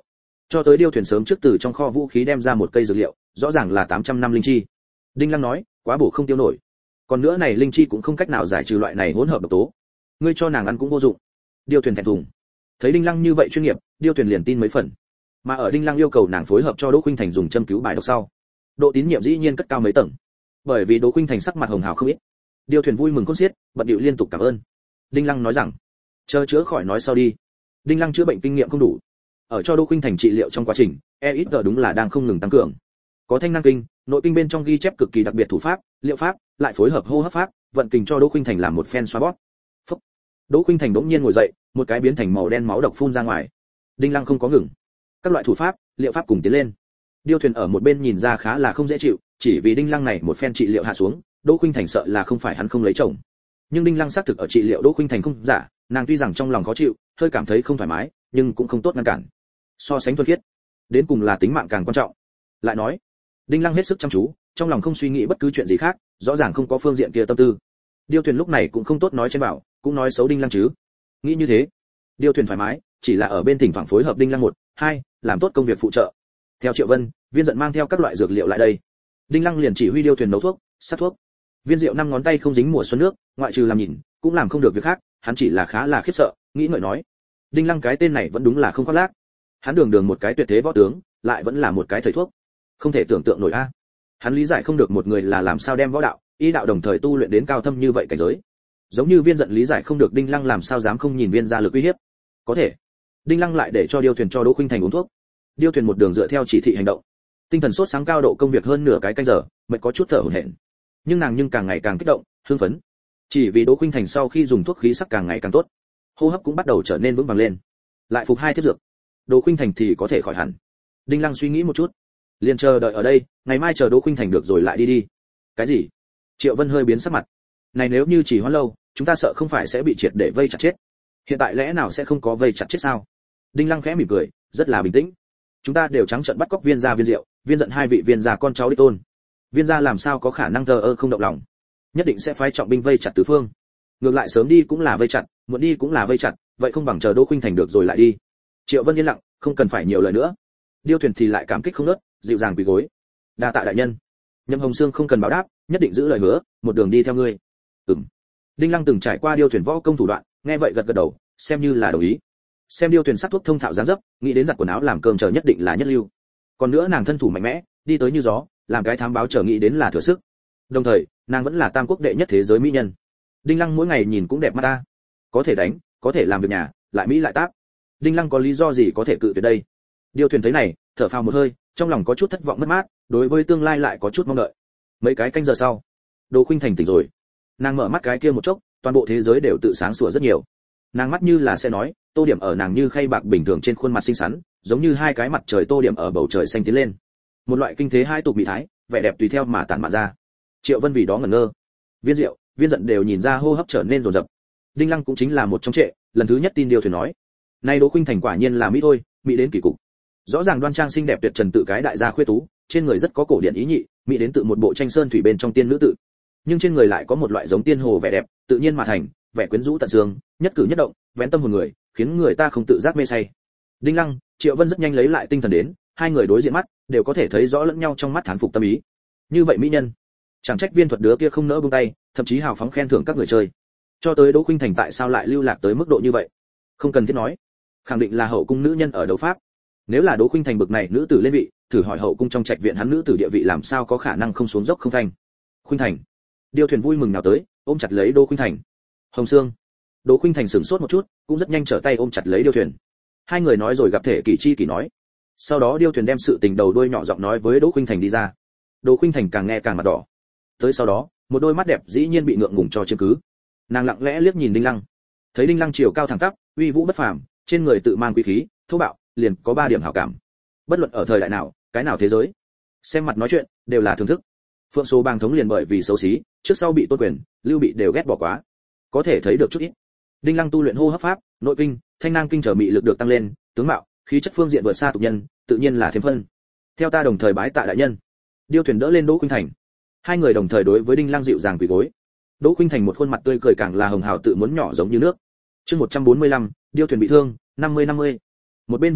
cho tới điêu thuyền sớm trước từ trong kho vũ khí đem ra một cây dược liệu, rõ ràng là tám trăm năm linh chi. Đinh Lăng nói, quá bổ không tiêu nổi. Còn nữa này linh chi cũng không cách nào giải trừ loại này hỗn hợp độc tố. Ngươi cho nàng ăn cũng vô dụng. Điêu thuyền thẹn thùng. Thấy Đinh Lăng như vậy chuyên nghiệp, điêu thuyền liền tin mấy phần. Mà ở Đinh Lăng yêu cầu nàng phối hợp cho Đỗ Khuynh Thành dùng châm cứu bài độc sau, độ tín nhiệm dĩ nhiên cất cao mấy tầng. Bởi vì Đỗ Khuynh Thành sắc mặt hồng hào không ít. Điêu thuyền vui mừng khôn xiết, bận điệu liên tục cảm ơn. Đinh Lăng nói rằng, chờ chữa khỏi nói sau đi. Đinh Lăng chữa bệnh kinh nghiệm không đủ. Ở cho Đỗ Khuynh Thành trị liệu trong quá trình, e ít giờ đúng là đang không ngừng tăng cường. Có thanh năng kinh, nội kinh bên trong ghi chép cực kỳ đặc biệt thủ pháp, liệu pháp, lại phối hợp hô hấp pháp, vận kình cho Đỗ Khuynh Thành làm một phen xoa bóp. Phúc. Đỗ Khuynh Thành đống nhiên ngồi dậy, một cái biến thành màu đen máu độc phun ra ngoài. Đinh Lăng không có ngừng. Các loại thủ pháp, liệu pháp cùng tiến lên. Điêu thuyền ở một bên nhìn ra khá là không dễ chịu, chỉ vì Đinh Lăng này một phen trị liệu hạ xuống, Đỗ Khuynh Thành sợ là không phải hắn không lấy chồng. Nhưng Đinh Lăng xác thực ở trị liệu Đỗ Khuynh Thành không giả, nàng tuy rằng trong lòng khó chịu, hơi cảm thấy không thoải mái, nhưng cũng không tốt ngăn cản. So sánh thuần khiết, đến cùng là tính mạng càng quan trọng. Lại nói, Đinh Lăng hết sức chăm chú, trong lòng không suy nghĩ bất cứ chuyện gì khác, rõ ràng không có phương diện kia tâm tư. Điêu thuyền lúc này cũng không tốt nói trên bảo, cũng nói xấu Đinh Lăng chứ. Nghĩ như thế, Điêu thuyền thoải mái, chỉ là ở bên thỉnh thoảng phối hợp Đinh Lăng một, hai, làm tốt công việc phụ trợ. Theo Triệu Vân, Viên Dận mang theo các loại dược liệu lại đây. Đinh Lăng liền chỉ huy Điêu thuyền nấu thuốc, sát thuốc. Viên Diệu năm ngón tay không dính mùa xuân nước, ngoại trừ làm nhìn, cũng làm không được việc khác, hắn chỉ là khá là khiếp sợ, nghĩ ngợi nói, Đinh Lăng cái tên này vẫn đúng là không khoác lác. Hắn đường đường một cái tuyệt thế võ tướng, lại vẫn là một cái thầy thuốc. Không thể tưởng tượng nổi a. Hắn lý giải không được một người là làm sao đem võ đạo, y đạo đồng thời tu luyện đến cao thâm như vậy cảnh giới. Giống như Viên Dận lý giải không được Đinh Lăng làm sao dám không nhìn Viên gia lực uy hiếp. Có thể. Đinh Lăng lại để cho Điêu thuyền cho Đỗ Khuynh Thành uống thuốc. Điêu thuyền một đường dựa theo chỉ thị hành động. Tinh thần sốt sáng cao độ công việc hơn nửa cái canh giờ, mệt có chút thở hổn hển. Nhưng nàng nhưng càng ngày càng kích động, hưng phấn. Chỉ vì Đỗ Khuynh Thành sau khi dùng thuốc khí sắc càng ngày càng tốt, hô hấp cũng bắt đầu trở nên vững vàng lên. Lại phục hai thiết dược, Đỗ Khuynh Thành thì có thể khỏi hẳn. Đinh Lăng suy nghĩ một chút, liền chờ đợi ở đây, ngày mai chờ Đỗ Khuynh Thành được rồi lại đi đi. Cái gì? Triệu Vân hơi biến sắc mặt. Này nếu như chỉ hoãn lâu, chúng ta sợ không phải sẽ bị triệt để vây chặt chết. Hiện tại lẽ nào sẽ không có vây chặt chết sao? Đinh Lăng khẽ mỉm cười, rất là bình tĩnh. Chúng ta đều trắng trợn bắt cóc Viên gia Viên Diệu, Viên Dận hai vị Viên gia con cháu đích tôn. Viên gia làm sao có khả năng thờ ơ không động lòng? Nhất định sẽ phái trọng binh vây chặt tứ phương. Ngược lại sớm đi cũng là vây chặt, muộn đi cũng là vây chặt, vậy không bằng chờ Đỗ Khuynh Thành được rồi lại đi. Triệu Vân yên lặng, không cần phải nhiều lời nữa. Điêu thuyền thì lại cảm kích không ngớt, dịu dàng quỳ gối. Đa tạ đại nhân. Nhậm Hồng Sương không cần báo đáp, nhất định giữ lời hứa, một đường đi theo ngươi. Ừm. Đinh Lăng từng trải qua điêu thuyền võ công thủ đoạn, nghe vậy gật gật đầu, xem như là đồng ý. Xem điêu thuyền sắc thuốc thông thạo dáng dấp, nghĩ đến giặt quần áo làm cơm chờ nhất định là nhất lưu. Còn nữa nàng thân thủ mạnh mẽ, đi tới như gió, làm cái thám báo chờ nghĩ đến là thừa sức. Đồng thời, nàng vẫn là tam quốc đệ nhất thế giới mỹ nhân. Đinh Lăng mỗi ngày nhìn cũng đẹp mắt ta. Có thể đánh, có thể làm việc nhà, lại mỹ lại táp. Đinh Lăng có lý do gì có thể cự tuyệt đây? Điêu thuyền thấy này, thở phào một hơi, trong lòng có chút thất vọng mất mát, đối với tương lai lại có chút mong đợi. Mấy cái canh giờ sau, Đỗ Khuynh Thành tỉnh rồi. Nàng mở mắt cái kia một chốc, toàn bộ thế giới đều tự sáng sủa rất nhiều. Nàng mắt như là sẽ nói, tô điểm ở nàng như khay bạc bình thường trên khuôn mặt xinh xắn, giống như hai cái mặt trời tô điểm ở bầu trời xanh tiến lên. Một loại kinh thế hai tục mỹ thái, vẻ đẹp tùy theo mà tản mạn ra. Triệu Vân vì đó ngẩn ngơ. Viên Diệu, Viên Dận đều nhìn ra hô hấp trở nên rồn rập. Đinh Lăng cũng chính là một trong trệ, lần thứ nhất tin Điêu thuyền nói. Nay Đỗ Khuynh Thành quả nhiên là mỹ thôi, mỹ đến kỳ cục. Rõ ràng đoan trang xinh đẹp tuyệt trần tự cái đại gia khuê tú, trên người rất có cổ điển ý nhị, mỹ đến tự một bộ tranh sơn thủy bên trong tiên nữ tự. Nhưng trên người lại có một loại giống tiên hồ vẻ đẹp, tự nhiên mà thành, vẻ quyến rũ tận xương, nhất cử nhất động, vén tâm hồn người, khiến người ta không tự giác mê say. Đinh Lăng, Triệu Vân rất nhanh lấy lại tinh thần đến, hai người đối diện mắt, đều có thể thấy rõ lẫn nhau trong mắt thán phục tâm ý. Như vậy mỹ nhân, chẳng trách Viên thuật đứa kia không nỡ buông tay, thậm chí hào phóng khen thưởng các người chơi. Cho tới Đỗ Khuynh Thành tại sao lại lưu lạc tới mức độ như vậy? Không cần thiết nói, khẳng định là hậu cung nữ nhân ở đấu pháp. Nếu là Đỗ Khuynh Thành bực này nữ tử lên vị, thử hỏi hậu cung trong trạch viện hắn nữ tử địa vị làm sao có khả năng không xuống dốc không phanh. Khuynh Thành. Điêu thuyền vui mừng nào tới, ôm chặt lấy Đỗ Khuynh Thành. Hồng Sương. Đỗ Khuynh Thành sửng sốt một chút, cũng rất nhanh trở tay ôm chặt lấy Điêu thuyền. Hai người nói rồi gặp thể kỳ chi kỳ nói. Sau đó Điêu thuyền đem sự tình đầu đuôi nhỏ giọng nói với Đỗ Khuynh Thành đi ra. Đỗ Khuynh Thành càng nghe càng mặt đỏ. Tới sau đó, một đôi mắt đẹp dĩ nhiên bị ngượng ngùng cho chiếm cứ. Nàng lặng lẽ liếc nhìn Đinh Lăng. Thấy Đinh Lăng chiều cao thẳng tắp, uy vũ bất phàm, trên người tự mang quý khí, thô bạo, liền có ba điểm hảo cảm. Bất luận ở thời đại nào, cái nào thế giới, xem mặt nói chuyện đều là thưởng thức. Phượng Số Bang thống liền bởi vì xấu xí, trước sau bị tôn quyền, Lưu Bị đều ghét bỏ quá. Có thể thấy được chút ít. Đinh Lăng tu luyện hô hấp pháp, nội kinh, thanh năng kinh trở mị lực được tăng lên, tướng mạo, khí chất phương diện vượt xa tục nhân, tự nhiên là thêm phân. Theo ta đồng thời bái tạ đại nhân. Điêu thuyền đỡ lên Đỗ Khuynh Thành. Hai người đồng thời đối với Đinh Lăng dịu dàng quỳ gối. Đỗ Khuynh Thành một khuôn mặt tươi cười càng là hồng hào tự muốn nhỏ giống như nước. Chương một trăm bốn mươi lăm, Điêu thuyền bị thương, năm mươi năm mươi. Một bên Viên Diệu,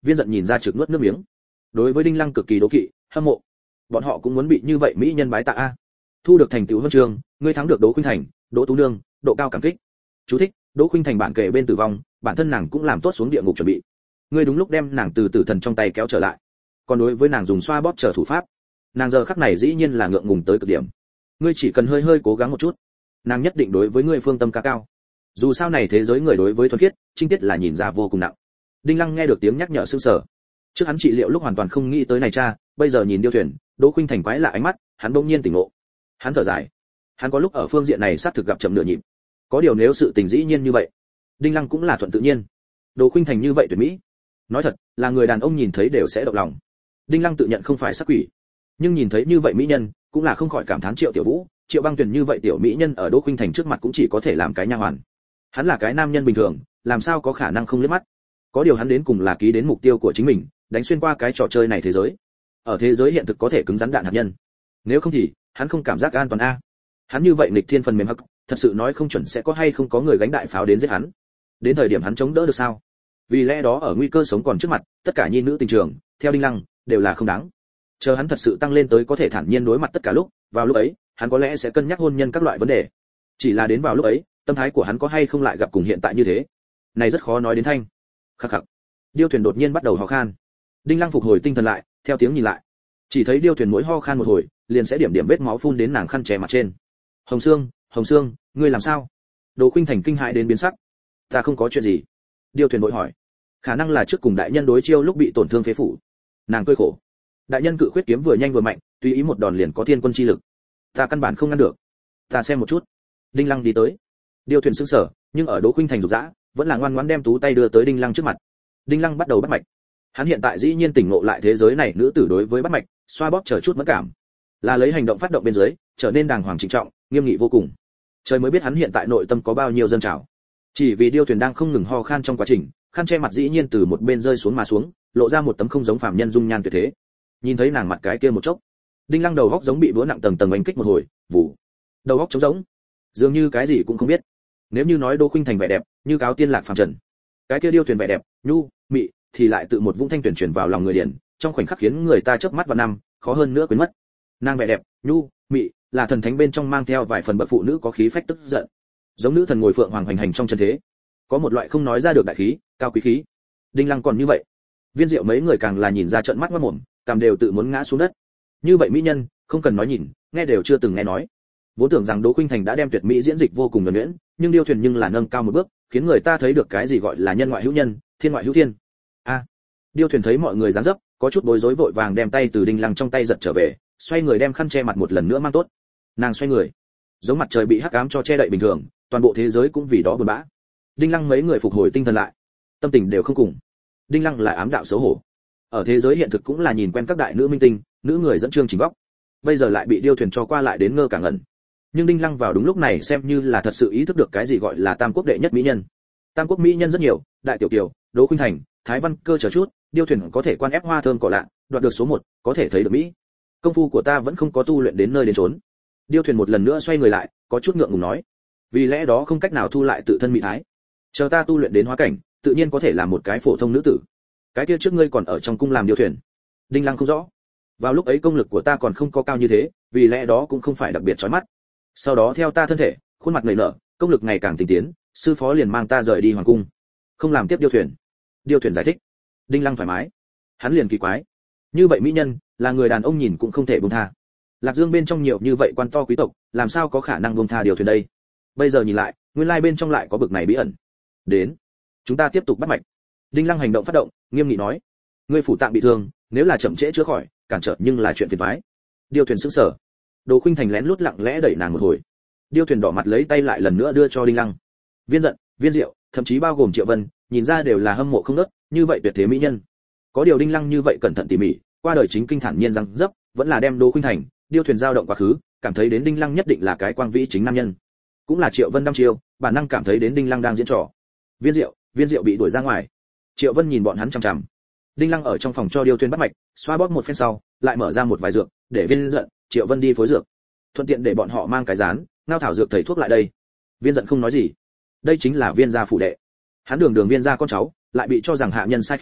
Viên giận nhìn ra trực nuốt nước miếng. Đối với Đinh Lăng cực kỳ đố kỵ, hâm mộ. Bọn họ cũng muốn bị như vậy mỹ nhân bái tạ a. Thu được thành tựu huân chương, ngươi thắng được Đỗ Khuynh Thành, Đỗ Tú Nương, độ cao cảm kích. Chú thích: Đỗ Khuynh Thành bản kể bên tử vong, bản thân nàng cũng làm tốt xuống địa ngục chuẩn bị. Ngươi đúng lúc đem nàng từ tử thần trong tay kéo trở lại. Còn đối với nàng dùng xoa bóp trở thủ pháp, nàng giờ khắc này dĩ nhiên là ngượng ngùng tới cực điểm. Ngươi chỉ cần hơi hơi cố gắng một chút, nàng nhất định đối với ngươi phương tâm ca cao. Dù sao này thế giới người đối với thuần khiết, trinh tiết là nhìn ra vô cùng nặng. Đinh Lăng nghe được tiếng nhắc nhở sững sờ. Trước hắn trị liệu lúc hoàn toàn không nghĩ tới này cha, bây giờ nhìn Điêu Thuyền, Đỗ Khuynh Thành quái lạ ánh mắt, hắn bỗng nhiên tỉnh ngộ. Hắn thở dài. Hắn có lúc ở phương diện này sát thực gặp chậm nửa nhịp. Có điều nếu sự tình dĩ nhiên như vậy, Đinh Lăng cũng là thuận tự nhiên. Đỗ Khuynh Thành như vậy tuyệt mỹ, nói thật, là người đàn ông nhìn thấy đều sẽ động lòng. Đinh Lăng tự nhận không phải sắc quỷ, nhưng nhìn thấy như vậy mỹ nhân, cũng là không khỏi cảm thán Triệu Tiểu Vũ, Triệu Băng Tuyền như vậy tiểu mỹ nhân ở Đỗ Khuynh Thành trước mặt cũng chỉ có thể làm cái nha hoàn. Hắn là cái nam nhân bình thường, làm sao có khả năng không liếc mắt. Có điều hắn đến cùng là ký đến mục tiêu của chính mình, đánh xuyên qua cái trò chơi này thế giới. Ở thế giới hiện thực có thể cứng rắn đạn hạt nhân, nếu không thì hắn không cảm giác an toàn a. Hắn như vậy nghịch thiên phần mềm hắc, thật sự nói không chuẩn sẽ có hay không có người gánh đại pháo đến giết hắn. Đến thời điểm hắn chống đỡ được sao? Vì lẽ đó ở nguy cơ sống còn trước mặt, tất cả nhi nữ tình trường, theo Đinh Lăng, đều là không đáng. Chờ hắn thật sự tăng lên tới có thể thản nhiên đối mặt tất cả lúc, vào lúc ấy, hắn có lẽ sẽ cân nhắc hôn nhân các loại vấn đề. Chỉ là đến vào lúc ấy, tâm thái của hắn có hay không lại gặp cùng hiện tại như thế. Này rất khó nói đến thanh. Khắc khắc. Điêu Thuyền đột nhiên bắt đầu ho khan. Đinh Lăng phục hồi tinh thần lại, theo tiếng nhìn lại, chỉ thấy Điêu Thuyền mỗi ho khan một hồi, liền sẽ điểm điểm vết máu phun đến nàng khăn che mặt trên. Hồng Sương, Hồng Sương, ngươi làm sao? Đỗ Khuynh Thành kinh hãi đến biến sắc. Ta không có chuyện gì. Điêu Thuyền vội hỏi. Khả năng là trước cùng đại nhân đối chiêu lúc bị tổn thương phế phủ. Nàng cười khổ. Đại nhân cự khuyết kiếm vừa nhanh vừa mạnh, tùy ý một đòn liền có thiên quân chi lực. Ta căn bản không ngăn được. Ta xem một chút. Đinh Lăng đi tới. Điêu Thuyền sững sờ, nhưng ở Đỗ Khuynh Thành rục rã, vẫn là ngoan ngoãn đem tú tay đưa tới Đinh Lăng trước mặt. Đinh Lăng bắt đầu bắt mạch. Hắn hiện tại dĩ nhiên tỉnh ngộ lại thế giới này nữ tử đối với bắt mạch, xoa bóp chờ chút mẫn cảm, là lấy hành động phát động bên dưới, trở nên đàng hoàng trịnh trọng, nghiêm nghị vô cùng. Trời mới biết hắn hiện tại nội tâm có bao nhiêu dâng trào. Chỉ vì Điêu Thuyền đang không ngừng ho khan trong quá trình, khăn che mặt dĩ nhiên từ một bên rơi xuống mà xuống, lộ ra một tấm không giống phàm nhân dung nhan tuyệt thế. Nhìn thấy nàng mặt cái kia một chốc, Đinh Lăng đầu góc giống bị búa nặng tầng tầng đánh kích một hồi, vụ. Đầu góc trống rỗng, dường như cái gì cũng không biết. Nếu như nói Đỗ Khuynh Thành vẻ đẹp, như cáo tiên lạc phàm trần, cái kia Điêu Thuyền vẻ đẹp, nhu, mị, thì lại tự một vũng thanh tuyển chuyển vào lòng người điển, trong khoảnh khắc khiến người ta chớp mắt vào năm, khó hơn nữa quên mất. Nàng vẻ đẹp, nhu, mị, là thần thánh bên trong mang theo vài phần bậc phụ nữ có khí phách tức giận, giống nữ thần ngồi phượng hoàng hoành hành trong chân thế, có một loại không nói ra được đại khí, cao quý khí. Đinh Lăng còn như vậy, Viên Diệu mấy người càng là nhìn ra trợn mắt ngoác mồm, cảm đều tự muốn ngã xuống đất. Như vậy mỹ nhân, không cần nói nhìn, nghe đều chưa từng nghe nói. Vốn tưởng rằng Đỗ Khuynh Thành đã đem tuyệt mỹ diễn dịch vô cùng nhuần nhuyễn, nhưng Điêu Thuyền nhưng là nâng cao một bước, khiến người ta thấy được cái gì gọi là nhân ngoại hữu nhân, thiên ngoại hữu thiên. A. À, Điêu Thuyền thấy mọi người dáng dấp, có chút bối rối vội vàng đem tay từ Đinh Lăng trong tay giật trở về, xoay người đem khăn che mặt một lần nữa mang tốt. Nàng xoay người, giống mặt trời bị hắc ám cho che đậy bình thường, toàn bộ thế giới cũng vì đó buồn bã. Đinh Lăng mấy người phục hồi tinh thần lại, tâm tình đều không cùng. Đinh Lăng lại ám đạo xấu hổ. Ở thế giới hiện thực cũng là nhìn quen các đại nữ minh tinh, nữ người dẫn chương trình góc, bây giờ lại bị Điêu Thuyền cho qua lại đến ngơ cả ngẩn. Nhưng Đinh Lăng vào đúng lúc này xem như là thật sự ý thức được cái gì gọi là tam quốc đệ nhất mỹ nhân. Tam quốc mỹ nhân rất nhiều, Đại Tiểu Kiều, Đỗ Khuynh Thành, Thái Văn Cơ chờ chút, Điêu Thuyền có thể quan ép hoa thơm cỏ lạ, đoạt được số một, có thể thấy được mỹ. Công phu của ta vẫn không có tu luyện đến nơi đến chốn. Điêu Thuyền một lần nữa xoay người lại, có chút ngượng ngùng nói, vì lẽ đó không cách nào thu lại tự thân mỹ thái. Chờ ta tu luyện đến hóa cảnh, tự nhiên có thể làm một cái phổ thông nữ tử. Cái kia trước ngươi còn ở trong cung làm Điêu Thuyền. Đinh Lăng không rõ. Vào lúc ấy công lực của ta còn không có cao như thế, vì lẽ đó cũng không phải đặc biệt chói mắt. Sau đó theo ta thân thể, khuôn mặt nảy nở, công lực ngày càng tinh tiến, sư phó liền mang ta rời đi hoàng cung, không làm tiếp Điêu Thuyền. Điêu Thuyền giải thích. Đinh Lăng thoải mái. Hắn liền kỳ quái, như vậy mỹ nhân, là người đàn ông nhìn cũng không thể buông tha. Lạc Dương bên trong nhiều như vậy quan to quý tộc, làm sao có khả năng buông tha Điêu Thuyền đây? Bây giờ nhìn lại, nguyên lai bên trong lại có bực này bí ẩn. Đến, chúng ta tiếp tục bắt mạch. Đinh Lăng hành động phát động, nghiêm nghị nói, ngươi phủ tạng bị thương, nếu là chậm trễ chữa khỏi, cản trở nhưng là chuyện phiền toái. Điêu Thuyền sững sờ. Đỗ Khuynh Thành lén lút lặng lẽ đẩy nàng một hồi. Điêu Thuyền đỏ mặt lấy tay lại lần nữa đưa cho Đinh Lăng. Viên Giận, Viên Diệu, thậm chí bao gồm Triệu Vân, nhìn ra đều là hâm mộ không ngớt, như vậy tuyệt thế mỹ nhân. Có điều Đinh Lăng như vậy cẩn thận tỉ mỉ, qua đời chính kinh thản nhiên răng dấp, vẫn là đem Đỗ Khuynh Thành, Điêu Thuyền giao động quá khứ, cảm thấy đến Đinh Lăng nhất định là cái quang vĩ chính nam nhân. Cũng là Triệu Vân đăm chiêu, bản năng cảm thấy đến Đinh Lăng đang diễn trò. Viên Diệu, Viên Diệu bị đuổi ra ngoài. Triệu Vân nhìn bọn hắn chằm chằm. Đinh Lăng ở trong phòng cho Điêu Thuyền bắt mạch, xoa bóp một phen sau, lại mở ra một vài dược, để Viên Giận, Triệu Vân đi phối dược. Thuận tiện để bọn họ mang cái dán, ngao thảo dược thầy thuốc lại đây. Viên Giận không nói gì. Đây chính là Viên gia phủ đệ. Hắn đường đường Viên gia con cháu, lại bị cho rằng hạ nhân sai khiến,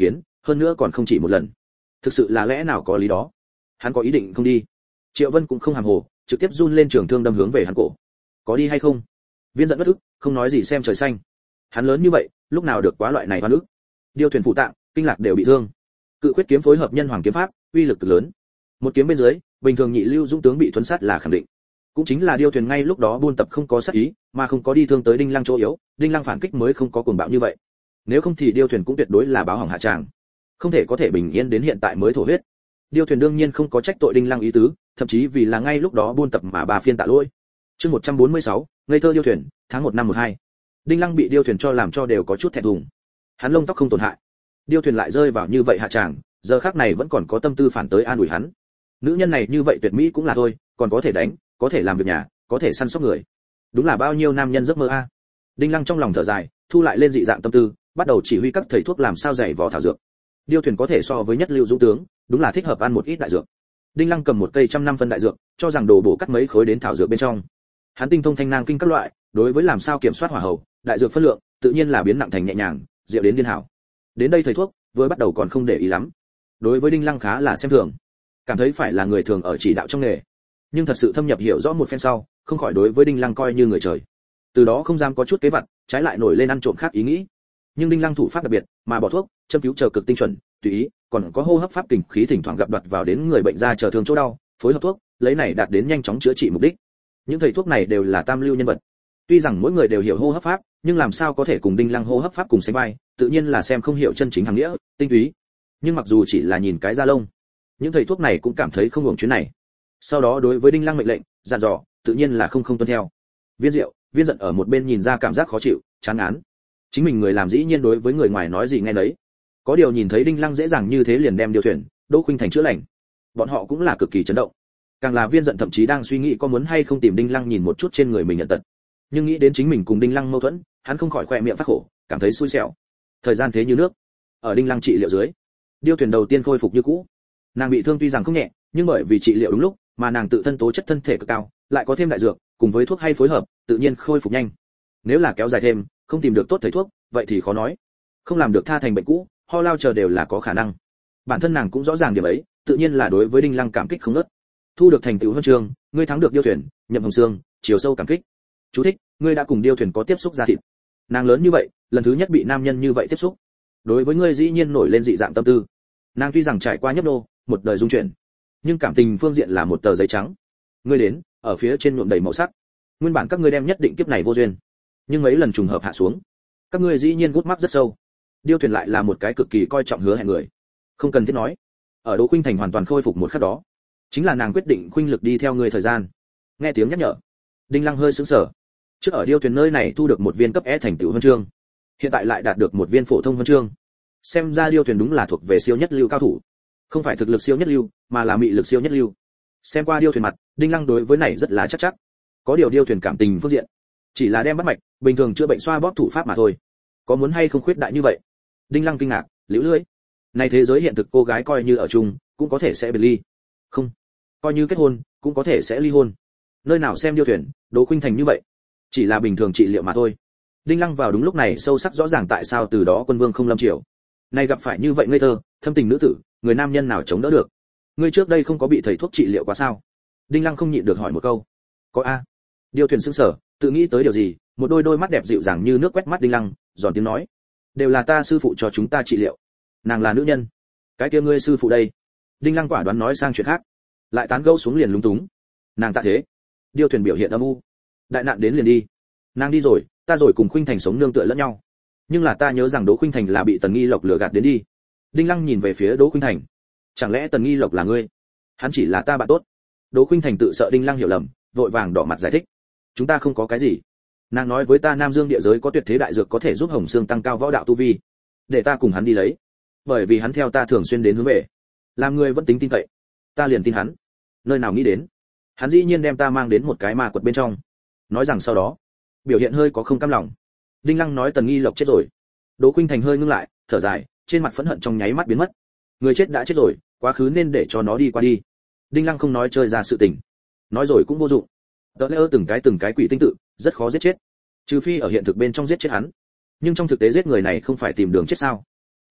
hơn nữa còn không chỉ một lần. Thực sự là lẽ nào có lý đó. Hắn có ý định không đi. Triệu Vân cũng không hàm hồ, trực tiếp run lên trường thương đâm hướng về hắn cổ. Có đi hay không? Viên giận bất ức, không nói gì xem trời xanh. Hắn lớn như vậy, lúc nào được quá loại này oan ức. Điêu thuyền phụ tạng, kinh lạc đều bị thương. Cự quyết kiếm phối hợp nhân hoàng kiếm pháp, uy lực cực lớn. Một kiếm bên dưới, bình thường nhị lưu dũng tướng bị thuấn sát là khẳng định. Cũng chính là điêu thuyền ngay lúc đó buôn tập không có sát ý, mà không có đi thương tới Đinh Lăng chỗ yếu, Đinh Lăng phản kích mới không có cuồng bạo như vậy. Nếu không thì điêu thuyền cũng tuyệt đối là báo hỏng hạ tràng. Không thể có thể bình yên đến hiện tại mới thổ huyết. Điêu thuyền đương nhiên không có trách tội Đinh Lăng ý tứ, thậm chí vì là ngay lúc đó buôn tập mà bà phiên tạ lỗi. Chương một trăm bốn mươi sáu, ngây thơ điêu thuyền, tháng một năm một hai. Đinh Lăng bị điêu thuyền cho làm cho đều có chút thẹn thùng. Hắn lông tóc không tổn hại, điêu thuyền lại rơi vào như vậy hạ tràng, giờ khắc này vẫn còn có tâm tư phản tới an ủi hắn. Nữ nhân này như vậy tuyệt mỹ cũng là thôi, còn có thể đánh, có thể làm việc nhà, có thể săn sóc người. Đúng là bao nhiêu nam nhân giấc mơ a. Đinh Lăng trong lòng thở dài, thu lại lên dị dạng tâm tư, bắt đầu chỉ huy các thầy thuốc làm sao dạy vò thảo dược. Điêu thuyền có thể so với nhất lưu dũng tướng, đúng là thích hợp ăn một ít đại dược. Đinh Lăng cầm một cây trăm năm phân đại dược, cho rằng đồ bổ cắt mấy khối đến thảo dược bên trong. Hắn tinh thông thanh nang kinh các loại, đối với làm sao kiểm soát hỏa hầu, đại dược phân lượng, tự nhiên là biến nặng thành nhẹ nhàng, diệu đến điên hảo. Đến đây thầy thuốc, vừa bắt đầu còn không để ý lắm. Đối với Đinh Lăng khá là xem thường, cảm thấy phải là người thường ở chỉ đạo trong nghề. Nhưng thật sự thâm nhập hiểu rõ một phen sau, không khỏi đối với Đinh Lăng coi như người trời. Từ đó không dám có chút kế vật, trái lại nổi lên ăn trộm khác ý nghĩ. Nhưng Đinh Lăng thủ pháp đặc biệt, mà bỏ thuốc, châm cứu chờ cực tinh chuẩn, tùy ý, còn có hô hấp pháp kình khí thỉnh thoảng gặp đoạt vào đến người bệnh ra chờ thương chỗ đau, phối hợp thuốc, lấy này đạt đến nhanh chóng chữa trị mục đích. Những thầy thuốc này đều là tam lưu nhân vật. Tuy rằng mỗi người đều hiểu hô hấp pháp, nhưng làm sao có thể cùng Đinh Lăng hô hấp pháp cùng sánh vai, tự nhiên là xem không hiểu chân chính hàng nghĩa, tinh túy. Nhưng mặc dù chỉ là nhìn cái da lông, những thầy thuốc này cũng cảm thấy không hưởng chuyến này. Sau đó đối với Đinh Lăng mệnh lệnh, dặn dò, tự nhiên là không không tuân theo. Viên Diệu, Viên giận ở một bên nhìn ra cảm giác khó chịu, chán ngán. Chính mình người làm dĩ nhiên đối với người ngoài nói gì nghe nấy. Có điều nhìn thấy Đinh Lăng dễ dàng như thế liền đem điều thuyền, Đỗ Khuynh Thành chữa lành, bọn họ cũng là cực kỳ chấn động. Càng là Viên giận thậm chí đang suy nghĩ có muốn hay không tìm Đinh Lăng nhìn một chút trên người mình nhận tật. Nhưng nghĩ đến chính mình cùng Đinh Lăng mâu thuẫn, hắn không khỏi khỏe miệng phát khổ, cảm thấy xui xẻo. Thời gian thế như nước, ở Đinh Lăng trị liệu dưới, điêu thuyền đầu tiên khôi phục như cũ. Nàng bị thương tuy rằng không nhẹ, nhưng bởi vì trị liệu đúng lúc, mà nàng tự thân tố chất thân thể cực cao, lại có thêm đại dược, cùng với thuốc hay phối hợp, tự nhiên khôi phục nhanh. Nếu là kéo dài thêm, không tìm được tốt thầy thuốc, vậy thì khó nói. Không làm được tha thành bệnh cũ, ho lao chờ đều là có khả năng. Bản thân nàng cũng rõ ràng điểm ấy, tự nhiên là đối với Đinh Lăng cảm kích không ngớt. Thu được thành tựu huân chương, ngươi thắng được điêu thuyền, nhậm hồng xương, chiều sâu cảm kích. Chú thích, ngươi đã cùng điêu thuyền có tiếp xúc ra thịt. Nàng lớn như vậy, lần thứ nhất bị nam nhân như vậy tiếp xúc, đối với ngươi dĩ nhiên nổi lên dị dạng tâm tư. Nàng tuy rằng trải qua nhấp nô, một đời dung chuyển, nhưng cảm tình phương diện là một tờ giấy trắng. Ngươi đến, ở phía trên nhuộm đầy màu sắc. Nguyên bản các ngươi đem nhất định kiếp này vô duyên, nhưng mấy lần trùng hợp hạ xuống, các ngươi dĩ nhiên gút mắc rất sâu. Điêu thuyền lại là một cái cực kỳ coi trọng hứa hẹn người, không cần thiết nói. Ở Đỗ Khuynh Thành hoàn toàn khôi phục một khắc đó, chính là nàng quyết định khuynh lực đi theo ngươi thời gian. Nghe tiếng nhắc nhở, Đinh Lăng hơi sững sờ. Trước ở điêu thuyền nơi này thu được một viên cấp E thành tựu huân chương, hiện tại lại đạt được một viên phổ thông huân chương. Xem ra điêu thuyền đúng là thuộc về siêu nhất lưu cao thủ, không phải thực lực siêu nhất lưu, mà là mị lực siêu nhất lưu. Xem qua điêu thuyền mặt, Đinh Lăng đối với này rất là chắc chắc. Có điều điêu thuyền cảm tình phương diện, chỉ là đem bắt mạch, bình thường chữa bệnh xoa bóp thủ pháp mà thôi. Có muốn hay không khuyết đại như vậy? Đinh Lăng kinh ngạc, liễu lưỡi. Này thế giới hiện thực cô gái coi như ở chung, cũng có thể sẽ biệt ly. Không, coi như kết hôn, cũng có thể sẽ ly hôn. Nơi nào xem điêu thuyền, Đỗ Khuynh Thành như vậy, chỉ là bình thường trị liệu mà thôi. Đinh Lăng vào đúng lúc này sâu sắc rõ ràng tại sao từ đó quân vương không lâm triều. Này gặp phải như vậy ngây thơ, thâm tình nữ tử, người nam nhân nào chống đỡ được? Ngươi trước đây không có bị thầy thuốc trị liệu quá sao? Đinh Lăng không nhịn được hỏi một câu. Có a. Điêu thuyền sững sờ, tự nghĩ tới điều gì, một đôi đôi mắt đẹp dịu dàng như nước quét mắt Đinh Lăng, giòn tiếng nói, đều là ta sư phụ cho chúng ta trị liệu. Nàng là nữ nhân. Cái kia ngươi sư phụ đây? Đinh Lăng quả đoán nói sang chuyện khác, lại tán gẫu xuống liền lúng túng. Nàng tạ thế. Điêu thuyền biểu hiện âm u. Đại nạn đến liền đi. Nàng đi rồi, ta rồi cùng Khuynh Thành sống nương tựa lẫn nhau. Nhưng là ta nhớ rằng Đỗ Khuynh Thành là bị Tần Nghi Lộc lừa gạt đến đi. Đinh Lăng nhìn về phía Đỗ Khuynh Thành. Chẳng lẽ Tần Nghi Lộc là ngươi? Hắn chỉ là ta bạn tốt. Đỗ Khuynh Thành tự sợ Đinh Lăng hiểu lầm, vội vàng đỏ mặt giải thích. Chúng ta không có cái gì. Nàng nói với ta Nam Dương địa giới có tuyệt thế đại dược có thể giúp Hồng Xương tăng cao võ đạo tu vi, để ta cùng hắn đi lấy. Bởi vì hắn theo ta thường xuyên đến hướng về, làm người vẫn tính tin cậy, ta liền tin hắn. Nơi nào nghĩ đến, hắn dĩ nhiên đem ta mang đến một cái ma quật bên trong. Nói rằng sau đó, biểu hiện hơi có không cam lòng. Đinh Lăng nói Tần Nghi Lộc chết rồi. Đỗ Khuynh Thành hơi ngưng lại, thở dài, trên mặt phẫn hận trong nháy mắt biến mất. Người chết đã chết rồi, quá khứ nên để cho nó đi qua đi. Đinh Lăng không nói chơi ra sự tình, nói rồi cũng vô dụng. Đỡ lỡ từng cái từng cái quỷ tinh tự, rất khó giết chết. Trừ phi ở hiện thực bên trong giết chết hắn. Nhưng trong thực tế giết người này không phải tìm đường chết sao?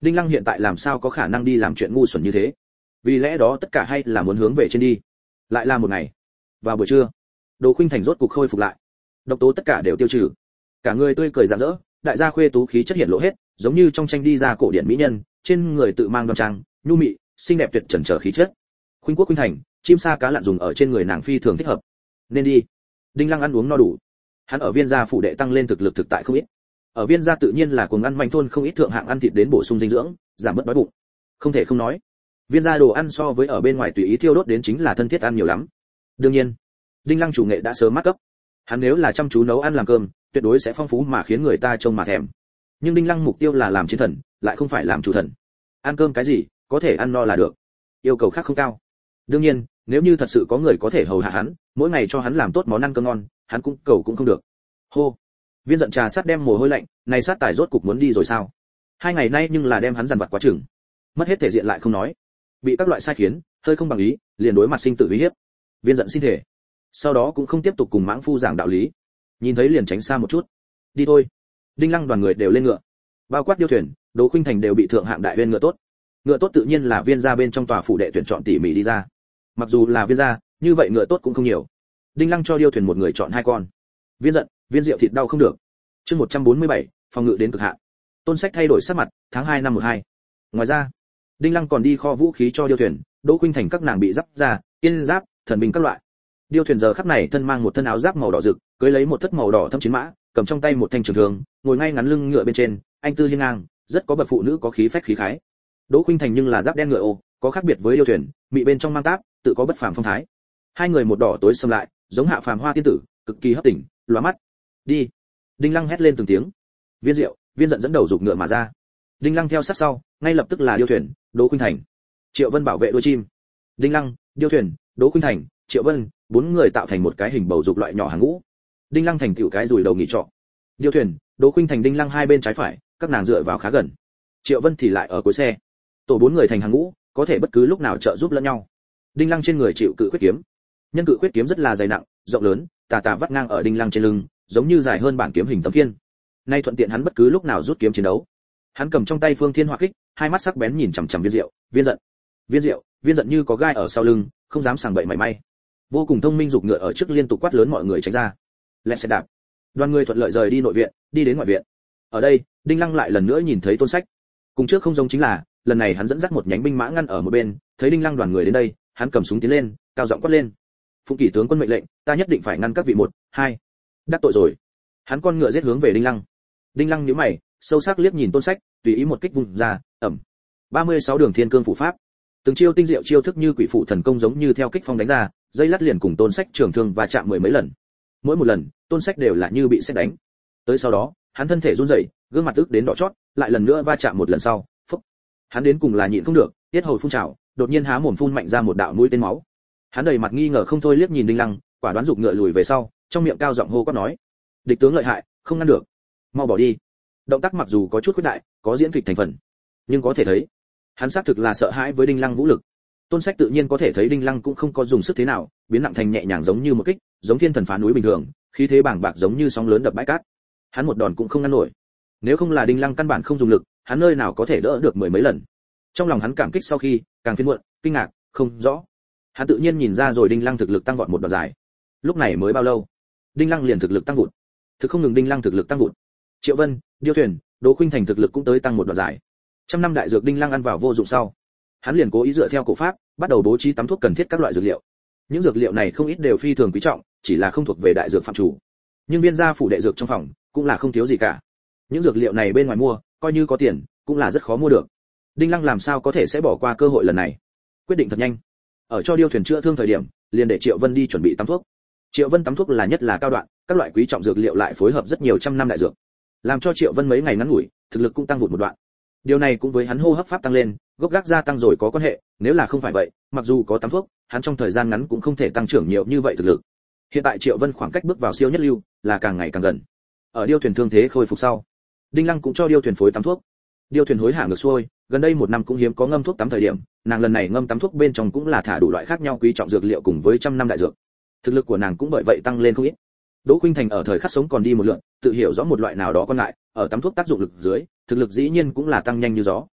Đinh Lăng hiện tại làm sao có khả năng đi làm chuyện ngu xuẩn như thế? Vì lẽ đó tất cả hay là muốn hướng về trên đi. Lại là một ngày. Vào buổi trưa, Đồ Khuynh Thành rốt cục khôi phục lại. Độc tố tất cả đều tiêu trừ. Cả người tươi cười rạng rỡ, đại gia khuê tú khí chất hiện lộ hết, giống như trong tranh đi ra cổ điển mỹ nhân, trên người tự mang đoan trang, nhu mị, xinh đẹp tuyệt trần trở khí chất. Khuynh Quốc Khuynh Thành, chim sa cá lặn dùng ở trên người nàng phi thường thích hợp. Nên đi. Đinh Lăng ăn uống no đủ. Hắn ở Viên gia phủ đệ tăng lên thực lực thực tại không ít. Ở Viên gia tự nhiên là cuồng ăn manh thôn không ít thượng hạng ăn thịt đến bổ sung dinh dưỡng, giảm bớt đói bụng. Không thể không nói, Viên gia đồ ăn so với ở bên ngoài tùy ý thiêu đốt đến chính là thân thiết ăn nhiều lắm. Đương nhiên, Đinh Lăng chủ nghệ đã sớm mắc cấp. Hắn nếu là chăm chú nấu ăn làm cơm, tuyệt đối sẽ phong phú mà khiến người ta trông mà thèm. Nhưng Đinh Lăng mục tiêu là làm chiến thần, lại không phải làm chủ thần. Ăn cơm cái gì, có thể ăn no là được. Yêu cầu khác không cao. Đương nhiên, nếu như thật sự có người có thể hầu hạ hắn, mỗi ngày cho hắn làm tốt món ăn cơm ngon, hắn cũng cầu cũng không được. Hô. Viên giận trà sát đem mồ hôi lạnh, này sát tài rốt cục muốn đi rồi sao? Hai ngày nay nhưng là đem hắn dằn vặt quá chừng. Mất hết thể diện lại không nói, bị các loại sai khiến, hơi không bằng ý, liền đối mặt sinh tử uy hiếp. Viên giận xin thể, sau đó cũng không tiếp tục cùng mãng phu giảng đạo lý, nhìn thấy liền tránh xa một chút. Đi thôi. Đinh Lăng đoàn người đều lên ngựa, bao quát Điêu Thuyền, Đỗ Khuynh Thành đều bị thượng hạng đại viên ngựa tốt. Ngựa tốt tự nhiên là Viên gia bên trong tòa phủ đệ tuyển chọn tỉ mỉ đi ra. Mặc dù là Viên gia, như vậy ngựa tốt cũng không nhiều. Đinh Lăng cho Điêu Thuyền một người chọn hai con. Viên giận, Viên Diệu thịt đau không được. Chương một trăm bốn mươi bảy, phòng ngự đến cực hạn. Tôn Sách thay đổi sắc mặt, tháng hai năm một hai. Ngoài ra, Đinh Lăng còn đi kho vũ khí cho Điêu Thuyền, Đỗ Khuynh Thành các nàng bị giáp ra, tiên giáp, thần binh các loại. Điêu Thuyền giờ khắc này thân mang một thân áo giáp màu đỏ rực, cưỡi lấy một thất màu đỏ thâm chiến mã, cầm trong tay một thanh trường thương, ngồi ngay ngắn lưng ngựa bên trên, anh tư hiên ngang, rất có bậc phụ nữ có khí phách khí khái. Đỗ Khuynh Thành nhưng là giáp đen ngựa ô, có khác biệt với Điêu Thuyền, mị bên trong mang táp, tự có bất phàm phong thái. Hai người một đỏ tối xâm lại, giống hạ phàm hoa tiên tử, cực kỳ hấp tỉnh, lóa mắt. Đi. Đinh Lăng hét lên từng tiếng. Viên Diệu, Viên giận dẫn đầu dục ngựa mà ra. Đinh Lăng theo sát sau, ngay lập tức là Điêu Thuyền, Đỗ Khuynh Thành. Triệu Vân bảo vệ đuôi chim. Đinh Lăng, Điêu Thuyền, Đỗ Khuynh Thành, Triệu Vân, bốn người tạo thành một cái hình bầu dục loại nhỏ hàng ngũ. Đinh Lăng thành tiểu cái rùi đầu nghỉ trọ. Điêu Thuyền, Đỗ Khuynh Thành, Đinh Lăng hai bên trái phải, các nàng dựa vào khá gần. Triệu Vân thì lại ở cuối xe. Tổ bốn người thành hàng ngũ, có thể bất cứ lúc nào trợ giúp lẫn nhau. Đinh Lăng trên người chịu cự quyết kiếm. Nhân cự quyết kiếm rất là dày nặng, rộng lớn, tà tà vắt ngang ở Đinh Lăng trên lưng, giống như dài hơn bản kiếm hình tấm khiên. Nay thuận tiện hắn bất cứ lúc nào rút kiếm chiến đấu. Hắn cầm trong tay Phương Thiên Hỏa Kích, hai mắt sắc bén nhìn chằm chằm Viên Diệu, Viên giận. Viên Diệu, Viên giận như có gai ở sau lưng, không dám sảng bậy mảy may. Vô cùng thông minh dục ngựa ở trước liên tục quát lớn mọi người tránh ra. Lẹ xe đạp. Đoàn người thuận lợi rời đi nội viện, đi đến ngoại viện. Ở đây, Đinh Lăng lại lần nữa nhìn thấy Tôn Sách. Cùng trước không giống chính là, lần này hắn dẫn dắt một nhánh binh mã ngăn ở một bên, thấy Đinh Lăng đoàn người đến đây, hắn cầm súng tiến lên, cao giọng quát lên. Phụng Kỷ tướng quân mệnh lệnh, ta nhất định phải ngăn các vị một, hai. Đắc tội rồi. Hắn con ngựa giết hướng về Đinh Lăng. Đinh Lăng nhíu mày, sâu sắc liếc nhìn Tôn Sách, tùy ý một kích vùng ra, ầm. ba mươi sáu đường thiên cương phủ pháp. Từng chiêu tinh diệu chiêu thức như quỷ phụ thần công giống như theo kích phong đánh ra, dây lát liền cùng Tôn Sách trường thương và chạm mười mấy lần. Mỗi một lần, Tôn Sách đều là như bị sét đánh. Tới sau đó, hắn thân thể run rẩy, gương mặt ức đến đỏ chót, lại lần nữa va chạm một lần sau, phốc. Hắn đến cùng là nhịn không được, tiết hầu phun trào, đột nhiên há mồm phun mạnh ra một đạo mũi tên máu. Hắn đầy mặt nghi ngờ không thôi liếc nhìn Đinh Lăng, quả đoán dục ngựa lùi về sau, trong miệng cao giọng hô quát nói: "Địch tướng lợi hại, không ngăn được, mau bỏ đi." Động tác mặc dù có chút khuyết đại, có diễn kịch thành phần, nhưng có thể thấy, hắn xác thực là sợ hãi với Đinh Lăng vũ lực. Tôn Sách tự nhiên có thể thấy Đinh Lăng cũng không có dùng sức thế nào, biến nặng thành nhẹ nhàng giống như một kích, giống thiên thần phá núi bình thường, khí thế bàng bạc giống như sóng lớn đập bãi cát. Hắn một đòn cũng không ngăn nổi. Nếu không là Đinh Lăng căn bản không dùng lực, hắn nơi nào có thể đỡ được mười mấy lần. Trong lòng hắn cảm kích sau khi, càng phiền muộn, kinh ngạc, không rõ. Hắn tự nhiên nhìn ra rồi Đinh Lăng thực lực tăng vọt một đoạn dài. Lúc này mới bao lâu, Đinh Lăng liền thực lực tăng vụt. Thực không ngừng Đinh Lăng thực lực tăng vụt. Triệu Vân, Điêu Thuyền, Đỗ Khuynh Thành thực lực cũng tới tăng một đoạn dài. Trăm năm đại dược Đinh Lăng ăn vào vô dụng sau, hắn liền cố ý dựa theo cổ pháp, bắt đầu bố trí tắm thuốc cần thiết các loại dược liệu. Những dược liệu này không ít đều phi thường quý trọng, chỉ là không thuộc về đại dược phạm chủ. Nhưng Viên gia phủ đệ dược trong phòng cũng là không thiếu gì cả. Những dược liệu này bên ngoài mua, coi như có tiền, cũng là rất khó mua được. Đinh Lăng làm sao có thể sẽ bỏ qua cơ hội lần này? Quyết định thật nhanh. Ở cho Điêu Thuyền chữa thương thời điểm, liền để Triệu Vân đi chuẩn bị tắm thuốc. Triệu Vân tắm thuốc là nhất là cao đoạn, các loại quý trọng dược liệu lại phối hợp rất nhiều trăm năm đại dược, làm cho Triệu Vân mấy ngày ngắn ngủi, thực lực cũng tăng vụt một đoạn. Điều này cũng với hắn hô hấp pháp tăng lên, gốc gác gia tăng rồi có quan hệ, nếu là không phải vậy, mặc dù có tắm thuốc, hắn trong thời gian ngắn cũng không thể tăng trưởng nhiều như vậy thực lực. Hiện tại Triệu Vân khoảng cách bước vào siêu nhất lưu là càng ngày càng gần. Ở Điêu Thuyền thương thế khôi phục sau, Đinh Lăng cũng cho Điêu Thuyền phối tắm thuốc. Điêu Thuyền hối hả ngược xuôi, gần đây một năm cũng hiếm có ngâm thuốc tắm thời điểm, nàng lần này ngâm tắm thuốc bên trong cũng là thả đủ loại khác nhau quý trọng dược liệu cùng với trăm năm đại dược. Thực lực của nàng cũng bởi vậy tăng lên không ít. Đỗ Khuynh Thành ở thời khắc sống còn đi một lượt, tự hiểu rõ một loại nào đó còn lại, ở tắm thuốc tác dụng lực dưới, thực lực dĩ nhiên cũng là tăng nhanh như gió.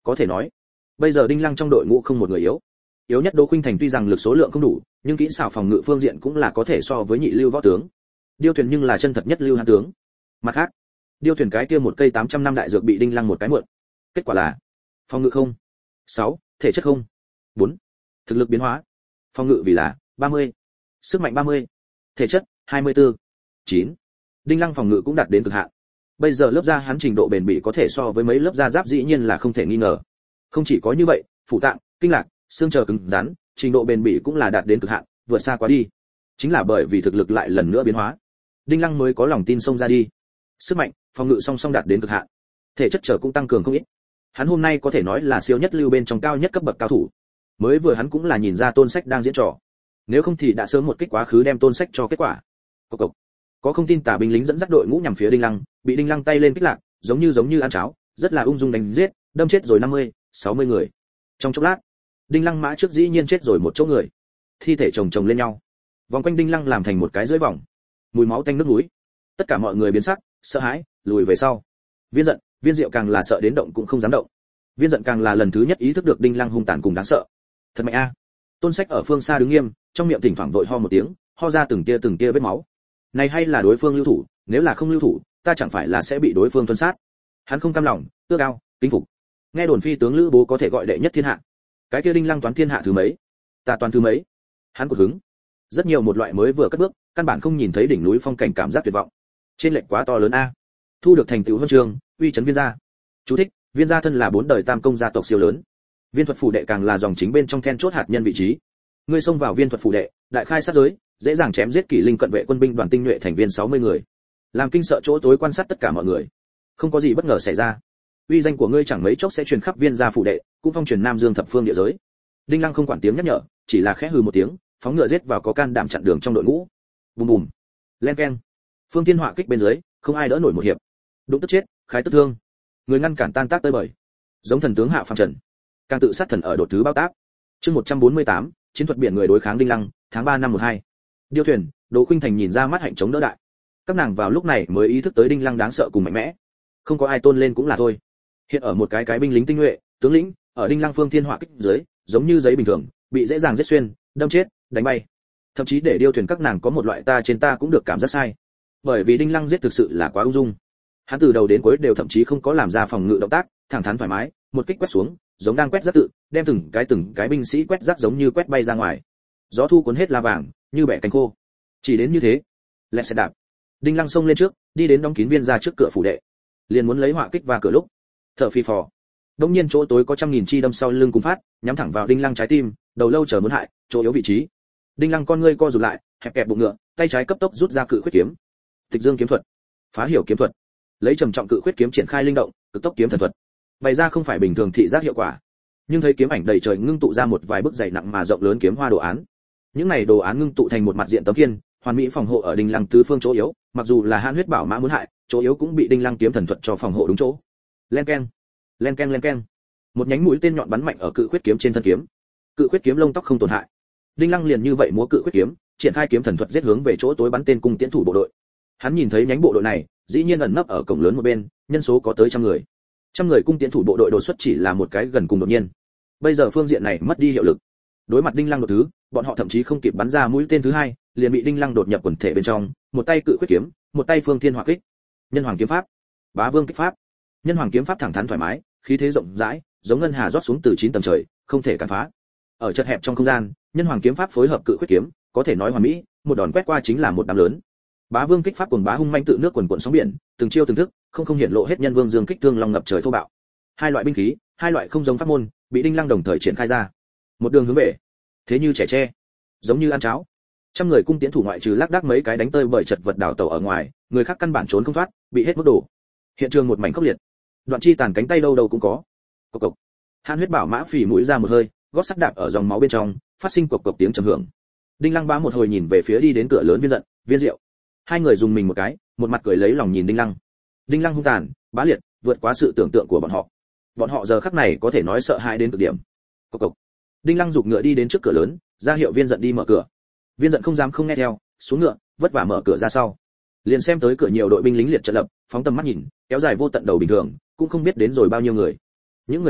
có thể nói bây giờ Đinh Lăng trong đội ngũ không một người yếu. Yếu nhất Đỗ Khuynh Thành tuy rằng lực số lượng không đủ, nhưng kỹ xảo phòng ngự phương diện cũng là có thể so với nhị lưu võ tướng. Điêu Thuyền nhưng là chân thật nhất lưu hán tướng. Mặt khác, Điêu Thuyền cái kia một cây tám trăm năm đại dược bị Đinh Lăng một cái mượn. Kết quả là phòng ngự không, sáu, thể chất không, bốn, thực lực biến hóa. Phòng ngự vì là ba mươi, sức mạnh ba mươi, thể chất hai mươi tư, chín. Đinh Lăng phòng ngự cũng đạt đến cực hạn. Bây giờ lớp da hắn trình độ bền bỉ có thể so với mấy lớp da giáp dĩ nhiên là không thể nghi ngờ. Không chỉ có như vậy, phủ tạng, kinh lạc, xương chờ cứng rắn, trình độ bền bỉ cũng là đạt đến cực hạn, vượt xa quá đi. Chính là bởi vì thực lực lại lần nữa biến hóa, Đinh Lăng mới có lòng tin xông ra đi. Sức mạnh, phòng ngự song song đạt đến cực hạn, thể chất trở cũng tăng cường không ít. Hắn hôm nay có thể nói là siêu nhất lưu bên trong cao nhất cấp bậc cao thủ. Mới vừa hắn cũng là nhìn ra Tôn Sách đang diễn trò, nếu không thì đã sớm một kích quá khứ đem Tôn Sách cho kết quả. Cộc cộc. Có không tin tà binh lính dẫn dắt đội ngũ nhằm phía Đinh Lăng, bị Đinh Lăng tay lên kích lạc, giống như giống như ăn cháo, rất là ung dung đánh giết, đâm chết rồi năm mươi, sáu mươi người. Trong chốc lát, Đinh Lăng mã trước dĩ nhiên chết rồi một chỗ người, thi thể chồng chồng lên nhau, vòng quanh Đinh Lăng làm thành một cái dưới vòng, mùi máu tanh nước núi. Tất cả mọi người biến sắc, sợ hãi, lùi về sau. Viên Dận, Viên Diệu càng là sợ đến động cũng không dám động. Viên Dận càng là lần thứ nhất ý thức được Đinh Lăng hung tàn cùng đáng sợ. Thật mạnh a. Tôn Sách ở phương xa đứng nghiêm, trong miệng thỉnh thoảng vội ho một tiếng, ho ra từng tia từng tia vết máu. Này hay là đối phương lưu thủ, nếu là không lưu thủ, ta chẳng phải là sẽ bị đối phương tuân sát. Hắn không cam lòng, ước ao, kính phục. Nghe đồn phi tướng Lữ Bố có thể gọi đệ nhất thiên hạ. Cái kia Đinh Lăng toán thiên hạ thứ mấy? Ta toán thứ mấy? Hắn cột hứng. Rất nhiều một loại mới vừa cất bước, căn bản không nhìn thấy đỉnh núi phong cảnh cảm giác tuyệt vọng. Trên lệch quá to lớn a. Thu được thành tựu huân chương, uy chấn Viên gia. Chú thích: Viên gia thân là bốn đời tam công gia tộc siêu lớn. Viên thuật phủ đệ càng là dòng chính bên trong then chốt hạt nhân vị trí. Ngươi xông vào Viên thuật phủ đệ, đại khai sát giới, dễ dàng chém giết kỷ linh cận vệ quân binh đoàn tinh nhuệ thành viên sáu mươi người, làm kinh sợ chỗ tối quan sát tất cả mọi người. Không có gì bất ngờ xảy ra, uy danh của ngươi chẳng mấy chốc sẽ truyền khắp Viên gia phủ đệ, cũng phong truyền Nam Dương thập phương địa giới. Đinh Lăng không quản tiếng nhắc nhở, chỉ là khẽ hừ một tiếng, phóng ngựa giết vào có can đảm chặn đường trong đội ngũ. Bùm bùm, len keng. Phương Thiên Họa kích bên dưới, không ai đỡ nổi một hiệp. Đụng tức chết, khái tức thương. Người ngăn cản tan tác tơi bời. Giống thần tướng hạ phàm trần, càng tự sát thần ở đột thứ bao tác. Chương một trăm bốn mươi tám, chiến thuật biển người đối kháng Đinh Lăng, tháng ba năm một hai. Điêu Thuyền, Đỗ Khuynh Thành nhìn ra mắt hạnh chống đỡ đại. Các nàng vào lúc này mới ý thức tới Đinh Lăng đáng sợ cùng mạnh mẽ. Không có ai tôn lên cũng là thôi. Hiện ở một cái cái binh lính tinh nhuệ, tướng lĩnh, ở Đinh Lăng Phương Thiên Họa kích dưới, giống như giấy bình thường, bị dễ dàng giết xuyên, đâm chết, đánh bay. Thậm chí để Điêu Thuyền các nàng có một loại ta trên ta cũng được cảm giác sai. Bởi vì Đinh Lăng giết thực sự là quá ung dung. Hắn từ đầu đến cuối đều thậm chí không có làm ra phòng ngự động tác, thẳng thắn thoải mái, một kích quét xuống, giống đang quét rác tự, đem từng cái từng cái binh sĩ quét rác giống như quét bay ra ngoài. Gió thu cuốn hết la vàng, như bẻ cánh khô. Chỉ đến như thế, lẹ xe đạp. Đinh Lăng xông lên trước, đi đến đóng kín Viên gia trước cửa phủ đệ, liền muốn lấy họa kích và cửa lúc, thở phì phò. Đông nhiên chỗ tối có trăm nghìn chi đâm sau lưng cùng phát, nhắm thẳng vào Đinh Lăng trái tim, đầu lâu chờ muốn hại, chỗ yếu vị trí. Đinh Lăng con ngươi co rụt lại, hẹp kẹp bụng ngựa, tay trái cấp tốc rút ra cự khuyết kiếm. Tịch Dương kiếm thuật, phá hiểu kiếm thuật, lấy trầm trọng cự khuyết kiếm triển khai linh động, cực tốc kiếm thần thuật. Bày ra không phải bình thường thị giác hiệu quả, nhưng thấy kiếm ảnh đầy trời ngưng tụ ra một vài bức dày nặng mà rộng lớn kiếm hoa đồ án. Những này đồ án ngưng tụ thành một mặt diện tấm kiên, hoàn mỹ phòng hộ ở Đinh Lăng tứ phương chỗ yếu, mặc dù là hãn huyết bảo mã muốn hại, chỗ yếu cũng bị Đinh Lăng kiếm thần thuật cho phòng hộ đúng chỗ. Len keng, len keng len keng. Một nhánh mũi tên nhọn bắn mạnh ở cự khuyết kiếm trên thân kiếm. Cự khuyết kiếm lông tóc không tổn hại. Đinh Lăng liền như vậy múa cự khuyết kiếm, triển khai kiếm thần thuật giết hướng về chỗ tối bắn tên cung tiễn thủ bộ đội. Hắn nhìn thấy nhánh bộ đội này, dĩ nhiên ẩn nấp ở cổng lớn một bên, nhân số có tới trăm người. Trăm người cung tiễn thủ bộ đội đột xuất chỉ là một cái gần cùng đột nhiên. Bây giờ phương diện này mất đi hiệu lực. Đối mặt Đinh Lăng đột thứ, bọn họ thậm chí không kịp bắn ra mũi tên thứ hai, liền bị Đinh Lăng đột nhập quần thể bên trong, một tay cự khuyết kiếm, một tay Phương Thiên Họa kích. Nhân Hoàng kiếm pháp, Bá Vương kích pháp. Nhân Hoàng kiếm pháp thẳng thắn thoải mái, khí thế rộng rãi, giống ngân hà rót xuống từ chín tầng trời, không thể cản phá. Ở chật hẹp trong không gian, Nhân Hoàng kiếm pháp phối hợp cự khuyết kiếm, có thể nói hoàn mỹ, một đòn quét qua chính là một đám lớn. Bá Vương kích pháp cuồng bá hung manh tự nước quần cuộn sóng biển, từng chiêu từng thức, không không hiện lộ hết Nhân Vương dương kích thương long ngập trời thô bạo. Hai loại binh khí, hai loại không giống pháp môn, bị Đinh Lăng đồng thời triển khai ra. Một đường hướng về, thế như trẻ tre, giống như ăn cháo. Trăm người cung tiễn thủ ngoại trừ lác đác mấy cái đánh tơi bởi chật vật đảo tàu ở ngoài, người khác căn bản trốn không thoát, bị hết mức đổ. Hiện trường một mảnh khốc liệt, đoạn chi tàn cánh tay đâu đâu cũng có. Cộc cộc. Hàn huyết bảo mã phì mũi ra một hơi, gót sắt đạp ở dòng máu bên trong, phát sinh cộc cộc tiếng trầm hưởng. Đinh Lăng bá một hồi nhìn về phía đi đến cửa lớn Viên Dận, Viên Diệu. Hai người dùng mình một cái, một mặt cười lấy lòng nhìn Đinh Lăng. Đinh Lăng hung tàn, bá liệt, vượt quá sự tưởng tượng của bọn họ. Bọn họ giờ khắc này có thể nói sợ hãi đến cực điểm. Cộc cộc. Đinh Lăng giục ngựa đi đến trước cửa lớn, ra hiệu Viên Dận đi mở cửa. Viên Dận không dám không nghe theo, xuống ngựa, vất vả mở cửa ra sau. Liền xem tới cửa nhiều đội binh lính liệt trận lập, phóng tầm mắt nhìn, kéo dài vô tận đầu bình thường, cũng không biết đến rồi bao nhiêu người. Những người này,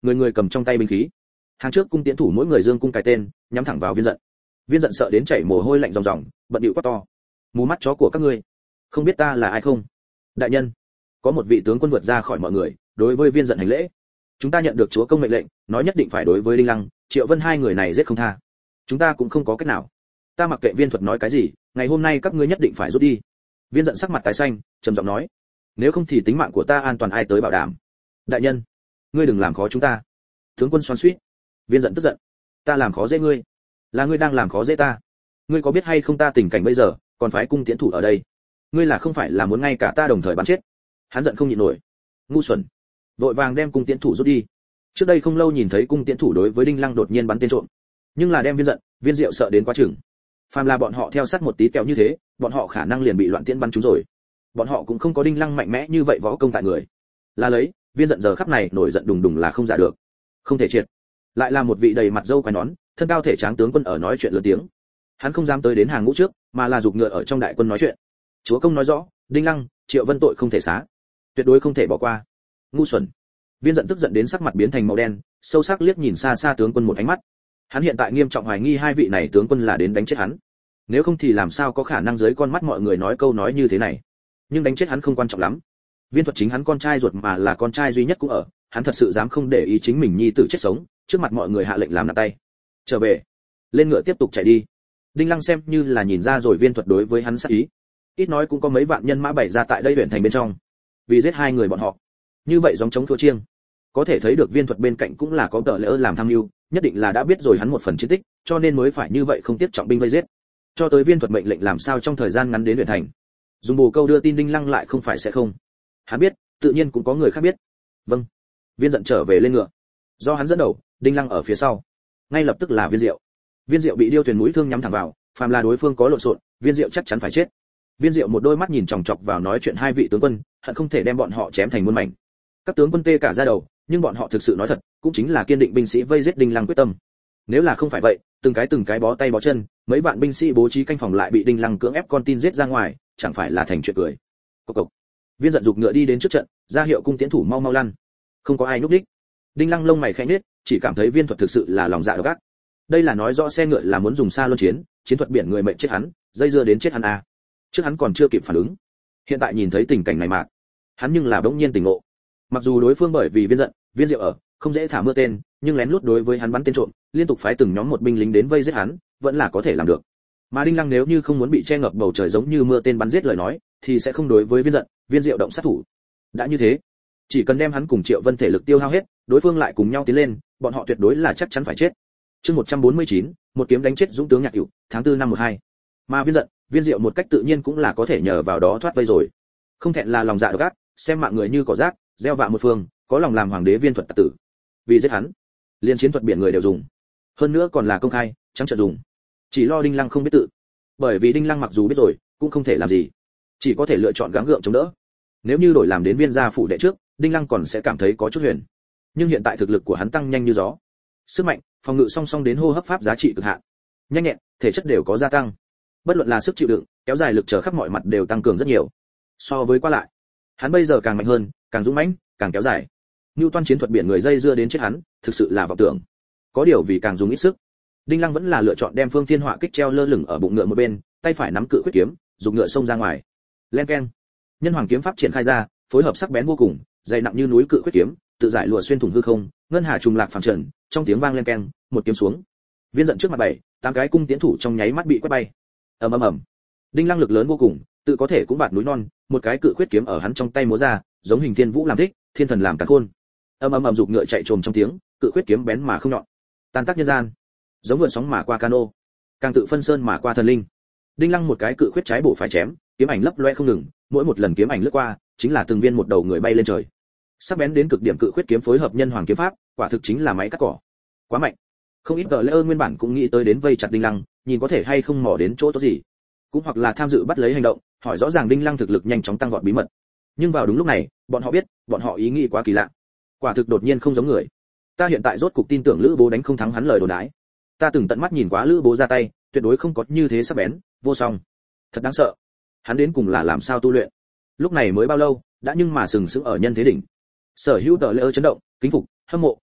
người người cầm trong tay binh khí. Hàng trước cung tiễn thủ mỗi người dương cung cài tên, nhắm thẳng vào Viên Dận. Viên Dận sợ đến chảy mồ hôi lạnh ròng ròng, bận bịu quát to: "Mù mắt chó của các ngươi, không biết ta là ai không?" "Đại nhân." Có một vị tướng quân vượt ra khỏi mọi người, đối với Viên Dận hành lễ: "Chúng ta nhận được chúa công mệnh lệnh, nói nhất định phải đối với Đinh Lăng, Triệu Vân hai người này giết không tha. Chúng ta cũng không có cách nào. Ta mặc kệ Viên Thuật nói cái gì, ngày hôm nay các ngươi nhất định phải rút đi." Viên Dận sắc mặt tái xanh, trầm giọng nói: "Nếu không thì tính mạng của ta an toàn ai tới bảo đảm?" "Đại nhân, ngươi đừng làm khó chúng ta." Tướng quân xoắn xuýt. Viên Dận tức giận: "Ta làm khó dễ ngươi? Là ngươi đang làm khó dễ ta. Ngươi có biết hay không ta tình cảnh bây giờ, còn phải cung tiễn thủ ở đây. Ngươi là không phải là muốn ngay cả ta đồng thời bắn chết?" Hắn giận không nhịn nổi. Ngu xuẩn. Vội vàng đem cung tiễn thủ rút đi. Trước đây không lâu nhìn thấy cung tiễn thủ đối với Đinh Lăng đột nhiên bắn tên trộm, nhưng là đem Viên Dận, Viên Diệu sợ đến quá chừng. Phàm là bọn họ theo sát một tí kẹo như thế, bọn họ khả năng liền bị loạn tiễn bắn trúng rồi. Bọn họ cũng không có Đinh Lăng mạnh mẽ như vậy võ công tại người. Là lấy, Viên Dận giờ khắp này nổi giận đùng đùng là không giả được. Không thể triệt. Lại là một vị đầy mặt râu quai nón, thân cao thể tráng tướng quân ở nói chuyện lớn tiếng. Hắn không dám tới đến hàng ngũ trước, mà là giục ngựa ở trong đại quân nói chuyện. Chúa công nói rõ, Đinh Lăng, Triệu Vân tội không thể xá, tuyệt đối không thể bỏ qua. Ngu xuẩn. Viên Dận tức giận đến sắc mặt biến thành màu đen, sâu sắc liếc nhìn xa xa tướng quân một ánh mắt. Hắn hiện tại nghiêm trọng hoài nghi hai vị này tướng quân là đến đánh chết hắn. Nếu không thì làm sao có khả năng dưới con mắt mọi người nói câu nói như thế này. Nhưng đánh chết hắn không quan trọng lắm. Viên Thuật chính hắn con trai ruột mà là con trai duy nhất cũng ở, hắn thật sự dám không để ý chính mình nhi tử chết sống, trước mặt mọi người hạ lệnh làm nặng tay. Trở về, lên ngựa tiếp tục chạy đi. Đinh Lăng xem như là nhìn ra rồi Viên Thuật đối với hắn sát ý. Ít nói cũng có mấy vạn nhân mã bày ra tại đây huyện thành bên trong, vì giết hai người bọn họ. Như vậy giống chống thua chiêng. Có thể thấy được Viên Thuật bên cạnh cũng là có tờ lỡ làm tham mưu, nhất định là đã biết rồi hắn một phần chiến tích, cho nên mới phải như vậy không tiếp trọng binh vây giết. Cho tới Viên Thuật mệnh lệnh làm sao trong thời gian ngắn đến huyện thành. Dùng bồ câu đưa tin Đinh Lăng lại không phải sẽ không. Hắn biết, tự nhiên cũng có người khác biết. Vâng. Viên Dận trở về lên ngựa. Do hắn dẫn đầu, Đinh Lăng ở phía sau. Ngay lập tức là Viên Diệu. Viên Diệu bị điêu thuyền mũi thương nhắm thẳng vào, phàm là đối phương có lộn xộn, Viên Diệu chắc chắn phải chết. Viên Diệu một đôi mắt nhìn chòng chọc vào nói chuyện hai vị tướng quân, hận không thể đem bọn họ chém thành muôn mảnh. Các tướng quân tê cả da đầu, nhưng bọn họ thực sự nói thật, cũng chính là kiên định binh sĩ vây giết Đinh Lăng quyết tâm. Nếu là không phải vậy, từng cái từng cái bó tay bó chân, mấy vạn binh sĩ bố trí canh phòng lại bị Đinh Lăng cưỡng ép con tin giết ra ngoài, chẳng phải là thành chuyện cười. Cộc cộc. Viên Dận giục ngựa đi đến trước trận, ra hiệu cung tiễn thủ mau mau lăn. Không có ai núp đích. Đinh Lăng lông mày khẽ nhếch, chỉ cảm thấy Viên Thuật thực sự là lòng dạ độc ác. Đây là nói rõ xe ngựa là muốn dùng xa luân chiến, chiến thuật biển người mệnh chết hắn, dây dưa đến chết hắn à. Trước hắn còn chưa kịp phản ứng, hiện tại nhìn thấy tình cảnh này mà hắn nhưng là bỗng nhiên tỉnh ngộ. Mặc dù đối phương bởi vì Viên Dận, Viên Diệu ở, không dễ thả mưa tên, nhưng lén lút đối với hắn bắn tên trộm, liên tục phái từng nhóm một binh lính đến vây giết hắn, vẫn là có thể làm được. Mà Đinh Lăng nếu như không muốn bị che ngập bầu trời giống như mưa tên bắn giết lời nói, thì sẽ không đối với Viên Dận, Viên Diệu động sát thủ. Đã như thế, chỉ cần đem hắn cùng Triệu Vân thể lực tiêu hao hết, đối phương lại cùng nhau tiến lên, bọn họ tuyệt đối là chắc chắn phải chết. Chương một trăm bốn mươi chín, một kiếm đánh chết dũng tướng Nhạc Hữu, tháng tư năm mười hai. Mà Viên Dận, Viên Diệu một cách tự nhiên cũng là có thể nhờ vào đó thoát vây rồi. Không thẹn là lòng dạ độc ác, xem mạng người như cỏ rác, gieo vạ một phương, có lòng làm hoàng đế Viên Thuật tặc tử. Vì giết hắn, liên chiến thuật biển người đều dùng. Hơn nữa còn là công khai, trắng trợn dùng. Chỉ lo Đinh Lăng không biết tự. Bởi vì Đinh Lăng mặc dù biết rồi, cũng không thể làm gì, chỉ có thể lựa chọn gắng gượng chống đỡ. Nếu như đổi làm đến Viên gia phủ đệ trước, Đinh Lăng còn sẽ cảm thấy có chút huyền. Nhưng hiện tại thực lực của hắn tăng nhanh như gió. Sức mạnh, phòng ngự song song đến hô hấp pháp giá trị cực hạn. Nhanh nhẹn, thể chất đều có gia tăng. Bất luận là sức chịu đựng, kéo dài lực trở khắp mọi mặt đều tăng cường rất nhiều. So với qua lại, hắn bây giờ càng mạnh hơn, càng dũng mãnh, càng kéo dài. Nưu toan chiến thuật biển người dây dưa đến chết hắn, thực sự là vọng tưởng. Có điều vì càng dùng ít sức, Đinh Lăng vẫn là lựa chọn đem Phương Thiên Họa kích treo lơ lửng ở bụng ngựa một bên, tay phải nắm cự khuyết kiếm, dùng ngựa xông ra ngoài. Len keng. Nhân hoàng kiếm pháp triển khai ra, phối hợp sắc bén vô cùng, dày nặng như núi cự khuyết kiếm, tự giải lụa xuyên thủng hư không, ngân hà trùng lạc phẳng trần, trong tiếng vang len keng, một kiếm xuống. Viên Dận trước mặt bảy, tám cái cung tiễn thủ trong nháy mắt bị quét bay. Ầm ầm ầm. Đinh Lăng lực lớn vô cùng, tự có thể cũng bạt núi non, một cái cự khuyết kiếm ở hắn trong tay múa ra, giống hình thiên vũ làm thích, thiên thần làm càn khôn. Ầm ầm ầm dục ngựa chạy trồm trong tiếng, cự khuyết kiếm bén mà không nhọn. Tan tác nhân gian, giống vượn sóng mà qua cano, càng tự phân sơn mà qua thần linh. Đinh Lăng một cái cự khuyết trái bổ phải chém, kiếm ảnh lấp loe không ngừng, mỗi một lần kiếm ảnh lướt qua, chính là từng viên một đầu người bay lên trời. Sắc bén đến cực điểm cự khuyết kiếm phối hợp nhân hoàng kiếm pháp, quả thực chính là máy cắt cỏ. Quá mạnh. Không ít gờ lỡ nguyên bản cũng nghĩ tới đến vây chặt Đinh Lăng, nhìn có thể hay không mò đến chỗ tốt gì, cũng hoặc là tham dự bắt lấy hành động, hỏi rõ ràng Đinh Lăng thực lực nhanh chóng tăng vọt bí mật. Nhưng vào đúng lúc này, bọn họ biết, bọn họ ý nghĩ quá kỳ lạ. Quả thực đột nhiên không giống người. Ta hiện tại rốt cục tin tưởng Lữ Bố đánh không thắng hắn lời đồn đãi. Ta từng tận mắt nhìn quá Lữ Bố ra tay, tuyệt đối không có như thế sắc bén, vô song. Thật đáng sợ. Hắn đến cùng là làm sao tu luyện? Lúc này mới bao lâu, đã nhưng mà sừng sững ở nhân thế đỉnh. Sở hữu tờ lỡ chấn động, kính phục, hâm mộ,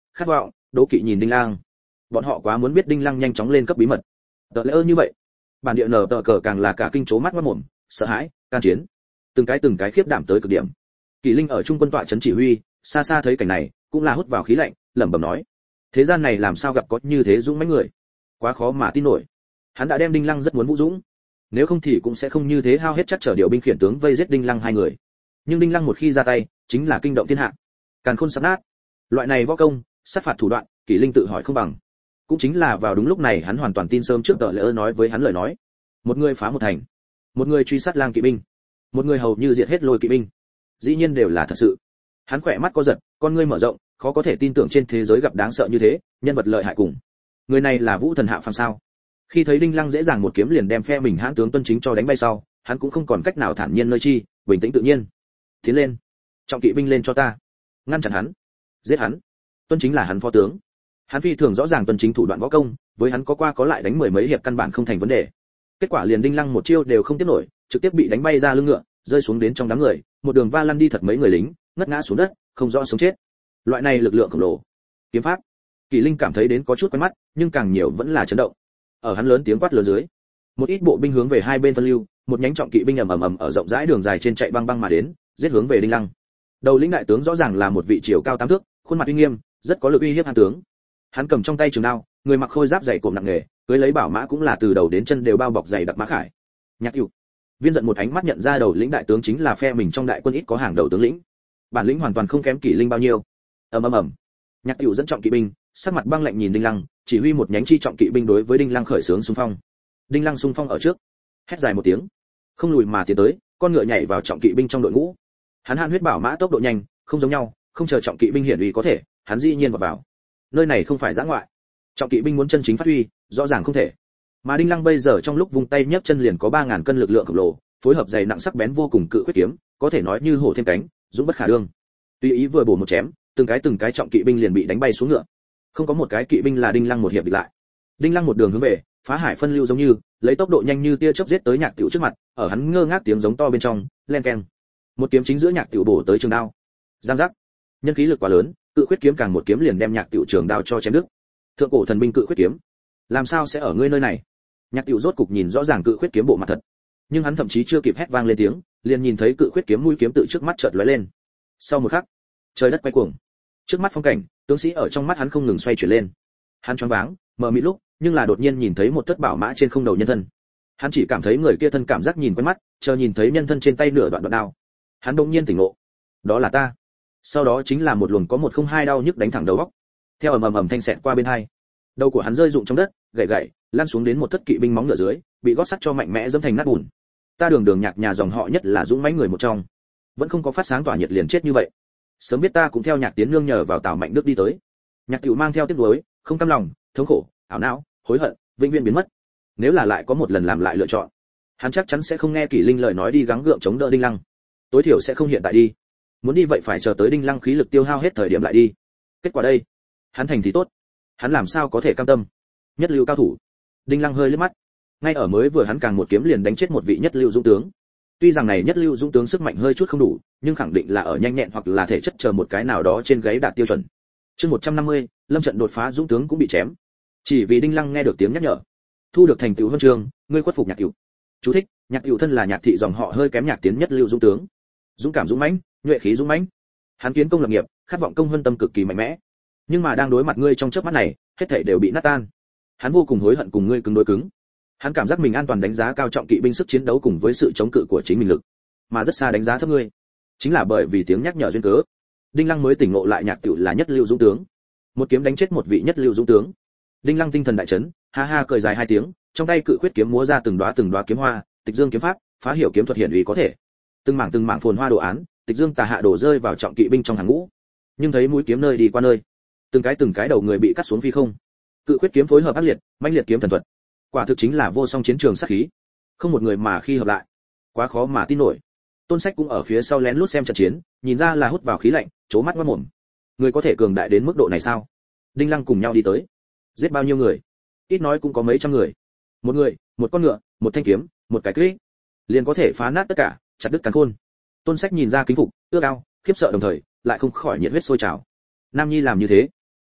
khát vọng, đố kỵ nhìn Đinh Lăng. Bọn họ quá muốn biết Đinh Lăng nhanh chóng lên cấp bí mật. Tờ lỡ như vậy, bản địa nở tờ cờ càng là cả kinh chố mắt mắt mồm, sợ hãi, can chiến. Từng cái từng cái khiếp đảm tới cực điểm. Kỷ Linh ở trung quân tọa trấn chỉ huy, xa xa thấy cảnh này, cũng là hút vào khí lạnh, lẩm bẩm nói: thế gian này làm sao gặp có như thế dũng mãnh người, quá khó mà tin nổi. Hắn đã đem Đinh Lăng rất muốn vũ dũng, nếu không thì cũng sẽ không như thế hao hết chắc trở điều binh khiển tướng vây giết Đinh Lăng hai người. Nhưng Đinh Lăng một khi ra tay, chính là kinh động thiên hạ, càn khôn sắp nát. Loại này võ công, sát phạt thủ đoạn, Kỷ Linh tự hỏi không bằng. Cũng chính là vào đúng lúc này hắn hoàn toàn tin sớm trước tờ lỡ nói với hắn lời nói. Một người phá một thành, một người truy sát lang kỵ binh, một người hầu như diệt hết lôi kỵ binh, dĩ nhiên đều là thật sự. Hắn khỏe mắt co giật, con ngươi mở rộng, khó có thể tin tưởng trên thế giới gặp đáng sợ như thế, nhân vật lợi hại cùng. Người này là Vũ Thần Hạ phàm sao? Khi thấy Đinh Lăng dễ dàng một kiếm liền đem phe mình hãn tướng Tuân Chính cho đánh bay sau, hắn cũng không còn cách nào thản nhiên nơi chi, bình tĩnh tự nhiên. Tiến lên, trọng kỵ binh lên cho ta, ngăn chặn hắn, giết hắn. Tuân Chính là hắn phó tướng, hắn phi thường rõ ràng Tuân Chính thủ đoạn võ công, với hắn có qua có lại đánh mười mấy hiệp căn bản không thành vấn đề. Kết quả liền Đinh Lăng một chiêu đều không tiếp nổi, trực tiếp bị đánh bay ra lưng ngựa, rơi xuống đến trong đám người, một đường va lăn đi thật mấy người lính, ngất ngã xuống đất, không rõ sống chết. Loại này lực lượng khổng lồ, kiếm pháp, Kỷ Linh cảm thấy đến có chút quen mắt, nhưng càng nhiều vẫn là chấn động. Ở hắn lớn tiếng quát lớn dưới, một ít bộ binh hướng về hai bên phân lưu, một nhánh trọng kỵ binh ầm ầm ầm ở rộng rãi đường dài trên chạy băng băng mà đến, giết hướng về Đinh Lăng. Đầu lĩnh đại tướng rõ ràng là một vị chiều cao tám thước, khuôn mặt uy nghiêm, rất có lực uy hiếp hàn tướng. Hắn cầm trong tay trường đao, người mặc khôi giáp dày cộm nặng nghề, cưỡi lấy bảo mã cũng là từ đầu đến chân đều bao bọc dày đặc mã khải. Nhạc Hữu, Viên giận một ánh mắt nhận ra đầu lĩnh đại tướng chính là phe mình trong đại quân ít có hàng đầu tướng lĩnh. Bản lĩnh hoàn toàn không kém Kỷ Linh bao nhiêu. Ầm ầm ầm. Nhạc Hữu dẫn trọng kỵ binh, sắc mặt băng lạnh nhìn Đinh Lăng, chỉ huy một nhánh chi trọng kỵ binh đối với Đinh Lăng khởi xướng xung phong. Đinh Lăng xung phong ở trước, hét dài một tiếng, không lùi mà tiến tới, con ngựa nhảy vào trọng kỵ binh trong đội ngũ. Hắn hạn huyết bảo mã tốc độ nhanh, không giống nhau, không chờ trọng kỵ binh hiển uy có thể, hắn dĩ nhiên vào vào. Nơi này không phải giã ngoại, trọng kỵ binh muốn chân chính phát huy, rõ ràng không thể. Mà Đinh Lăng bây giờ trong lúc vung tay nhấc chân liền có ba ngàn cân lực lượng khổng lồ, phối hợp dày nặng sắc bén vô cùng cự quyết kiếm, có thể nói như hổ thêm cánh, dũng bất khả đương. Tùy ý vừa bổ một chém, từng cái từng cái trọng kỵ binh liền bị đánh bay xuống ngựa. Không có một cái kỵ binh là Đinh Lăng một hiệp địch lại. Đinh Lăng một đường hướng về, phá hải phân lưu giống như, lấy tốc độ nhanh như tia chớp giết tới Nhạc Tiểu trước mặt, ở hắn ngơ ngác tiếng giống to bên trong, len keng. Một kiếm chính giữa Nhạc Tiểu bổ tới trường đao. Giang giác. Nhân khí lực quá lớn, cự quyết kiếm càng một kiếm liền đem Nhạc Tiểu trường đao cho chém đứt. Thượng cổ thần binh cự quyết kiếm, làm sao sẽ ở ngươi nơi này? Nhạc Tiểu rốt cục nhìn rõ ràng cự quyết kiếm bộ mặt thật, nhưng hắn thậm chí chưa kịp hét vang lên tiếng, liền nhìn thấy cự quyết kiếm mũi kiếm tự trước mắt chợt lóe lên. Sau một khắc, trời đất quay cuồng. Trước mắt phong cảnh, tướng sĩ ở trong mắt hắn không ngừng xoay chuyển lên. Hắn choáng váng, mờ mịt lúc, nhưng là đột nhiên nhìn thấy một thất bảo mã trên không đầu nhân thân. Hắn chỉ cảm thấy người kia thân cảm giác nhìn quen mắt, chờ nhìn thấy nhân thân trên tay nửa đoạn đoạn đao, hắn đột nhiên tỉnh ngộ, đó là ta. Sau đó chính là một luồng có một không hai đau nhức đánh thẳng đầu óc. Theo ầm ầm ầm thanh xẹt qua bên hai, đầu của hắn rơi rụng trong đất, gãy gãy, lăn xuống đến một thất kỵ binh móng ngựa dưới, bị gót sắt cho mạnh mẽ dẫm thành nát bùn. Ta Đường Đường Nhạc nhà dòng họ nhất là dũng mãnh người một trong, vẫn không có phát sáng tỏa nhiệt liền chết như vậy. Sớm biết ta cũng theo Nhạc Tiến nương nhờ vào Tào Mạnh Đức đi tới. Nhạc Tiểu mang theo tiếc nuối, không cam lòng, thống khổ, ảo não, hối hận, vĩnh viễn biến mất. Nếu là lại có một lần làm lại lựa chọn, hắn chắc chắn sẽ không nghe Kỷ Linh lời nói đi gắng gượng chống đỡ Đinh Lăng. Tối thiểu sẽ không hiện tại đi. Muốn đi vậy phải chờ tới Đinh Lăng khí lực tiêu hao hết thời điểm lại đi. Kết quả đây, hắn thành thì tốt, hắn làm sao có thể cam tâm? Nhất lưu cao thủ. Đinh Lăng hơi liếc mắt, ngay ở mới vừa hắn càng một kiếm liền đánh chết một vị nhất lưu dũng tướng. Tuy rằng này nhất lưu dũng tướng sức mạnh hơi chút không đủ, nhưng khẳng định là ở nhanh nhẹn hoặc là thể chất chờ một cái nào đó trên gáy đạt tiêu chuẩn. Chương một trăm năm mươi, lâm trận đột phá dũng tướng cũng bị chém. Chỉ vì Đinh Lăng nghe được tiếng nhắc nhở, thu được thành tựu huân chương, ngươi khuất phục Nhạc Hữu. Chú thích: Nhạc Hữu thân là Nhạc thị dòng họ hơi kém Nhạc Tiến nhất lưu dũng tướng, dũng cảm dũng mãnh, nhuệ khí dũng mãnh. Hắn kiến công lập nghiệp, khát vọng công huân tâm cực kỳ mạnh mẽ. Nhưng mà đang đối mặt ngươi trong chớp mắt này, hết thảy đều bị nát tan. Hắn vô cùng hối hận cùng ngươi cứng đối cứng. Hắn cảm giác mình an toàn đánh giá cao trọng kỵ binh sức chiến đấu cùng với sự chống cự của chính mình lực, mà rất xa đánh giá thấp ngươi. Chính là bởi vì tiếng nhắc nhở duyên cớ, Đinh Lăng mới tỉnh ngộ lại Nhạc Hữu là nhất lưu dũng tướng. Một kiếm đánh chết một vị nhất lưu dũng tướng. Đinh Lăng tinh thần đại chấn, ha ha cười dài hai tiếng, trong tay cự quyết kiếm múa ra từng đóa từng đóa kiếm hoa, tịch dương kiếm pháp, phá hiểu kiếm thuật hiển uy có thể. Từng mảng từng mảng phồn hoa đồ án, tịch dương tà hạ đổ rơi vào trọng kỵ binh trong hàng ngũ. Nhưng thấy mũi kiếm nơi đi qua nơi, từng cái từng cái đầu người bị cắt xuống phi không. Cự quyết kiếm phối hợp ác liệt, mãnh liệt kiếm thần thuật, quả thực chính là vô song chiến trường sát khí, không một người mà khi hợp lại, quá khó mà tin nổi. Tôn Sách cũng ở phía sau lén lút xem trận chiến, nhìn ra là hút vào khí lạnh, chố mắt ngoác mồm. Người có thể cường đại đến mức độ này sao? Đinh Lăng cùng nhau đi tới, giết bao nhiêu người? Ít nói cũng có mấy trăm người. Một người, một con ngựa, một thanh kiếm, một cái kích, liền có thể phá nát tất cả, chặt đứt càn khôn. Tôn Sách nhìn ra kính phục, ước ao, khiếp sợ đồng thời, lại không khỏi nhiệt huyết sôi trào. Nam Nhi làm như thế,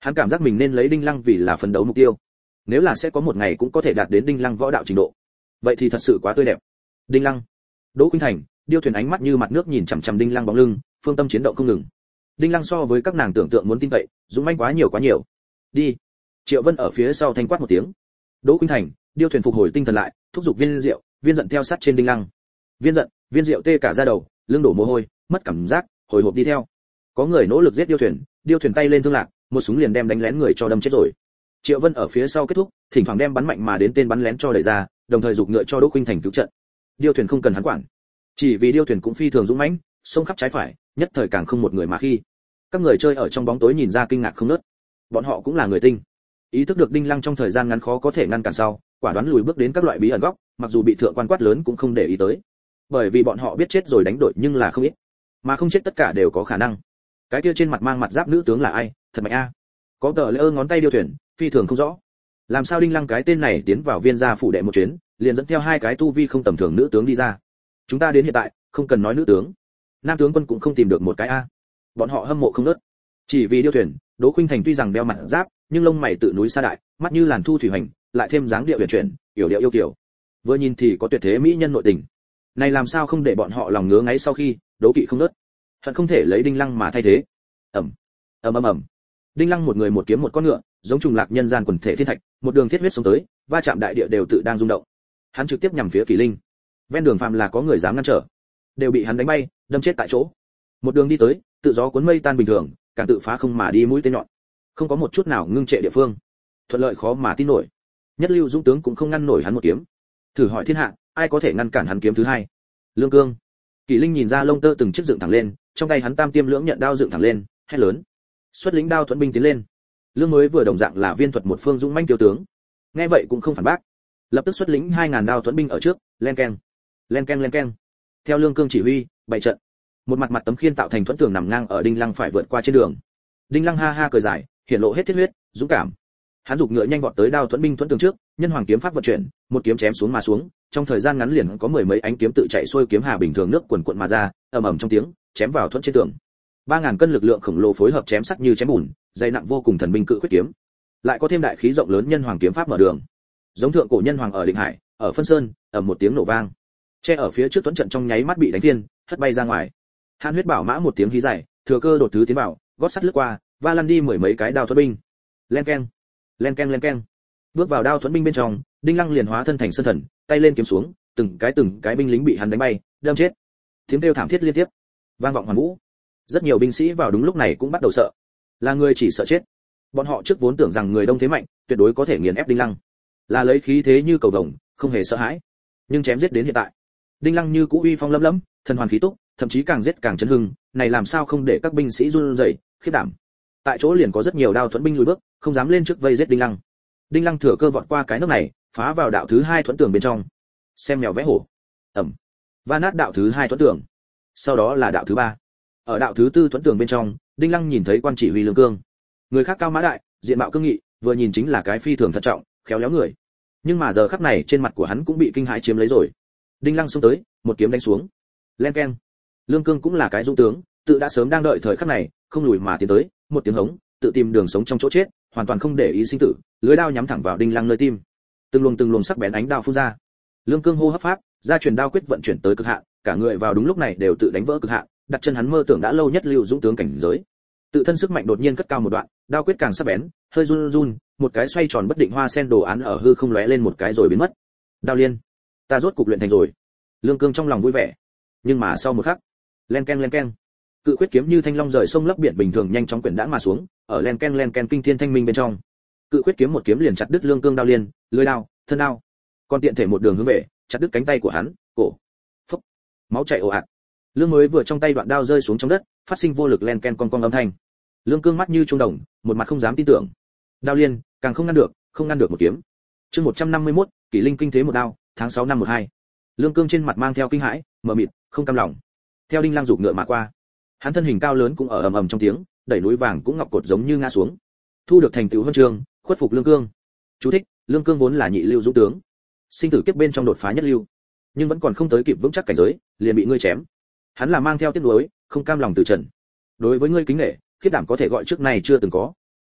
Hắn cảm giác mình nên lấy Đinh Lăng vì là phấn đấu mục tiêu. Nếu là sẽ có một ngày cũng có thể đạt đến Đinh Lăng võ đạo trình độ, vậy thì thật sự quá tươi đẹp. Đinh Lăng, Đỗ Khuynh Thành, Điêu Thuyền ánh mắt như mặt nước nhìn chằm chằm Đinh Lăng bóng lưng, phương tâm chiến động không ngừng. Đinh Lăng so với các nàng tưởng tượng muốn tin cậy, dũng mãnh quá nhiều quá nhiều. Đi. Triệu Vân ở phía sau thanh quát một tiếng. Đỗ Khuynh Thành, Điêu Thuyền phục hồi tinh thần lại, thúc giục Viên Diệu, Viên Giận theo sát trên Đinh Lăng. Viên Giận, Viên Diệu tê cả da đầu, lưng đổ mồ hôi, mất cảm giác, hồi hộp đi theo. Có người nỗ lực giết Điêu Thuyền, Điêu Thuyền tay lên thương lạc, một súng liền đem đánh lén người cho đâm chết rồi. Triệu Vân ở phía sau kết thúc, thỉnh thoảng đem bắn mạnh mà đến tên bắn lén cho đẩy ra, đồng thời giục ngựa cho Đỗ Khuynh Thành cứu trận. Điêu Thuyền không cần hắn quản, chỉ vì Điêu Thuyền cũng phi thường dũng mãnh, xông khắp trái phải, nhất thời càng không một người mà khi. Các người chơi ở trong bóng tối nhìn ra kinh ngạc không ngớt. Bọn họ cũng là người tinh, ý thức được Đinh Lăng trong thời gian ngắn khó có thể ngăn cản sau, quả đoán lùi bước đến các loại bí ẩn góc, mặc dù bị thượng quan quát lớn cũng không để ý tới, bởi vì bọn họ biết chết rồi đánh đổi nhưng là không ít, mà không chết tất cả đều có khả năng. Cái kia trên mặt mang mặt giáp nữ tướng là ai, thật mạnh a. Có tờ lỡ ngón tay Điêu Thuyền, phi thường không rõ. Làm sao Đinh Lăng cái tên này tiến vào Viên gia phủ đệ một chuyến, liền dẫn theo hai cái tu vi không tầm thường nữ tướng đi ra. Chúng ta đến hiện tại, không cần nói nữ tướng, nam tướng quân cũng không tìm được một cái a. Bọn họ hâm mộ không nớt. Chỉ vì Điêu Thuyền, Đỗ Khuynh Thành tuy rằng đeo mặt giáp, nhưng lông mày tự núi sa đại, mắt như làn thu thủy hành, lại thêm dáng điệu huyền chuyển, yểu điệu yêu kiều. Vừa nhìn thì có tuyệt thế mỹ nhân nội tình. Này làm sao không để bọn họ lòng ngứa ngáy sau khi, đố kỵ không nớt. Hận không thể lấy Đinh Lăng mà thay thế. Ầm, ầm ầm ầm. Đinh Lăng một người một kiếm một con ngựa, giống trùng lạc nhân gian quần thể thiên thạch, một đường thiết huyết xuống tới, va chạm đại địa đều tự đang rung động. Hắn trực tiếp nhằm phía Kỳ Linh. Ven đường phàm là có người dám ngăn trở, đều bị hắn đánh bay, đâm chết tại chỗ. Một đường đi tới, tự gió cuốn mây tan bình thường, càng tự phá không mà đi mũi tên nhọn, không có một chút nào ngưng trệ địa phương, thuận lợi khó mà tin nổi. Nhất lưu dũng tướng cũng không ngăn nổi hắn một kiếm. Thử hỏi thiên hạ, ai có thể ngăn cản hắn kiếm thứ hai? Lương Cương. Kỳ Linh nhìn ra lông tơ từng chiếc dựng thẳng lên, trong tay hắn tam tiêm lưỡng nhận đao dựng thẳng lên, hét lớn: xuất lính đao thuẫn binh tiến lên. Lương mới vừa đồng dạng là viên thuật một phương dũng mãnh tiêu tướng, nghe vậy cũng không phản bác, lập tức xuất lính hai ngàn đao thuẫn binh ở trước, len keng, len keng len keng. Theo Lương Cương chỉ huy, bày trận. Một mặt mặt tấm khiên tạo thành thuẫn tường nằm ngang ở Đinh Lăng phải vượt qua trên đường. Đinh Lăng ha ha cười dài, hiển lộ hết thiết huyết, dũng cảm. Hắn giục ngựa nhanh vọt tới đao thuẫn binh thuẫn tường trước, nhân hoàng kiếm pháp vận chuyển, một kiếm chém xuống mà xuống, trong thời gian ngắn liền có mười mấy ánh kiếm tự chạy xuôi kiếm hà bình thường nước quần quật mà ra, ầm ầm trong tiếng, chém vào thuẫn trên tường. Ba ngàn cân lực lượng khổng lồ phối hợp chém sắc như chém bùn, dày nặng vô cùng thần binh cự khuyết kiếm. Lại có thêm đại khí rộng lớn nhân hoàng kiếm pháp mở đường. Giống thượng cổ nhân hoàng ở Định Hải, ở Phân Sơn, ầm một tiếng nổ vang. Che ở phía trước thuẫn trận trong nháy mắt bị đánh phiên, hất bay ra ngoài. Hàn Huyết Bảo mã một tiếng hí dài, thừa cơ đột thứ tiến vào, gót sắt lướt qua, va lăn đi mười mấy cái đao thuẫn binh. Len keng, len keng len keng. Bước vào đao thuẫn binh bên trong, Đinh Lăng liền hóa thân thành sơn thần, tay lên kiếm xuống, từng cái từng cái binh lính bị hắn đánh bay, đâm chết. Tiếng kêu thảm thiết liên tiếp, vang vọng hoàn vũ. Rất nhiều binh sĩ vào đúng lúc này cũng bắt đầu sợ. Là người chỉ sợ chết. Bọn họ trước vốn tưởng rằng người đông thế mạnh, tuyệt đối có thể nghiền ép Đinh Lăng. Là lấy khí thế như cầu vồng, không hề sợ hãi. Nhưng chém giết đến hiện tại, Đinh Lăng như cũ uy phong lẫm lẫm, thần hoàn khí túc, thậm chí càng giết càng chấn hưng, này làm sao không để các binh sĩ run rẩy, khiếp đảm. Tại chỗ liền có rất nhiều đao thuẫn binh lùi bước, không dám lên trước vây giết Đinh Lăng. Đinh Lăng thừa cơ vọt qua cái nước này, phá vào đạo thứ hai thuẫn tường bên trong. Xem mèo vẽ hổ. Ầm. Va nát đạo thứ hai thuẫn tường. Sau đó là đạo thứ ba. Ở đạo thứ tư thuẫn tường bên trong, Đinh Lăng nhìn thấy quan chỉ huy Lương Cương. Người khác cao mã đại, diện mạo cương nghị, vừa nhìn chính là cái phi thường thận trọng, khéo léo người. Nhưng mà giờ khắc này trên mặt của hắn cũng bị kinh hãi chiếm lấy rồi. Đinh Lăng xông tới, một kiếm đánh xuống. Len keng. Lương Cương cũng là cái dũng tướng, tự đã sớm đang đợi thời khắc này, không lùi mà tiến tới, một tiếng hống, tự tìm đường sống trong chỗ chết, hoàn toàn không để ý sinh tử, lưỡi đao nhắm thẳng vào Đinh Lăng nơi tim. Từng luồng từng luồng sắc bén ánh đao phun ra. Lương Cương hô hấp pháp, gia truyền đao quyết vận chuyển tới cực hạn, cả người vào đúng lúc này đều tự đánh vỡ cực hạn, đặt chân hắn mơ tưởng đã lâu nhất lưu dũng tướng cảnh giới. Tự thân sức mạnh đột nhiên cất cao một đoạn, đao quyết càng sắc bén, hơi run run, một cái xoay tròn bất định hoa sen đồ án ở hư không lóe lên một cái rồi biến mất. Đao liên, ta rốt cục luyện thành rồi. Lương Cương trong lòng vui vẻ. Nhưng mà sau một khắc, len keng len keng, cự quyết kiếm như thanh long rời sông lấp biển bình thường nhanh chóng quyển đãng mà xuống, ở len keng len keng kinh thiên thanh minh bên trong. Cự quyết kiếm một kiếm liền chặt đứt Lương Cương đao liên, lưỡi đao, thân đao. Còn tiện thể một đường hướng về, chặt đứt cánh tay của hắn, cổ. Phốc. Máu chảy ồ ạt. Lương mới vừa trong tay đoạn đao rơi xuống trong đất, phát sinh vô lực len ken con con âm thanh. Lương Cương mắt như trung đồng, một mặt không dám tin tưởng. Đao liên, càng không ngăn được, không ngăn được một kiếm. Chương một trăm năm mươi mốt, Kỷ Linh kinh thế một đao, tháng sáu năm một hai. Lương Cương trên mặt mang theo kinh hãi, mờ mịt, không cam lòng. Theo Đinh Lăng giục ngựa mà qua, hắn thân hình cao lớn cũng ở ầm ầm trong tiếng, đẩy núi vàng cũng ngọc cột giống như ngã xuống. Thu được thành tựu huân chương, khuất phục Lương Cương. Chú thích: Lương Cương vốn là nhị lưu dũng tướng, sinh tử kiếp bên trong đột phá nhất lưu, nhưng vẫn còn không tới kịp vững chắc cảnh giới, liền bị ngươi chém. Hắn là mang theo tiếc nuối, không cam lòng từ trần. Đối với ngươi kính nể, khiết đảm có thể gọi trước này chưa từng có.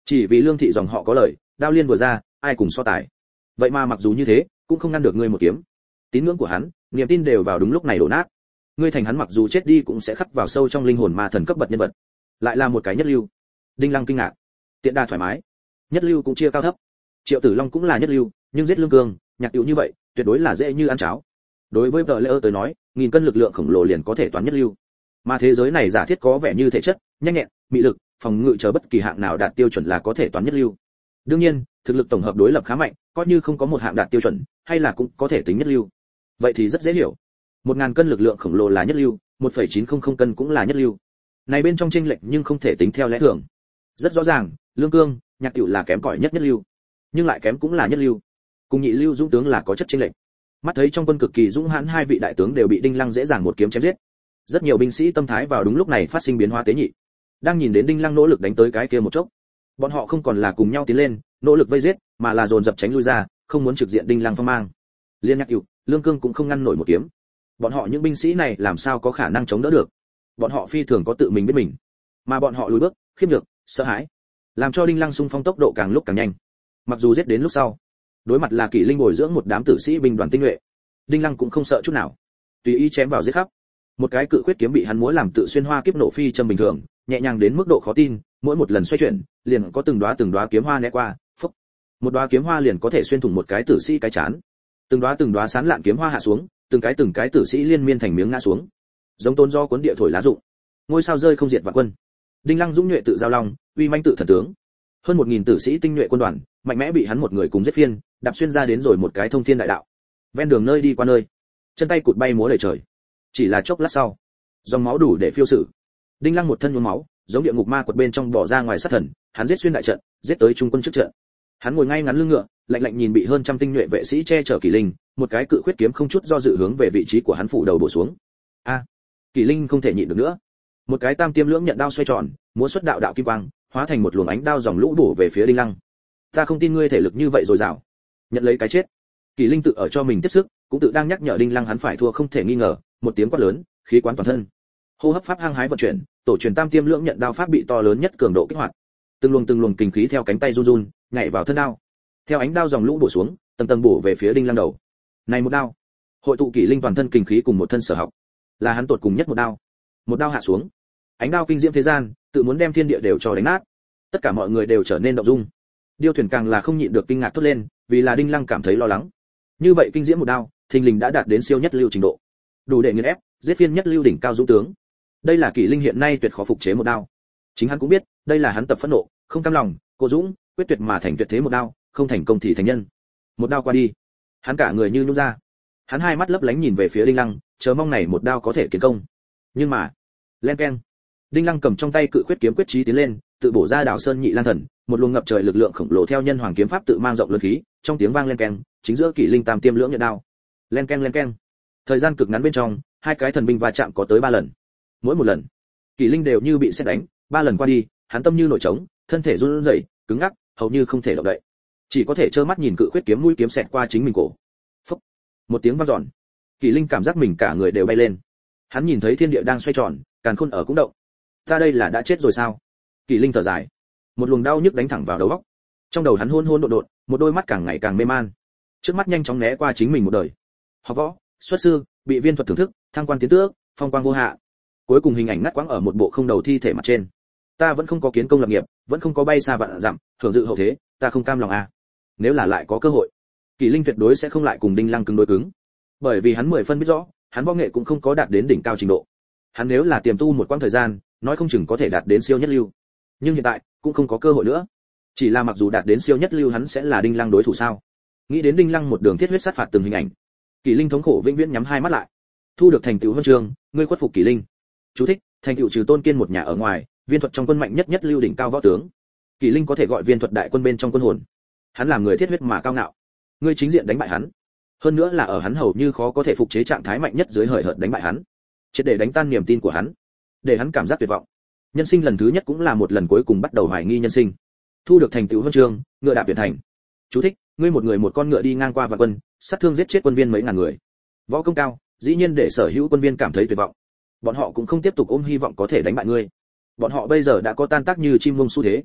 Chỉ vì Lương thị dòng họ có lời, đao liên vừa ra, ai cùng so tài. Vậy mà mặc dù như thế, cũng không ngăn được ngươi một kiếm. Tín ngưỡng của hắn, niềm tin đều vào đúng lúc này đổ nát. Ngươi thành hắn mặc dù chết đi cũng sẽ khắc vào sâu trong linh hồn ma thần cấp bậc nhân vật. Lại là một cái nhất lưu. Đinh Lăng kinh ngạc. Tiện đa thoải mái. Nhất lưu cũng chia cao thấp. Triệu Tử Long cũng là nhất lưu, nhưng giết Lương Cương, Nhạc Tiểu như vậy, tuyệt đối là dễ như ăn cháo. Đối với vợ Lệ tới nói, nghìn cân lực lượng khổng lồ liền có thể toán nhất lưu. Mà thế giới này giả thiết có vẻ như thể chất, nhanh nhẹn, mị lực, phòng ngự chờ bất kỳ hạng nào đạt tiêu chuẩn là có thể toán nhất lưu. Đương nhiên, thực lực tổng hợp đối lập khá mạnh, coi như không có một hạng đạt tiêu chuẩn, hay là cũng có thể tính nhất lưu. Vậy thì rất dễ hiểu. Một ngàn cân lực lượng khổng lồ là nhất lưu, một phẩy chín không không cân cũng là nhất lưu. Này bên trong chênh lệch nhưng không thể tính theo lẽ thường. Rất rõ ràng, Lương Cương, Nhạc Tiểu là kém cỏi nhất nhất lưu, nhưng lại kém cũng là nhất lưu. Cùng nhị lưu dũng tướng là có chất chênh lệch. Mắt thấy trong quân cực kỳ dũng hãn hai vị đại tướng đều bị Đinh Lăng dễ dàng một kiếm chém giết. Rất nhiều binh sĩ tâm thái vào đúng lúc này phát sinh biến hóa tế nhị. Đang nhìn đến Đinh Lăng nỗ lực đánh tới cái kia một chốc, bọn họ không còn là cùng nhau tiến lên, nỗ lực vây giết, mà là dồn dập tránh lui ra, không muốn trực diện Đinh Lăng phong mang. Liên Nhạc Tiểu, Lương Cương cũng không ngăn nổi một kiếm. Bọn họ những binh sĩ này làm sao có khả năng chống đỡ được? Bọn họ phi thường có tự mình biết mình, mà bọn họ lùi bước, khiếp nhược, sợ hãi, làm cho Đinh Lăng xung phong tốc độ càng lúc càng nhanh. Mặc dù giết đến lúc sau, đối mặt là Kỷ Linh bồi dưỡng một đám tử sĩ binh đoàn tinh nhuệ, Đinh Lăng cũng không sợ chút nào, tùy ý chém vào giết khắp. Một cái cự khuyết kiếm bị hắn múa làm tự xuyên hoa kiếp nổ phi châm bình thường, nhẹ nhàng đến mức độ khó tin, mỗi một lần xoay chuyển, liền có từng đóa từng đóa kiếm hoa né qua, phốc. Một đóa kiếm hoa liền có thể xuyên thủng một cái tử sĩ cái chán. Từng đóa từng đóa sán lạn kiếm hoa hạ xuống, từng cái từng cái tử sĩ liên miên thành miếng ngã xuống. Giống tôn do cuốn địa thổi lá rụng. Ngôi sao rơi không diệt vạn quân. Đinh Lăng dũng nhuệ tự giao long, uy manh tự thần tướng. Hơn một nghìn tử sĩ tinh nhuệ quân đoàn, mạnh mẽ bị hắn một người cùng giết phiên, đạp xuyên ra đến rồi một cái thông thiên đại đạo. Ven đường nơi đi qua nơi, chân tay cụt bay múa đầy trời. Chỉ là chốc lát sau, dòng máu đủ để phiêu sử. Đinh Lăng một thân nhuốm máu, giống địa ngục ma quật bên trong bỏ ra ngoài sát thần, hắn giết xuyên đại trận, giết tới trung quân trước trận. Hắn ngồi ngay ngắn lưng ngựa, lạnh lạnh nhìn bị hơn trăm tinh nhuệ vệ sĩ che chở Kỷ Linh, một cái cự khuyết kiếm không chút do dự hướng về vị trí của hắn phủ đầu bổ xuống. A, à, Kỷ Linh không thể nhịn được nữa. Một cái tam tiêm lưỡng nhận đao xoay tròn, múa xuất đạo đạo kim quang, hóa thành một luồng ánh đao dòng lũ bổ về phía Đinh Lăng. Ta không tin ngươi thể lực như vậy rồi dào. Nhận lấy cái chết. Kỷ Linh tự ở cho mình tiếp sức, cũng tự đang nhắc nhở Đinh Lăng hắn phải thua không thể nghi ngờ, một tiếng quát lớn, khí quán toàn thân. Hô hấp pháp hăng hái vận chuyển, tổ truyền tam tiêm lưỡng nhận đao pháp bị to lớn nhất cường độ kích hoạt. Từng luồng từng luồng kinh khí theo cánh tay run run, nhảy vào thân đao. Theo ánh đao dòng lũ bổ xuống, tầng tầng bổ về phía Đinh Lăng đầu. Này một đao, hội tụ Kỷ Linh toàn thân kinh khí cùng một thân sở học, là hắn tột cùng nhất một đao. Một đao hạ xuống, ánh đao kinh diễm thế gian, tự muốn đem thiên địa đều cho đánh nát. Tất cả mọi người đều trở nên động dung. Điêu thuyền càng là không nhịn được kinh ngạc thốt lên, vì là Đinh Lăng cảm thấy lo lắng. Như vậy kinh diễm một đao, thình lình đã đạt đến siêu nhất lưu trình độ, đủ để nghiền ép, giết phiên nhất lưu đỉnh cao dũng tướng. Đây là Kỷ Linh hiện nay tuyệt khó phục chế một đao. Chính hắn cũng biết, đây là hắn tập phẫn nộ, không cam lòng, cô dũng, quyết tuyệt mà thành tuyệt thế một đao, không thành công thì thành nhân. Một đao qua đi, hắn cả người như nhũ ra. Hắn hai mắt lấp lánh nhìn về phía Đinh Lăng, chờ mong này một đao có thể kiến công. Nhưng mà, len keng. Đinh Lăng cầm trong tay cự khuyết kiếm quyết chí tiến lên, tự bổ ra đảo sơn nhị lan thần, một luồng ngập trời lực lượng khổng lồ theo nhân hoàng kiếm pháp tự mang rộng lớn khí, trong tiếng vang len keng, chính giữa Kỷ Linh tam tiêm lưỡng nhận đao. Len keng len keng. Thời gian cực ngắn bên trong, hai cái thần binh va chạm có tới ba lần. Mỗi một lần, Kỷ Linh đều như bị sét đánh, ba lần qua đi, hắn tâm như nổi trống, thân thể run rẩy, cứng ngắc, hầu như không thể động đậy. Chỉ có thể trơ mắt nhìn cự khuyết kiếm mũi kiếm xẹt qua chính mình cổ. Phốc. Một tiếng vang dọn. Kỷ Linh cảm giác mình cả người đều bay lên. Hắn nhìn thấy thiên địa đang xoay tròn, càn khôn ở cũng động. Ta đây là đã chết rồi sao? Kỷ Linh thở dài. Một luồng đau nhức đánh thẳng vào đầu óc. Trong đầu hắn hôn hôn độn độn, một đôi mắt càng ngày càng mê man. Trước mắt nhanh chóng né qua chính mình một đời. Học võ, xuất sư, bị viên thuật thưởng thức, thăng quan tiến tước, phong quang vô hạ. Cuối cùng hình ảnh ngắt quãng ở một bộ không đầu thi thể mặt trên. Ta vẫn không có kiến công lập nghiệp, vẫn không có bay xa vạn dặm, hưởng dự hậu thế, ta không cam lòng à. Nếu là lại có cơ hội, Kỷ Linh tuyệt đối sẽ không lại cùng Đinh Lăng cứng đối cứng. Bởi vì hắn mười phân biết rõ, hắn võ nghệ cũng không có đạt đến đỉnh cao trình độ. Hắn nếu là tiềm tu một quãng thời gian, nói không chừng có thể đạt đến siêu nhất lưu. Nhưng hiện tại, cũng không có cơ hội nữa. Chỉ là mặc dù đạt đến siêu nhất lưu hắn sẽ là Đinh Lăng đối thủ sao? Nghĩ đến Đinh Lăng một đường thiết huyết sát phạt từng hình ảnh, Kỷ Linh thống khổ vĩnh viễn nhắm hai mắt lại. Thu được thành tựu huân chương, ngươi khuất phục Kỷ Linh. Chú thích: thành tựu trừ Tôn Kiên một nhà ở ngoài, viên thuật trong quân mạnh nhất nhất lưu đỉnh cao võ tướng. Kỷ Linh có thể gọi viên thuật đại quân bên trong quân hồn. Hắn làm người thiết huyết mà cao ngạo. Ngươi chính diện đánh bại hắn, hơn nữa là ở hắn hầu như khó có thể phục chế trạng thái mạnh nhất dưới hời hợt đánh bại hắn, triệt để đánh tan niềm tin của hắn, để hắn cảm giác tuyệt vọng. Nhân sinh lần thứ nhất cũng là một lần cuối cùng bắt đầu hoài nghi nhân sinh. Thu được thành tựu huân chương, ngựa đạp biển thành. Chú thích: ngươi một người một con ngựa đi ngang qua vạn quân, sát thương giết chết quân viên mấy ngàn người. Võ công cao, dĩ nhiên để sở hữu quân viên cảm thấy tuyệt vọng. Bọn họ cũng không tiếp tục ôm hy vọng có thể đánh bại ngươi. Bọn họ bây giờ đã có tan tác như chim mông xu thế.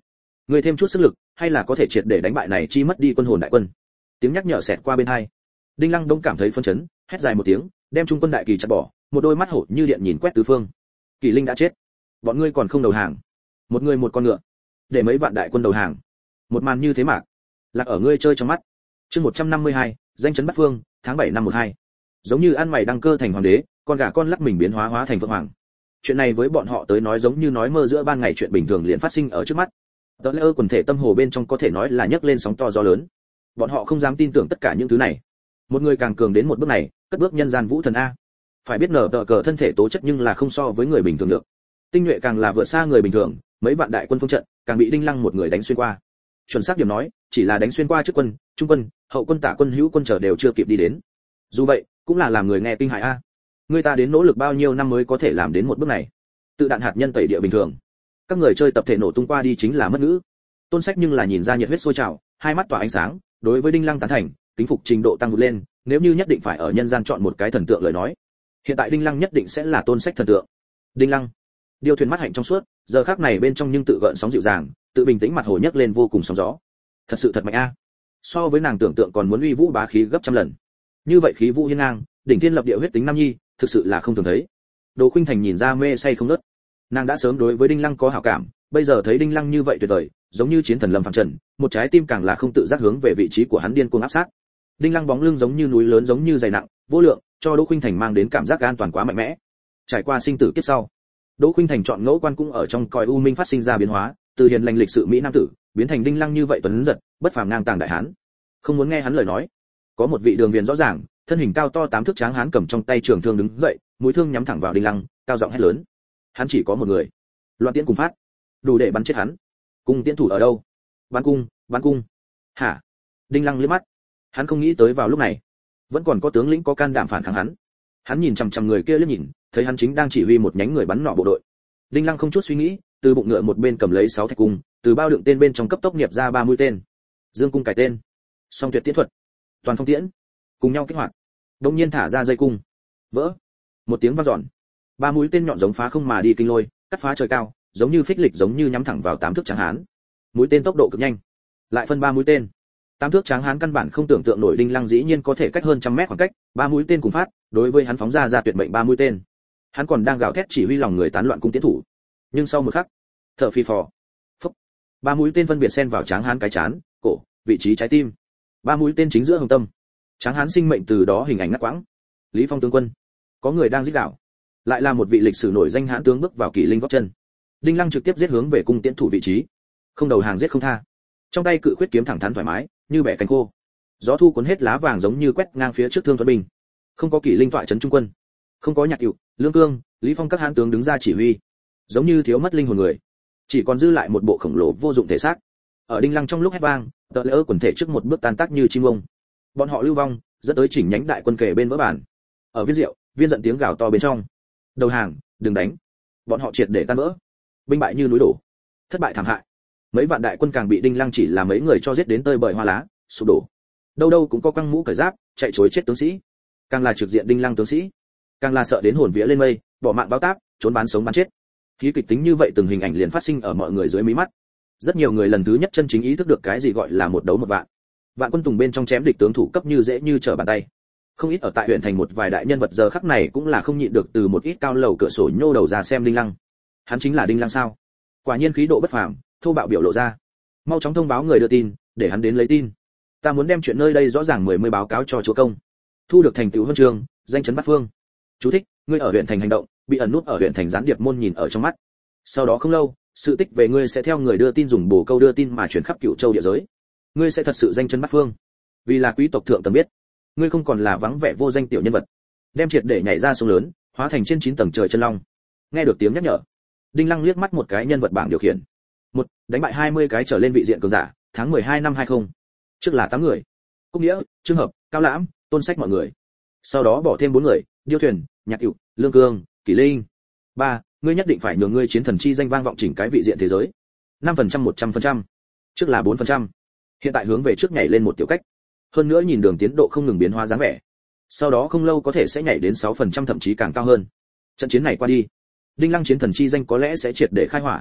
Ngươi thêm chút sức lực, hay là có thể triệt để đánh bại này chi mất đi quân hồn đại quân. Tiếng nhắc nhở xẹt qua bên tai. Đinh Lăng Đông cảm thấy phấn chấn, hét dài một tiếng, đem trung quân đại kỳ chặt bỏ, một đôi mắt hổ như điện nhìn quét tứ phương. Kỳ Linh đã chết, bọn ngươi còn không đầu hàng. Một người một con ngựa, để mấy vạn đại quân đầu hàng. Một màn như thế mà, lạc ở ngươi chơi trong mắt. Chương một trăm năm mươi hai, danh chấn Bát Phương, tháng bảy năm một hai. Giống như ăn mày đăng cơ thành hoàng đế, con gà con lắc mình biến hóa hóa thành vượng hoàng. Chuyện này với bọn họ tới nói giống như nói mơ giữa ban ngày, chuyện bình thường liền phát sinh ở trước mắt. Tớ lẽ quần thể tâm hồ bên trong có thể nói là nhấc lên sóng to gió lớn. Bọn họ không dám tin tưởng tất cả những thứ này. Một người càng cường đến một bước này, cất bước nhân gian vũ thần a. Phải biết nở tờ cờ thân thể tố chất nhưng là không so với người bình thường được. Tinh nhuệ càng là vượt xa người bình thường, mấy vạn đại quân phương trận, càng bị Đinh Lăng một người đánh xuyên qua. Chuẩn xác điểm nói, chỉ là đánh xuyên qua trước quân, trung quân, hậu quân, tả quân, hữu quân chờ đều chưa kịp đi đến. Dù vậy, cũng là làm người nghe kinh hãi a. Người ta đến nỗ lực bao nhiêu năm mới có thể làm đến một bước này. Tự đạn hạt nhân tẩy địa bình thường. Các người chơi tập thể nổ tung qua đi chính là mất ngữ. Tôn Sách nhưng là nhìn ra nhiệt huyết sôi trào, hai mắt tỏa ánh sáng, đối với Đinh Lăng tán thành, kính phục trình độ tăng vụt lên, nếu như nhất định phải ở nhân gian chọn một cái thần tượng lời nói, hiện tại Đinh Lăng nhất định sẽ là Tôn Sách thần tượng. Đinh Lăng, điêu thuyền mắt hạnh trong suốt, giờ khắc này bên trong nhưng tự gợn sóng dịu dàng, tự bình tĩnh mặt hồ nhấc lên vô cùng sóng gió. Thật sự thật mạnh a. So với nàng tưởng tượng còn muốn uy vũ bá khí gấp trăm lần. Như vậy khí vũ hiên ngang, đỉnh thiên lập địa huyết tính nam nhi, thực sự là không thường thấy. Đồ Khuynh Thành nhìn ra mê say không ngớt. Nàng đã sớm đối với Đinh Lăng có hảo cảm, bây giờ thấy Đinh Lăng như vậy tuyệt vời, giống như chiến thần lâm phàm trần, một trái tim càng là không tự giác hướng về vị trí của hắn điên cuồng áp sát. Đinh Lăng bóng lưng giống như núi lớn, giống như dày nặng, vô lượng, cho Đỗ Khuynh Thành mang đến cảm giác an toàn quá mạnh mẽ. Trải qua sinh tử kiếp sau, Đỗ Khuynh Thành chọn ngẫu quan cũng ở trong cõi u minh phát sinh ra biến hóa, từ hiền lành lịch sự mỹ nam tử, biến thành Đinh Lăng như vậy tuấn giật, bất phàm ngang tàng đại hán. Không muốn nghe hắn lời nói. Có một vị đường viền rõ ràng, thân hình cao to tám thước tráng hán cầm trong tay trường thương đứng dậy, mũi thương nhắm thẳng vào Đinh Lăng, cao giọng hét lớn. Hắn chỉ có một người. Loạn tiễn cùng phát, đủ để bắn chết hắn. Cung tiễn thủ ở đâu? Bắn cung, bắn cung. Hả? Đinh Lăng liếc mắt. Hắn không nghĩ tới vào lúc này, vẫn còn có tướng lĩnh có can đảm phản kháng hắn. Hắn nhìn chằm chằm người kia liếc nhìn, thấy hắn chính đang chỉ huy một nhánh người bắn nỏ bộ đội. Đinh Lăng không chút suy nghĩ, từ bụng ngựa một bên cầm lấy sáu thạch cung, từ bao đựng tên bên trong cấp tốc nghiệp ra ba mũi tên. Dương cung cải tên, song tuyệt tiễn thuật, toàn phong tiễn, cùng nhau kích hoạt. Đột nhiên thả ra dây cung, vỡ. Một tiếng vang dọn, ba mũi tên nhọn giống phá không mà đi kinh lôi, cắt phá trời cao, giống như phích lịch giống như nhắm thẳng vào tám thước tráng hán. Mũi tên tốc độ cực nhanh, lại phân ba mũi tên. Tám thước tráng hán căn bản không tưởng tượng nổi Đinh Lăng dĩ nhiên có thể cách hơn trăm mét khoảng cách, ba mũi tên cùng phát, đối với hắn phóng ra ra tuyệt mệnh ba mũi tên. Hắn còn đang gào thét chỉ huy lòng người tán loạn cung tiến thủ. Nhưng sau một khắc, thở phì phò, phốc, ba mũi tên phân biệt xen vào tráng hán cái chán, cổ, vị trí trái tim. Ba mũi tên chính giữa hồng tâm. Tráng hán sinh mệnh từ đó hình ảnh ngắt quãng. Lý Phong tướng quân, có người đang giết đảo. Lại là một vị lịch sử nổi danh hãn tướng bước vào Kỷ Linh gót chân. Đinh Lăng trực tiếp giết hướng về cung tiễn thủ vị trí, không đầu hàng giết không tha. Trong tay cự khuyết kiếm thẳng thắn thoải mái, như bẻ cánh khô. Gió thu cuốn hết lá vàng giống như quét ngang phía trước thương thuận bình. Không có Kỷ Linh tọa trấn trung quân, không có Nhạc Dụ, Lương Cương, Lý Phong các hãn tướng đứng ra chỉ huy, giống như thiếu mất linh hồn người, chỉ còn dư lại một bộ khổng lồ vô dụng thể xác. Ở Đinh Lăng trong lúc hét vang, tờ lỡ quần thể trước một bước tan tác như chim ông. Bọn họ lưu vong, dẫn tới chỉnh nhánh đại quân kề bên vỡ bản. Ở Viên Diệu, Viên giận tiếng gào to bên trong. Đầu hàng, đừng đánh. Bọn họ triệt để tan vỡ, binh bại như núi đổ, thất bại thảm hại. Mấy vạn đại quân càng bị Đinh Lăng chỉ là mấy người cho giết đến tơi bời hoa lá, sụp đổ. Đâu đâu cũng có căng mũ cởi giáp, chạy trối chết tướng sĩ. Càng là trực diện Đinh Lăng tướng sĩ, càng là sợ đến hồn vía lên mây, bỏ mạng báo táp, trốn bán sống bán chết. Khí kịch tính như vậy từng hình ảnh liền phát sinh ở mọi người dưới mí mắt. Rất nhiều người lần thứ nhất chân chính ý thức được cái gì gọi là một đấu một vạn. Vạn quân tùng bên trong chém địch tướng thủ cấp như dễ như trở bàn tay. Không ít ở tại huyện thành một vài đại nhân vật giờ khắc này cũng là không nhịn được từ một ít cao lầu cửa sổ nhô đầu ra xem Đinh Lăng. Hắn chính là Đinh Lăng sao? Quả nhiên khí độ bất phàm, thô bạo biểu lộ ra. Mau chóng thông báo người đưa tin, để hắn đến lấy tin. Ta muốn đem chuyện nơi đây rõ ràng mười mươi báo cáo cho chúa công. Thu được thành tựu huân chương, danh chấn bát phương. Chú thích: ngươi ở huyện thành hành động, bị ẩn nút ở huyện thành gián điệp môn nhìn ở trong mắt. Sau đó không lâu, sự tích về ngươi sẽ theo người đưa tin dùng bổ câu đưa tin mà truyền khắp cựu châu địa giới. Ngươi sẽ thật sự danh chấn bát phương, vì là quý tộc thượng tầng biết. Ngươi không còn là vắng vẻ vô danh tiểu nhân vật, đem triệt để nhảy ra sông lớn, hóa thành trên chín tầng trời chân long. Nghe được tiếng nhắc nhở, Đinh Lăng liếc mắt một cái nhân vật bảng điều khiển. Một, đánh bại hai mươi cái trở lên vị diện cường giả, tháng mười hai năm hai không. Trước là tám người. Cúc Nghĩa, Trương Hợp, Cao Lãm, Tôn Sách mọi người. Sau đó bỏ thêm bốn người, Điêu Thuyền, Nhạc Dụ, Lương Cương, Kỷ Linh. Ba, ngươi nhất định phải nhường ngươi chiến thần chi danh vang vọng chỉnh cái vị diện thế giới. năm phần trăm một trăm phần trăm. Trước là bốn phần trăm. Hiện tại hướng về trước nhảy lên một tiểu cách. Hơn nữa nhìn đường tiến độ không ngừng biến hóa dáng vẻ. Sau đó không lâu có thể sẽ nhảy đến sáu phần trăm thậm chí càng cao hơn. Trận chiến này qua đi, Đinh Lăng chiến thần chi danh có lẽ sẽ triệt để khai hỏa.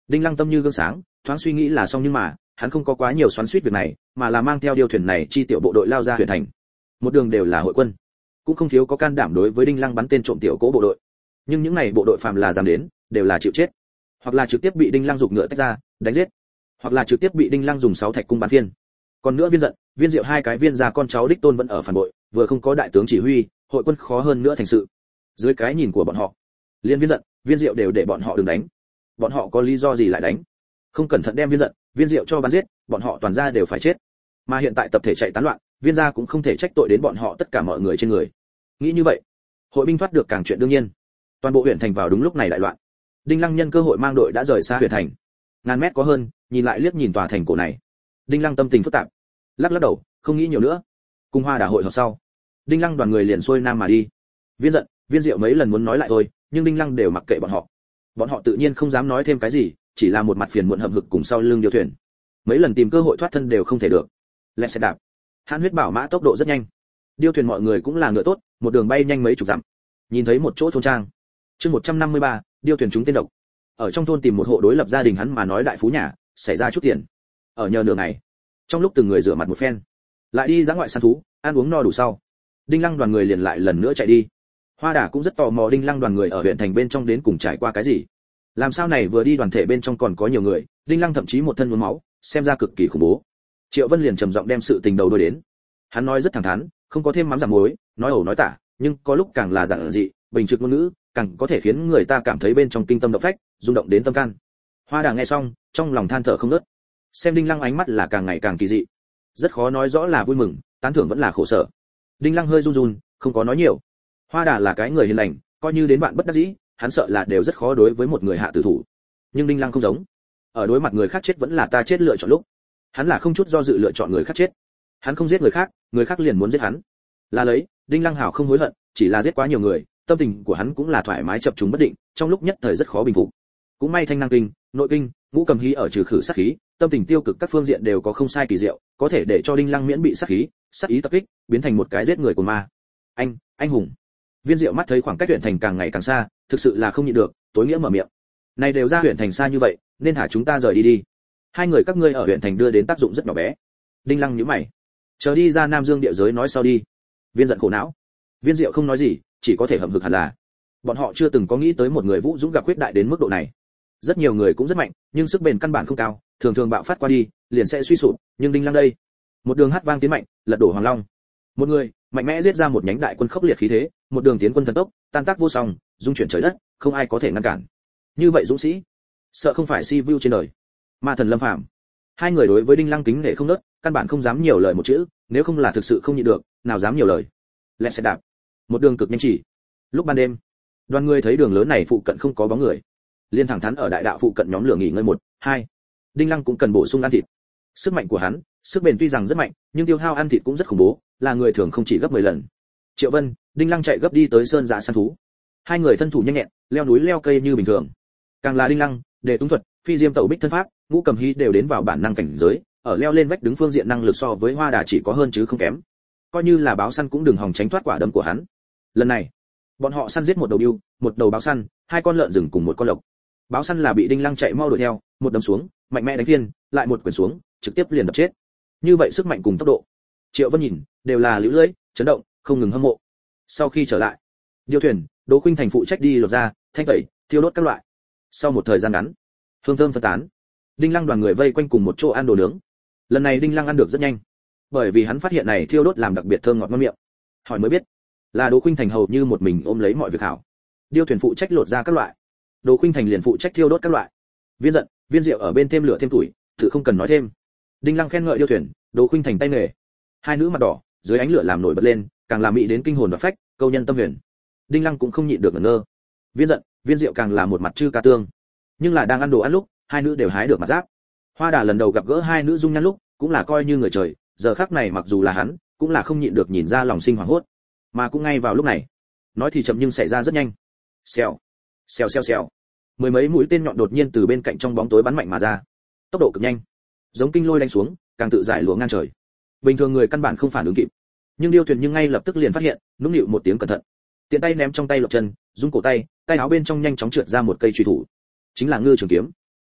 Đinh Lăng tâm như gương sáng, thoáng suy nghĩ là xong nhưng mà, hắn không có quá nhiều xoắn xuýt việc này, mà là mang theo điêu thuyền này chi tiểu bộ đội lao ra huyện thành. Một đường đều là hội quân, cũng không thiếu có can đảm đối với Đinh Lăng bắn tên trộm tiểu cố bộ đội. Nhưng những này bộ đội phàm là dám đến, đều là chịu chết, hoặc là trực tiếp bị Đinh Lăng giục ngựa tách ra, đánh giết, hoặc là trực tiếp bị Đinh Lăng dùng sáu thạch cung bắn phiên. Còn nữa Viên Dận, Viên Diệu hai cái viên gia con cháu đích tôn vẫn ở phản bội, vừa không có đại tướng chỉ huy, hội quân khó hơn nữa thành sự. Dưới cái nhìn của bọn họ, liên Viên Dận, Viên Diệu đều để bọn họ đừng đánh. Bọn họ có lý do gì lại đánh? Không cẩn thận đem Viên Dận, Viên Diệu cho bắn giết, bọn họ toàn gia đều phải chết. Mà hiện tại tập thể chạy tán loạn, Viên gia cũng không thể trách tội đến bọn họ tất cả mọi người trên người. Nghĩ như vậy, hội binh thoát được càng chuyện đương nhiên. Toàn bộ huyện thành vào đúng lúc này đại loạn. Đinh Lăng nhân cơ hội mang đội đã rời xa huyện thành, ngàn mét có hơn, nhìn lại liếc nhìn tòa thành cổ này. Đinh Lăng tâm tình phức tạp, lắc lắc đầu, không nghĩ nhiều nữa. Cùng Hoa Đà hội họp sau, Đinh Lăng đoàn người liền xuôi nam mà đi. Viên Dận, Viên Diệu mấy lần muốn nói lại thôi, nhưng Đinh Lăng đều mặc kệ bọn họ. Bọn họ tự nhiên không dám nói thêm cái gì, chỉ là một mặt phiền muộn hậm hực cùng sau lưng điều thuyền. Mấy lần tìm cơ hội thoát thân đều không thể được. Lẹ xe đạp, Hãn huyết bảo mã tốc độ rất nhanh. Điêu thuyền mọi người cũng là ngựa tốt, một đường bay nhanh mấy chục dặm. Nhìn thấy một chỗ thôn trang. Chương một trăm năm mươi ba, điêu thuyền chúng tên độc. Ở trong thôn tìm một hộ đối lập gia đình hắn mà nói đại phú nhà, xảy ra chút tiền. Ở nhờ nửa ngày. Trong lúc từng người rửa mặt một phen, lại đi ra ngoại săn thú, ăn uống no đủ sau, Đinh Lăng đoàn người liền lại lần nữa chạy đi. Hoa Đà cũng rất tò mò Đinh Lăng đoàn người ở huyện thành bên trong đến cùng trải qua cái gì. Làm sao này vừa đi đoàn thể bên trong còn có nhiều người, Đinh Lăng thậm chí một thân muốn máu, xem ra cực kỳ khủng bố. Triệu Vân liền trầm giọng đem sự tình đầu đuôi đến. Hắn nói rất thẳng thắn, không có thêm mắm giảm muối, nói ẩu nói tả, nhưng có lúc càng là giản dị, bình trực ngôn ngữ, càng có thể khiến người ta cảm thấy bên trong kinh tâm động phách, rung động đến tâm can. Hoa Đà nghe xong, trong lòng than thở không ngớt. Xem Đinh Lăng ánh mắt là càng ngày càng kỳ dị, rất khó nói rõ là vui mừng, tán thưởng vẫn là khổ sở. Đinh Lăng hơi run run, không có nói nhiều. Hoa Đà là cái người hiền lành, coi như đến bạn bất đắc dĩ, hắn sợ là đều rất khó đối với một người hạ tử thủ. Nhưng Đinh Lăng không giống, ở đối mặt người khác chết vẫn là ta chết lựa chọn lúc, hắn là không chút do dự lựa chọn người khác chết. Hắn không giết người khác, người khác liền muốn giết hắn. Là lấy, Đinh Lăng hảo không hối hận, chỉ là giết quá nhiều người, tâm tình của hắn cũng là thoải mái chập trùng bất định, trong lúc nhất thời rất khó bình phục. Cũng may thanh năng kinh, nội kinh, ngũ cầm hí ở trừ khử sát khí, tâm tình tiêu cực các phương diện đều có không sai kỳ diệu, có thể để cho Đinh Lăng miễn bị sát khí, sát ý tập kích, biến thành một cái giết người của ma. Anh, anh hùng. Viên Diệu mắt thấy khoảng cách huyện thành càng ngày càng xa, thực sự là không nhịn được, tối nghĩa mở miệng. Này đều ra huyện thành xa như vậy, nên thả chúng ta rời đi đi. Hai người các ngươi ở huyện thành đưa đến tác dụng rất nhỏ bé. Đinh Lăng nhíu mày. Chờ đi ra Nam Dương địa giới nói sau đi. Viên giận khổ não. Viên Diệu không nói gì, chỉ có thể hậm hực hẳn là. Bọn họ chưa từng có nghĩ tới một người vũ dũng gặp khuyết đại đến mức độ này. Rất nhiều người cũng rất mạnh, nhưng sức bền căn bản không cao, thường thường bạo phát qua đi, liền sẽ suy sụp, nhưng Đinh Lăng đây, một đường hát vang tiến mạnh, lật đổ Hoàng Long. Một người, mạnh mẽ giết ra một nhánh đại quân khốc liệt khí thế, một đường tiến quân thần tốc, tan tác vô song, dung chuyển trời đất, không ai có thể ngăn cản. Như vậy dũng sĩ, sợ không phải si vu trên đời. Ma thần Lâm Phàm. Hai người đối với Đinh Lăng kính nể không nớt, căn bản không dám nhiều lời một chữ, nếu không là thực sự không nhịn được, nào dám nhiều lời. Lẹ xe đạp, một đường cực nhanh chỉ. Lúc ban đêm, đoàn người thấy đường lớn này phụ cận không có bóng người, liên thẳng thắn ở đại đạo phụ cận nhóm lửa nghỉ ngơi một, hai. Đinh Lăng cũng cần bổ sung ăn thịt. Sức mạnh của hắn, sức bền tuy rằng rất mạnh, nhưng tiêu hao ăn thịt cũng rất khủng bố, là người thường không chỉ gấp mười lần. Triệu Vân, Đinh Lăng chạy gấp đi tới sơn dạ săn thú. Hai người thân thủ nhanh nhẹn, leo núi leo cây như bình thường. Càng là Đinh Lăng, để túng thuật, phi diêm tẩu bích thân pháp, ngũ cầm hí đều đến vào bản năng cảnh giới, ở leo lên vách đứng phương diện năng lực so với Hoa Đà chỉ có hơn chứ không kém. Coi như là báo săn cũng đừng hòng tránh thoát quả đấm của hắn. Lần này, bọn họ săn giết một đầu điêu, một đầu báo săn, hai con lợn rừng cùng một con lộc. Báo săn là bị Đinh Lăng chạy mau đuổi theo, một đấm xuống, mạnh mẽ đánh phiên, lại một quyền xuống, trực tiếp liền đập chết. Như vậy sức mạnh cùng tốc độ, Triệu Vân nhìn, đều là lũ lưỡi, chấn động, không ngừng hâm mộ. Sau khi trở lại, điêu thuyền, Đỗ Khuynh Thành phụ trách đi lột ra, thanh tẩy, thiêu đốt các loại. Sau một thời gian ngắn, hương thơm phân tán, Đinh Lăng đoàn người vây quanh cùng một chỗ ăn đồ nướng. Lần này Đinh Lăng ăn được rất nhanh, bởi vì hắn phát hiện này thiêu đốt làm đặc biệt thơm ngọt ngon miệng. Hỏi mới biết, là Đỗ Khuynh Thành hầu như một mình ôm lấy mọi việc hảo. Điêu thuyền phụ trách lột ra các loại, Đỗ Khuynh Thành liền phụ trách thiêu đốt các loại. Viên giận, Viên Diệu ở bên thêm lửa thêm tuổi, tự không cần nói thêm. Đinh Lăng khen ngợi điêu thuyền, Đỗ Khuynh Thành tay nghề. Hai nữ mặt đỏ, dưới ánh lửa làm nổi bật lên, càng làm mị đến kinh hồn và phách, câu nhân tâm huyền. Đinh Lăng cũng không nhịn được ngẩn ngơ. Viên giận, Viên Diệu càng là một mặt chư ca tương. Nhưng là đang ăn đồ ăn lúc, hai nữ đều hái được mặt giáp. Hoa Đà lần đầu gặp gỡ hai nữ dung nhan lúc, cũng là coi như người trời, giờ khắc này mặc dù là hắn, cũng là không nhịn được nhìn ra lòng sinh hoảng hốt. Mà cũng ngay vào lúc này, nói thì chậm nhưng xảy ra rất nhanh. Xèo, xèo xèo xèo. Mười mấy mũi tên nhọn đột nhiên từ bên cạnh trong bóng tối bắn mạnh mà ra. Tốc độ cực nhanh, giống kinh lôi đánh xuống, càng tự giải lụa ngang trời. Bình thường người căn bản không phản ứng kịp. Nhưng điêu thuyền nhưng ngay lập tức liền phát hiện, nũng nịu một tiếng cẩn thận. Tiện tay ném trong tay lộc chân, rung cổ tay, tay áo bên trong nhanh chóng trượt ra một cây truy thủ. Chính là ngư trường kiếm.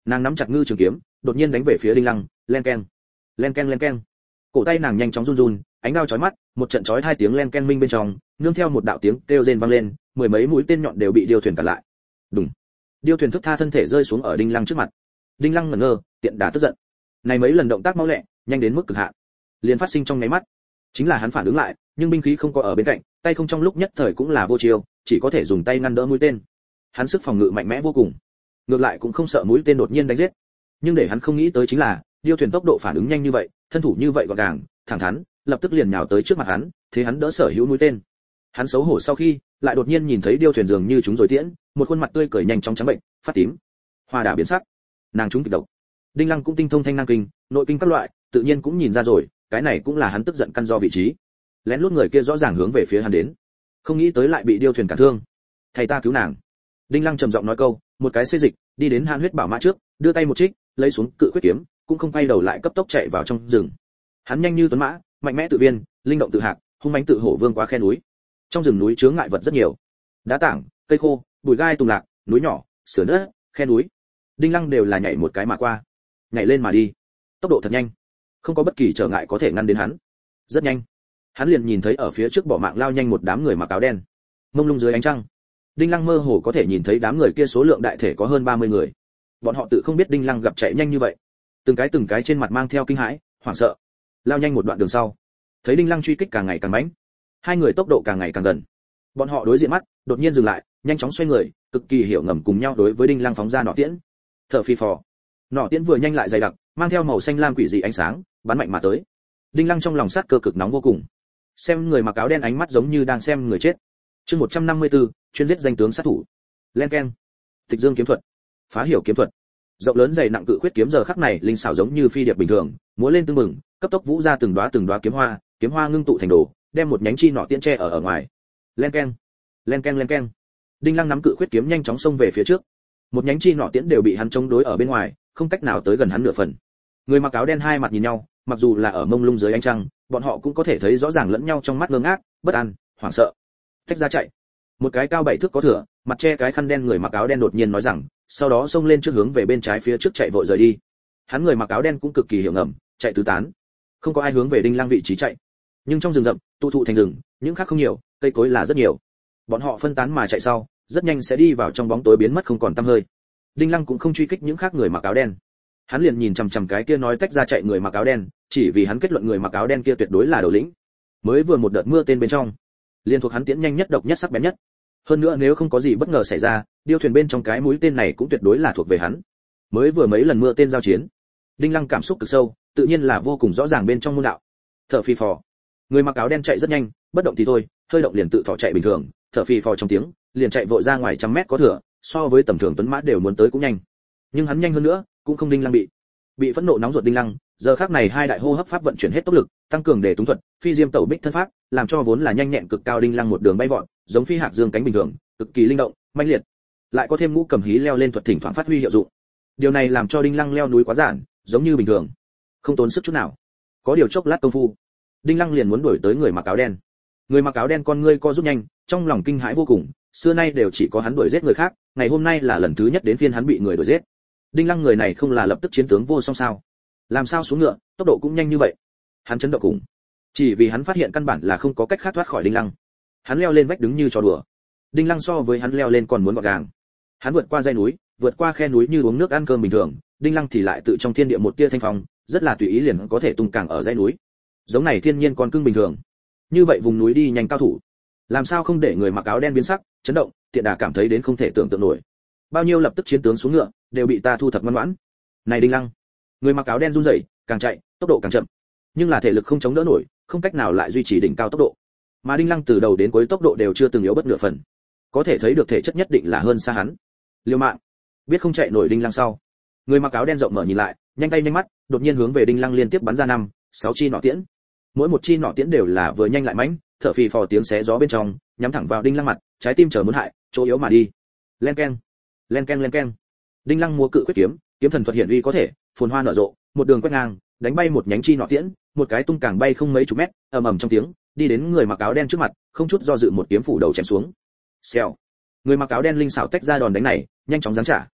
Nàng nắm chặt ngư trường kiếm, đột nhiên đánh về phía Đinh Lăng, len keng, len keng len keng. Cổ tay nàng nhanh chóng run run, ánh đao chói mắt, một trận chói hai tiếng len keng minh bên trong, nương theo một đạo tiếng kêu rên vang lên, mười mấy mũi tên nhọn đều bị điêu thuyền cản lại. Đùng. Điêu thuyền thức tha thân thể rơi xuống ở Đinh Lăng trước mặt. Đinh Lăng ngẩn ngơ, tiện đà tức giận. Này mấy lần động tác mau lẹ, nhanh đến mức cực hạn, liền phát sinh trong nháy mắt. Chính là hắn phản ứng lại, nhưng binh khí không có ở bên cạnh, tay không trong lúc nhất thời cũng là vô chiêu, chỉ có thể dùng tay ngăn đỡ mũi tên. Hắn sức phòng ngự mạnh mẽ vô cùng, ngược lại cũng không sợ mũi tên đột nhiên đánh giết. Nhưng để hắn không nghĩ tới chính là, điêu thuyền tốc độ phản ứng nhanh như vậy, thân thủ như vậy gọn gàng, thẳng thắn, lập tức liền nhào tới trước mặt hắn, thế hắn đỡ sở hữu mũi tên. Hắn xấu hổ sau khi, lại đột nhiên nhìn thấy điêu thuyền dường như chúng rồi tiễn, một khuôn mặt tươi cười nhanh chóng trắng bệnh, phát tím, hoa đà biến sắc. Nàng trúng kịch độc. Đinh Lăng cũng tinh thông thanh năng kinh, nội kinh các loại, tự nhiên cũng nhìn ra rồi, cái này cũng là hắn tức giận căn do vị trí. Lén lút người kia rõ ràng hướng về phía hắn đến, không nghĩ tới lại bị điêu thuyền cản thương. Thầy ta cứu nàng. Đinh Lăng trầm giọng nói câu, một cái xê dịch, đi đến Hàn Huyết Bảo Mã trước, đưa tay một trích, lấy xuống cự quyết kiếm, cũng không quay đầu lại cấp tốc chạy vào trong rừng. Hắn nhanh như tuấn mã, mạnh mẽ tự viên, linh động tự hạc, hung mãnh tự hổ vương quá khe núi. Trong rừng núi chướng ngại vật rất nhiều, đá tảng, cây khô, bụi gai tùng lạc, núi nhỏ, sườn đất, khe núi. Đinh Lăng đều là nhảy một cái mà qua, nhảy lên mà đi, tốc độ thật nhanh, không có bất kỳ trở ngại có thể ngăn đến hắn. Rất nhanh, hắn liền nhìn thấy ở phía trước bỏ mạng lao nhanh một đám người mặc áo đen, mông lung dưới ánh trăng. Đinh Lăng mơ hồ có thể nhìn thấy đám người kia số lượng đại thể có hơn ba mươi người. Bọn họ tự không biết Đinh Lăng gặp chạy nhanh như vậy, từng cái từng cái trên mặt mang theo kinh hãi, hoảng sợ. Lao nhanh một đoạn đường sau, thấy Đinh Lăng truy kích càng ngày càng mãnh, hai người tốc độ càng ngày càng gần. Bọn họ đối diện mắt, đột nhiên dừng lại, nhanh chóng xoay người, cực kỳ hiểu ngầm cùng nhau đối với Đinh Lăng phóng ra nỏ tiễn. Thở phì phò, nỏ tiễn vừa nhanh lại dày đặc, mang theo màu xanh lam quỷ dị ánh sáng, bắn mạnh mà tới. Đinh Lăng trong lòng sát cơ cực nóng vô cùng. Xem người mặc áo đen ánh mắt giống như đang xem người chết. Chương một trăm năm mươi tư, chuyên giết danh tướng sát thủ. Len keng. Tịch Dương kiếm thuật, phá hiểu kiếm thuật. Rộng lớn dày nặng cự khuyết kiếm giờ khắc này linh xảo giống như phi điệp bình thường, múa lên tương mừng, cấp tốc vũ ra từng đóa từng đóa kiếm hoa, kiếm hoa ngưng tụ thành đồ, đem một nhánh chi nỏ tiễn che ở ở ngoài. Len keng, len keng len keng. Đinh Lăng nắm cự khuyết kiếm nhanh chóng xông về phía trước. Một nhánh chi nỏ tiễn đều bị hắn chống đối ở bên ngoài, không cách nào tới gần hắn nửa phần. Người mặc áo đen hai mặt nhìn nhau, mặc dù là ở mông lung dưới ánh trăng, bọn họ cũng có thể thấy rõ ràng lẫn nhau trong mắt ngơ ngác, bất an, hoảng sợ. Tách ra chạy. Một cái cao bảy thước có thừa, mặt che cái khăn đen người mặc áo đen đột nhiên nói rằng, sau đó xông lên trước hướng về bên trái phía trước chạy vội rời đi. Hắn người mặc áo đen cũng cực kỳ hiểu ngầm, chạy tứ tán. Không có ai hướng về Đinh Lăng vị trí chạy. Nhưng trong rừng rậm, tụ thụ thành rừng, những khác không nhiều, cây cối là rất nhiều. Bọn họ phân tán mà chạy sau, rất nhanh sẽ đi vào trong bóng tối biến mất không còn tăm hơi. Đinh Lăng cũng không truy kích những khác người mặc áo đen. Hắn liền nhìn chằm chằm cái kia nói tách ra chạy người mặc áo đen, chỉ vì hắn kết luận người mặc áo đen kia tuyệt đối là đầu lĩnh. Mới vừa một đợt mưa tên bên trong, liên thuộc hắn tiễn nhanh nhất độc nhất sắc bén nhất. Hơn nữa nếu không có gì bất ngờ xảy ra, điêu thuyền bên trong cái mũi tên này cũng tuyệt đối là thuộc về hắn. Mới vừa mấy lần mưa tên giao chiến, Đinh Lăng cảm xúc cực sâu, tự nhiên là vô cùng rõ ràng bên trong môn đạo. Thở phì phò, người mặc áo đen chạy rất nhanh, bất động thì thôi, hơi động liền tự thỏ chạy bình thường, thở phì phò trong tiếng, liền chạy vội ra ngoài trăm mét có thừa, so với tầm thường tuấn mã đều muốn tới cũng nhanh. Nhưng hắn nhanh hơn nữa, cũng không Đinh Lăng bị. Bị phẫn nộ nóng ruột Đinh Lăng, giờ khắc này hai đại hô hấp pháp vận chuyển hết tốc lực, tăng cường để túng thuật, phi diêm tẩu bích thân pháp, làm cho vốn là nhanh nhẹn cực cao Đinh Lăng một đường bay vọt, giống phi hạc dương cánh bình thường, cực kỳ linh động, mãnh liệt. Lại có thêm ngũ cầm hí leo lên thuật thỉnh thoảng phát huy hiệu dụng. Điều này làm cho Đinh Lăng leo núi quá giản, giống như bình thường, không tốn sức chút nào. Có điều chốc lát công phu, Đinh Lăng liền muốn đuổi tới người mặc áo đen. Người mặc áo đen con ngươi co rút nhanh, trong lòng kinh hãi vô cùng, xưa nay đều chỉ có hắn đuổi giết người khác, ngày hôm nay là lần thứ nhất đến phiên hắn bị người đuổi giết. Đinh Lăng người này không là lập tức chiến tướng vô song sao? Làm sao xuống ngựa, tốc độ cũng nhanh như vậy? Hắn chấn động cùng, chỉ vì hắn phát hiện căn bản là không có cách khác thoát khỏi Đinh Lăng. Hắn leo lên vách đứng như trò đùa. Đinh Lăng so với hắn leo lên còn muốn gọn gàng. Hắn vượt qua dãy núi, vượt qua khe núi như uống nước ăn cơm bình thường, Đinh Lăng thì lại tự trong thiên địa một tia thanh phong, rất là tùy ý liền có thể tung cảng ở dãy núi. Giống này thiên nhiên còn cưng bình thường. Như vậy vùng núi đi nhanh cao thủ, làm sao không để người mặc áo đen biến sắc, chấn động, Tiện Đà cảm thấy đến không thể tưởng tượng nổi. Bao nhiêu lập tức chiến tướng xuống ngựa, đều bị ta thu thập ngoan ngoãn. Này Đinh Lăng, người mặc áo đen run rẩy, càng chạy, tốc độ càng chậm, nhưng là thể lực không chống đỡ nổi, không cách nào lại duy trì đỉnh cao tốc độ. Mà Đinh Lăng từ đầu đến cuối tốc độ đều chưa từng yếu bất nửa phần, có thể thấy được thể chất nhất định là hơn xa hắn. Liều mạng, biết không chạy nổi Đinh Lăng sau, người mặc áo đen rộng mở nhìn lại, nhanh tay nhanh mắt, đột nhiên hướng về Đinh Lăng liên tiếp bắn ra năm, sáu chi nỏ tiễn. Mỗi một chi nỏ tiễn đều là vừa nhanh lại mãnh, thở phì phò tiếng xé gió bên trong, nhắm thẳng vào Đinh Lăng mặt, trái tim chờ muốn hại, chỗ yếu mà đi. Len keng, len keng len keng. Đinh Lăng múa cự quyết kiếm, kiếm thần thuật hiện uy có thể, phồn hoa nở rộ, một đường quét ngang, đánh bay một nhánh chi nỏ tiễn, một cái tung càng bay không mấy chục mét, ầm ầm trong tiếng, đi đến người mặc áo đen trước mặt, không chút do dự một kiếm phủ đầu chém xuống. Xèo. Người mặc áo đen linh xảo tách ra đòn đánh này, nhanh chóng giáng trả.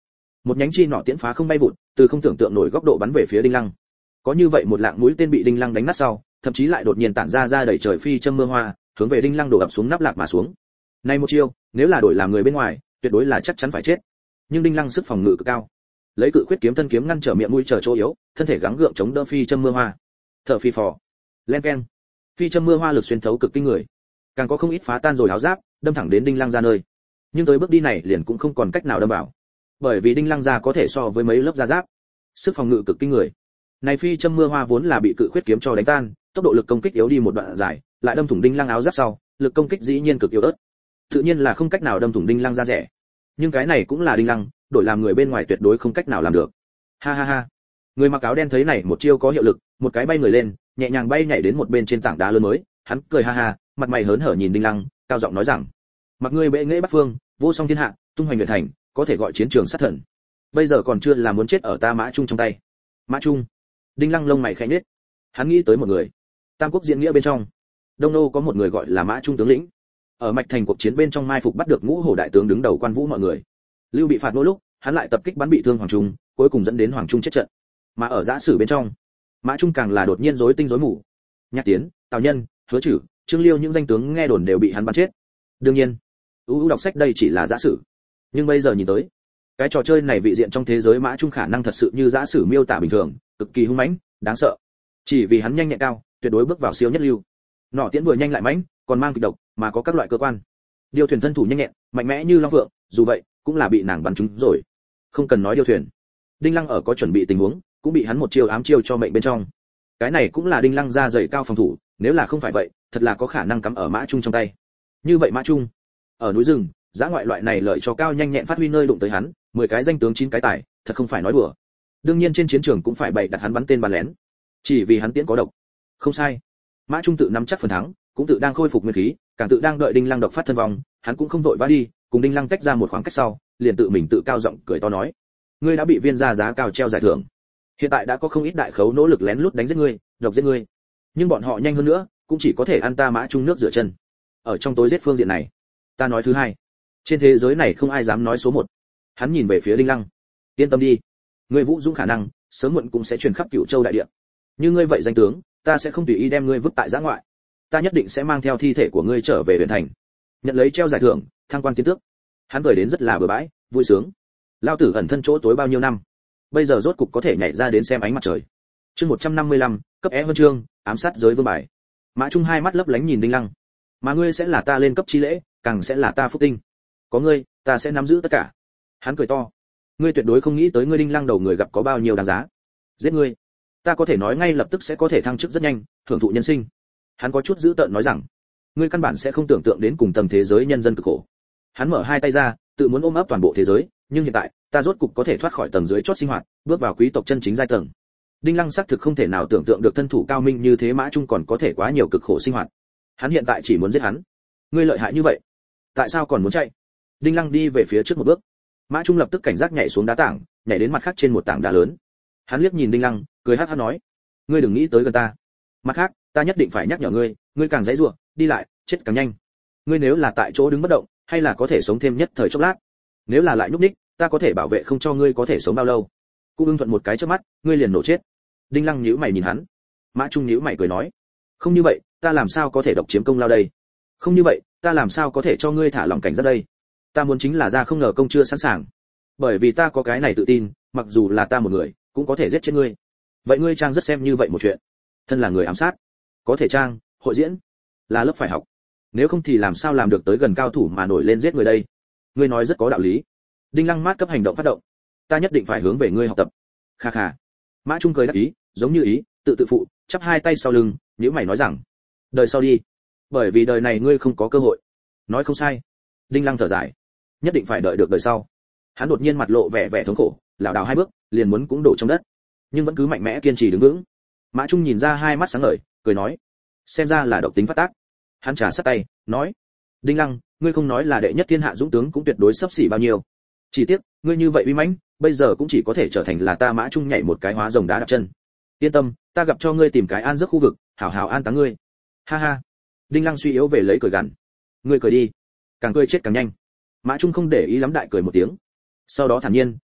Một nhánh chi nỏ tiễn phá không bay vụt, từ không tưởng tượng nổi góc độ bắn về phía Đinh Lăng. Có như vậy một lạng mũi tên bị Đinh Lăng đánh nát sau, thậm chí lại đột nhiên tản ra ra đầy trời phi châm mưa hoa, hướng về Đinh Lăng đổ ập xuống nắp lạc mà xuống. Này một chiêu, nếu là đổi làm người bên ngoài, tuyệt đối là chắc chắn phải chết. Nhưng Đinh Lăng sức phòng ngự cực cao, lấy cự khuyết kiếm thân kiếm ngăn trở miệng mũi chờ chỗ yếu, thân thể gắng gượng chống đỡ phi châm mưa hoa. Thở phi phò, len keng, phi châm mưa hoa lực xuyên thấu cực kinh người, càng có không ít phá tan rồi áo giáp, đâm thẳng đến Đinh Lăng ra nơi. Nhưng tới bước đi này liền cũng không còn cách nào đâm vào, bởi vì Đinh Lăng ra có thể so với mấy lớp da giáp, sức phòng ngự cực kinh người. Này phi châm mưa hoa vốn là bị cự khuyết kiếm cho đánh tan, tốc độ lực công kích yếu đi một đoạn dài, lại đâm thủng Đinh Lăng áo giáp sau, lực công kích dĩ nhiên cực yếu ớt, tự nhiên là không cách nào đâm thủng Đinh Lăng ra rẻ. Nhưng cái này cũng là Đinh Lăng, đổi làm người bên ngoài tuyệt đối không cách nào làm được. Ha ha ha. Người mặc áo đen thấy này một chiêu có hiệu lực, một cái bay người lên, nhẹ nhàng bay nhảy đến một bên trên tảng đá lớn mới, hắn cười ha ha, mặt mày hớn hở nhìn Đinh Lăng, cao giọng nói rằng: "Mặc ngươi bệ nghệ bắt phương, vô song thiên hạ, tung hoành nguyện thành, có thể gọi chiến trường sát thần. Bây giờ còn chưa là muốn chết ở ta Mã Trung trong tay." Mã Trung. Đinh Lăng lông mày khẽ nhếch. Hắn nghĩ tới một người. Tam quốc diễn nghĩa bên trong, Đông Nô có một người gọi là Mã Trung tướng lĩnh. Ở Mạch Thành cuộc chiến bên trong mai phục bắt được Ngũ Hổ đại tướng đứng đầu quan vũ mọi người. Lưu bị phạt nô lúc, hắn lại tập kích bắn bị thương Hoàng Trung, cuối cùng dẫn đến Hoàng Trung chết trận. Mà ở giã sử bên trong, Mã Trung càng là đột nhiên rối tinh rối mù. Nhạc Tiến, Tào Nhân, Hứa Trử, Trương Liêu những danh tướng nghe đồn đều bị hắn bắn chết. Đương nhiên, u u đọc sách đây chỉ là giã sử, nhưng bây giờ nhìn tới, cái trò chơi này vị diện trong thế giới Mã Trung khả năng thật sự như giã sử miêu tả bình thường, cực kỳ hung mãnh, đáng sợ. Chỉ vì hắn nhanh nhẹn cao, tuyệt đối bước vào siêu nhất lưu. Nỏ tiễn vừa nhanh lại mãnh, còn mang kịch độc, mà có các loại cơ quan. Điêu thuyền thân thủ nhanh nhẹn, mạnh mẽ như long vượng, dù vậy, cũng là bị nàng bắn trúng rồi. Không cần nói điêu thuyền, Đinh Lăng ở có chuẩn bị tình huống, cũng bị hắn một chiêu ám chiêu cho mệnh bên trong. Cái này cũng là Đinh Lăng ra dày cao phòng thủ, nếu là không phải vậy, thật là có khả năng cắm ở Mã Trung trong tay. Như vậy Mã Trung, ở núi rừng, giã ngoại loại này lợi cho cao nhanh nhẹn phát huy nơi đụng tới hắn, mười cái danh tướng chín cái tài, thật không phải nói đùa. Đương nhiên trên chiến trường cũng phải bày đặt hắn bắn tên bắn lén, chỉ vì hắn tiễn có độc. Không sai. Mã Trung tự nắm chắc phần thắng, cũng tự đang khôi phục nguyên khí, càng tự đang đợi Đinh Lăng độc phát thân vong, hắn cũng không vội vã đi, cùng Đinh Lăng tách ra một khoảng cách sau, liền tự mình tự cao giọng cười to nói: "Ngươi đã bị viên gia giá cao treo giải thưởng. Hiện tại đã có không ít đại khấu nỗ lực lén lút đánh giết ngươi, độc giết ngươi. Nhưng bọn họ nhanh hơn nữa, cũng chỉ có thể ăn ta Mã Trung nước rửa chân. Ở trong tối giết phương diện này, ta nói thứ hai, trên thế giới này không ai dám nói số một." Hắn nhìn về phía Đinh Lăng: "Yên tâm đi, ngươi vũ dũng khả năng, sớm muộn cũng sẽ truyền khắp Cửu Châu đại địa. Như ngươi vậy danh tướng, ta sẽ không tùy ý đem ngươi vứt tại giã ngoại. Ta nhất định sẽ mang theo thi thể của ngươi trở về huyện thành, nhận lấy treo giải thưởng, thăng quan tiến tước." Hắn cười đến rất là bừa bãi, vui sướng. Lao tử ẩn thân chỗ tối bao nhiêu năm, bây giờ rốt cục có thể nhảy ra đến xem ánh mặt trời. Chương một trăm năm mươi lăm, cấp é huân chương, ám sát giới vương bài. Mã Trung hai mắt lấp lánh nhìn Đinh Lăng: "Mà ngươi sẽ là ta lên cấp chi lễ, càng sẽ là ta phúc tinh. Có ngươi, ta sẽ nắm giữ tất cả." Hắn cười to: "Ngươi tuyệt đối không nghĩ tới ngươi Đinh Lăng đầu người gặp có bao nhiêu đáng giá. Giết ngươi, ta có thể nói ngay lập tức sẽ có thể thăng chức rất nhanh, thưởng thụ nhân sinh." Hắn có chút dữ tợn nói rằng: "Ngươi căn bản sẽ không tưởng tượng đến cùng tầng thế giới nhân dân cực khổ." Hắn mở hai tay ra, tự muốn ôm ấp toàn bộ thế giới, nhưng hiện tại, ta rốt cục có thể thoát khỏi tầng dưới chót sinh hoạt, bước vào quý tộc chân chính giai tầng. Đinh Lăng xác thực không thể nào tưởng tượng được thân thủ cao minh như thế Mã Trung còn có thể quá nhiều cực khổ sinh hoạt. Hắn hiện tại chỉ muốn giết hắn. Ngươi lợi hại như vậy, tại sao còn muốn chạy? Đinh Lăng đi về phía trước một bước. Mã Trung lập tức cảnh giác nhảy xuống đá tảng, nhảy đến mặt khác trên một tảng đá lớn. Hắn liếc nhìn Đinh Lăng, cười hắc hắc nói: "Ngươi đừng nghĩ tới gần ta. Mặt khác, ta nhất định phải nhắc nhở ngươi, ngươi càng dãy rủa, đi lại, chết càng nhanh. Ngươi nếu là tại chỗ đứng bất động, hay là có thể sống thêm nhất thời chốc lát. Nếu là lại nhúc nhích, ta có thể bảo vệ không cho ngươi có thể sống bao lâu." Cung ưng thuận một cái chớp mắt, ngươi liền nổ chết. Đinh Lăng nhíu mày nhìn hắn. Mã Trung nhíu mày cười nói: "Không như vậy, ta làm sao có thể độc chiếm công lao đây? Không như vậy, ta làm sao có thể cho ngươi thả lòng cảnh giác đây? Ta muốn chính là ra không ngờ công chưa sẵn sàng. Bởi vì ta có cái này tự tin, mặc dù là ta một người, cũng có thể giết chết ngươi. Vậy ngươi trang rất xem như vậy một chuyện. Thân là người ám sát, có thể trang, hội diễn, là lớp phải học. Nếu không thì làm sao làm được tới gần cao thủ mà nổi lên giết người đây? Ngươi nói rất có đạo lý." Đinh Lăng mát cấp hành động phát động: "Ta nhất định phải hướng về ngươi học tập." Kha kha. Mã Trung cười đáp ý, giống như ý, tự tự phụ, chắp hai tay sau lưng, nhíu mày nói rằng: "Đời sau đi, bởi vì đời này ngươi không có cơ hội." Nói không sai. Đinh Lăng thở dài: "Nhất định phải đợi được đời sau." Hắn đột nhiên mặt lộ vẻ vẻ thống khổ, lảo đảo hai bước, liền muốn cũng đổ trong đất, nhưng vẫn cứ mạnh mẽ kiên trì đứng vững. Mã Trung nhìn ra hai mắt sáng ngời, cười nói: "Xem ra là độc tính phát tác." Hắn trà sát tay, nói: "Đinh Lăng, ngươi không nói là đệ nhất thiên hạ dũng tướng cũng tuyệt đối sắp xỉ bao nhiêu. Chỉ tiếc, ngươi như vậy uy mãnh, bây giờ cũng chỉ có thể trở thành là ta Mã Trung nhảy một cái hóa rồng đá đạp chân. Yên tâm, ta gặp cho ngươi tìm cái an giấc khu vực, hảo hảo an táng ngươi." Ha ha. Đinh Lăng suy yếu về lấy cười gằn: "Ngươi cười đi, càng cười chết càng nhanh." Mã Trung không để ý lắm đại cười một tiếng. Sau đó thản nhiên,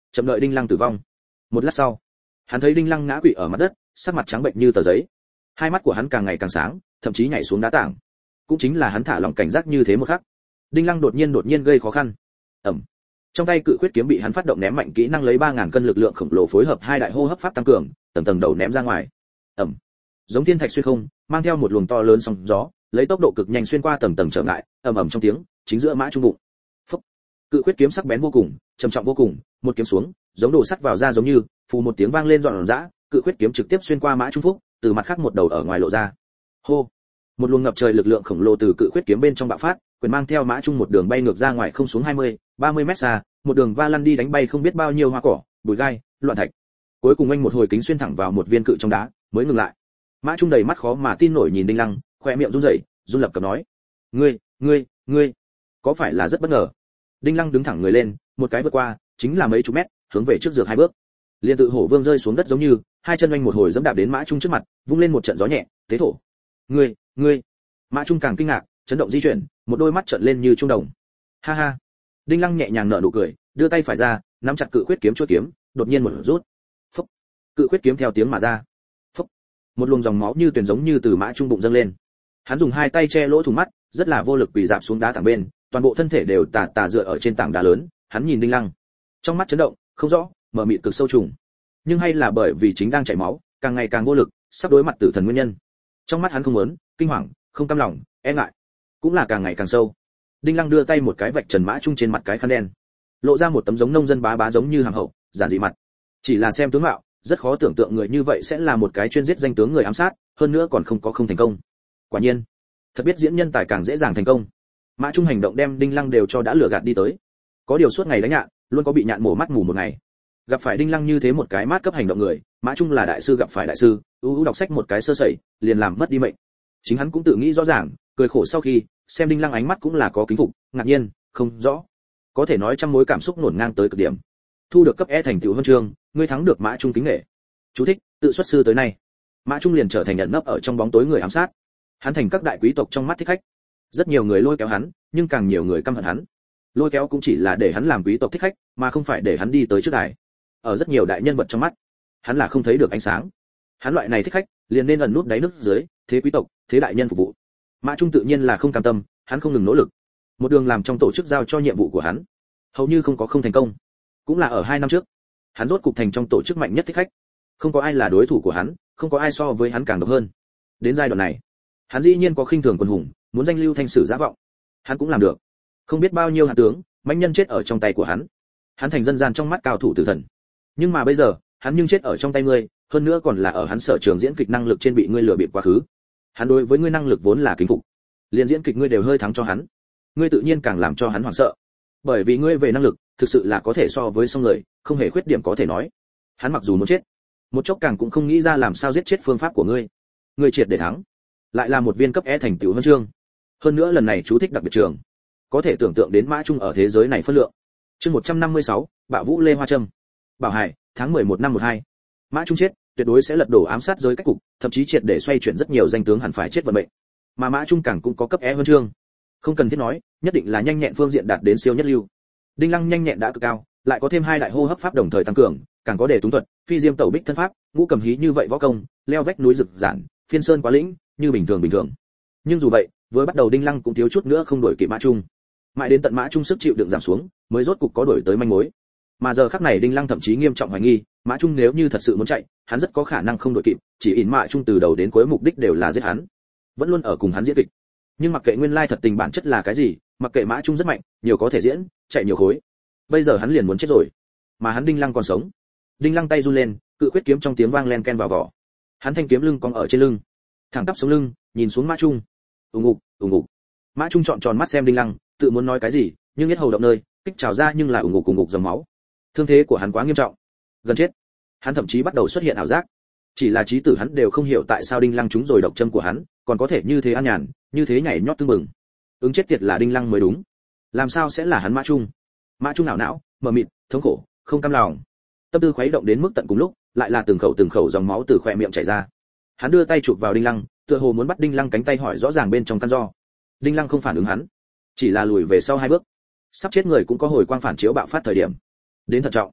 chậm đợi Đinh Lăng tử vong. Một lát sau, hắn thấy Đinh Lăng ngã quỵ ở mặt đất, sắc mặt trắng bệnh như tờ giấy. Hai mắt của hắn càng ngày càng sáng, thậm chí nhảy xuống đá tảng. Cũng chính là hắn thả lỏng cảnh giác như thế một khắc, Đinh Lăng đột nhiên đột nhiên gây khó khăn. Ầm. Trong tay cự khuyết kiếm bị hắn phát động ném mạnh kỹ năng lấy ba ngàn cân lực lượng khổng lồ phối hợp hai đại hô hấp pháp tăng cường, tầng tầng đầu ném ra ngoài. Ầm. Giống thiên thạch xuyên không, mang theo một luồng to lớn sóng gió, lấy tốc độ cực nhanh xuyên qua tầng tầng trở ngại, ầm ầm trong tiếng, chính giữa Mã Trung bụng. Phốc. Cự khuyết kiếm sắc bén vô cùng, trầm trọng vô cùng, một kiếm xuống, giống đổ sắt vào da giống như, phù một tiếng vang lên giòn giã, cự khuyết kiếm trực tiếp xuyên qua Mã Trung Phúc, từ mặt khác một đầu ở ngoài lộ ra. Hô. Một luồng ngập trời lực lượng khổng lồ từ cự khuyết kiếm bên trong bạo phát, quyền mang theo Mã Trung một đường bay ngược ra ngoài không xuống hai mươi, ba mươi mét xa, một đường va lăn đi đánh bay không biết bao nhiêu hoa cỏ, bụi gai, loạn thạch. Cuối cùng anh một hồi kính xuyên thẳng vào một viên cự trong đá, mới ngừng lại. Mã Trung đầy mắt khó mà tin nổi nhìn Đinh Lăng, khóe miệng run rẩy, run lập cập nói: "Ngươi, ngươi, ngươi, có phải là rất bất ngờ?" Đinh Lăng đứng thẳng người lên, một cái vượt qua, chính là mấy chục mét, hướng về trước dược hai bước. Liên tự hổ vương rơi xuống đất giống như, hai chân anh một hồi giẫm đạp đến Mã Trung trước mặt, vung lên một trận gió nhẹ, tế thổ. "Ngươi, ngươi." Mã Trung càng kinh ngạc, chấn động di chuyển, một đôi mắt trợn lên như trung đồng. "Ha ha." Đinh Lăng nhẹ nhàng nở nụ cười, đưa tay phải ra, nắm chặt cự khuyết kiếm chuôi kiếm, đột nhiên một rút. Phốc. Cự khuyết kiếm theo tiếng mà ra. Phốc. Một luồng dòng máu như tuyền giống như từ Mã Trung bụng dâng lên. Hắn dùng hai tay che lỗ thủng mắt, rất là vô lực quỳ rạp xuống đá tảng bên, toàn bộ thân thể đều tà tà dựa ở trên tảng đá lớn, hắn nhìn Đinh Lăng, trong mắt chấn động, không rõ, mở mịt cực sâu trùng. Nhưng hay là bởi vì chính đang chảy máu, càng ngày càng vô lực, sắp đối mặt tử thần nguyên nhân. Trong mắt hắn không muốn, kinh hoàng, không cam lòng, e ngại, cũng là càng ngày càng sâu. Đinh Lăng đưa tay một cái vạch trần Mã Trung trên mặt cái khăn đen, lộ ra một tấm giống nông dân bá bá giống như hàng hậu, giản dị mặt. Chỉ là xem tướng mạo, rất khó tưởng tượng người như vậy sẽ là một cái chuyên giết danh tướng người ám sát, hơn nữa còn không có không thành công. Quả nhiên, thật biết diễn nhân tài càng dễ dàng thành công. Mã Trung hành động đem Đinh Lăng đều cho đã lừa gạt đi tới. Có điều suốt ngày đánh nhạn, luôn có bị nhạn mổ mắt mù một ngày. Gặp phải Đinh Lăng như thế một cái mát cấp hành động người, Mã Trung là đại sư gặp phải đại sư, ưu ưu đọc sách một cái sơ sẩy, liền làm mất đi mệnh. Chính hắn cũng tự nghĩ rõ ràng, cười khổ sau khi xem Đinh Lăng ánh mắt cũng là có kính phục, ngạc nhiên, không rõ, có thể nói trăm mối cảm xúc nổn ngang tới cực điểm. Thu được cấp E thành tựu huân chương, ngươi thắng được Mã Trung kính nể. Chú thích: tự xuất sư tới nay, Mã Trung liền trở thành nhận nấp ở trong bóng tối người ám sát. Hắn thành các đại quý tộc trong mắt thích khách. Rất nhiều người lôi kéo hắn, nhưng càng nhiều người căm hận hắn. Lôi kéo cũng chỉ là để hắn làm quý tộc thích khách, mà không phải để hắn đi tới trước đài. Ở rất nhiều đại nhân vật trong mắt, hắn là không thấy được ánh sáng. Hắn loại này thích khách, liền nên ẩn nút đáy nước dưới, thế quý tộc, thế đại nhân phục vụ. Mã Trung tự nhiên là không cam tâm, hắn không ngừng nỗ lực. Một đường làm trong tổ chức giao cho nhiệm vụ của hắn, hầu như không có không thành công. Cũng là ở hai năm trước, hắn rốt cục thành trong tổ chức mạnh nhất thích khách. Không có ai là đối thủ của hắn, không có ai so với hắn càng độc hơn. Đến giai đoạn này, hắn dĩ nhiên có khinh thường quân hùng, muốn danh lưu thanh sử giả vọng. Hắn cũng làm được. Không biết bao nhiêu hạ tướng, mãnh nhân chết ở trong tay của hắn. Hắn thành dân gian trong mắt cao thủ tử thần. Nhưng mà bây giờ, hắn nhưng chết ở trong tay ngươi, hơn nữa còn là ở hắn sở trường diễn kịch năng lực trên bị ngươi lừa bịp quá khứ. Hắn đối với ngươi năng lực vốn là kính phục, liền diễn kịch ngươi đều hơi thắng cho hắn, ngươi tự nhiên càng làm cho hắn hoảng sợ. Bởi vì ngươi về năng lực, thực sự là có thể so với song người, không hề khuyết điểm có thể nói. Hắn mặc dù muốn chết, một chốc càng cũng không nghĩ ra làm sao giết chết phương pháp của ngươi. Ngươi triệt để thắng, lại là một viên cấp E thành tựu huân chương. Hơn nữa lần này chú thích đặc biệt trường, có thể tưởng tượng đến Mã Trung ở thế giới này phân lượng. Chương một trăm năm mươi sáu, Bạo Vũ Lê Hoa Trâm. Bảo Hải, tháng mười một năm một hai. Mã Trung chết, tuyệt đối sẽ lật đổ ám sát giới cách cục, thậm chí triệt để xoay chuyển rất nhiều danh tướng hẳn phải chết vận mệnh. Mà Mã Trung càng cũng có cấp E huân chương. Không cần thiết nói, nhất định là nhanh nhẹn phương diện đạt đến siêu nhất lưu. Đinh Lăng nhanh nhẹn đã cực cao, lại có thêm hai đại hô hấp pháp đồng thời tăng cường, càng có đề túng thuật, phi diêm tẩu bích thân pháp, ngũ cầm hí như vậy võ công, leo vách núi rực giản, phiên sơn quá lĩnh, như bình thường bình thường. Nhưng dù vậy, với bắt đầu Đinh Lăng cũng thiếu chút nữa không đuổi kịp Mã Trung. Mãi đến tận Mã Trung sức chịu đựng giảm xuống, mới rốt cục có đuổi tới manh mối. Mà giờ khắc này Đinh Lăng thậm chí nghiêm trọng hoài nghi, Mã Trung nếu như thật sự muốn chạy, hắn rất có khả năng không đuổi kịp, chỉ ỉn Mã Trung từ đầu đến cuối mục đích đều là giết hắn, vẫn luôn ở cùng hắn diễn kịch. Nhưng mặc kệ nguyên lai thật tình bản chất là cái gì, mặc kệ Mã Trung rất mạnh, nhiều có thể diễn, chạy nhiều khối. Bây giờ hắn liền muốn chết rồi, mà hắn Đinh Lăng còn sống. Đinh Lăng tay run lên, cự quyết kiếm trong tiếng vang len ken vào vỏ. Hắn thanh kiếm lưng cong ở trên lưng, thẳng tắp sống lưng, nhìn xuống Mã Trung. Ùng ục, ùng ục. Mã Trung trọn tròn mắt xem Đinh Lăng, tự muốn nói cái gì, nhưng yết hầu động nơi, kích trào ra nhưng là ùng ục ùng ục dòng máu. Thương thế của hắn quá nghiêm trọng, gần chết. Hắn thậm chí bắt đầu xuất hiện ảo giác. Chỉ là trí tử hắn đều không hiểu tại sao Đinh Lăng trúng rồi độc châm của hắn, còn có thể như thế an nhàn, như thế nhảy nhót tưng bừng. Ứng chết tiệt là Đinh Lăng mới đúng. Làm sao sẽ là hắn Mã Trung? Mã Trung não não, mờ mịt, thống khổ, không cam lòng. Tâm tư khuấy động đến mức tận cùng lúc, lại là từng khẩu từng khẩu dòng máu từ khóe miệng chảy ra. Hắn đưa tay chụp vào Đinh Lăng, tựa hồ muốn bắt Đinh Lăng cánh tay hỏi rõ ràng bên trong căn do. Đinh Lăng không phản ứng hắn, chỉ là lùi về sau hai bước. Sắp chết người cũng có hồi quang phản chiếu bạo phát thời điểm. Đến thận trọng.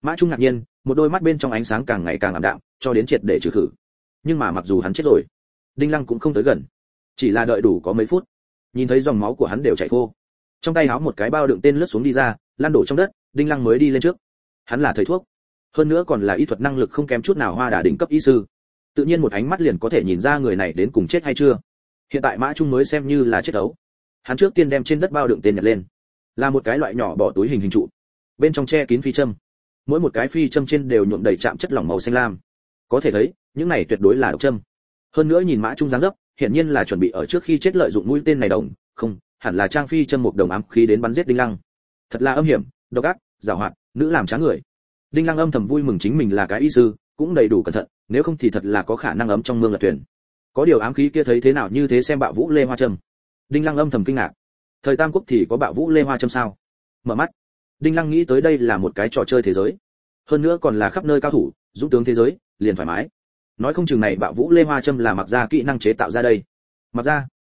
Mã Trung ngạc nhiên, một đôi mắt bên trong ánh sáng càng ngày càng ảm đạm, cho đến triệt để trừ khử. Nhưng mà mặc dù hắn chết rồi, Đinh Lăng cũng không tới gần, chỉ là đợi đủ có mấy phút, nhìn thấy dòng máu của hắn đều chảy khô, trong tay háo một cái bao đựng tên lướt xuống đi ra, lan đổ trong đất, Đinh Lăng mới đi lên trước. Hắn là thầy thuốc, hơn nữa còn là y thuật năng lực không kém chút nào Hoa Đà đỉnh cấp y sư, tự nhiên một ánh mắt liền có thể nhìn ra người này đến cùng chết hay chưa. Hiện tại Mã Trung mới xem như là chết đấu. Hắn trước tiên đem trên đất bao đựng tên nhặt lên, là một cái loại nhỏ bỏ túi hình hình trụ, bên trong che kín phi châm, mỗi một cái phi châm trên đều nhuộm đầy chạm chất lỏng màu xanh lam, có thể thấy những này tuyệt đối là độc châm. Hơn nữa nhìn Mã Trung dáng dấp, hiển nhiên là chuẩn bị ở trước khi chết lợi dụng mũi tên này đồng, không, hẳn là trang phi châm một đồng ám khí đến bắn giết Đinh Lăng. Thật là âm hiểm, độc ác, giàu hoạt, nữ làm trá người. Đinh Lăng âm thầm vui mừng chính mình là cái y sư, cũng đầy đủ cẩn thận, nếu không thì thật là có khả năng ấm trong mương lật thuyền. Có điều ám khí kia thấy thế nào như thế xem bạo vũ lê hoa châm. Đinh Lăng âm thầm kinh ngạc. Thời Tam Quốc thì có bạo vũ lê hoa châm sao? Mở mắt, Đinh Lăng nghĩ tới đây là một cái trò chơi thế giới, hơn nữa còn là khắp nơi cao thủ, dũng tướng thế giới, liền thoải mái. Nói không chừng này bạo vũ lê hoa châm là mặc ra kỹ năng chế tạo ra đây. Mặc ra,